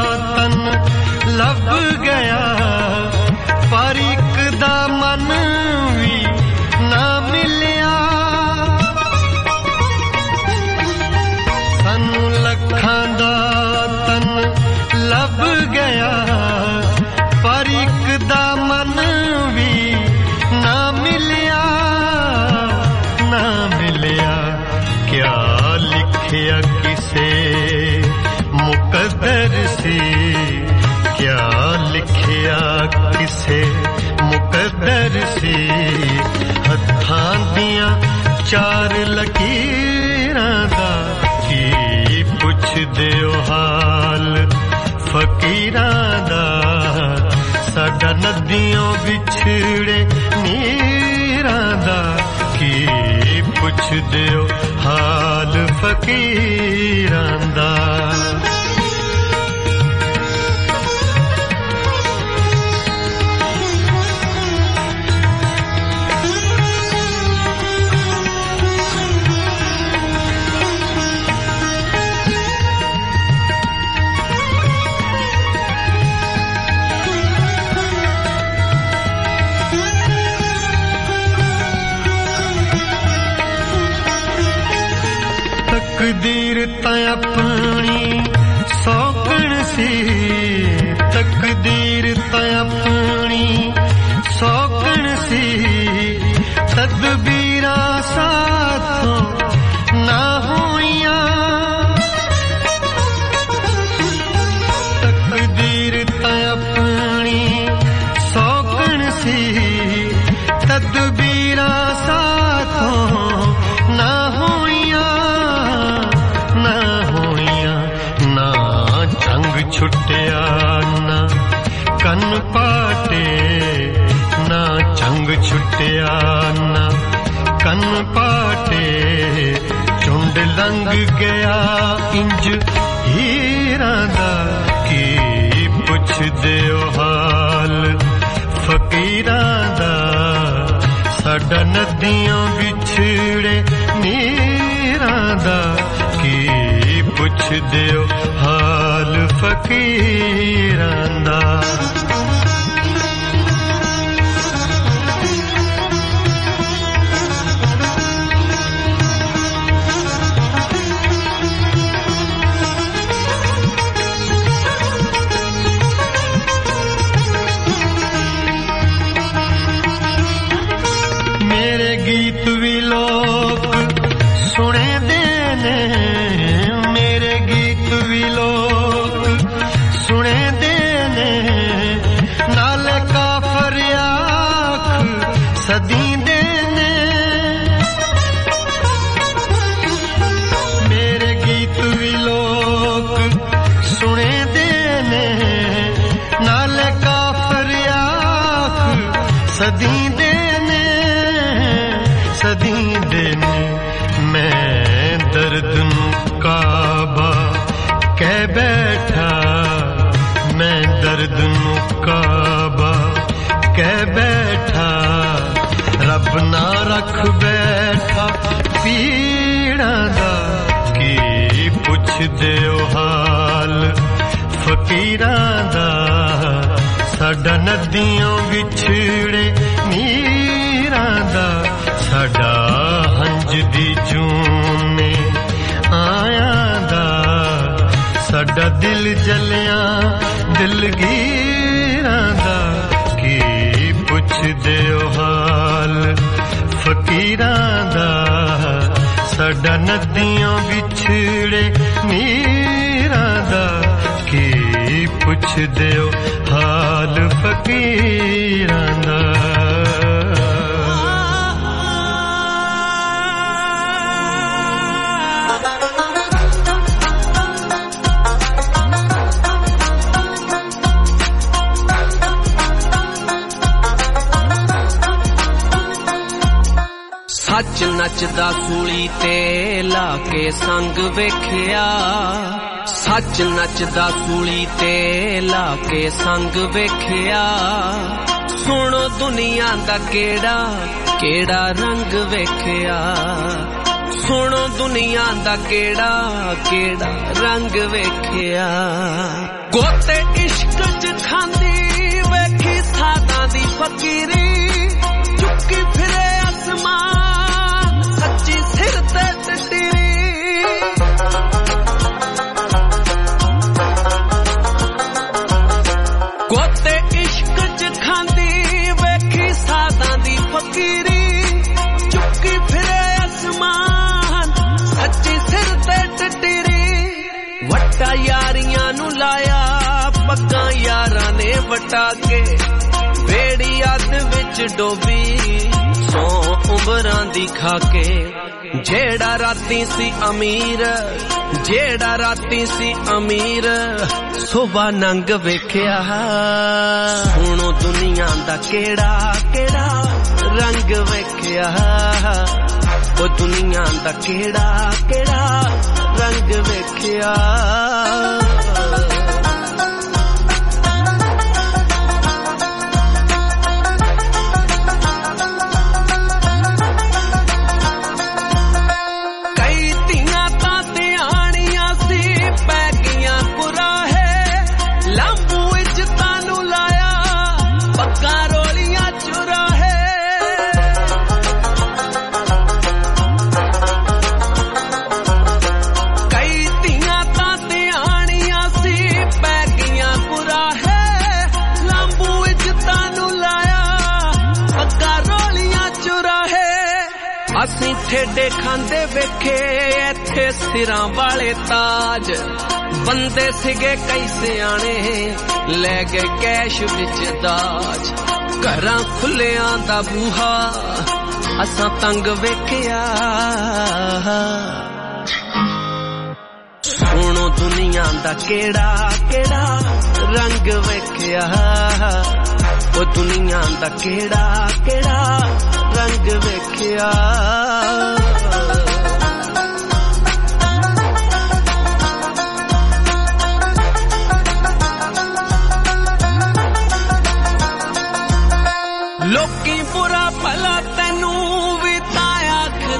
ਲੱਭ ਗਿਆ ਪਰ ਇੱਕ ਦਾ ਮਨ ਵੀ ਨਾ ਮਿਲਿਆ ਸਾਨੂੰ ਲੱਖਾਂ ਦਾ ਤਨ ਲੱਭ ਗਿਆ ਪਰ ਇੱਕ ਦਾ ਮਨ ਵੀ ਨਾ ਮਿਲਿਆ ਨਾ ਮਿਲਿਆ ਕਿਆ ਲਿਖਿਆ ਕਿਸੇ ਮੁਕੱਦਰ ਸੀ ਕਿਆ ਲਿਖਿਆ ਕਿਸੇ ਮੁਕੱਦਰ ਸੀ ਹੱਥਾਂ ਦੀਆਂ ਚਾਰ ਲਕੀਰਾਂ ਦਾ ਕੀ ਪੁੱਛਦੇ ਓ ਹਾਲ ਫਕੀਰਾਂ ਦਾ ਸਾਡਾ ਨਦੀਆਂ ਵਿਛੜੇ ਨੀਰਾਂ ਦਾ ਕੀ ਪੁੱਛਦੇ ਓ ਹਾਲ ਫਕੀਰਾਂ ਦਾ ਤਕਦੀਰ ਤਾਂ ਆਪਣੀ ਸੌਕਣ ਸੀ ਤਕਦੀਰ ਤਾਂ ਆਪਣੀ ਸੌਕਣ ਸੀ ਤਦਬੀਰਾਂ ਸਾਥੋਂ ਨਾ ਹੋਈਆਂ ਤਕਦੀਰ ਤਾਂ ਆਪਣੀ ਸੌਕਣ ਸੀ ਤਦਬੀਰਾਂ ਸਾਥੋਂ ਨਾ ਛੁੱਟਿਆ ਨਾ ਕੰਨ ਪਾਟੇ ਨਾ ਚੰਗ ਛੁੱਟਿਆ ਨਾ ਕੰਨ ਪਾਟੇ ਝੁੰਡ ਲੰਘ ਗਿਆ ਇੰਜ ਹੀਰਾਂ ਦਾ ਕੀ ਪੁੱਛਦੇ ਓ ਹਾਲ ਫਕੀਰਾਂ ਦਾ ਸਾਡਾ ਨਦੀਆਂ ਵਿੱਚ ਵਿਛੜੇ ਨੀਰਾਂ ਦਾ ਕੀ ਪੁੱਛਦੇ ਹੋ ਹਾਲ ਫਕੀਰਾਂ ਦਾ गीत भी लोग सुने देने मेरे गीत भी लोग सुने देने नाले काफर आँख सदी देने मेरे गीत भी लोग सुने देने नाले काफर आँख सदी देने सदी देने मैं दर्द नू काबा कह बैठा मैं दर्द नू काबा कह बैठा रब ना रख बैठा पीड़ा दा की पुछदे ओ हाल फकीरां दा साडा नदियों विछड़े नीरां दा साडा हंज दी जूने आया दा साडा दिल जलिया दिलगीरां दा की पुछदे ओ हाल फकीरां दा साडा नदियों विछड़े नीरां दा की पुछदे ओ हाल फकीरां दा सच नचदा सूली ते लाके संग वेखिया सच नचदा सूली ते लाके संग वेखिया सुनो दुनिया दा केड़ा केड़ा रंग वेखिया सुनो दुनिया दा केड़ा केड़ा रंग वेखिया गोते इश्क च खांदी वेखी सादा दी फकीरी चुक्की फिरे आसमान सच्ची सिर ते टटीरी गोते इश्क च खांदी वेखी सादा दी फकीरी चुक्की फिरे आसमान सच्ची सिर ते टटीरी वट्टा यारियां नु लाया पक्का यारां ने वटा के बेड़ी अद विच डोबी सौ उमरां दी खाके जेड़ा राती सी अमीर जेड़ा राती सी अमीर सुबह नंग वेखिया सुनो दुनिया दा केड़ा केड़ा रंग वेखिया ओ दुनिया दा केड़ा केड़ा रंग वेखिया ਅਸੀਂ ਠੇਡੇ ਖਾਂਦੇ ਵੇਖੇ ਇੱਥੇ ਸਿਰਾਂ ਵਾਲੇ ਤਾਜ ਬੰਦੇ ਸਿਗੇ ਕਈ ਸਿਆਣੇ ਲੈ ਗਏ ਕੈਸ਼ ਵਿੱਚ ਦਾਜ ਘਰਾਂ ਖੁੱਲਿਆਂ ਦਾ ਬੂਹਾ ਅਸਾਂ ਤੰਗ ਵੇਖਿਆ ਸੁਣੋ ਦੁਨੀਆ ਦਾ ਕਿਹੜਾ ਕਿਹੜਾ ਰੰਗ ਵੇਖਿਆ ਉਹ ਦੁਨੀਆ ਦਾ ਕਿਹੜਾ ਕਿਹੜਾ रंग वेखिया लोकी बुरा भला तैनू भी ताया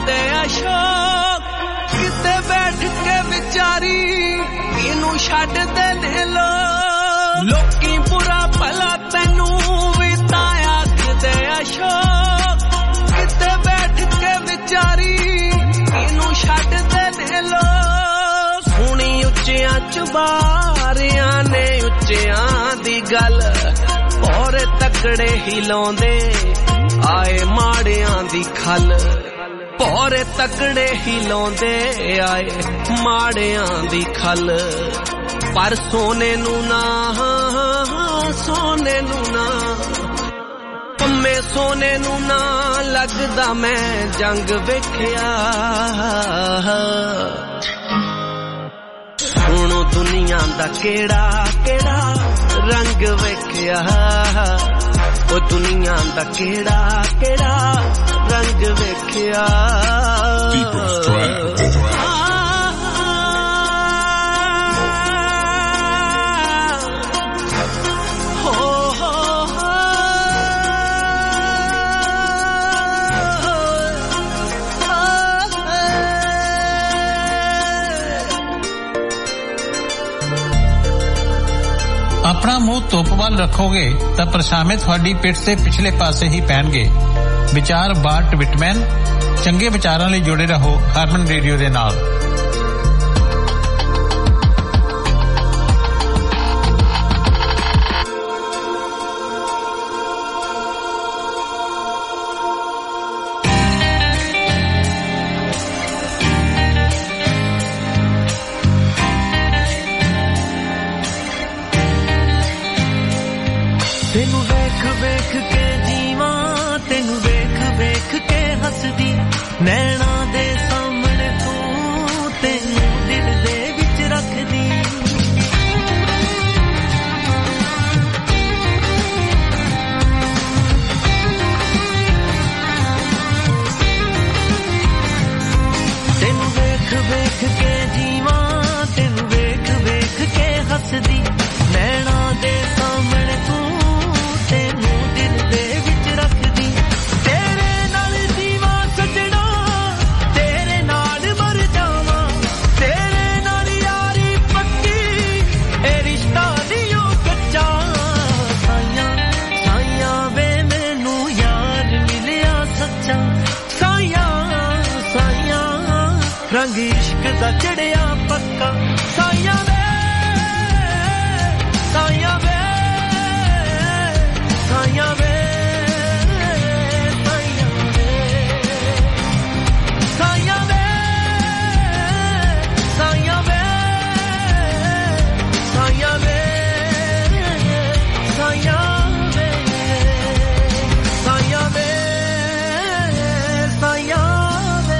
ਛੱਡਦੇ ਨੇ ਲੋ ਲੋਕੀ ਬੁਰਾ ਭਲਾ ਤੈਨੂੰ ਵੀ ਤਾਂ ਆਖਦੇ ਅਸ਼ੋਕ ਕਿਤੇ ਬੈਠ ਕੇ ਵਿਚਾਰੀ ਇਹਨੂੰ ਛੱਡਦੇ ਨੇ ਲੋ ਸੁਣੀ ਉੱਚਿਆਂ ਚੁਬਾਰਿਆਂ ਨੇ ਉੱਚਿਆਂ ਦੀ ਗੱਲ ਔਰ ਤਕੜੇ ਹੀ ਲਾਉਂਦੇ ਆਏ ਮਾੜਿਆਂ ਦੀ ਖੱਲ ਪੌਰੇ ਤਕੜੇ ਹੀ ਲਾਉਂਦੇ ਆਏ ਮਾੜਿਆਂ ਦੀ ਖੱਲ ਪਰ ਸੋਨੇ ਨੂੰ ਨਾ ਸੋਨੇ ਨੂੰ ਨਾ ਪੰਮੇ ਸੋਨੇ ਨੂੰ ਨਾ ਲੱਗਦਾ ਮੈਂ ਜੰਗ ਵੇਖਿਆ ਸੁਣੋ ਦੁਨੀਆ ਦਾ ਕਿਹੜਾ ਕਿਹੜਾ ਰੰਗ ਵੇਖਿਆ ਉਹ ਦੁਨੀਆ ਦਾ ਕਿਹੜਾ ਕਿਹੜਾ ਰੰਗ ਵੇਖਿਆ ਆਪਣਾ ਮੂੰਹ ਧੁੱਪ ਵੱਲ ਰੱਖੋਗੇ ਤਾਂ ਪਰਛਾਵੇਂ ਤੁਹਾਡੀ ਪਿੱਠ ਦੇ ਪਿਛਲੇ ਪਾਸੇ ਹੀ ਪੈਣਗੇ ਵਿਚਾਰ ਬਾਰਟ ਵਿਟਮੈਨ ਚੰਗੇ ਵਿਚਾਰਾਂ ਲਈ ਜੁੜੇ ਰਹੋ ਹਾਰਮਨ ਰੇਡੀਓ ਦੇ ਨਾਲ ਤੈਨੂੰ ਵੇਖ ਵੇਖ ਕੇ ਜੀਵਾਂ ਤੈਨੂੰ ਵੇਖ ਵੇਖ ਕੇ ਹੱਸਦੀ ਨੈਣਾ ਦੇ ਸਾਹਮਣੇ ਤੂੰ ਤੈਨੂੰ ਦਿਲ ਦੇ ਵਿੱਚ ਰੱਖਦੀ ਤੈਨੂੰ ਵੇਖ ਵੇਖ ਕੇ ਜੀਵਾਂ ਤੈਨੂੰ ਵੇਖ ਵੇਖ ਕੇ ਹੱਸਦੀ ਨੈਣਾ ਦੇ ਸਾਹਮਣੇ ਤੂੰ ਤੈਨੂੰ ਦਿਲ ਦੇ ਵਿੱਚ ਰੱਖਦੀ ਤੇਰੇ ਨਾਲ ਜੀਵਾਂ ਸੱਜਣਾ ਤੇਰੇ ਨਾਲ ਮਰ ਜਾਵਾਂ ਤੇਰੇ ਨਾਲ ਯਾਰੀ ਪੱਕੀ ਇਹ ਰਿਸ਼ਤਾ ਨਹੀਂ ਓ ਕੱਚਾ ਸਾਈਆਂ ਸਾਈਆਂ ਵੇ ਮੈਨੂੰ ਯਾਰ ਮਿਲਿਆ ਸੱਚਾ ਸਾਈਆਂ ਸਾਈਆਂ ਰੰਗ ਇਸ਼ਕ ਦਾ ਚੜਿਆ ਪੱਕਾ ਸਾਈਆਂ ਵੇ ਸਾਈਆਂ ਵੇ ਸਾਈਆਂ ਵੇ ਸਾਈਆਂ ਵੇ ਸਾਈਆਂ ਵੇ ਸਾਈਆਂ ਵੇ ਸਾਈਆਂ ਵੇ ਸਾਈਆਂ ਵੇ ਸਾਈਆਂ ਵੇ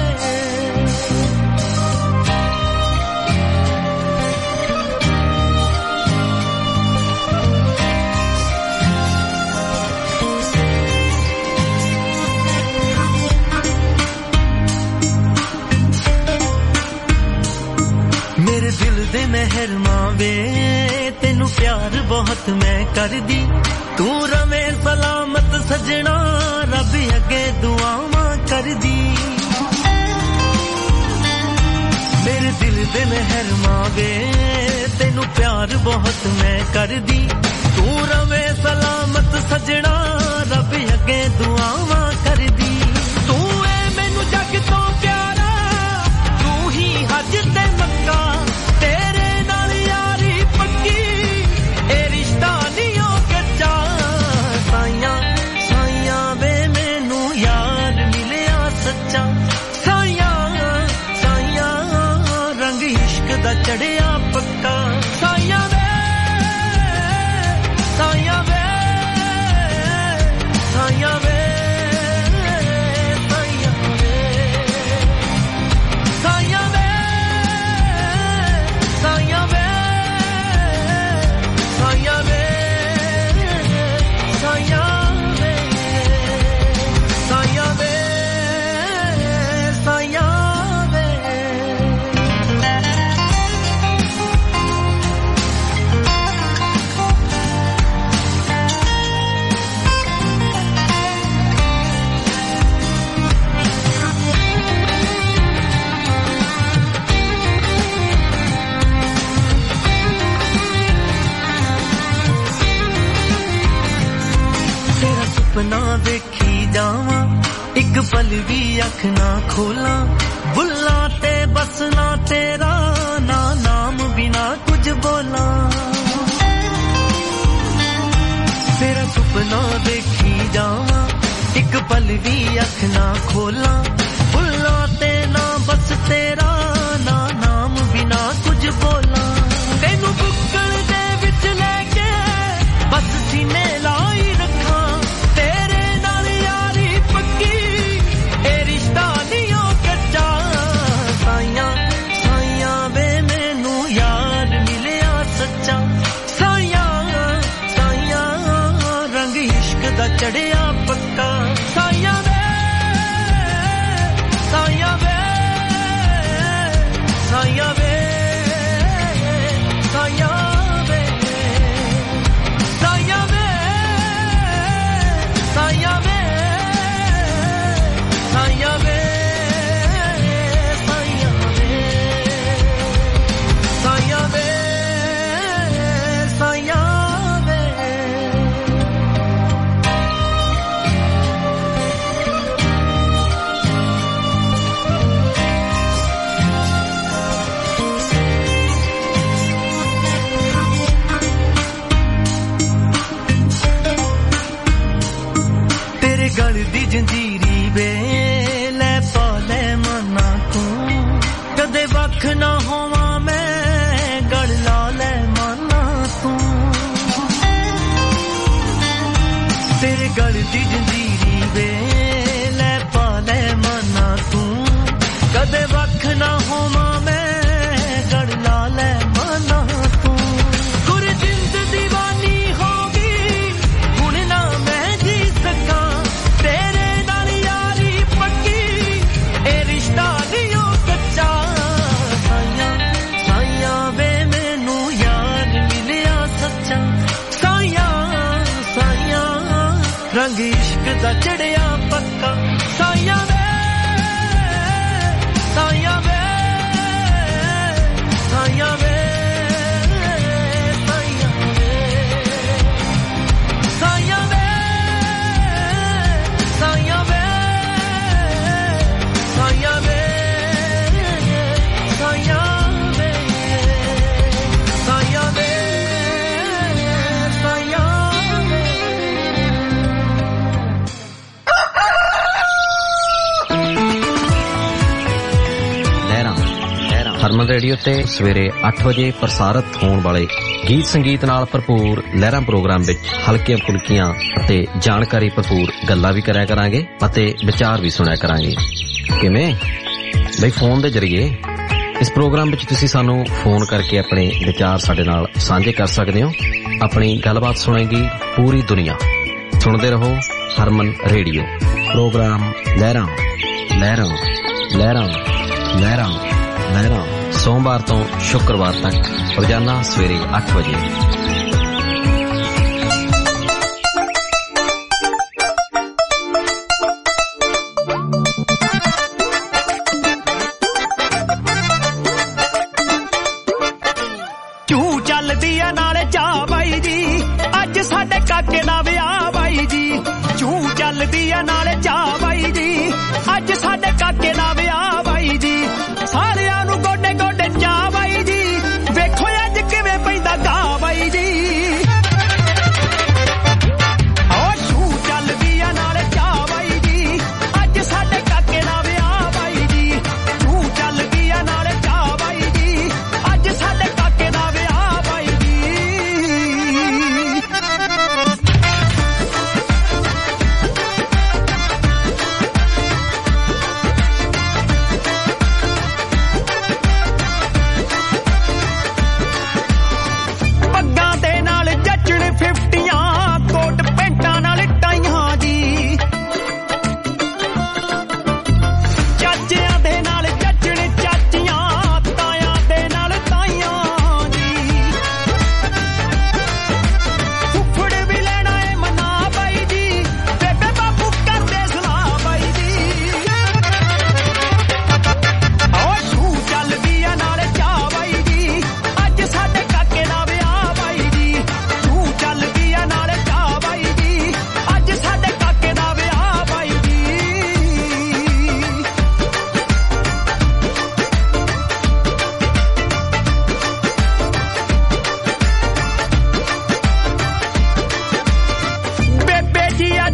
ਮੇਰੇ ਦਿਲ ਦੇ ਮਹਿਰਮਾ ਵੇ ਤੈਨੂੰ ਪਿਆਰ ਬਹੁਤ ਮੈਂ ਕਰਦੀ ਤੂੰ ਰਵੇਂ ਸਲਾਮਤ ਸਜਣਾ ਰੱਬ ਅੱਗੇ ਦੁਆਵਾਂ ਕਰਦੀ ਮੇਰੇ ਦਿਲ ਦੇ ਮਹਿਰਮਾ ਵੇ ਤੈਨੂੰ ਪਿਆਰ ਬਹੁਤ ਮੈਂ ਕਰਦੀ ਤੂੰ ਰਵੇਂ ਸਲਾਮਤ ਸਜਣਾ ਰੱਬ ਅੱਗੇ ਦੁਆਵਾਂ ਕਰਦੀ ਤੂੰ ਏ ਮੈਨੂੰ ਜੱਗ ਤੋਂ ਪਿਆਰਾ ਤੂੰ ਹੀ ਹੱਜ ਤੇ ਮੱਕਾ ਤੇਰੇ ਨਾਲ ਯਾਰੀ ਪੱਕੀ ਇਹ ਰਿਸ਼ਤਾ ਨਹੀਂ ਓ ਕੱਚਾ ਸਾਈਆਂ ਸਾਈਆਂ ਵੇ ਮੈਨੂੰ ਯਾਰ ਮਿਲਿਆ ਸੱਚਾ ਸਾਈਆਂ ਸਾਈਆਂ ਰੰਗ ਇਸ਼ਕ ਦਾ ਚੜਿਆ ਪੱਕਾ ਸਾਈਆਂ ਵੇ ਸਾਈਆਂ ਵੇ ਸਾਈਆਂ ਵੇ ਸੁਪਨਾ ਵੇਖੀ ਜਾਵਾਂ ਇੱਕ ਪਲ ਵੀ ਅੱਖ ਨਾ ਖੋਲਾਂ ਬੁੱਲਾਂ ਤੇ ਬਸਣਾ ਤੇਰਾ ਨਾ ਨਾਮ ਬਿਨਾ ਕੁਝ ਬੋਲਾਂ ਤੇਰਾ ਸੁਪਨਾ ਵੇਖੀ ਜਾਵਾਂ ਇੱਕ ਪਲ ਵੀ ਅੱਖ ਨਾ ਖੋਲਾਂ ਬੁੱਲਾਂ ਤੇ ਨਾ ਬਸ ਤੇਰਾ ਨਾ ਨਾਮ ਬਿਨਾ ਕੁਝ ਬੋਲਾਂ ਤੈਨੂੰ ਬੁੱਕਲ ਦੇ ਵਿੱਚ ਲੈ ਕੇ ਬਸ ਸੀਨੇ ਲਾਈ ਰੱਖਾਂ ਤੇਰੇ ਨਾਲ ਯਾਰੀ ਪੱਕੀ ਇਹ ਰਿਸ਼ਤਾ ਨਹੀਂ ਓ ਕੱਚਾ ਸਾਈਆਂ ਸਾਈਆਂ ਵੇ ਮੈਨੂੰ ਯਾਰ ਮਿਲਿਆ ਸੱਚਾ ਸਾਈਆਂ ਸਾਈਆਂ ਰੰਗ ਇਸ਼ਕ ਦਾ ਚੜਿਆ ਪੱਕਾ ਸਾਈਆਂ ਵੇ ਸਾਈਆਂ ਵੇ ਸਾਈਆਂ ਵੇ ਸਾਈਆਂ ਵੇ ਸਾਈਆਂ ਵੇ ਸਾਈਆਂ ਵੇ ਸਾਈਆਂ ਵੇ ਸਾਈਆਂ ਵੇ ਸਾਈਆਂ ਵੇ ਤੇਰੇ ਗਲ ਦੀ ਜੰਜੀਰੀ ਵੇ ਲੈ ਪਾ ਲੈ ਮਨਾ ਤੂੰ ਕਦੇ ਵੱਖ ਨਾ ਹੋਵਾਂ ਮੈਂ ਗਲ ਲਾ ਲੈ ਮਨਾ ਤੂੰ ਤੇਰੇ ਗਲ ਦੀ ਜੰਜੀਰੀ ਵੇ ਲੈ ਪਾ ਲੈ ਮਨਾ ਤੂੰ ਕਦੇ ਵੱਖ ਨਾ ਹੋਵਾਂ ਮੈਂ ਗਲ ਲਾ ਲੈ ਮਨਾ ਤੂੰ ਗੁਰਜਿੰਦ ਦੀਵਾਨੀ ਹੋ ਗਈ ਹੁਣ ਨਾ ਮੈਂ ਜੀ ਸਕਾਂ ਤੇਰੇ ਨਾਲ ਯਾਰੀ ਪੱਕੀ ਇਹ ਰਿਸ਼ਤਾ ਨਹੀਂ ਓ ਕੱਚਾ ਸਾਈਆਂ ਸਾਈਆਂ ਵੇ ਮੈਨੂੰ ਯਾਰ ਮਿਲਿਆ ਸੱਚਾ ਸਾਈਆਂ ਸਾਈਆਂ ਰੰਗ ਇਸ਼ਕ ਦਾ ਚੜਿਆ ਪੱਕਾ ਸਾਈਆਂ ਵੇ ਸਾਈਆਂ ਵੇ ਸਾਈਆਂ ਵੇ ਸਾਈਆਂ ਵੇ ਸਾਈਆਂ ਵੇ ਸਾਈਆਂ ਵੇ ਸਾਈਆਂ ਵੇ ਸਾਈਆਂ ਵੇ ਸਾਈਆਂ ਵੇ ਲਹਿਰਾਂ ਹਰਮਨ ਰੇਡੀਓ ਤੇ ਸਵੇਰੇ ਅੱਠ ਵਜੇ ਪ੍ਰਸਾਰਿਤ ਹੋਣ ਵਾਲੇ ਗੀਤ ਸੰਗੀਤ ਨਾਲ ਭਰਪੂਰ ਲਹਿਰਾਂ ਪ੍ਰੋਗਰਾਮ ਵਿੱਚ ਹਲਕੀਆਂ ਫੁਲਕੀਆਂ ਅਤੇ ਜਾਣਕਾਰੀ ਭਰਪੂਰ ਗੱਲਾਂ ਵੀ ਕਰਿਆ ਕਰਾਂਗੇ ਅਤੇ ਵਿਚਾਰ ਵੀ ਸੁਣਿਆ ਕਰਾਂਗੇ। ਕਿਵੇਂ ਬਈ ਫੋਨ ਦੇ ਜ਼ਰੀਏ ਇਸ ਪ੍ਰੋਗਰਾਮ ਵਿੱਚ ਤੁਸੀਂ ਸਾਨੂੰ ਫੋਨ ਕਰਕੇ ਆਪਣੇ ਵਿਚਾਰ ਸਾਡੇ ਨਾਲ ਸਾਂਝੇ ਕਰ ਸਕਦੇ ਹੋ। ਆਪਣੀ ਗੱਲਬਾਤ ਸੁਣੇਗੀ ਪੂਰੀ ਦੁਨੀਆ। ਸੁਣਦੇ ਰਹੋ ਹਰਮਨ ਰੇਡੀਓ ਪ੍ਰੋਗਰਾਮ ਲਹਿਰਾਂ ਲਹਿਰਾਂ ਲਹਿਰਾਂ ਲਹਿਰਾਂ ਲਹਿਰਾਂ ਸੋਮਵਾਰ ਤੋਂ ਸ਼ੁੱਕਰਵਾਰ ਤੱਕ ਰੋਜ਼ਾਨਾ ਸਵੇਰੇ ਅੱਠ ਵਜੇ। ਚੂ ਚੱਲਦੀ ਆ ਨਾਲੇ ਚਾਹ ਬਾਈ ਜੀ ਅੱਜ ਸਾਡੇ ਕਾਕੇ ਦਾ ਵਿਆਹ ਬਾਈ ਜੀ ਚੂ ਚੱਲਦੀ ਆ ਨਾਲੇ ਚਾਹ ਬਾਈ ਜੀ ਅੱਜ ਸਾਡੇ ਕਾਕੇ ਦਾ ਵਿਆਹ ਬਾਈ ਜੀ ਸਾਰਿਆਂ ਨੂੰ ਗੋਡੇ ਗੋਡੇ ਚਾਹ ਬਾਈ ਜੀ ਵੇਖੋ ਅੱਜ ਕਿਵੇਂ ਪੈਂਦਾ ਗਾ ਬਾਈ ਜੀ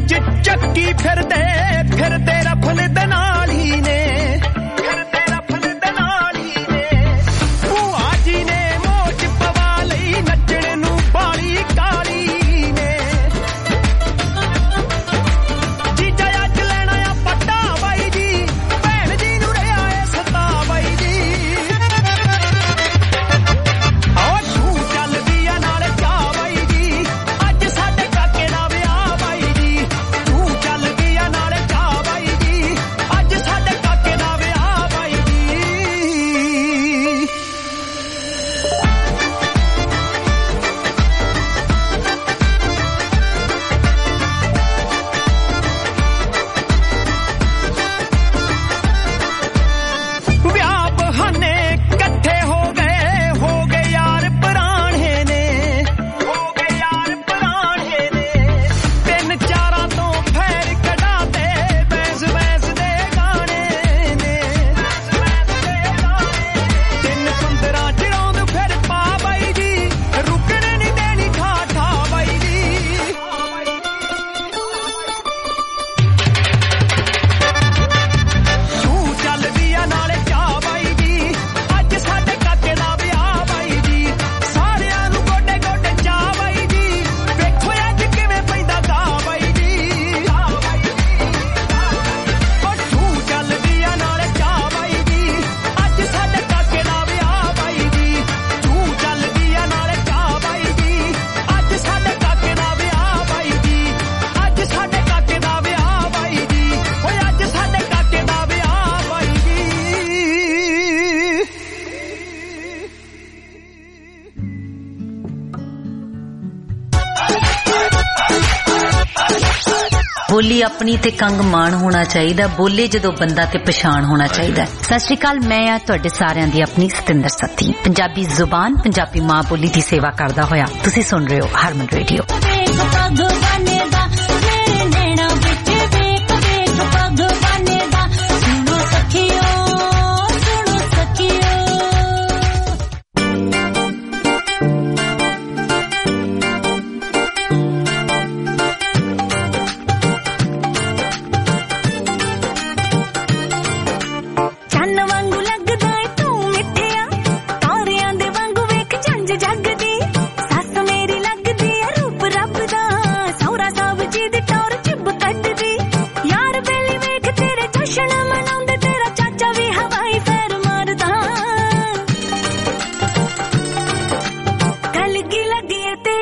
ਵਿੱਚ ਚੱਕੀ ਫਿਰਦੇ ਫਿਰਦੇ ਰਫਲ ਦੇ ਨਾਲ ਹੀ ਨੇ ਫਿਰਦੇ ਰਫਲ ਦੇ ਨਾਲ ਹੀ ਨੇ ਭੂਆ ਜੀ ਨੇ ਮੋਚ ਪਵਾ ਲਈ ਨੱਚਣ ਨੂੰ ਬਾਲੀ ਕਾਲੀ ਨੇ ਜੀਜਾ ਅੱਜ ਲੈਣਾ ਆ ਪੱਟਾ ਬਾਈ ਜੀ ਭੈਣ ਜੀ ਨੂੰ ਰਿਹਾ ਏ ਸਤਾ ਬਾਈ ਜੀ ਓ ਤੂੰ ਚੱਲਦੀ ਆ ਨਾਲ ਚਾ ਬਾਈ ਜੀ ਅੱਜ ਸਾਡੇ ਕਾਕੇ ਦਾ ਵਿਆਹ ਬਾਈ ਜੀ ਤੂੰ ਚੱਲਦੀ ਆ ਨਾਲ ਚਾ ਬਾਈ ਜੀ ਅੱਜ ਸਾਡੇ ਕਾਕੇ ਦਾ ਵਿਆਹ ਬਾਈ ਜੀ ਵਿਆਹ ਬਹਾਨੇ ਇਕੱਠੇ ਹੋ ਗਏ ਹੋ ਗਏ ਯਾਰ ਪੁਰਾਣੇ ਨੇ ਹੋ ਗਏ ਯਾਰ ਪੁਰਾਣੇ ਨੇ ਤਿੰਨ ਚਾਰਾਂ ਤੋਂ ਫੇਰ ਕਢਾਤੇ ਬੈਸ ਬੈਸ ਦੇ ਗਾਣੇ ਨੇ ਤਿੰਨ ਪੰਦਰਾਂ ਚਿਰੋਂ ਫਿਰ ਪਾ ਬਾਈ ਜੀ ਰੁਕਣ ਨਹੀਂ ਦੇਣੀ ਠਾ ਠਾ ਬਾਈ ਜੀ ਤੂੰ ਚੱਲਦੀ ਆ ਨਾਲੇ ਚਾ ਬਾਈ ਜੀ ਅੱਜ ਸਾਡੇ ਕਾਕੇ ਦਾ ਵਿਆਹ ਬਾਈ ਜੀ ਸਾਰਿਆਂ ਨੂੰ ਗੋਡੇ ਗੋਡੇ ਚਾ ਬਾਈ ਜੀ ਵੇਖੋ ਅੱਜ ਕਿਵੇਂ ਪੈਂਦਾ ਗਾ ਬਾਈ ਜੀ ਓ ਤੂੰ ਚੱਲਦੀ ਆ ਨਾਲੇ ਚਾ ਬਾਈ ਜੀ ਅੱਜ ਸਾਡੇ ਕਾਕੇ ਦਾ ਵਿਆਹ ਬਾਈ ਜੀ ਤੂੰ ਚੱਲਦੀ ਆ ਨਾਲੇ ਚਾ ਬਾਈ ਜੀ ਅੱਜ ਸਾਡੇ ਕਾਕੇ ਦਾ ਵਿਆਹ ਬਾਈ ਜੀ ਅੱਜ ਸਾਡੇ ਕਾਕੇ ਦਾ ਵਿਆਹ ਬਾਈ ਜੀ ਓਏ ਅੱਜ ਸਾਡੇ ਕਾਕੇ ਦਾ ਵਿਆਹ ਬਾਈ ਜੀ ਬੋਲੀ ਆਪਣੀ ਤੇ ਕੰਗ ਮਾਣ ਹੋਣਾ ਚਾਹੀਦਾ ਬੋਲੇ ਜਦੋਂ ਬੰਦਾ ਤੇ ਪਛਾਣ ਹੋਣਾ ਚਾਹੀਦਾ ਸਤਿ ਸ਼੍ਰੀ ਅਕਾਲ ਮੈਂ ਆ ਤੁਹਾਡੇ ਸਾਰਿਆਂ ਦੀ ਆਪਣੀ ਸਤਿੰਦਰ ਸੱਤੀ ਪੰਜਾਬੀ ਜ਼ੁਬਾਨ ਪੰਜਾਬੀ ਮਾਂ ਬੋਲੀ ਦੀ ਸੇਵਾ ਕਰਦਾ ਹੋਇਆ ਤੁਸੀਂ ਸੁਣ ਰਹੇ ਹੋ ਹਰਮਨ ਰੇਡੀਓ